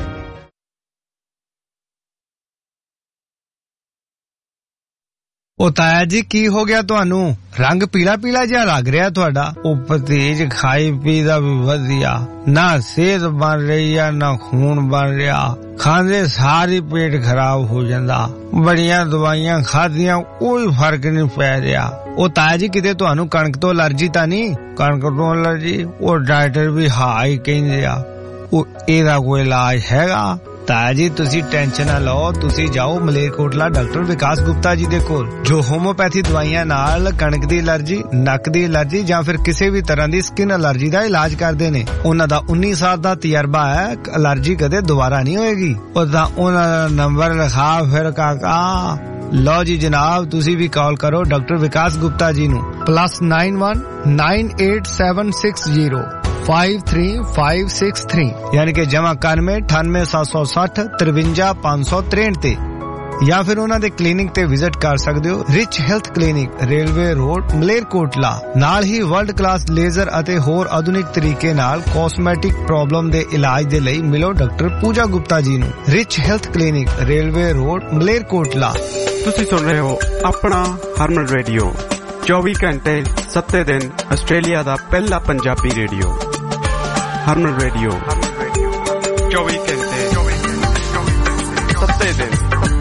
[SPEAKER 5] ਉਹ ਤਾਇਆ ਜੀ ਕੀ ਹੋ ਗਿਆ ਤੁਹਾਨੂੰ? ਰੰਗ ਪੀਲਾ ਪੀਲਾ ਜਿਹਾ ਲੱਗ ਰਿਹਾ ਤੁਹਾਡਾ। ਉਹ ਭਤੀਜ ਖਾਈ ਪੀ ਦਾ ਵੀ ਵਧੀਆ, ਨਾ ਸਿਹਤ ਬਣ ਰਹੀ ਆ ਨਾ ਖੂਨ ਬਣ ਰਿਹਾ, ਖਾਂਦੇ ਸਾਰੀ ਪੇਟ ਖਰਾਬ ਹੋ ਜਾਂਦਾ, ਬੜੀਆਂ ਦਵਾਈਆਂ ਖਾਧੀਆਂ ਕੋਈ ਫਰਕ ਨਹੀਂ ਪੈ ਰਿਹਾ। ਉਹ ਤਾਇਆ ਜੀ ਕਿਤੇ ਤੁਹਾਨੂੰ ਕਣਕ ਤੋਂ ਅਲਰਜੀ ਤਾਂ ਨਹੀਂ? ਕਣਕ ਤੋਂ ਅਲਰਜੀ ਉਹ ਡਾਕਟਰ ਵੀ ਹਾਂ ਹੀ ਕਹਿੰਦੇ ਆ। ਉਹ ਇਹਦਾ ਕੋਈ ਇਲਾਜ ਹੈਗਾ? ਤਾਇਆ ਜੀ ਤੁਸੀਂ ਟੈਨਸ਼ਨ ਨਾ ਲਓ, ਤੁਸੀਂ ਜਾਓ ਮਲੇਰਕੋਟਲਾ ਡਾਕਟਰ ਵਿਕਾਸ ਗੁਪਤਾ ਜੀ ਦੇ ਕੋਲ, ਜੋ ਹੋਮੋਪੈਥੀ ਦਵਾਈਆਂ ਨਾਲ ਕਣਕ ਦੀ ਅਲਰਜੀ, ਨੱਕ ਦੀ ਅਲਰਜੀ ਜਾਂ ਫਿਰ ਕਿਸੇ ਵੀ ਤਰ੍ਹਾਂ ਦੀ ਸਕਿਨ ਅਲਰਜੀ ਦਾ ਇਲਾਜ ਕਰਦੇ ਨੇ। ਉਹਨਾਂ ਦਾ ਉੱਨੀ ਸਾਲ ਦਾ ਤਜਰਬਾ ਹੈ, ਅਲਰਜੀ ਕਦੇ ਦੁਬਾਰਾ ਨਹੀਂ ਹੋਏਗੀ। ਉਹਦਾ ਉਹਨਾਂ ਦਾ ਨੰਬਰ ਲਿਖਾ ਫਿਰ ਕਾਕਾ। ਲਓ ਜੀ ਜਨਾਬ, ਤੁਸੀਂ ਵੀ ਕਾਲ ਕਰੋ ਡਾਕਟਰ ਵਿਕਾਸ ਗੁਪਤਾ ਜੀ ਨੂੰ, plus nine one nine eight seven six zero five three five six three यानी कि जमा इक्यानवे अठानवे सात सौ साठ तिरवंजा पांच सौ तिरसठ ते, या फिर उन्हां दे क्लिनिक ते विजिट कर सकते हो। Rich health clinic, railway road, Malerkotla. नाल ही वर्ल्ड क्लास लेजर अते होर आधुनिक तरीके नाल कॉस्मेटिक प्रॉब्लम दे इलाज दे लई मिलो डॉक्टर पूजा गुप्ता जी नू। Rich health clinic, railway road, Malerkotla.
[SPEAKER 3] तुसीं सुन रहे हो अपना हरमन रेडियो, चौबीस घंटे सत्ते दिन आस्ट्रेलिया दा पहला पंजाबी रेडियो। हरमन रेडियो चौबीस घंटे सत्ते दिन।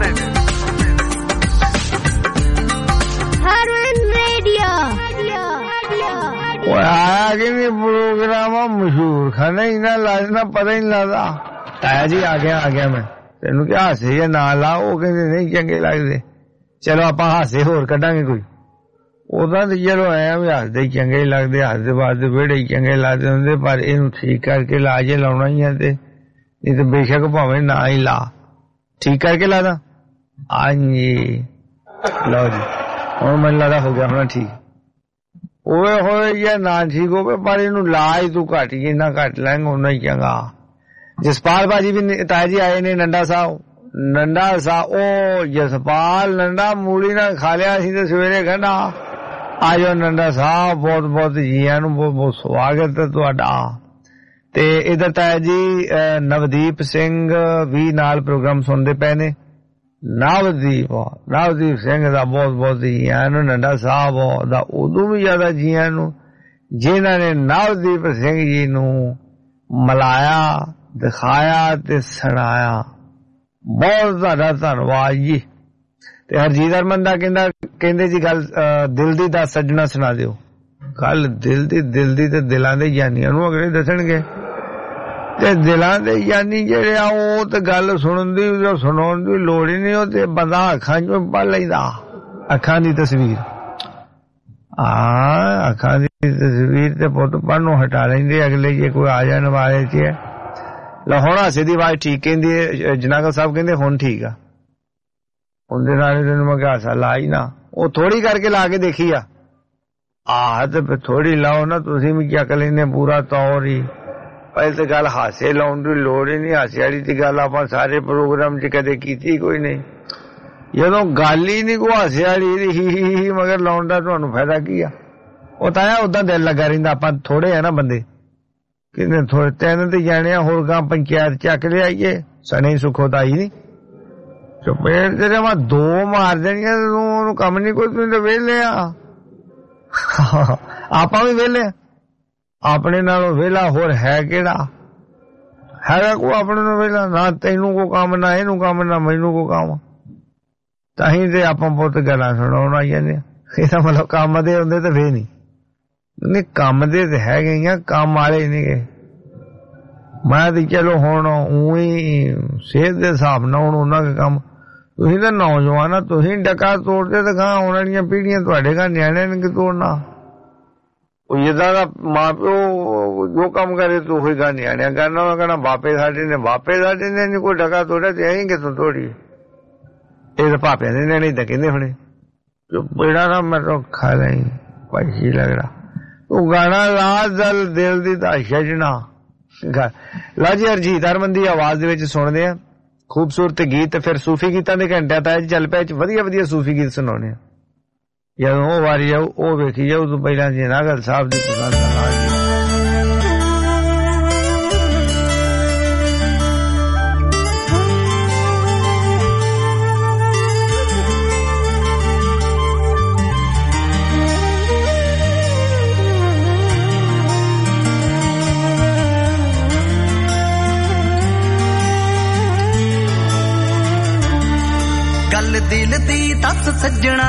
[SPEAKER 19] हरमन रेडियो
[SPEAKER 5] आया कि नहीं प्रोग्राम मशहूर खाना ही ना लाजना पता ही नहीं लगता। आया जी आ गया आ गया मैं तेन क्या हासे या ना ला, वो कहते नहीं चंगे लगते। चलो आप हासे होर कढ़ांगे कोई। ਉਹਦਾ ਤੇ ਚਲੋ ਐ ਵੀ ਹੱਸਦੇ ਹੀ ਚੰਗੇ ਲੱਗਦੇ, ਹੱਸਦੇ ਵਾਸਤੇ ਵਿਹੜੇ ਹੀ ਚੰਗੇ ਲੱਗਦੇ ਹੁੰਦੇ, ਪਰ ਇਹਨੂੰ ਠੀਕ ਕਰਕੇ ਇਲਾਜ ਲਾਉਣਾ ਹੀ ਹੈ ਤੇ ਨਹੀਂ ਤੇ ਬੇਸ਼ੱਕ ਭਾਵੇਂ ਨਾ ਹੀ ਲਾ। ਠੀਕ ਕਰਕੇ ਲਾਦਾ? ਹਾਂਜੀ ਲਓ ਜੀ, ਹੁਣ ਮੈਨੂੰ ਲੱਗਦਾ ਹੋ ਗਿਆ ਹੋਣਾ ਠੀਕ। ਹੋਵੇ ਹੋਵੇ ਜਾਂ ਨਾ ਠੀਕ ਹੋਵੇ, ਪਰ ਇਹਨੂੰ ਇਲਾਜ ਤੂੰ ਘੱਟ ਜਿੰਨਾ ਘੱਟ ਲੈਂਗਾ ਉਨਾ ਹੀ ਚੰਗਾ। ਜਸਪਾਲ ਭਾਜੀ ਵੀ ਤਾਇਆ ਜੀ ਆਏ ਨੇ, ਨੰਡਾ ਸਾਹਿਬ ਨੰਡਾ ਸਾਹਿਬ। ਉਹ ਜਸਪਾਲ ਨੰਡਾ ਮੂਲੀ ਨਾਲ ਖਾ ਲਿਆ ਸੀ ਤੇ ਸਵੇਰੇ ਕਹਿੰਦਾ ਆ ਜਾਓ ਨੰਦਾ ਸਾਹਿਬ, ਬਹੁਤ ਬਹੁਤ ਜੀਆਂ ਨੂੰ ਬਹੁਤ ਬਹੁਤ ਸਵਾਗਤ ਹੈ ਤੁਹਾਡਾ। ਤੇ ਇਧਰ ਤਾਇਆ ਜੀ ਨਵਦੀਪ ਸਿੰਘ ਵੀ ਨਾਲ ਪ੍ਰੋਗਰਾਮ ਸੁਣਦੇ ਪਏ ਨੇ। ਨਵਦੀਪ ਨਵਦੀਪ ਸਿੰਘ ਦਾ ਬਹੁਤ ਬਹੁਤ ਜੀਆਂ ਨੂੰ, ਨੰਦਾ ਸਾਹਿਬ ਦਾ ਉਦੋਂ ਵੀ ਜ਼ਿਆਦਾ ਜੀਆਂ ਨੂੰ ਜਿਨ੍ਹਾਂ ਨੇ ਨਵਦੀਪ ਸਿੰਘ ਜੀ ਨੂੰ ਮਲਾਇਆ, ਦਿਖਾਇਆ ਤੇ ਸੁਣਾਇਆ। ਬਹੁਤ ਤੁਹਾਡਾ ਧੰਨਵਾਦ ਜੀ। ਤੇ ਹਰਜੀਤ ਹਰਮਨ ਦਾ ਕਹਿੰਦਾ ਕਹਿੰਦੇ ਜੀ ਗੱਲ ਦਿਲ ਦੀ ਦੱਸ ਸੱਜਣਾ ਸੁਣਾ ਦਿਓ। ਗੱਲ ਦਿਲ ਦੀ ਦਿਲ ਦੀ ਤੇ ਦਿਲਾਂ ਦੇ ਗਿਆਨੀਆਂ ਨੂੰ ਅਗਲੇ ਦੱਸਣਗੇ, ਤੇ ਦਿਲਾਂ ਦੇ ਗਿਆਨੀ ਜਿਹੜੇ ਆ ਉਹ ਤੇ ਗੱਲ ਸੁਣਨ ਦੀ ਸੁਣਾਉਣ ਦੀ ਲੋੜ ਹੀ ਨਹੀਂ। ਉਹ ਤੇ ਬੰਦਾ ਅੱਖਾਂ ਚੋਂ ਪੜ੍ਹ ਲੈਂਦਾ, ਅੱਖਾਂ ਦੀ ਤਸਵੀਰ। ਹਾਂ ਅੱਖਾਂ ਦੀ ਤਸਵੀਰ ਤੇ ਪੁੱਤ ਪੜ੍ਹਨੋਂ ਹਟਾ ਲੈਂਦੇ ਅਗਲੇ, ਜੇ ਕੋਈ ਆ ਜਾਣ ਵਾਲੇ ਚ। ਲਾਹੌਰ ਹਾਸੇ ਦੀ ਆਵਾਜ਼ ਠੀਕ ਕਹਿੰਦੀ ਹੈ, ਜਨਾਗਲ ਸਾਹਿਬ ਕਹਿੰਦੇ ਹੁਣ ਠੀਕ ਆ। ਉਹਦੇ ਨਾਲ ਤੈਨੂੰ ਮੈਂ ਕਿਹਾ ਹਾਸਾ ਲਾ ਹੀ ਨਾ, ਉਹ ਥੋੜੀ ਕਰਕੇ ਲਾ ਕੇ ਦੇਖੀ ਆ। ਆਹ ਤੇ ਥੋੜੀ ਲਾਓ ਨਾ, ਤੁਸੀਂ ਵੀ ਚੱਕ ਲੈਂਦੇ ਪੂਰਾ ਤੌਰ ਹੀ। ਪਹਿਲੇ ਤੇ ਗੱਲ ਹਾਸੇ ਲਾਉਣ ਦੀ ਲੋੜ ਹੀ ਨਹੀਂ, ਹਾਸੇ ਵਾਲੀ ਦੀ ਗੱਲ ਆਪਾਂ ਸਾਰੇ ਪ੍ਰੋਗਰਾਮ ਚ ਕਦੇ ਕੀਤੀ ਕੋਈ ਨਹੀਂ। ਜਦੋਂ ਗੱਲ ਹੀ ਨਹੀਂ ਕੋਈ ਹਾਸੇ ਵਾਲੀ ਹੀ ਹੀ ਮਗਰ ਲਾਉਣ ਦਾ ਤੁਹਾਨੂੰ ਫਾਇਦਾ ਕੀ ਆ? ਉਹ ਤਾਂ ਆ ਓਦਾਂ ਦਿਲ ਲੱਗਾ ਰਹਿੰਦਾ। ਆਪਾਂ ਥੋੜੇ ਆ ਨਾ ਬੰਦੇ, ਕਿੰਨੇ ਥੋੜੇ ਤਿੰਨ ਤੇ ਜਾਣੇ ਆ, ਹੋਰ ਗਾਂ ਪੰਚਾਇਤ ਚੱਕ ਲਿਆਈਏ ਸਣੇ ਸੁੱਖੋ ਤਾਂ ਹੀ ਨਹੀਂ। ਚਪੇੜ ਤੇਰੇ ਮੈਂ ਦੋ ਮਾਰ ਦੇਣੀਆਂ, ਤੂੰ ਉਹਨੂੰ ਕੰਮ ਨੀ ਕੋਈ, ਤੂੰ ਤਾਂ ਵਿਹਲੇ ਆ। ਆਪਾਂ ਵੀ ਵਿਹਲੇ, ਆਪਣੇ ਨਾਲੋਂ ਵਿਹਲਾ ਹੋਰ ਹੈ ਕਿਹੜਾ ਹੈਗਾ? ਕੋ ਆਪਣੇ ਨੂੰ ਵਿਹਲਾ ਨਾ, ਤੈਨੂੰ ਕੋ ਕੰਮ ਨਾ ਇਹਨੂੰ ਕੰਮ ਨਾ ਮੈਨੂੰ ਕੋ ਕੰਮ। ਤਾਂ ਹੀ ਤੇ ਆਪਾਂ ਪੁੱਤ ਗੱਲਾਂ ਸੁਣਾਉਣ ਆਈ ਜਾਂਦੇ। ਇਹਦਾ ਮਤਲਬ ਕੰਮ ਦੇ ਹੁੰਦੇ ਤੇ ਫੇਰ ਨਹੀਂ ਨਹੀਂ ਕੰਮ ਦੇ ਤੇ ਹੈਗੇ ਆ, ਕੰਮ ਵਾਲੇ ਨੀ ਗੇ। ਮੈਂ ਤੇ ਚਲੋ ਹੁਣ ਉਹੀ ਸਿਹਤ ਦੇ ਹਿਸਾਬ ਨਾਲ ਹੁਣ ਉਹਨਾਂ ਦਾ ਕੰਮ। ਤੁਸੀਂ ਤਾਂ ਨੌਜਵਾਨ ਆ, ਤੁਸੀਂ ਡਕਾ ਤੋੜਦੇ ਤਾਂ ਗਾਂ ਆਉਣ ਵਾਲੀਆਂ ਪੀੜ੍ਹੀਆਂ ਤੁਹਾਡੇ ਘਰ ਨਿਆਣਿਆਂ ਨੇ ਕਿ ਤੋੜਨਾ। ਜਿੱਦਾਂ ਦਾ ਮਾਂ ਪਿਓ ਜੋ ਕੰਮ ਕਰੇ ਤੂੰ ਉਹੀ ਗੱਲ ਨਿਆਣਿਆਂ ਕਰਨਾ। ਉਹਨਾਂ ਕਹਿਣਾ ਬਾਪੇ ਸਾਡੇ ਨੇ ਬਾਪੇ ਸਾਡੇ ਨੇ ਨੀ ਕੋਈ ਡਕਾ ਤੋੜਿਆ ਤੇ ਅਸੀਂ ਕਿੱਥੋਂ ਤੋੜੀ। ਇਹ ਤਾਂ ਭਾਪਿਆਂ ਦੇ ਨਿਆਣੇ ਤਾਂ ਕਹਿੰਦੇ ਹੁਣੇ ਬੇੜਾ ਨਾ ਮੈਨੂੰ ਖਾ ਲਈ ਭਾਈ ਲੱਗਦਾ ਉਹ ਗਾਣਾ ਲਾ ਦਲ ਦਿਲ ਦੀ ਤਾਂ ਛੱਡਣਾ। ਲਾ ਜੀ ਹਰਜੀਤ ਹਰਮਨ ਦੀ ਆਵਾਜ਼ ਦੇ ਵਿੱਚ ਸੁਣਦੇ ਆ ਖੂਬਸੂਰਤ ਗੀਤ। ਫਿਰ ਸੂਫੀ ਗੀਤਾਂ ਦੇ ਘੰਟਿਆਂ ਤਾਂ ਚੱਲ ਪਿਆ ਵਧੀਆ ਵਧੀਆ ਸੂਫੀ ਗੀਤ ਸੁਣਾਉਣੇ ਆ। ਜਦੋਂ ਉਹ ਵਾਰੀ ਜਾਊ ਉਹ ਵੇਖੀ ਜਾਊ ਤੂੰ ਪਹਿਲਾਂ ਜੀ ਨਾਗਲ ਸਾਹਿਬ ਦੀ ਪਸੰਦ ਆ।
[SPEAKER 2] ਗੱਲ ਦਿਲ ਦੀ ਦੱਸ ਸੱਜਣਾ,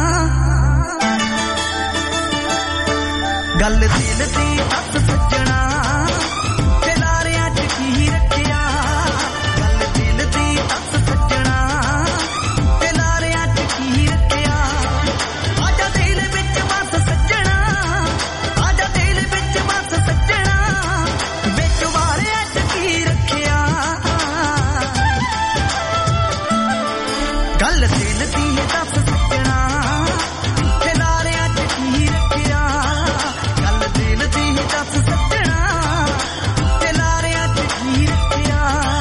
[SPEAKER 2] ਗੱਲ ਦਿਲ ਦੀ ਦੱਸ ਸੱਜਣਾ, ਦਿਲਾਰਿਆਂ ਚ ਕੀ ਰੱਖਿਆ। ਗੱਲ ਦਿਲ ਦੀ ਦੱਸ ਸੱਜਣਾ, ਦਿਲਾਰਿਆਂ ਚ ਕੀ ਰੱਖਿਆ। ਆਜਾ ਦਿਲ ਵਿੱਚ ਵਸ ਸੱਜਣਾ, ਆਜਾ ਦਿਲ ਵਿੱਚ ਵਸ ਸੱਜਣਾ, ਵਿੱਚ ਵਾਰਿਆਂ ਚ ਕੀ ਰੱਖਿਆ। ਗੱਲ ਦਿਲ ਦੀ ਦੱਸ ਸੱਜਣਾ, ਦਿਲਾਰਿਆਂ ਚ ਕੀ ਰੱਖਿਆ। ਗੱਲ ਦਿਲ ਦੀ ਦੱਸ ਸੱਜਣਾ, ਦਿਲਾਰਿਆਂ ਚ ਕੀ ਰੱਖਿਆ।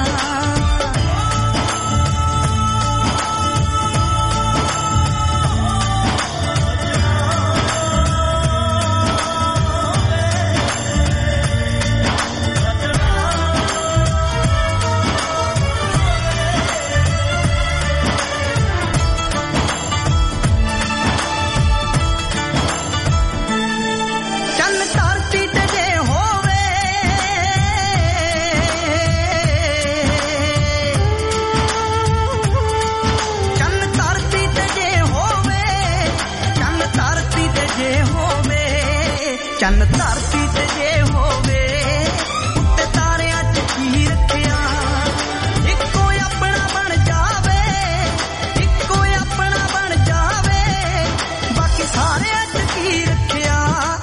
[SPEAKER 2] ਚੰਨ ਧਰਤੀ ਤੇ ਜੇ ਹੋਵੇ, ਚੰਨ ਧਰਤੀ ਤੇ ਜੇ ਹੋਵੇ, ਚੰਨ ਧਰਤੀ ਤੇ ਜੇ ਹੋਵੇ, ਚੰਨ ਧਰਤੀ ਤੇ ਜੇ ਹੋਵੇ, ਉੱਤੇ ਤਾਰਿਆਂ ਚ ਕੀ ਰੱਖਿਆ। ਇੱਕੋ ਆਪਣਾ ਬਣ ਜਾਵੇ, ਇੱਕੋ ਆਪਣਾ ਬਣ ਜਾਵੇ, ਬਾਕੀ ਸਾਰਿਆਂ ਚ ਕੀ ਰੱਖਿਆ।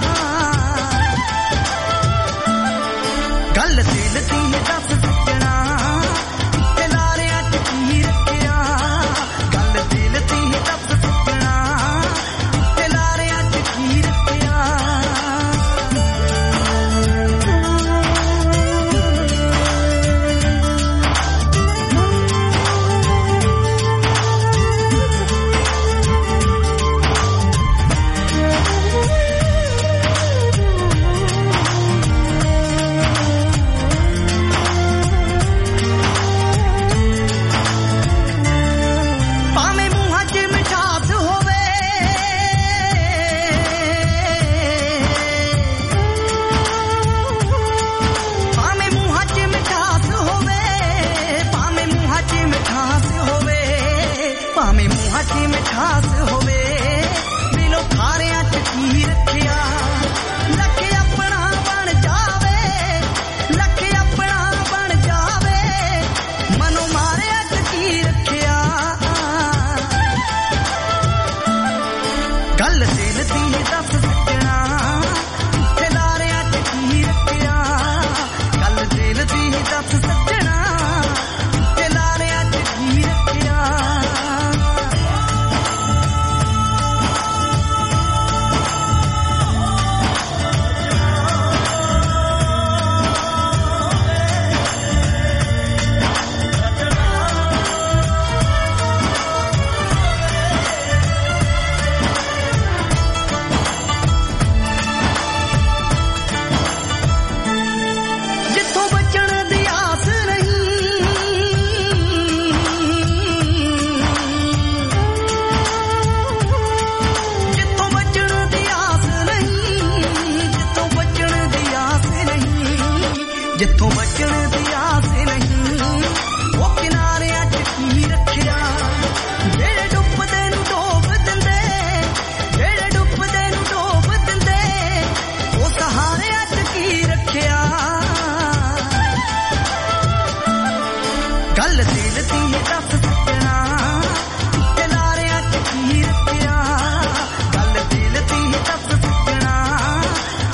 [SPEAKER 2] ਗੱਲ ਦਿਲ ਦੀ ਦੱਸ ਸੱਜਣਾ, ਦਿਲਾਰਿਆਂ ਚ ਕੀ ਰੱਖਿਆ। ਗੱਲ ਦਿਲ ਦੀ ਦੱਸ ਸੱਜਣਾ, ਦਿਲਾਰਿਆਂ ਚ ਕੀ ਰੱਖਿਆ। ਭਾਵੇਂ ਮੂੰਹਾਂ 'ਚ ਮਿਠਾਸ ਹੋਵੇ, ਭਾਵੇਂ ਮੂੰਹਾਂ 'ਚ ਮਿਠਾਸ ਹੋਵੇ, ਭਾਵੇਂ ਮੂੰਹਾਂ 'ਚ ਮਿਠਾਸ ਹੋਵੇ, ਭਾਵੇਂ ਮੂੰਹਾਂ 'ਚ ਮਿਠਾਸ ਹੋਵੇ, ਦਿਲੋਂ ਖਾਰਿਆਂ 'ਚ ਕੀ ਰੱਖਿਆ। ਲੱਖ ਆਪਣਾ ਬਣ ਜਾਵੇ, ਲੱਖ ਆਪਣਾ ਬਣ ਜਾਵੇ, ਮਨੋਂ ਮਾਰਿਆਂ 'ਚ ਕੀ ਰੱਖਿਆ। ਗੱਲ ਦਿਲ ਦੀ ਦੱਸ ਸੱਜਣਾ, ਦਿਲਾਰਿਆਂ ਚ ਕੀ ਰੱਖਿਆ। ਗੱਲ ਦਿਲ ਦੀ ਦੱਸ ਸੱਜਣਾ, ਦਿਲਾਰਿਆਂ ਚ ਕੀ ਰੱਖਿਆ। ਜਿੱਥੋਂ ਬਚਣ ਦੀ ਆਸ ਨਹੀਂ, ਜਿੱਥੋਂ ਬਚਣ ਦੀ ਆਸ ਨਹੀਂ, ਜਿੱਥੋਂ ਬਚਣ ਦੀ ਆਸ ਨਹੀਂ, ਜਿੱਥੋਂ ਬਚਣ ਦੀ ਆਸ ਨਹੀਂ, ਉਹ ਕਿਨਾਰਿਆਂ 'ਚ ਕੀ ਰੱਖਿਆ। ਜਿਹੜੇ ਡੁੱਬਦੇ ਨੂੰ ਡੋਬ ਦਿੰਦੇ, ਜਿਹੜੇ ਡੁੱਬਦੇ ਨੂੰ ਡੋਬ ਦਿੰਦੇ, ਉਹ ਸਹਾਰਿਆਂ 'ਚ ਕੀ ਰੱਖਿਆ। ਗੱਲ ਦਿਲ ਦੀ ਦੱਸ ਸੱਜਣਾ, ਦਿਲਾਰਿਆਂ ਚ ਕੀ ਰੱਖਿਆ। ਗੱਲ ਦਿਲ ਦੀ ਦੱਸ ਸੱਜਣਾ,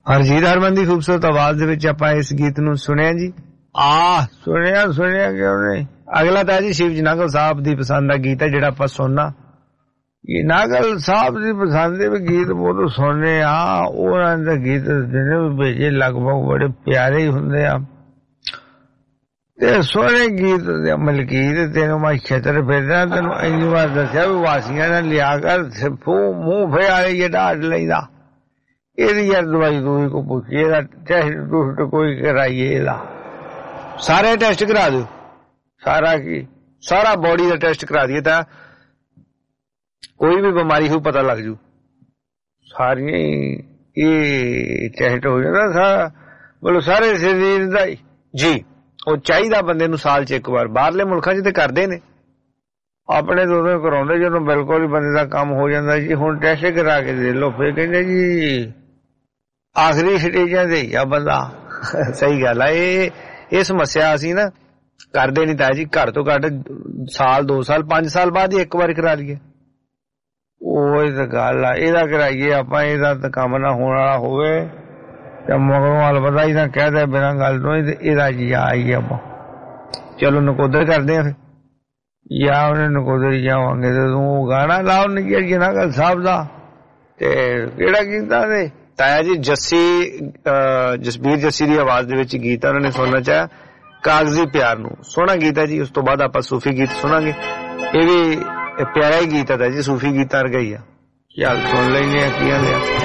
[SPEAKER 5] ਹਰਜੀਤ ਹਰਮਨ ਦੀ ਖੂਬਸੂਰਤ ਆਵਾਜ਼ ਦੇ ਵਿੱਚ ਆਪਾਂ ਇਸ ਗੀਤ ਨੂੰ ਸੁਣਿਆ ਜੀ। ਆ ਸੁਣਿਆ ਸੁਣਿਆ ਕਿਉਂ ਨਹੀਂ। ਅਗਲਾ ਤਾਂ ਜੀ ਸ਼ਿਵ ਜੀ ਨਾਗਲ ਸਾਹਿਬ ਦੀ ਪਸੰਦ ਦਾ ਗੀਤ ਹੈ ਜਿਹੜਾ ਆਪਾਂ ਸੁਣਨਾ। ਇਹ ਨਾਗਲ ਸਾਹਿਬ ਦੀ ਪਸੰਦ ਦੇ ਗੀਤ ਬਹੁਤ ਸੁਣਨੇ ਆ। ਉਹਨਾਂ ਦੇ ਗੀਤ ਜਿਹਨੇ ਵੀ ਭੇਜੇ ਲਗਭਗ ਬੜੇ ਪਿਆਰੇ ਹੀ ਹੁੰਦੇ ਆ ਤੇ ਸੋਹਣੇ ਗੀਤ। ਮਲਕੀਤ ਤੈਨੂੰ ਮੈਂ ਛੇਤਰ ਫਿਰਦਾ, ਤੈਨੂੰ ਇੰਨੀ ਵਾਰ ਦੱਸਿਆ ਵੀ ਵਾਸੀਆਂ ਨੇ ਲਿਆ ਕਰ ਮੂੰਹ ਫਿਆਲੇ ਜੇ ਢਾਡ ਲੈਂਦਾ। ਇਹਦੀ ਯਾਰ ਦਵਾਈ ਦੂਈ ਕੋ ਪੁੱਛੀ, ਇਹਦਾ ਟੈਸਟ ਟੂਸਟ ਕੋਈ ਕਰਾਈਏ, ਇਹਦਾ ਸਾਰੇ ਟੈਸਟ ਕਰਾ ਦਿਓ। ਸਾਰਾ ਕੀ ਸਾਰਾ ਬੋਡੀ ਦਾ ਟੈਸਟ ਕਰਾ ਦਈਏ ਤਾਂ ਕੋਈ ਵੀ ਬਿਮਾਰੀ ਹੋ ਪਤਾ ਲੱਗ ਜੂ। ਸਾਰੀਆਂ ਹੀ ਇਹ ਟੈਸਟ ਹੋ ਜਾਂਦਾ ਬੋਲੋ ਸਾਰੇ ਸਰੀਰ ਦਾ ਜੀ। ਉਹ ਚਾਹੀਦਾ ਬੰਦੇ ਨੂੰ ਸਾਲ ਚ ਇੱਕ ਵਾਰ। ਬਾਹਰਲੇ ਮੁਲਕਾਂ ਚ ਤੇ ਕਰਦੇ ਨੇ, ਆਪਣੇ ਤੋਂ ਉਦੋਂ ਕਰਾਉਂਦੇ ਜਦੋਂ ਬਿਲਕੁਲ ਹੀ ਬੰਦੇ ਦਾ ਕੰਮ ਹੋ ਜਾਂਦਾ ਜੀ। ਹੁਣ ਟੈਸਟ ਕਰਾ ਕੇ ਦੇ ਲੋ, ਫਿਰ ਕਹਿੰਦੇ ਜੀ ਆਖਰੀ ਸਟੇਜਾਂ ਤੇ ਹੀ ਆ ਬੰਦਾ। ਸਹੀ ਗੱਲ ਆ। ਇਹ ਇਹ ਸਮੱਸਿਆ ਅਸੀਂ ਨਾ ਕਰਦੇ ਨੀ ਤਾਇਆ ਜੀ। ਘੱਟ ਤੋਂ ਘੱਟ ਸਾਲ ਦੋ ਸਾਲ ਪੰਜ ਸਾਲ ਬਾਅਦ ਹੀ ਇੱਕ ਵਾਰ ਕਰਾ ਲਈਏ। ਉਹ ਤਾਂ ਗੱਲ ਆ, ਇਹਦਾ ਕਰਾਈਏ ਆਪਾਂ। ਇਹਦਾ ਤਾਂ ਕੰਮ ਨਾ ਹੋਣ ਵਾਲਾ ਹੋਵੇ ਤੇ ਮਗਰੋਂ ਹਾਲ ਪਤਾ ਹੀ ਨਾ ਕਹਿ ਦੇ ਬਿਨਾਂ ਗੱਲ ਤੋਂ ਹੀ, ਇਹਦਾ ਜੀ ਆਈ ਆਪਾਂ ਚਲੋ ਨਕੋਦਰ ਕਰਦੇ ਆ। ਫਿਰ ਜਾਂ ਉਹਨੇ ਨਕੋਦਰ ਜਾਵਾਂਗੇ ਤੇ ਤੂੰ ਗਾਣਾ ਲਾਓ ਨਿੱਜੀ ਨਾਗਲ ਸਾਹਿਬ ਦਾ। ਤੇ ਕਿਹੜਾ ਗੀਤ ਆ ਤੇ ਤਾਇਆ ਜੀ ਜੱਸੀ ਜਸਬੀਰ ਜੱਸੀ ਦੀ ਆਵਾਜ਼ ਦੇ ਵਿੱਚ ਗੀਤ ਉਹਨਾਂ ਨੇ ਸੁਣਨਾ ਚਾਹਿਆ, ਕਾਗਜ਼ੀ ਪਿਆਰ ਨੂੰ। ਸੋਹਣਾ ਗੀਤ ਹੈ ਜੀ। ਉਸ ਤੋਂ ਬਾਅਦ ਆਪਾਂ ਸੂਫੀ ਗੀਤ ਸੁਣਾਂਗੇ। ਇਹ ਵੀ ਪਿਆਰਾ ਹੀ ਗੀਤ ਹੈ ਜੀ, ਸੂਫੀ ਗੀਤਾਂ ਵਰਗਾ ਹੀ ਆ। ਚੱਲ ਸੁਣ ਲੈਂਦੇ ਆ ਕੀ ਆਂਦੇ ਆ।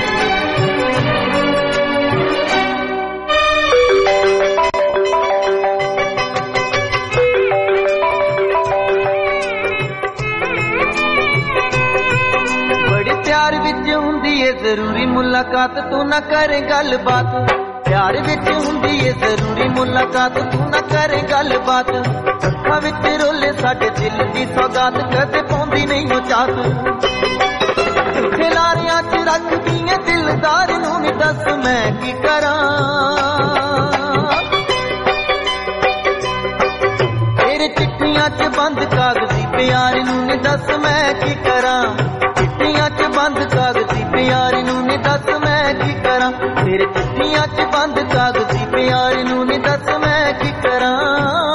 [SPEAKER 2] ਜ਼ਰੂਰੀ ਮੁਲਾਕਾਤ ਤੂੰ ਨਾ ਕਰੇ ਗੱਲਬਾਤ। ਪਿਆਰ ਵਿੱਚ ਹੁੰਦੀ ਏ ਜ਼ਰੂਰੀ ਮੁਲਾਕਾਤ ਤੂੰ ਨਾ ਕਰੇ ਗੱਲਬਾਤ। ਅੱਖਾਂ ਵਿੱਚ ਰੋਲੇ ਸਾਡੇ ਦਿਲ ਦੀ ਸੌਗਾਤ, ਕਦੇ ਪਾਉਂਦੀ ਨਹੀਂ ਉਹ ਚਾਤ। ਖਿਲਾਰਿਆਂ ਚ ਰੱਖਦੀ ਏ ਦਿਲਦਾਰ ਨੂੰ, ਨੀ ਦੱਸ ਮੈਂ ਕੀ ਕਰਾਂ। ਤੇਰੇ ਚਿੱਠੀਆਂ ਚ ਬੰਦ ਕਾਗਜ਼ੀ ਪਿਆਰ ਨੂੰ, ਨੀ ਦੱਸ ਮੈਂ ਕੀ ਕਰਾਂ। ਚਿੱਠੀਆਂ ਚ ਬੰਦ ਕਾਗਜ਼ੀ ਪਿਆਰ ਨੂੰ, ਨੀ ਦੱਸ ਮੈਂ ਕੀ ਕਰਾਂ। ਤੇਰੇ ਚਿੱਠੀਆਂ ਚ ਬੰਦ ਕਾਗਜ਼ੀ ਪਿਆਰ ਨੂੰ, ਨੀ ਦੱਸ ਮੈਂ ਕੀ ਕਰਾਂ।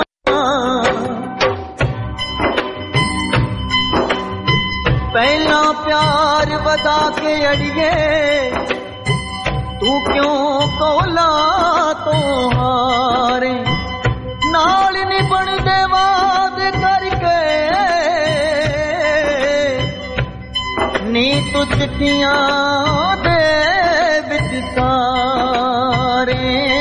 [SPEAKER 2] ਪਹਿਲਾਂ ਪਿਆਰ ਵਧਾ ਕੇ ਅੜੀਏ ਤੂੰ ਕਿਉਂ ਕੋਲਾ ਤੋਂ ਹਾਰੇ। ਨਾਲ ਨੀ ਬਣਦੇ ਵਾਦ ਕਰਕੇ ਨੀ ਤੂੰ ਚਿੱਠੀਆਂ ਦੇ ਵਿੱਚ ਸਾਰੇ।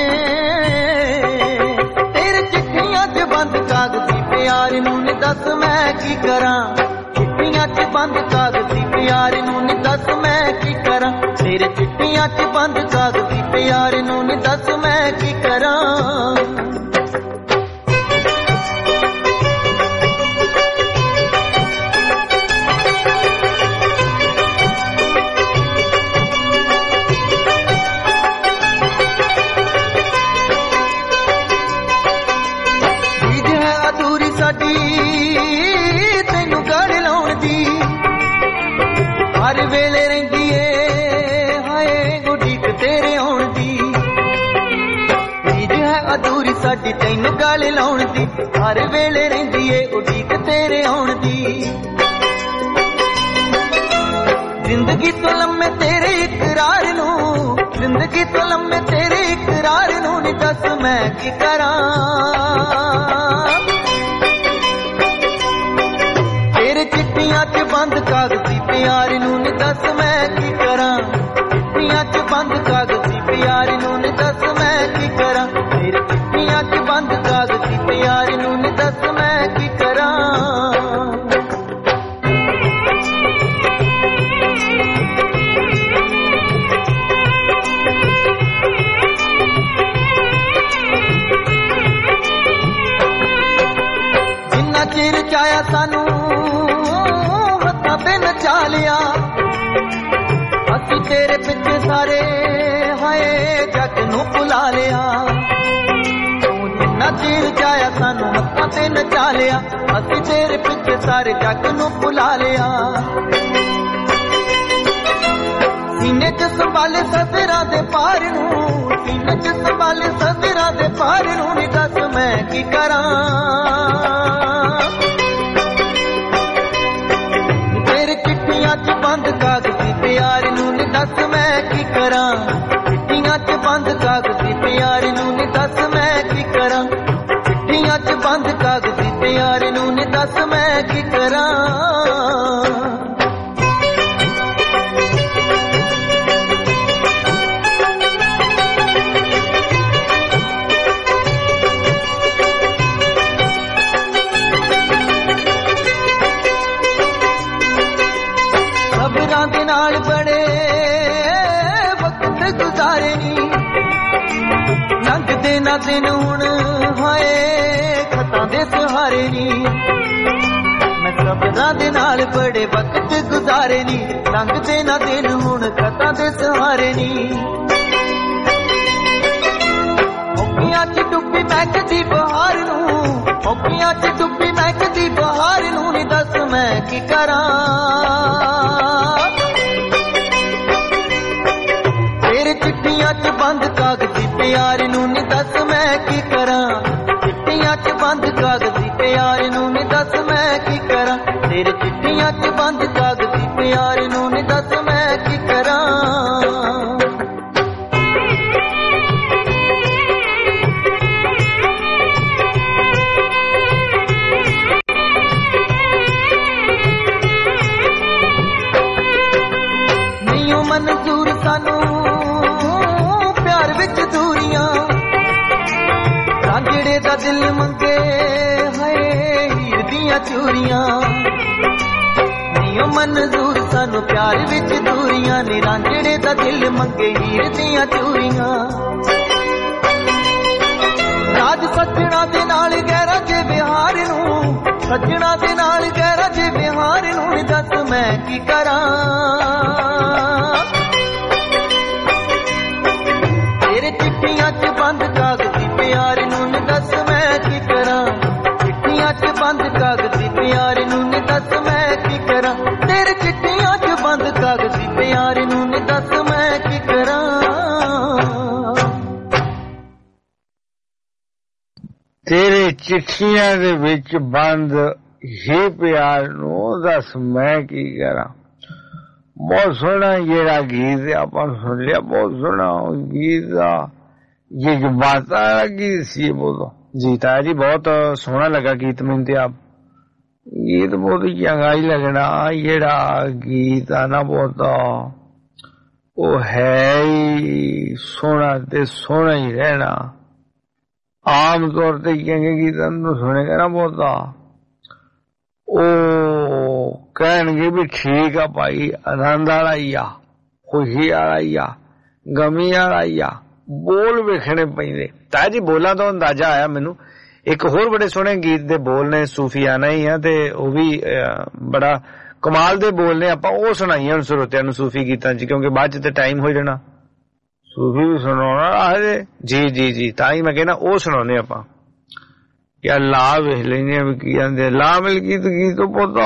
[SPEAKER 2] ਤੇਰੇ ਚਿੱਠੀਆਂ ਚ ਬੰਦ ਕਾਗਜ਼ੀ ਪਿਆਰ ਨੂੰ, ਨੀ ਦੱਸ ਮੈਂ ਕੀ ਕਰਾਂ। ਚਿੱਠੀਆਂ ਚ ਬੰਦ ਕਾਗਜ਼ੀ ਪਿਆਰ ਨੂੰ, ਨੀ ਦੱਸ ਮੈਂ ਕੀ ਕਰਾਂ। ਤੇਰੇ ਚਿੱਠੀਆਂ ਚ ਬੰਦ ਕਾਗਜ਼ੀ ਪਿਆਰ ਨੂੰ, ਨੀ ਦੱਸ ਮੈਂ ਕੀ ਕਰਾਂ। ਤੈਨੂੰ ਗੜ ਲਾਉਣ ਦੀ ਹਰ ਵੇਲੇ ਰਹਿੰਦੀ ਏ ਹਾਏ ਗੁੱਡੀਕ ਤੇਰੇ ਆਉਣ ਦੀ। ਰੀਝ ਹੈ ਅਧੂਰੀ ਸਾਡੀ ਤੈਨੂੰ ਗਲ ਲਾਉਣ ਦੀ, ਹਰ ਵੇਲੇ ਰਹਿੰਦੀ ਏ ਉਡੀਕ ਤੇਰੇ ਆਉਣ ਦੀ। ਜ਼ਿੰਦਗੀ ਤੋਂ ਲੰਮੇ ਤੇਰੇ ਇਕਰਾਰ ਨੂੰ, ਜ਼ਿੰਦਗੀ ਤੋਂ ਲੰਮੇ ਤੇਰੇ ਇਕਰਾਰ ਨੂੰ, ਨੀ ਦੱਸ ਮੈਂ ਕੀ ਕਰਾਂ। ਚਿੱਠੀਆਂ ਚ ਬੰਦ ਕਾਗਜ਼ੀ ਪਿਆਰ ਨੂੰ, ਨੀ ਦੱਸ ਮੈਂ ਕੀ ਕਰਾਂ। ਚਿੱਠੀਆਂ ਚ ਬੰਦ ਕਾਗਜ਼ੀ ਪਿਆਰ ਨੂੰ, ਨੀ ਦੱਸ ਮੈਂ ਕੀ ਕਰਾਂ। ਤੇਰੇ ਚਿੱਠੀਆਂ ਚ ਬੰਦ ਕਾਗਜ਼ੀ ਪਿਆਰ ਨੂੰ, ਨੀ ਦੱਸ ਮੈਂ ਕੀ ਕਰਾਂ। ਜਿੰਨਾ ਚਿਰ ਚਾਹਿਆ ਸਾਨੂੰ ਤੇ ਨਚਾ ਲਿਆ, ਅਸੀਂ ਤੇਰੇ ਪਿੱਛੇ ਸਾਰੇ ਹਾਏ ਜੱਗ ਨੂੰ ਭੁਲਾ ਲਿਆ। ਤੂੰ ਜਿੰਨਾ ਚਿਰ ਚਾਹਿਆ ਸਾਨੂੰ ਹੱਥਾਂ ਤੇ ਨਚਾ ਲਿਆ, ਅਸੀਂ ਤੇਰੇ ਪਿੱਛੇ ਸਾਰੇ ਜੱਗ ਨੂੰ ਭੁਲਾ ਲਿਆ। सीने च संभाले सदरा दे पार नूं सीने च संभाले सदरा दे पार नूं नी दस मैं की करां तेरे चिट्ठियां च बंद कागजी प्यार नूं नी दस मैं की करां चिट्ठियां च बंद कागजी प्यार नूं नी दस मैं की करां चिट्ठियां च बंद कागजी प्यार नूं नी दस मैं की करां ना दिन हुण हाय खतां दे सहारे नी मैं सबना दे नाल बड़े वक्त गुजारे नी लंघदे ना दिन हुण खतां दे सहारे नी औखियां च डुब्बी मैं कदी बहार नूं औखियां च डुब्बी मैं कदी बहार नूं नी दस मैं की करां तेरे चिट्ठियां च बंद कागजी प्यार नूं नी दस मैं की करां चिट्ठियां च बंद कागजी प्यार नूं नी दस मैं की करां तेरे चिट्ठियां च बंद कागजी प्यार नूं नी दस मैं की करां नहीं मंजूर सानू रांझड़े दा दिल मंगे हाय हीर दियां चूरियां नहीं मंजूर सानू प्यार विच दूरियां ने रांझड़े दा दिल मंगे हीर दियां चूरियां राज सजना दे नाल गहरा जे बिहार नूं सजना दे नाल गहरा जे बिहार नूं दस मैं की करां तेरे चिट्ठियां च बंद कागजी प्यार नूं दस मैं की करां चिट्ठियां च बंद कागजी प्यार नूं दस मैं की करां तेरे चिट्ठियां च बंद कागजी प्यार नूं दस मैं की करां
[SPEAKER 5] तेरे चिट्ठियां दे विच बंद ही प्यार नूं दस मैं की करां बहुत सोहना जेड़ा गीत ਆਪਾਂ सुन लिया बहुत सोहना गीत ये जो बात गीत सी बोलो जी ताया जी बहुत सोहना लगा गीत में ते आप गीत बहुत चंगा ही लगना जेड़ा गीत आ ना बहुत वो है ही सोहना ते सोहना ही रहना आम तौर ते चंगे गीतां नूं सुनेगा ना बहुत ओ कहणगे भी ठीक आ भाई आनंद वाला ही आ खुशी वाला ही आ गमी वाला ही आ बोल वेखने पैंदे ताया जी बोलां तो अंदाजा आया मैनू एक होर बड़े सोहने गीत दे बोल ने सूफियाना ही आ ते ओ भी बड़ा कमाल दे बोल ने आपां ओ सुनाईए हुण श्रोतियां नूं सूफी गीतां च क्योंकि बाद च ते टाइम हो जाना सूफी भी सुनाउणा आखदे जी जी जी तां ही मैं कहना ओ सुणाउने आपां या ला वेख लैने भी की आंदे ला मिल गीत गीत पोता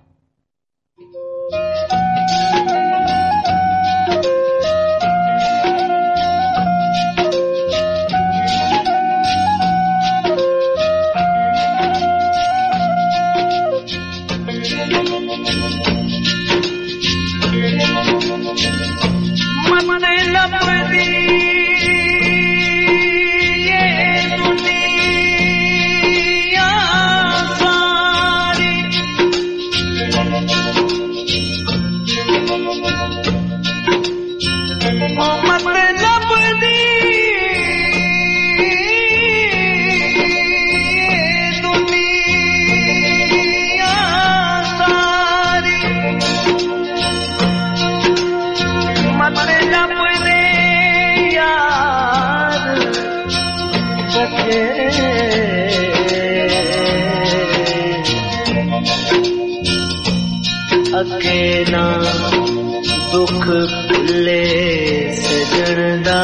[SPEAKER 2] अगे ना दुख भुले सजन दा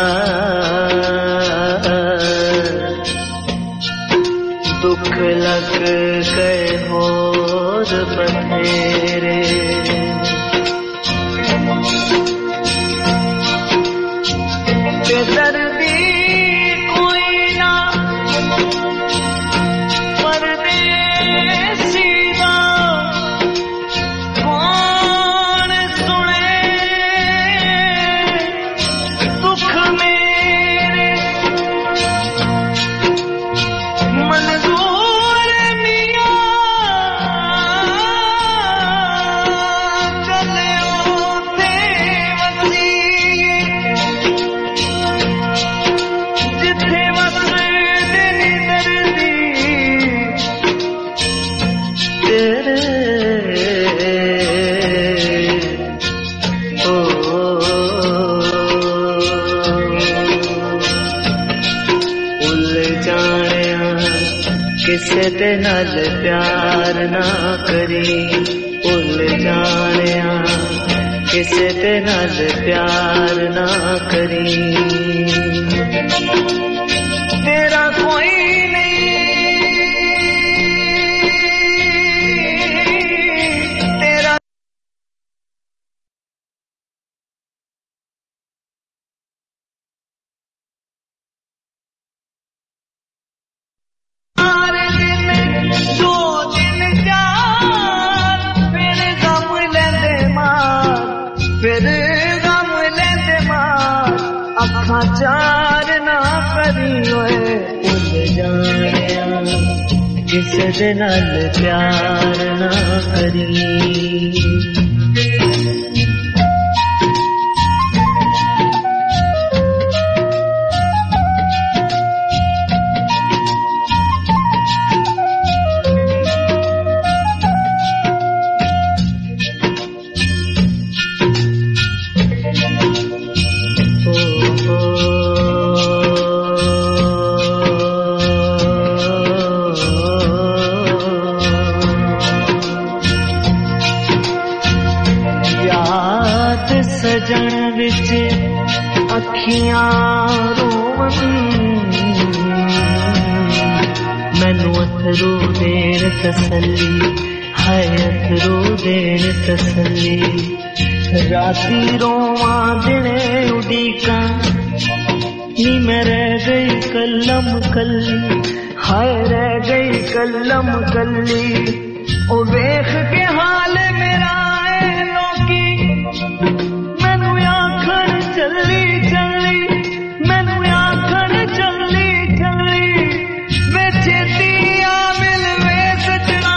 [SPEAKER 2] दुख लग गए होर बथेरे
[SPEAKER 4] किसे दे नाल प्यार ना करी भुल जानिया किसे दे नाल प्यार ना करी तेरा कोई नहीं तेरा दो दिन चार फिर गम लेंदे मार फिर गम लेंदे मार अखां चार ना करी ओए भुल जानिया किसे दे नाल प्यार ना करी सजन विच अखियां रोवन मैनू अथरू देन तसल्ली हाय अथरू देन तसल्ली राती रोवां दिने उडीका नी मैं रह गई कलम कल्ली हाय रह गई कलम कल्ली ओ वेख के हाल मेरा है लोकी मैनू आखण चली चली मैनू आखण चली चली वे चेतिया मिल वे सजना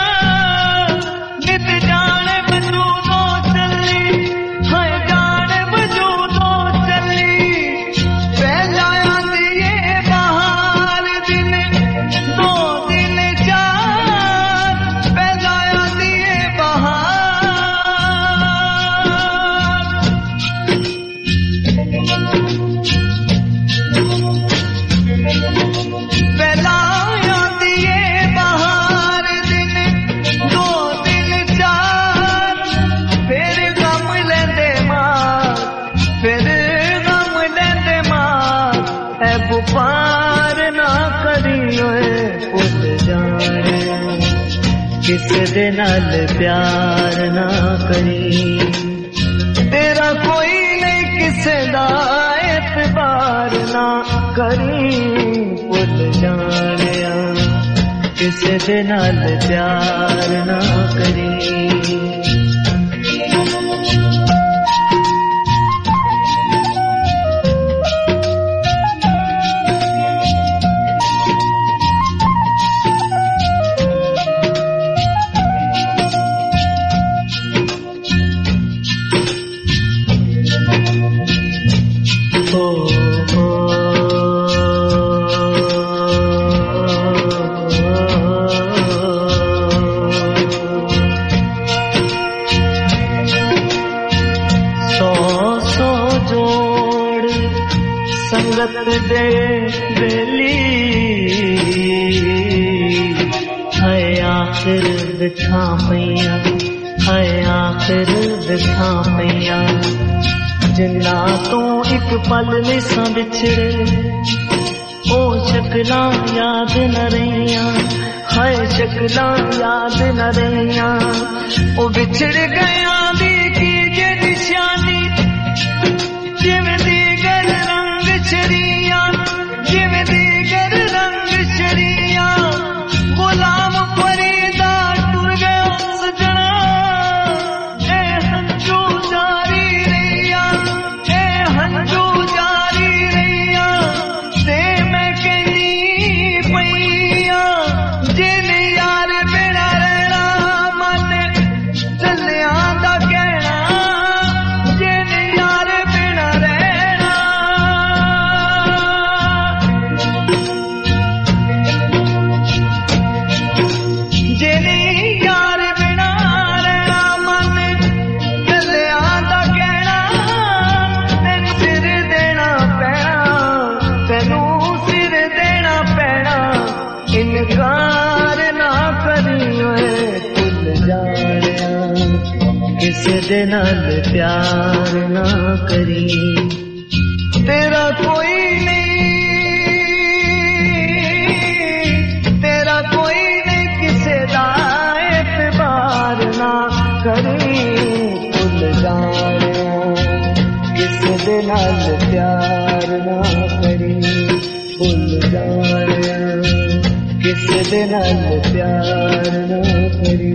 [SPEAKER 4] नित जाने बजू तो चली हाय जाने बजू तो चली पहला आंदी ये बहार दिन दो दिन चार पहला आंदी ये बहार पहला आंदी ये बहार दिन दो दिन चार फिर गम लेंदे मार फिर गम लेंदे मार ऐ बुपार ना करी ओए भुल जाने किसे दे नाल प्यार ना करी तेरा कोई नहीं किसे दा एतबार ना करी भुल जानिया किसे दे नाल प्यार ना करी ओ ओ सौ सौ जोड़ संगत दे बेली है आखिर बिठा मैया है आखिर बिठा मैया जिन्ना तो एक पल निसा बिछड़े ओ शक्लां याद न रहियां हाय शक्लां याद न रहियां ओ बिछड़ गया दी की जे निशानी जिवें दीगर रंग छड़ियां जिवें दीगर रंग छड़ियां गुलाम फरीदा टुर गया सजना ए हंजू जारी रहिया ए हंजू जारी रहिया ते मैं कहनी पईया जिन यार बिना रहना मन चलिया दा कहना जिन यार बिना रहना दे नाल प्यार ना करी तेरा कोई नहीं तेरा कोई नहीं किसे दा एतबार ना करी भुल जाने किसे दे नाल प्यार ना करी भुल जाने किसे दे नाल प्यार ना करी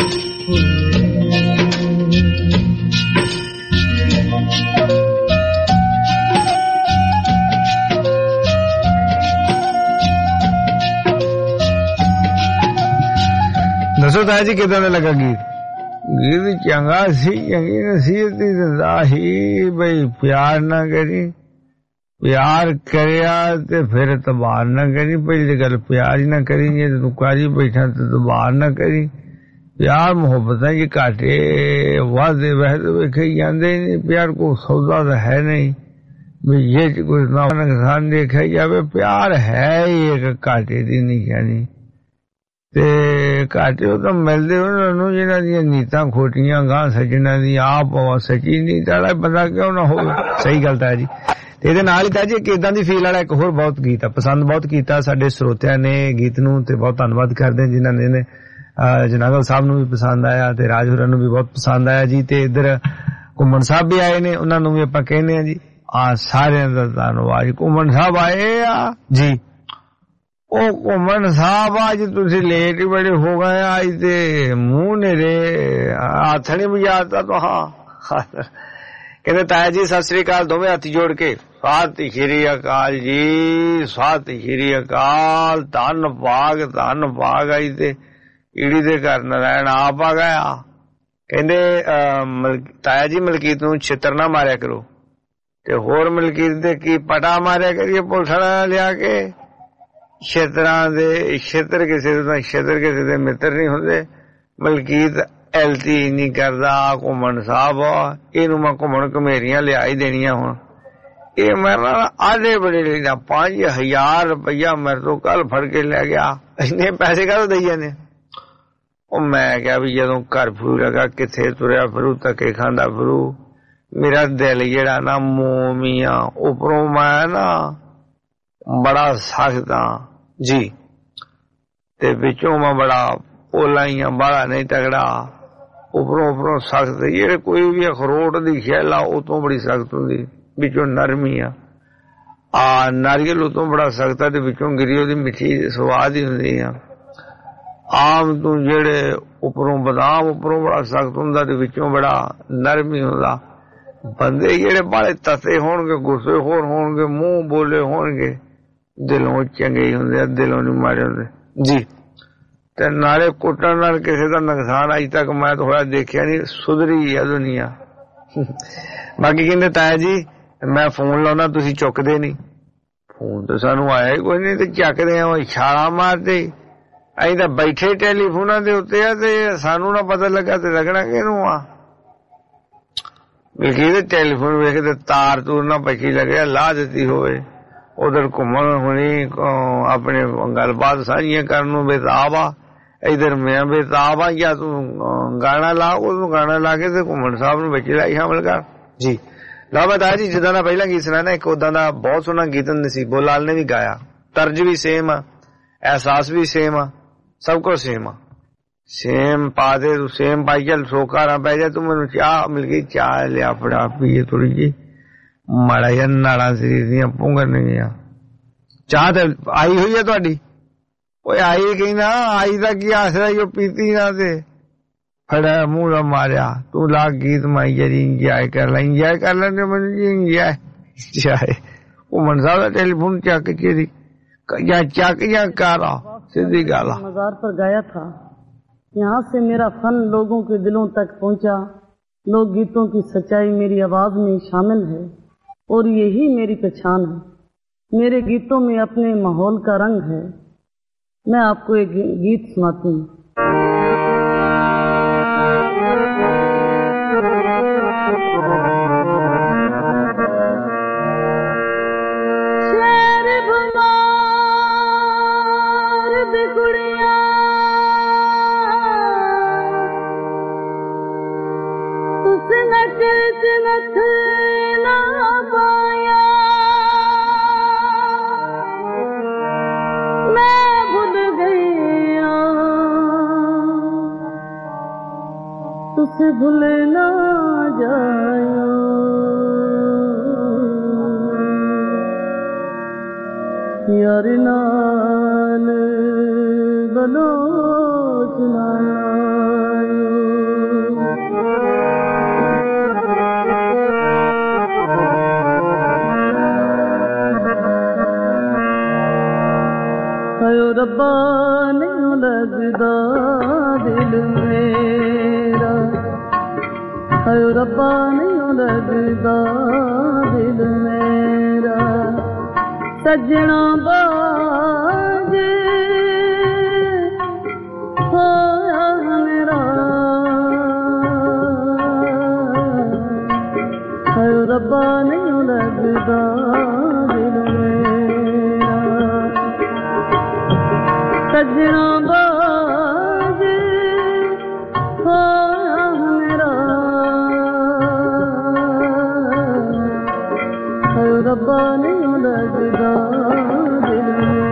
[SPEAKER 5] दसो ताया जी किदां दा लगा गीत गीत चंगा सी चंगी नसीहत दिंदा ही बई प्यार ना करी प्यार करिया ते फिर तबाह ना करी पहली गल प्यार ही ना करी जे तू कारी बैठा तो तबाह ना करी प्यार मोहब्बत जी घाटे वादे वहदे वेखे जाते नहीं प्यार को सौदा तो है नहीं भी ये कुछ ना नुकसान देखा जाए प्यार है ही एक घाटे की निशानी ते घाटे तो मिलते उन्होंने जिन्हों दी नीतां खोटियां गां सजना दी आप सची नीत वाला बंदा क्यों ना हो सही गल है जी ਇਹਦੇ ਨਾਲ ਹੀ ਤਾਂ ਜੀ ਕਿਦਾਂ ਦੀ ਫੀਲ ਵਾਲਾ ਇੱਕ ਹੋਰ ਬਹੁਤ ਗੀਤ ਆ ਪਸੰਦ ਬਹੁਤ ਕੀਤਾ ਸਾਡੇ ਸਰੋਤਿਆਂ ਨੇ ਗੀਤ ਨੂੰ ਤੇ ਬਹੁਤ ਧੰਨਵਾਦ ਕਰਦੇ ਹਾਂ ਜਿਨ੍ਹਾਂ ਨੇ ਜਨਾਗਲ ਸਾਹਿਬ ਨੂੰ ਵੀ ਪਸੰਦ ਆਇਆ ਤੇ ਰਾਜ ਹੋਰਾਂ ਨੂੰ ਵੀ ਬਹੁਤ ਪਸੰਦ ਆਇਆ ਜੀ ਤੇ ਇੱਧਰ ਘੁੰਮਣ ਸਾਹਿਬ ਵੀ ਆਏ ਨੇ ਉਹਨਾਂ ਨੂੰ ਵੀ ਆਪਾਂ ਕਹਿੰਦੇ ਆ ਜੀ ਆ ਸਾਰਿਆਂ ਦਾ ਧੰਨਵਾਦ ਘੁੰਮਣ ਸਾਹਿਬ ਆਏ ਆ ਜੀ ਉਹ ਘੁੰਮਣ ਸਾਹਿਬ ਅੱਜ ਤੁਸੀਂ ਲੇਟ ਹੀ ਬੜੇ ਹੋ ਗਏ ਅੱਜ ਤੇ ਮੂੰਹ ਨੇਰੇ ਹੱਥ ਨਹੀਂ ਵਜਾਤਾ ਤਾਂ ਕਹਿੰਦੇ ਤਾਇਆ ਜੀ ਸਤਿ ਸ੍ਰੀ ਅਕਾਲ ਦੋਵੇਂ ਹੱਥ ਜੋੜ ਕੇ ਸਤਿ ਸ਼੍ਰੀ ਅਕਾਲ ਜੀ ਸਤਿ ਸ਼੍ਰੀ ਅਕਾਲ ਧੰਨ ਭਾਗ ਧੰਨ ਭਾਗ ਆਈ ਤੇ ਈੜੀ ਦੇ ਘਰ ਨਾਰਾਇਣ ਆਪ ਆ ਗਿਆ ਕਹਿੰਦੇ ਤਾਇਆ ਜੀ ਮਲਕੀਤ ਨੂੰ ਛਿੱਤਰ ਨਾ ਮਾਰਿਆ ਕਰੋ ਤੇ ਹੋਰ ਮਲਕੀਤ ਦੇ ਕੀ ਪਟਾ ਮਾਰਿਆ ਕਰੀਏ ਪੁਲਿਸ ਵਾਲਾ ਲਿਆ ਕੇ ਛਿੱਤਰਾਂ ਦੇ ਛਿੱਤਰ ਕਿਸੇ ਦਾ ਛਿੱਤਰ ਕਿਸੇ ਦੇ ਮਿੱਤਰ ਨਹੀਂ ਹੁੰਦੇ ਮਲਕੀਤ ਐਲਤੀ ਨਹੀਂ ਕਰਦਾ ਘੁੰਮਣ ਸਾਹਿਬ ਇਹਨੂੰ ਮੈਂ ਘੁੰਮਣ ਘਮੇਰੀਆਂ ਲਿਆ ਹੀ ਦੇਣੀਆਂ ਹੁਣ ਇਹ ਮੈਂ ਆਧੇ ਬੜੇ ਲੈਣਾ ਪੰਜ ਹਜ਼ਾਰ ਰੁਪਇਆ ਮੇਰੇ ਤੋਂ ਕੱਲ ਫੜ ਕੇ ਲੈ ਗਿਆ ਇੰਨੇ ਪੈਸੇ ਕਾਹਦੋਂ ਦੇਈ ਜਾਂਦੇ ਉਹ ਮੈਂ ਕਿਹਾ ਵੀ ਜਦੋਂ ਕਰਫਿਊ ਲੱਗਾ ਕਿੱਥੇ ਤੁਰਿਆ ਫਿਰੂ ਧੱਕੇ ਖਾਂਦਾ ਫਿਰੂ ਮੇਰਾ ਦਿਲ ਜਿਹੜਾ ਨਾ ਮੋਮੀਆਂ ਉੱਪਰੋਂ ਮੈਂ ਨਾ ਬੜਾ ਸਖਤ ਹਾਂ ਜੀ ਤੇ ਵਿੱਚੋਂ ਮੈਂ ਬੜਾ ਪੋਲਾਈਆਂ ਬਾਹਲਾ ਨਹੀਂ ਤਗੜਾ ਉੱਪਰੋਂ ਉੱਪਰੋਂ ਸਖਤ ਜਿਹੜੇ ਕੋਈ ਵੀ ਅਖਰੋਟ ਦੀ ਖੇਲ ਆ ਉਹ ਤੋਂ ਬੜੀ ਸਖਤ ਹੁੰਦੀ ਵਿੱਚੋਂ ਨਰਮੀ ਆ ਆ ਨਾਰੀਅਲ ਉਹ ਤੋਂ ਬੜਾ ਸਖਤ ਆ ਤੇ ਵਿੱਚੋਂ ਗਿਰੀ ਉਹਦੀ ਮਿੱਠੀ ਸਵਾਦ ਹੀ ਹੁੰਦੀ ਆ ਆਮ ਤੋਂ ਜਿਹੜੇ ਉੱਪਰੋਂ ਬਦਾਮ ਉੱਪਰੋਂ ਬੜਾ ਸਖਤ ਹੁੰਦਾ ਤੇ ਵਿੱਚੋਂ ਬੜਾ ਨਰਮੀ ਹੁੰਦਾ ਬੰਦੇ ਜਿਹੜੇ ਬਾਲੇ ਤਸੇ ਹੋਣਗੇ ਗੁੱਸੇ ਹੋਰ ਹੋਣਗੇ ਮੂੰਹ ਬੋਲੇ ਹੋਣਗੇ ਦਿਲੋਂ ਚੰਗੇ ਹੁੰਦੇ ਆ ਦਿਲੋਂ ਨਹੀਂ ਮਾਰੇ ਹੁੰਦੇ ਜੀ ਤੇ ਨਾਲੇ ਕੁੱਟਣ ਨਾਲ ਕਿਸੇ ਦਾ ਨੁਕਸਾਨ ਅਜ ਤੱਕ ਮੈਂ ਤਾਂ ਹੋਇਆ ਦੇਖਿਆ ਨਹੀਂ ਸੁਧਰੀ ਆ ਦੁਨੀਆ ਬਾਕੀ ਕਹਿੰਦੇ ਤਾਇਆ ਜੀ ਮੈਂ ਫੋਨ ਲਾਉਣਾ ਤੁਸੀਂ ਚੁੱਕਦੇ ਨਹੀਂ ਫੋਨ ਤਾਂ ਸਾਨੂੰ ਆਇਆ ਹੀ ਕੋਈ ਨਹੀਂ ਤੇ ਚੱਕਦੇ ਆ ਛਾਲਾਂ ਮਾਰਦੇ ਅਸੀਂ ਤਾਂ ਬੈਠੇ ਟੈਲੀਫੋਨਾਂ ਦੇ ਉੱਤੇ ਆ ਤੇ ਸਾਨੂੰ ਨਾ ਪਤਾ ਲੱਗਾ ਤੇ ਲੱਗਣਾ ਕਿਹਨੂੰ ਆ ਬਲਕਿ ਟੈਲੀਫੋਨ ਵੇਖ ਤੇ ਤਾਰ ਤੂਰ ਨਾ ਪਛੀ ਲੱਗਿਆ ਲਾ ਦਿੱਤੀ ਹੋਵੇ ਉਧਰ ਘੁੰਮਣ ਹੋਣੀ ਆਪਣੇ ਗੱਲਬਾਤ ਸਾਂਝੀਆਂ ਕਰਨ ਨੂੰ ਬੇਤਾਬ ਆ ਇਧਰ ਮੈਂ ਬੇਤਾਬ ਆ ਜਾਂ ਤੂੰ ਗਾਣਾ ਲਾ ਉਹਨੂੰ ਗਾਣਾ ਲਾ ਕੇ ਤੇ ਘੁੰਮਣ ਸਾਹਿਬ ਨੂੰ ਵਿੱਚ ਲਾਈ ਸ਼ਾਮਲ ਕਰ ਜੀ ਲਓ ਬਤਾ ਜੀ ਜਿੱਦਾਂ ਦਾ ਪਹਿਲਾਂ ਗੀਤ ਸੁਣਾਇਆ ਨਾ ਇੱਕ ਉਦਾਂ ਦਾ ਬਹੁਤ ਸੋਹਣਾ ਗੀਤ ਨਸੀਬੋ ਲਾਲ ਨੇ ਵੀ ਗਾਇਆ ਤਰਜ ਵੀ ਸੇਮ ਆ ਅਹਿਸਾਸ ਵੀ ਸੇਮ ਆ ਸਭ ਕੁਝ ਸੇਮ ਆ ਸੇਮ ਪਾ ਦੇ ਤੂੰ ਸੇਮ ਪਾਈ ਚੱਲ ਸੋਕਾਰਾਂ ਪੈ ਜਾ ਤੂੰ ਮੈਨੂੰ ਚਾਹ ਮਿਲ ਗਈ ਚਾਹ ਲਿਆ ਫੜਾ ਪੀਏ ਥੋੜੀ ਜੀ ਮਾੜਾ ਜਿਹਾ ਨਾਲਾਂ ਸਰੀਰ ਦੀਆਂ ਪੁੰਗਰਨਗੀਆਂ ਚਾਹ ਤੇ ਆਈ ਹੋਈ ਆ ਤੁਹਾਡੀ ਓਏ ਆਈ ਕਹਿੰਦਾ ਆਈ ਦਾ ਕੀ ਆਸਰਾ ਉਹ ਪੀਤੀ ਨਾ ਤੇ ਫੜਾ ਮੂੰਹ ਦਾ ਮਾਰਿਆ ਤੂੰ ਲਾ ਗੀਤ ਮਾਈ ਜਰੀ ਇੰਜੋਏ ਕਰ ਲੈ ਇੰਜੋਏ ਕਰ ਲੈਂਦੇ ਮੈਨੂੰ ਜੀ ਇੰਜੋਏ ਚਾਹੇ ਘੁੰਮਣ ਸਾਹਿਬ ਦਾ ਟੈਲੀਫੋਨ ਚੱਕ ਕੇ ਦੀ ਜਾਂ ਚੱਕ ਜਾਂ ਕਾਰਾ सीधी गाला
[SPEAKER 10] मजार पर गाया था। यहाँ से मेरा फन लोगों के दिलों तक पहुँचा। लोक गीतों की सच्चाई मेरी आवाज में शामिल है और यही मेरी पहचान है। मेरे गीतों में अपने माहौल का रंग है। मैं आपको एक गीत सुनाती हूँ। मुझसे भूल ना जायो यार नाल बलोच ना आयो रब्बा नहीं लगदा दिल मेरा आयो रब्बा नहीं लगदा दिल मेरा सजना बाजे होया मेरा आयो रब्बा नहीं लगदा दिल मेरा सजना बाजे होया मेरा आयो रब्बा नहीं लगदा दिल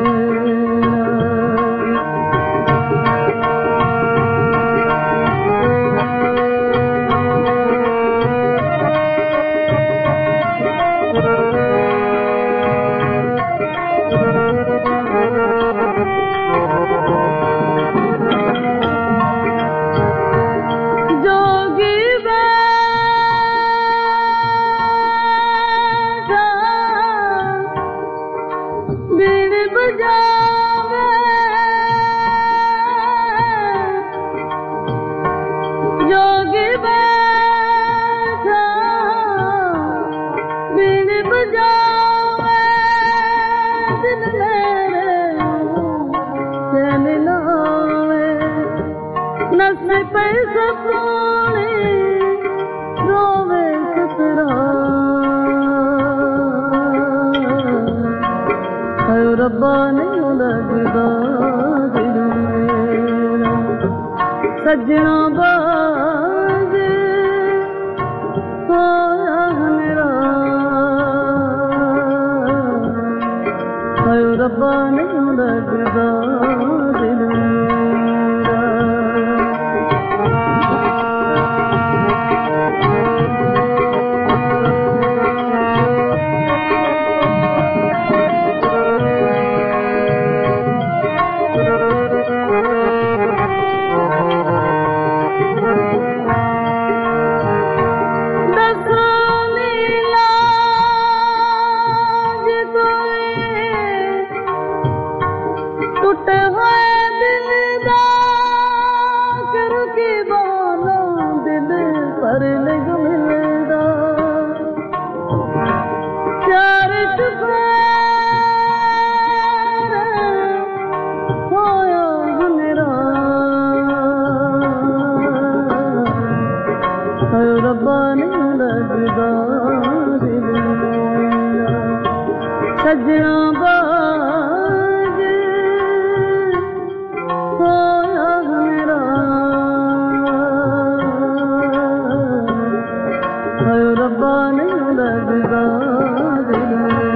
[SPEAKER 10] रब्बा नहीं लगदा दिल मेरा सजना बाजे होया मेरा आयो रब्बा नहीं लगदा दिल सजना बाजे होया मेरा आयो रब्बा नहीं लगदा दिल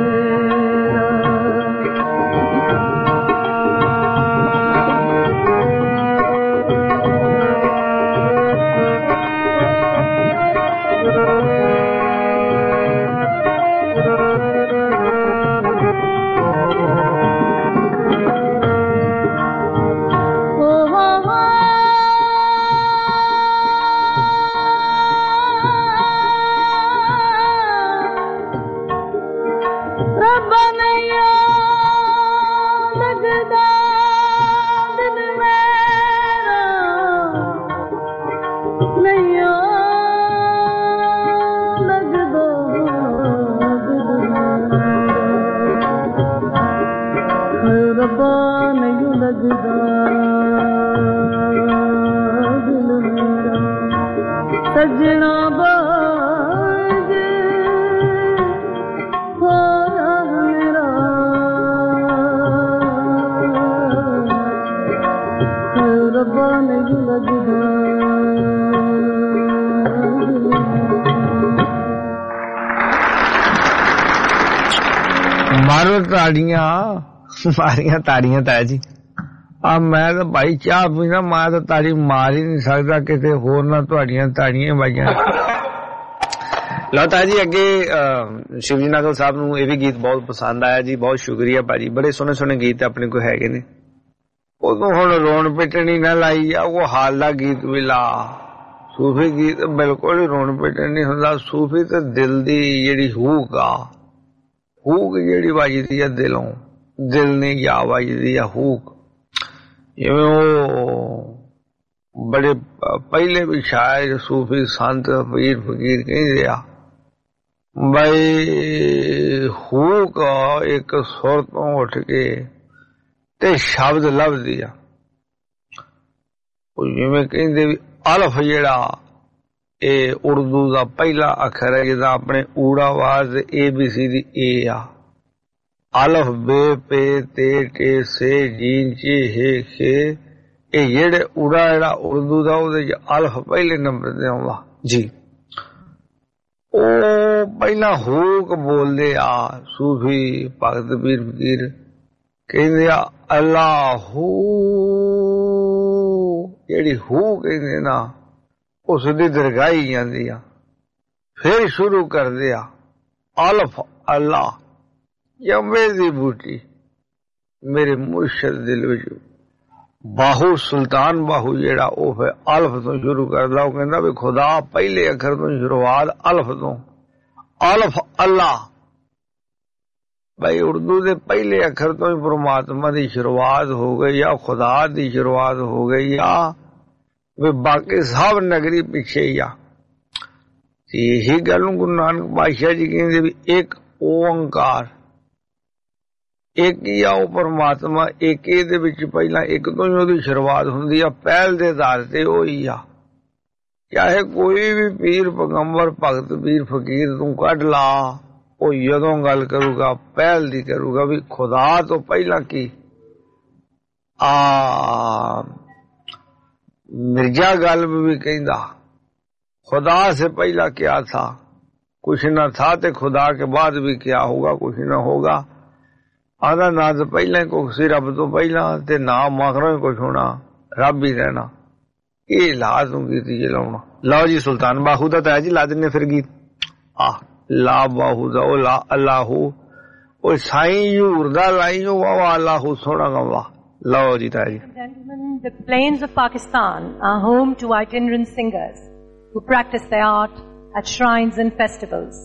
[SPEAKER 10] रब्बा नहीं लगदा दिल मेरा सजना बाजे होया मेरा रब्बा नहीं लगदा
[SPEAKER 5] मारो ताड़ियां मारियां ताड़ियां ताया जी आ मैं तो भाई चाह पीना मैं तो तारी मार ही नहीं सकता किसी होर ना तुहाडियां ताड़ियां बाइयां। लो ताजी अगे शिवजी नागल साहब नूं ये भी गीत बहुत पसंद आया जी, बहुत शुक्रिया भाजी, बड़े सोहने सोहने गीत अपने को हैगे ने। उदों हुण रोण पिटनी ना लाई आ, वो हाल दा गीत भी ला। सूफी गीत बिल्कुल ही रोण पिटन नहीं हुंदा, सूफी ते दिल दी जिहड़ी हूक आ, हूक जिहड़ी वजदी आ दिलों, दिल ने या वजदी आ हूक। जिवें ओ बड़े पहले भी शायर सूफी संत पीर फकीर कहंदे आ बई हूक एक सुर तो उठ के ते शब्द लभदी आ। जिवें कहंदे भी अलफ जिहड़ा ए उर्दू दा पहला अखर है जिहदा अपने ऊड़ा आवाज ए बी सी दी ए आ। अलफ बे पे ते टे से जीन चे हे खे ए जेड़े उड़ा जेड़ा उर्दू दा ओदे च अलफ पहले नंबर ते आउंदा जी। ओ पहला हूक बोलदे आ सूफी भगत पीर फकीर कहंदे आ अल्लाहू, जेड़ी हू कहंदे ना उस दी दरगाही जांदी आ। फिर शुरू करदे आ अलफ अल्लाह यमे दी बूटी मेरे मुर्शद दिल विच बाहू सुल्तान बाहू जेड़ा ओ फिर अलफ तो शुरू करदा। ओ कहंदा भी खुदा पहले अखर तो शुरुआत अलफ तो, अलफ अल्लाह। भाई उर्दू दे पहले अखर तो ही परमात्मा दी शुरुआत हो गई या खुदा दी शुरुआत हो गई या वे बाकी सब नगरी पीछे ही आ। यही गल गुरु नानक पातशाह जी कहंदे भी एक ओंकार, एक ही आ परमात्मा, एक दे विच पहला एक तो ही ओदी शुरुआत हुंदी आ, पहल दे आधार ते ओ ही आ। चाहे कोई भी पीर पैगंबर भगत पीर फकीर तू कढ ला, ओ जदों गल करूगा पहल दी करूगा भी खुदा तो पहला की आ। मिर्जा गालिब भी कहंदा खुदा से पहला क्या था, कुछ न था ते खुदा के बाद भी क्या होगा, कुछ न होगा। आधा ना तो पहला ही कुछ सी रब तो पहला ते ना मगरों ही कुछ होना, रब ही रहना। ये ला तू गीत जी लाउना। लो जी सुल्तान बाहू दा ताया जी ला दिने फिर गीत। आ ला बाहू दा ओ ला अल्लाहू ओ साईं यूर दा लाईयो वा अल्लाहू सोना गवा। लो जी ताया जी।
[SPEAKER 9] Gentlemen, the plains of Pakistan are home to itinerant singers who practice their art at shrines and festivals.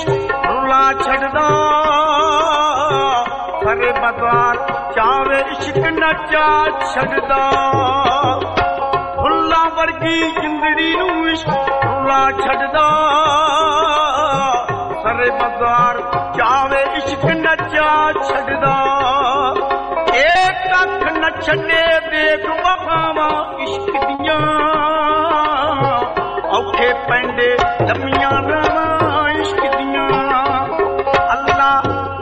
[SPEAKER 11] रुला छड़दा करे बदवार चावे इश्क नचा छड़दा फुल्ला वर्गी जिंदड़ी नू इश्क रुला छड़दा करे बदवार चावे इश्क नचा छड़दा एक कख न छड़े देख वफावां इश्क दियां औखे पैंदे लम्मियां रावां इश्क दियां अल्लाह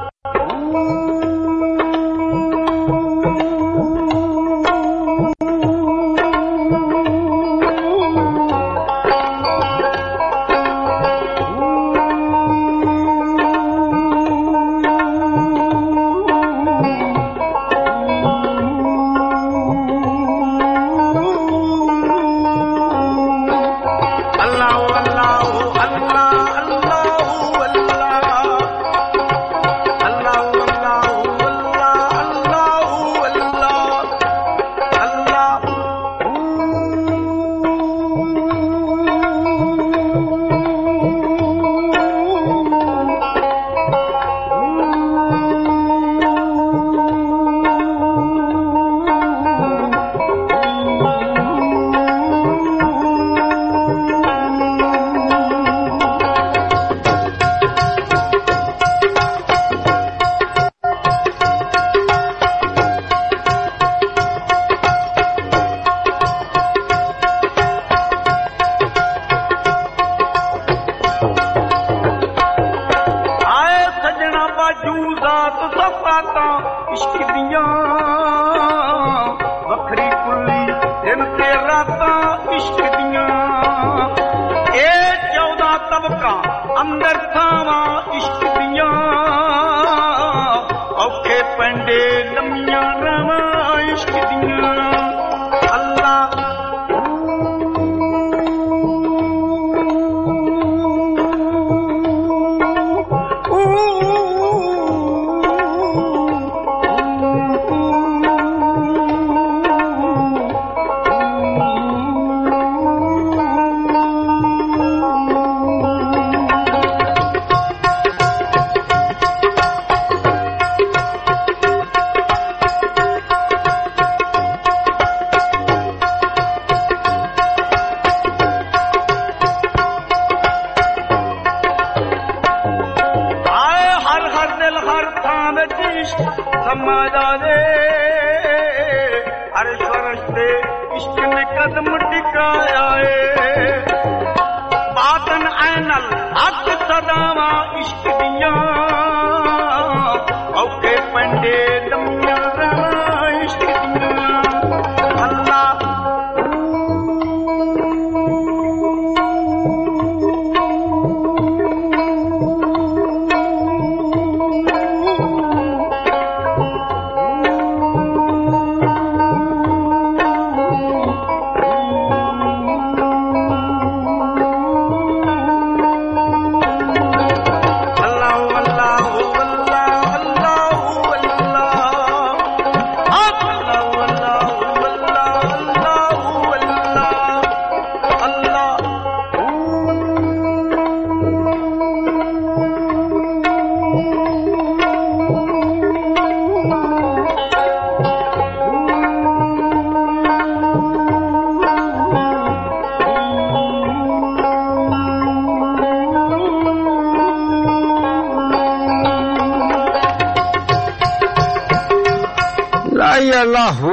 [SPEAKER 5] अल्लाहू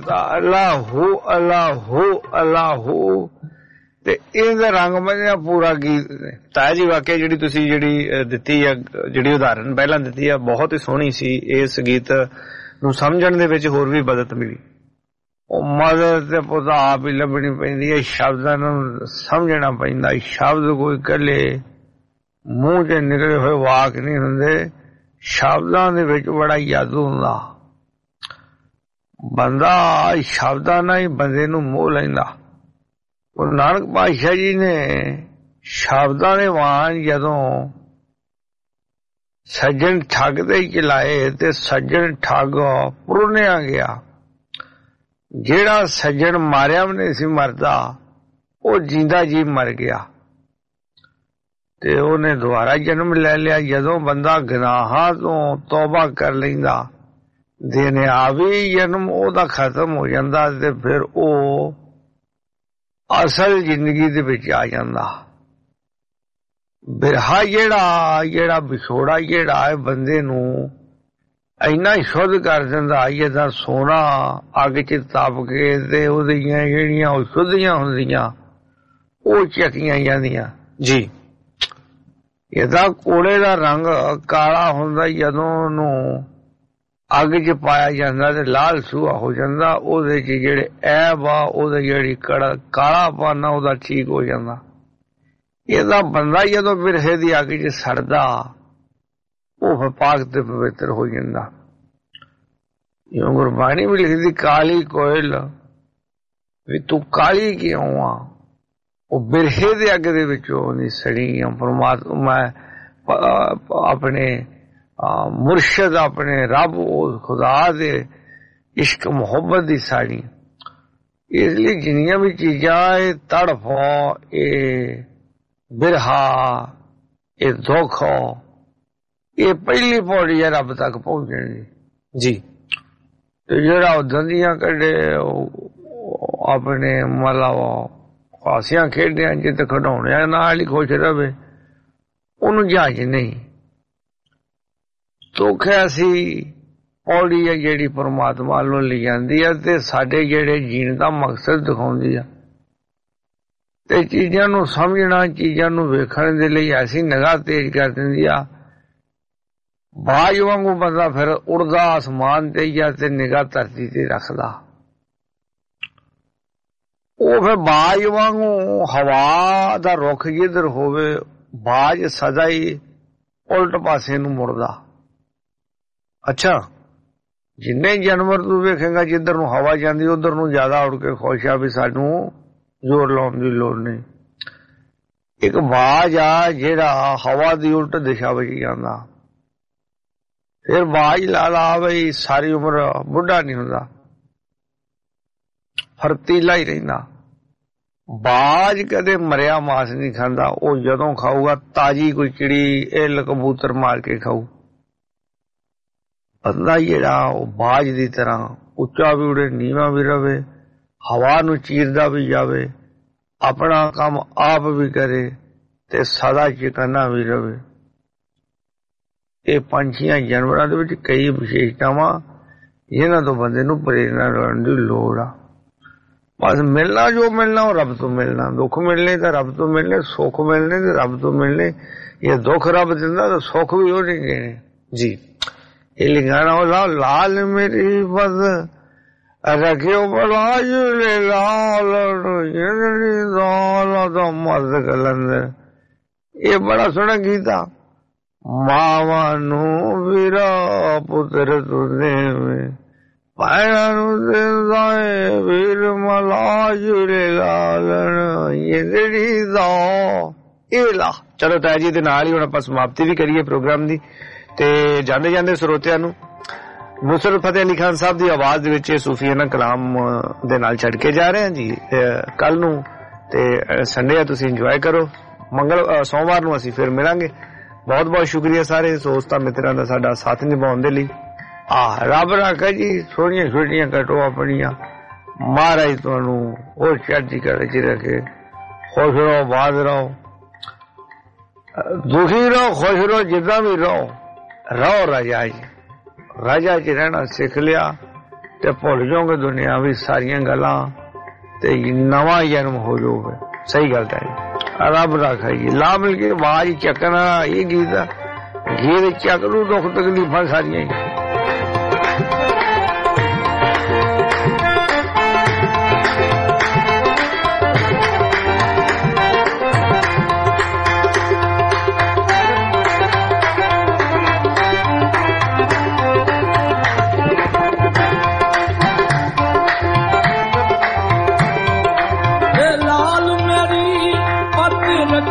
[SPEAKER 5] अल्लाहू अल्लाहू अल्लाहू ते इहदा रंग मंझा पूरा गीत ताया जी वाकई जिहड़ी तुसीं जिहड़ी दित्ती है जिहड़ी उदाहरण पहलां दित्ती है बहुत ही सोहनी सी। इस गीत नूं समझण दे विच होर भी मदद मिली। ਉਹ ਮਦਦ ਤੇ ਪੁੱਤ ਆਪ ਹੀ ਲੱਭਣੀ ਪੈਂਦੀ ਹੈ, ਸ਼ਬਦਾਂ ਨੂੰ ਸਮਝਣਾ ਪੈਂਦਾ। ਸ਼ਬਦ ਕੋਈ ਇਕੱਲੇ ਮੂੰਹ ਤੇ ਨਿਕਲੇ ਹੋਏ ਵਾਕ ਨਹੀਂ ਹੁੰਦੇ, ਸ਼ਬਦਾਂ ਦੇ ਵਿੱਚ ਬੜਾ ਜਾਦੂ ਹੁੰਦਾ। ਬੰਦਾ ਸ਼ਬਦਾਂ ਨਾਲ ਹੀ ਬੰਦੇ ਨੂੰ ਮੋਹ ਲੈਂਦਾ। ਗੁਰੂ ਨਾਨਕ ਪਾਤਸ਼ਾਹ ਜੀ ਨੇ ਸ਼ਬਦਾਂ ਦੇ ਵਾਂਝ ਜਦੋਂ ਸੱਜਣ ਠੱਗ ਦੇ ਚਲਾਏ ਤੇ ਸੱਜਣ ਠੱਗ ਪੁਰਨਿਆ ਗਿਆ। ਜਿਹੜਾ ਸੱਜਣ ਮਾਰਿਆ ਵੀ ਨਹੀਂ ਸੀ ਮਰਦਾ, ਉਹ ਜਿੰਦਾ ਜੀ ਮਰ ਗਿਆ।
[SPEAKER 8] ਤੇ ਉਹਨੇ ਦੁਬਾਰਾ ਜਨਮ ਲੈ ਲਿਆ। ਜਦੋਂ ਬੰਦਾ ਗੁਨਾਹਾਂ ਤੋਂ ਤੌਬਾ ਕਰ ਲੈਂਦਾ, ਦੁਨਿਆਵੀ ਜਨਮ ਉਹਦਾ ਖਤਮ ਹੋ ਜਾਂਦਾ ਤੇ ਫਿਰ ਉਹ ਅਸਲ ਜ਼ਿੰਦਗੀ ਦੇ ਵਿੱਚ ਆ ਜਾਂਦਾ। ਬਿਰਹਾ ਜਿਹੜਾ ਜਿਹੜਾ ਵਿਛੋੜਾ ਜਿਹੜਾ ਹੈ ਬੰਦੇ ਨੂੰ ਇੰਨਾ ਸ਼ੁੱਧ ਕਰ ਦਿੰਦਾ, ਜਿੱਦਾਂ ਸੋਨਾ ਅੱਗ ਚ ਤਪ ਕੇ ਤੇ ਉਹਦੀਆਂ ਜਿਹੜੀਆਂ ਉਹ ਸ਼ੁੱਧੀਆਂ ਹੁੰਦੀਆਂ ਉਹ ਚੱਕੀਆਂ ਜਾਂਦੀਆਂ ਜੀ। ਇਹਦਾ ਕੋਲੇ ਦਾ ਰੰਗ ਕਾਲਾ ਹੁੰਦਾ, ਜਦੋਂ ਉਹਨੂੰ ਅੱਗ ਚ ਪਾਇਆ ਜਾਂਦਾ ਤੇ ਲਾਲ ਸੂਹਾ ਹੋ ਜਾਂਦਾ। ਉਹਦੇ ਚ ਜਿਹੜੇ ਐਬ ਆ, ਉਹਦੇ ਜਿਹੜੀ ਕੜਾ ਕਾਲਾ ਪਾਨਾ ਉਹਦਾ ਠੀਕ ਹੋ ਜਾਂਦਾ। ਇਹਦਾ ਬੰਦਾ ਜਦੋਂ ਬਿਰਹੇ ਦੀ ਅੱਗ ਚ ਸੜਦਾ, ਉਹ ਫਿਰ ਪਾਕ ਤੇ ਪਵਿੱਤਰ ਹੋ ਜਾਂਦਾ। ਜਿਵੇਂ ਗੁਰਬਾਣੀ ਵੀ ਲਿਖਦੀ, ਕਾਲੀ ਕੋਇਲ ਵੀ ਤੂੰ ਕਾਲੀ ਕਿਉਂ ਆ? ਉਹ ਬਿਰਹੇ ਦੇ ਅੱਗ ਦੇ ਵਿੱਚੋਂ ਨਹੀਂ ਸੜੀ ਆ। ਪਰਮਾਤਮਾ ਆਪਣੇ ਮੁਰਸ਼ਦ, ਆਪਣੇ ਰੱਬ, ਉਹ ਖੁਦਾ ਦੇ ਇਸ਼ਕ ਮੁਹੱਬਤ ਦੀ ਸਾੜੀ। ਇਸ ਲਈ ਜਿੰਨੀਆਂ ਵੀ ਚੀਜ਼ਾਂ, ਇਹ ਤੜਫ, ਇਹ ਬਿਰਹਾ, ਇਹ ਦੁੱਖ, ਇਹ ਪਹਿਲੀ ਪੌੜੀ ਹੈ ਰੱਬ ਤੱਕ ਪਹੁੰਚਣ ਦੀ ਜੀ। ਤੇ ਜਿਹੜਾ ਉਹ ਦੰਦੀਆਂ ਕੱਢੇ, ਆਪਣੇ ਮਤਲਬ ਹਾਸਿਆਂ ਖੇਡਿਆਂ ਜਿੱਤ ਖਿਡੌਣਿਆਂ ਨਾਲ ਹੀ ਖੁਸ਼ ਰਵੇ, ਉਹਨੂੰ ਜਹਾਜ਼ ਨਹੀਂ। ਧੋਖਿਆ ਸੀ ਪੌੜੀ ਹੈ ਜਿਹੜੀ ਪਰਮਾਤਮਾ ਨੂੰ ਲੈ ਜਾਂਦੀ ਹੈ ਤੇ ਸਾਡੇ ਜਿਹੜੇ ਜੀਣ ਦਾ ਮਕਸਦ ਦਿਖਾਉਂਦੀ ਆ। ਤੇ ਚੀਜ਼ਾਂ ਨੂੰ ਸਮਝਣਾ, ਚੀਜ਼ਾਂ ਨੂੰ ਵੇਖਣ ਦੇ ਲਈ ਐਸੀ ਨਿਗਾਹ ਤੇਜ਼ ਕਰ ਦਿੰਦੀ ਆ, ਬਾਜ ਵਾਂਗੂ ਬੰਦਾ ਫਿਰ ਉੜਦਾ ਆਸਮਾਨ ਤੇ ਜਾਂ ਤੇ ਨਿਗਾਹ ਧਰਤੀ ਤੇ ਰੱਖਦਾ। ਉਹ ਫਿਰ ਬਾਜ ਵਾਂਗੂ ਹਵਾ ਦਾ ਰੁੱਖ ਜਿੱਧਰ ਹੋਵੇ, ਬਾਜ ਸਦਾ ਹੀ ਉਲਟ ਪਾਸੇ ਨੂੰ ਮੁੜਦਾ। ਅੱਛਾ, ਜਿੰਨੇ ਜਾਨਵਰ ਤੂੰ ਵੇਖੇਗਾ ਜਿੱਧਰ ਨੂੰ ਹਵਾ ਜਾਂਦੀ ਉਧਰ ਨੂੰ ਜ਼ਿਆਦਾ ਉੜ ਕੇ ਖੁਸ਼ ਆ ਵੀ ਸਾਨੂੰ ਜ਼ੋਰ ਲਾਉਣ ਦੀ ਲੋੜ ਨਹੀਂ। ਇੱਕ ਬਾਜ ਆ ਜਿਹੜਾ ਹਵਾ ਦੀ ਉਲਟ ਦਿਸ਼ਾ ਵਿੱਚ ਜਾਂਦਾ। ਫਿਰ ਬਾਜ ਲਾ ਲਾ ਬਈ ਸਾਰੀ ਉਮਰ ਬੁੱਢਾ ਨਹੀਂ ਹੁੰਦਾ, ਫਰਤੀਲਾ ਹੀ ਰਹਿੰਦਾ। ਬਾਜ ਕਦੇ ਮਰਿਆ ਮਾਸ ਨਹੀਂ ਖਾਂਦਾ, ਉਹ ਜਦੋਂ ਖਾਊਗਾ ਤਾਜੀ ਕੋਈ ਚਿੜੀ, ਇੱਲ, ਕਬੂਤਰ ਮਾਰ ਕੇ ਖਾਊ। ਬੰਦਾ ਜਿਹੜਾ ਉਹ ਬਾਜ ਦੀ ਤਰ੍ਹਾਂ ਉੱਚਾ ਵੀ ਉੜੇ, ਨੀਵਾਂ ਵੀ ਰਵੇ, ਹਵਾ ਨੂੰ ਚੀਰਦਾ ਵੀ ਜਾਵੇ, ਆਪਣਾ ਕੰਮ ਆਪ ਵੀ ਕਰੇ ਤੇ ਸਦਾ ਚਿਕਨਾ ਵੀ ਰਵੇ। ਇਹ ਪੰਛੀਆਂ ਜਾਨਵਰਾਂ ਦੇ ਵਿੱਚ ਕਈ ਵਿਸ਼ੇਸ਼ਤਾਵਾਂ ਜਿਹਨਾਂ ਤੋਂ ਬੰਦੇ ਨੂੰ ਪ੍ਰੇਰਨਾ ਲੈਣ ਦੀ ਲੋੜ ਆ। ਬਸ ਮਿਲਣਾ ਜੋ ਮਿਲਣਾ ਉਹ ਰੱਬ ਤੋਂ ਮਿਲਣਾ। ਦੁੱਖ ਮਿਲਣੇ ਤਾਂ ਰੱਬ ਤੋਂ ਮਿਲਣੇ, ਸੁੱਖ ਮਿਲਣੇ ਤੇ ਰੱਬ ਤੋਂ ਮਿਲਣੇ। ਇਹ ਦੁੱਖ ਰੱਬ ਦਿੰਦਾ ਤਾਂ ਸੁੱਖ ਵੀ ਉਹ ਨਹੀਂ ਦੇਣੇ ਜੀ। ਇਹ ਲਿਖਾਣਾ ਉਹ ਲਾਲ ਮੇਰੀ ਬਸ ਰੱਖਿਓ ਬਲਾਜ ਲਾਲ ਦਾ ਮਰਦ ਕਲੰਦਰ। ਇਹ ਬੜਾ ਸੋਹਣਾ ਗੀਤ ਆ। ਮਾਵਾਂ ਨੂੰ ਵੀਰਾ ਪੁੱਤਰ ਤੁਨੇ ਪੈਰਾਂ ਨੂੰ ਦਿੰਦਾ ਏ ਵੀਰ ਮਲਾਜ ਲਾਲਣ ਜਿਹੜੀ ਦਾ ਇਹ ਲਾ। ਚਲੋ ਤਾਇਆ ਜੀ ਦੇ ਨਾਲ ਹੀ ਹੁਣ ਆਪਾਂ ਸਮਾਪਤੀ ਵੀ ਕਰੀਏ ਪ੍ਰੋਗਰਾਮ ਦੀ। ਤੇ ਜਾਂਦੇ ਜਾਂਦੇ ਸਰੋਤਿਆਂ ਨੂੰ ਨੁਸਰਤ ਫਤਿਹ ਅਲੀ ਖਾਨ ਸਾਹਿਬ ਦੀ ਆਵਾਜ਼ ਦੇ ਵਿੱਚ ਸੂਫੀਆਨਾ ਕਲਾਮ ਦੇ ਨਾਲ ਛੱਡ ਕੇ ਜਾ ਰਹੇ ਹਾਂ ਜੀ ਕੱਲ ਨੂੰ। ਤੇ ਸੰਡੇ ਆ, ਤੁਸੀਂ ਇੰਜੋਏ ਕਰੋ। ਮੰਗਲ ਸੋਮਵਾਰ ਨੂੰ ਅਸੀਂ ਫਿਰ ਮਿਲਾਂਗੇ। ਬਹੁਤ ਬਹੁਤ ਸ਼ੁਕਰੀਆ ਸਾਰੇ ਦੋਸਤਾਂ ਮਿੱਤਰਾਂ ਦਾ ਸਾਡਾ ਸਾਥ ਨਿਭਾਉਣ ਦੇ ਲਈ। ਆਹ ਰੱਬ ਰੱਖਾ ਜੀ, ਸੋਹਣੀਆਂ ਛੋਟੀਆਂ ਕੱਟੋ ਆਪਣੀਆਂ। ਮਹਾਰਾਜ ਤੁਹਾਨੂੰ ਹੋਰ ਚੜ੍ਹਦੀ ਕਲਾ ਚ ਰੱਖੇ। ਖੁਸ਼ ਰਹੋ, ਬਾਦ ਰਹੋ, ਦੁਖੀ ਰਹੋ, ਖੁਸ਼ ਰਹੋ, ਜਿੱਦਾਂ ਵੀ ਰਹੋ ਰਹੋ ਰਾਜਾ ਜੀ। ਰਾਜਾ ਚ ਰਹਿਣਾ ਸਿੱਖ ਲਿਆ ਤੇ ਭੁੱਲ ਜਾਓਗੇ ਦੁਨੀਆਵੀ ਸਾਰੀਆਂ ਗੱਲਾਂ ਤੇ ਨਵਾਂ ਜਨਮ ਹੋ ਜਾਊਗਾ। ਸਹੀ ਗੱਲ ਹੈ ਜੀ। ਰੱਬ ਰੱਖਾ ਜੀ। ਲਾ ਮਿਲ ਕੇ ਆਵਾਜ਼ ਚੱਕਣਾ ਇਹ ਗੀਤ ਆ। ਗੀਤ ਚੱਕ ਨੂੰ ਦੁੱਖ ਤਕਲੀਫਾਂ ਸਾਰੀਆਂ ਹੀ।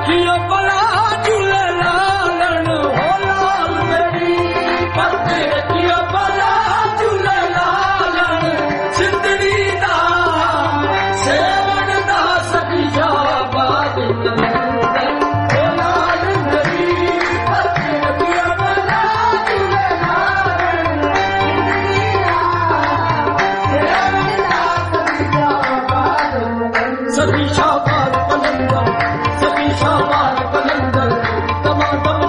[SPEAKER 4] बला झूले लालन हो लाल मेरी पत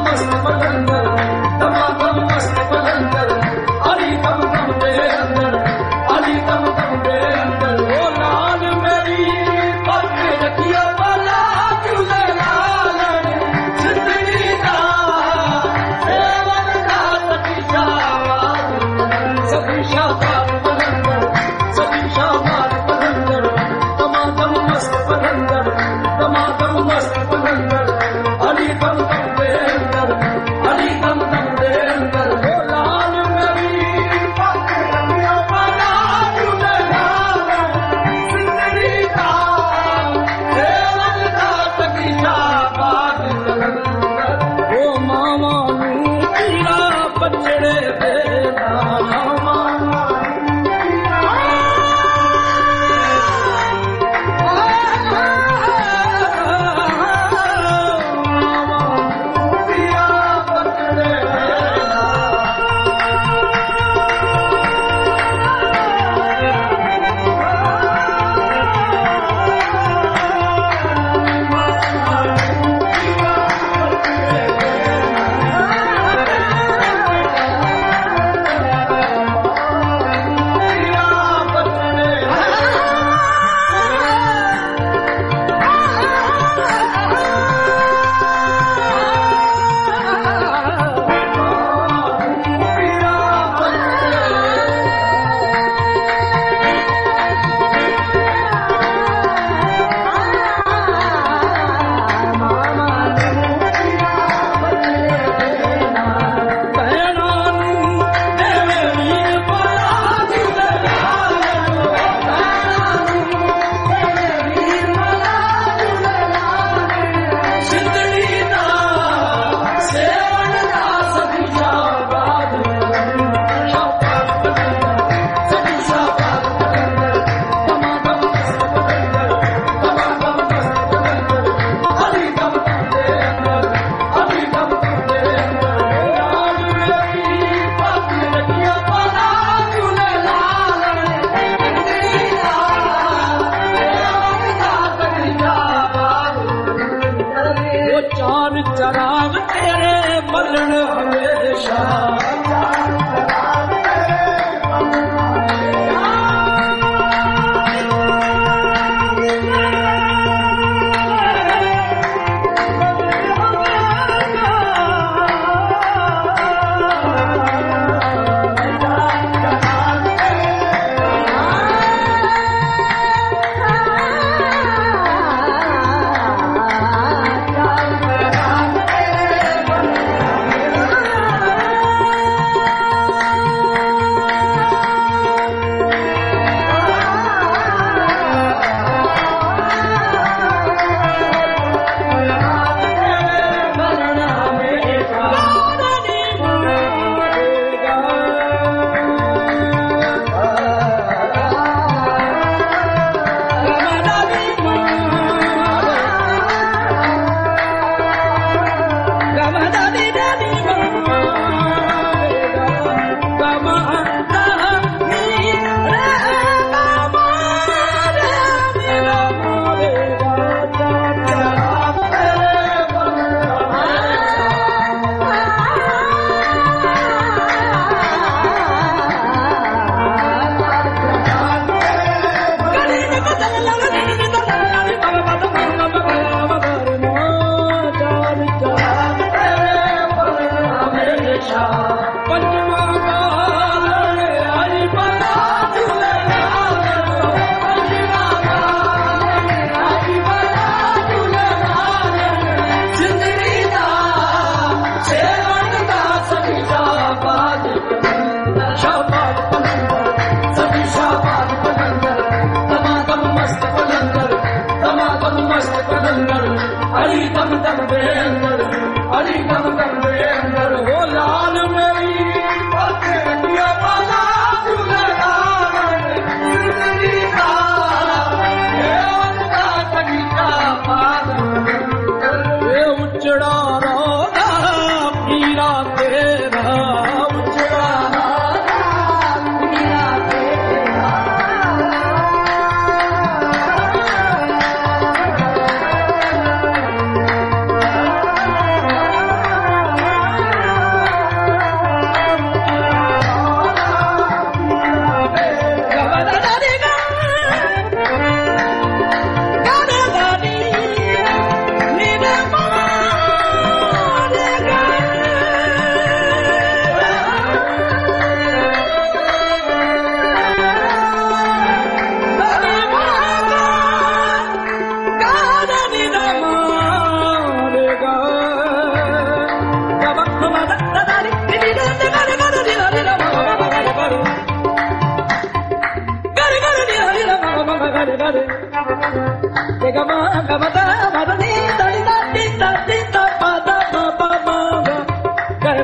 [SPEAKER 6] मस्त बलंदर दमादम मस्त बलंदर अली दम दम दे अंदर अली दम दम दे अंदर ओ लाल मेरी पग रखिया वाला झूले लाल जिंदगी दा सेवन दा सभी शाबाद सभी शाबाद बलंदर सभी शाबाद बलंदर दमादम मस्त बलंदर दमादम मस्त बलंदर अली दम दम दे अंदर अली दम दम दे अंदर ओ लाल मेरी पग रखिया वाला झूले लाल जिंदगी दा सेवन दा सभी शाबाद बलंदर ओ मामा नू पीड़ा बचड़े दे मामा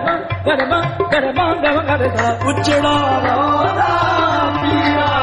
[SPEAKER 6] गरबा गरबा गरबा गरबा उचड़ा रोदा पीरा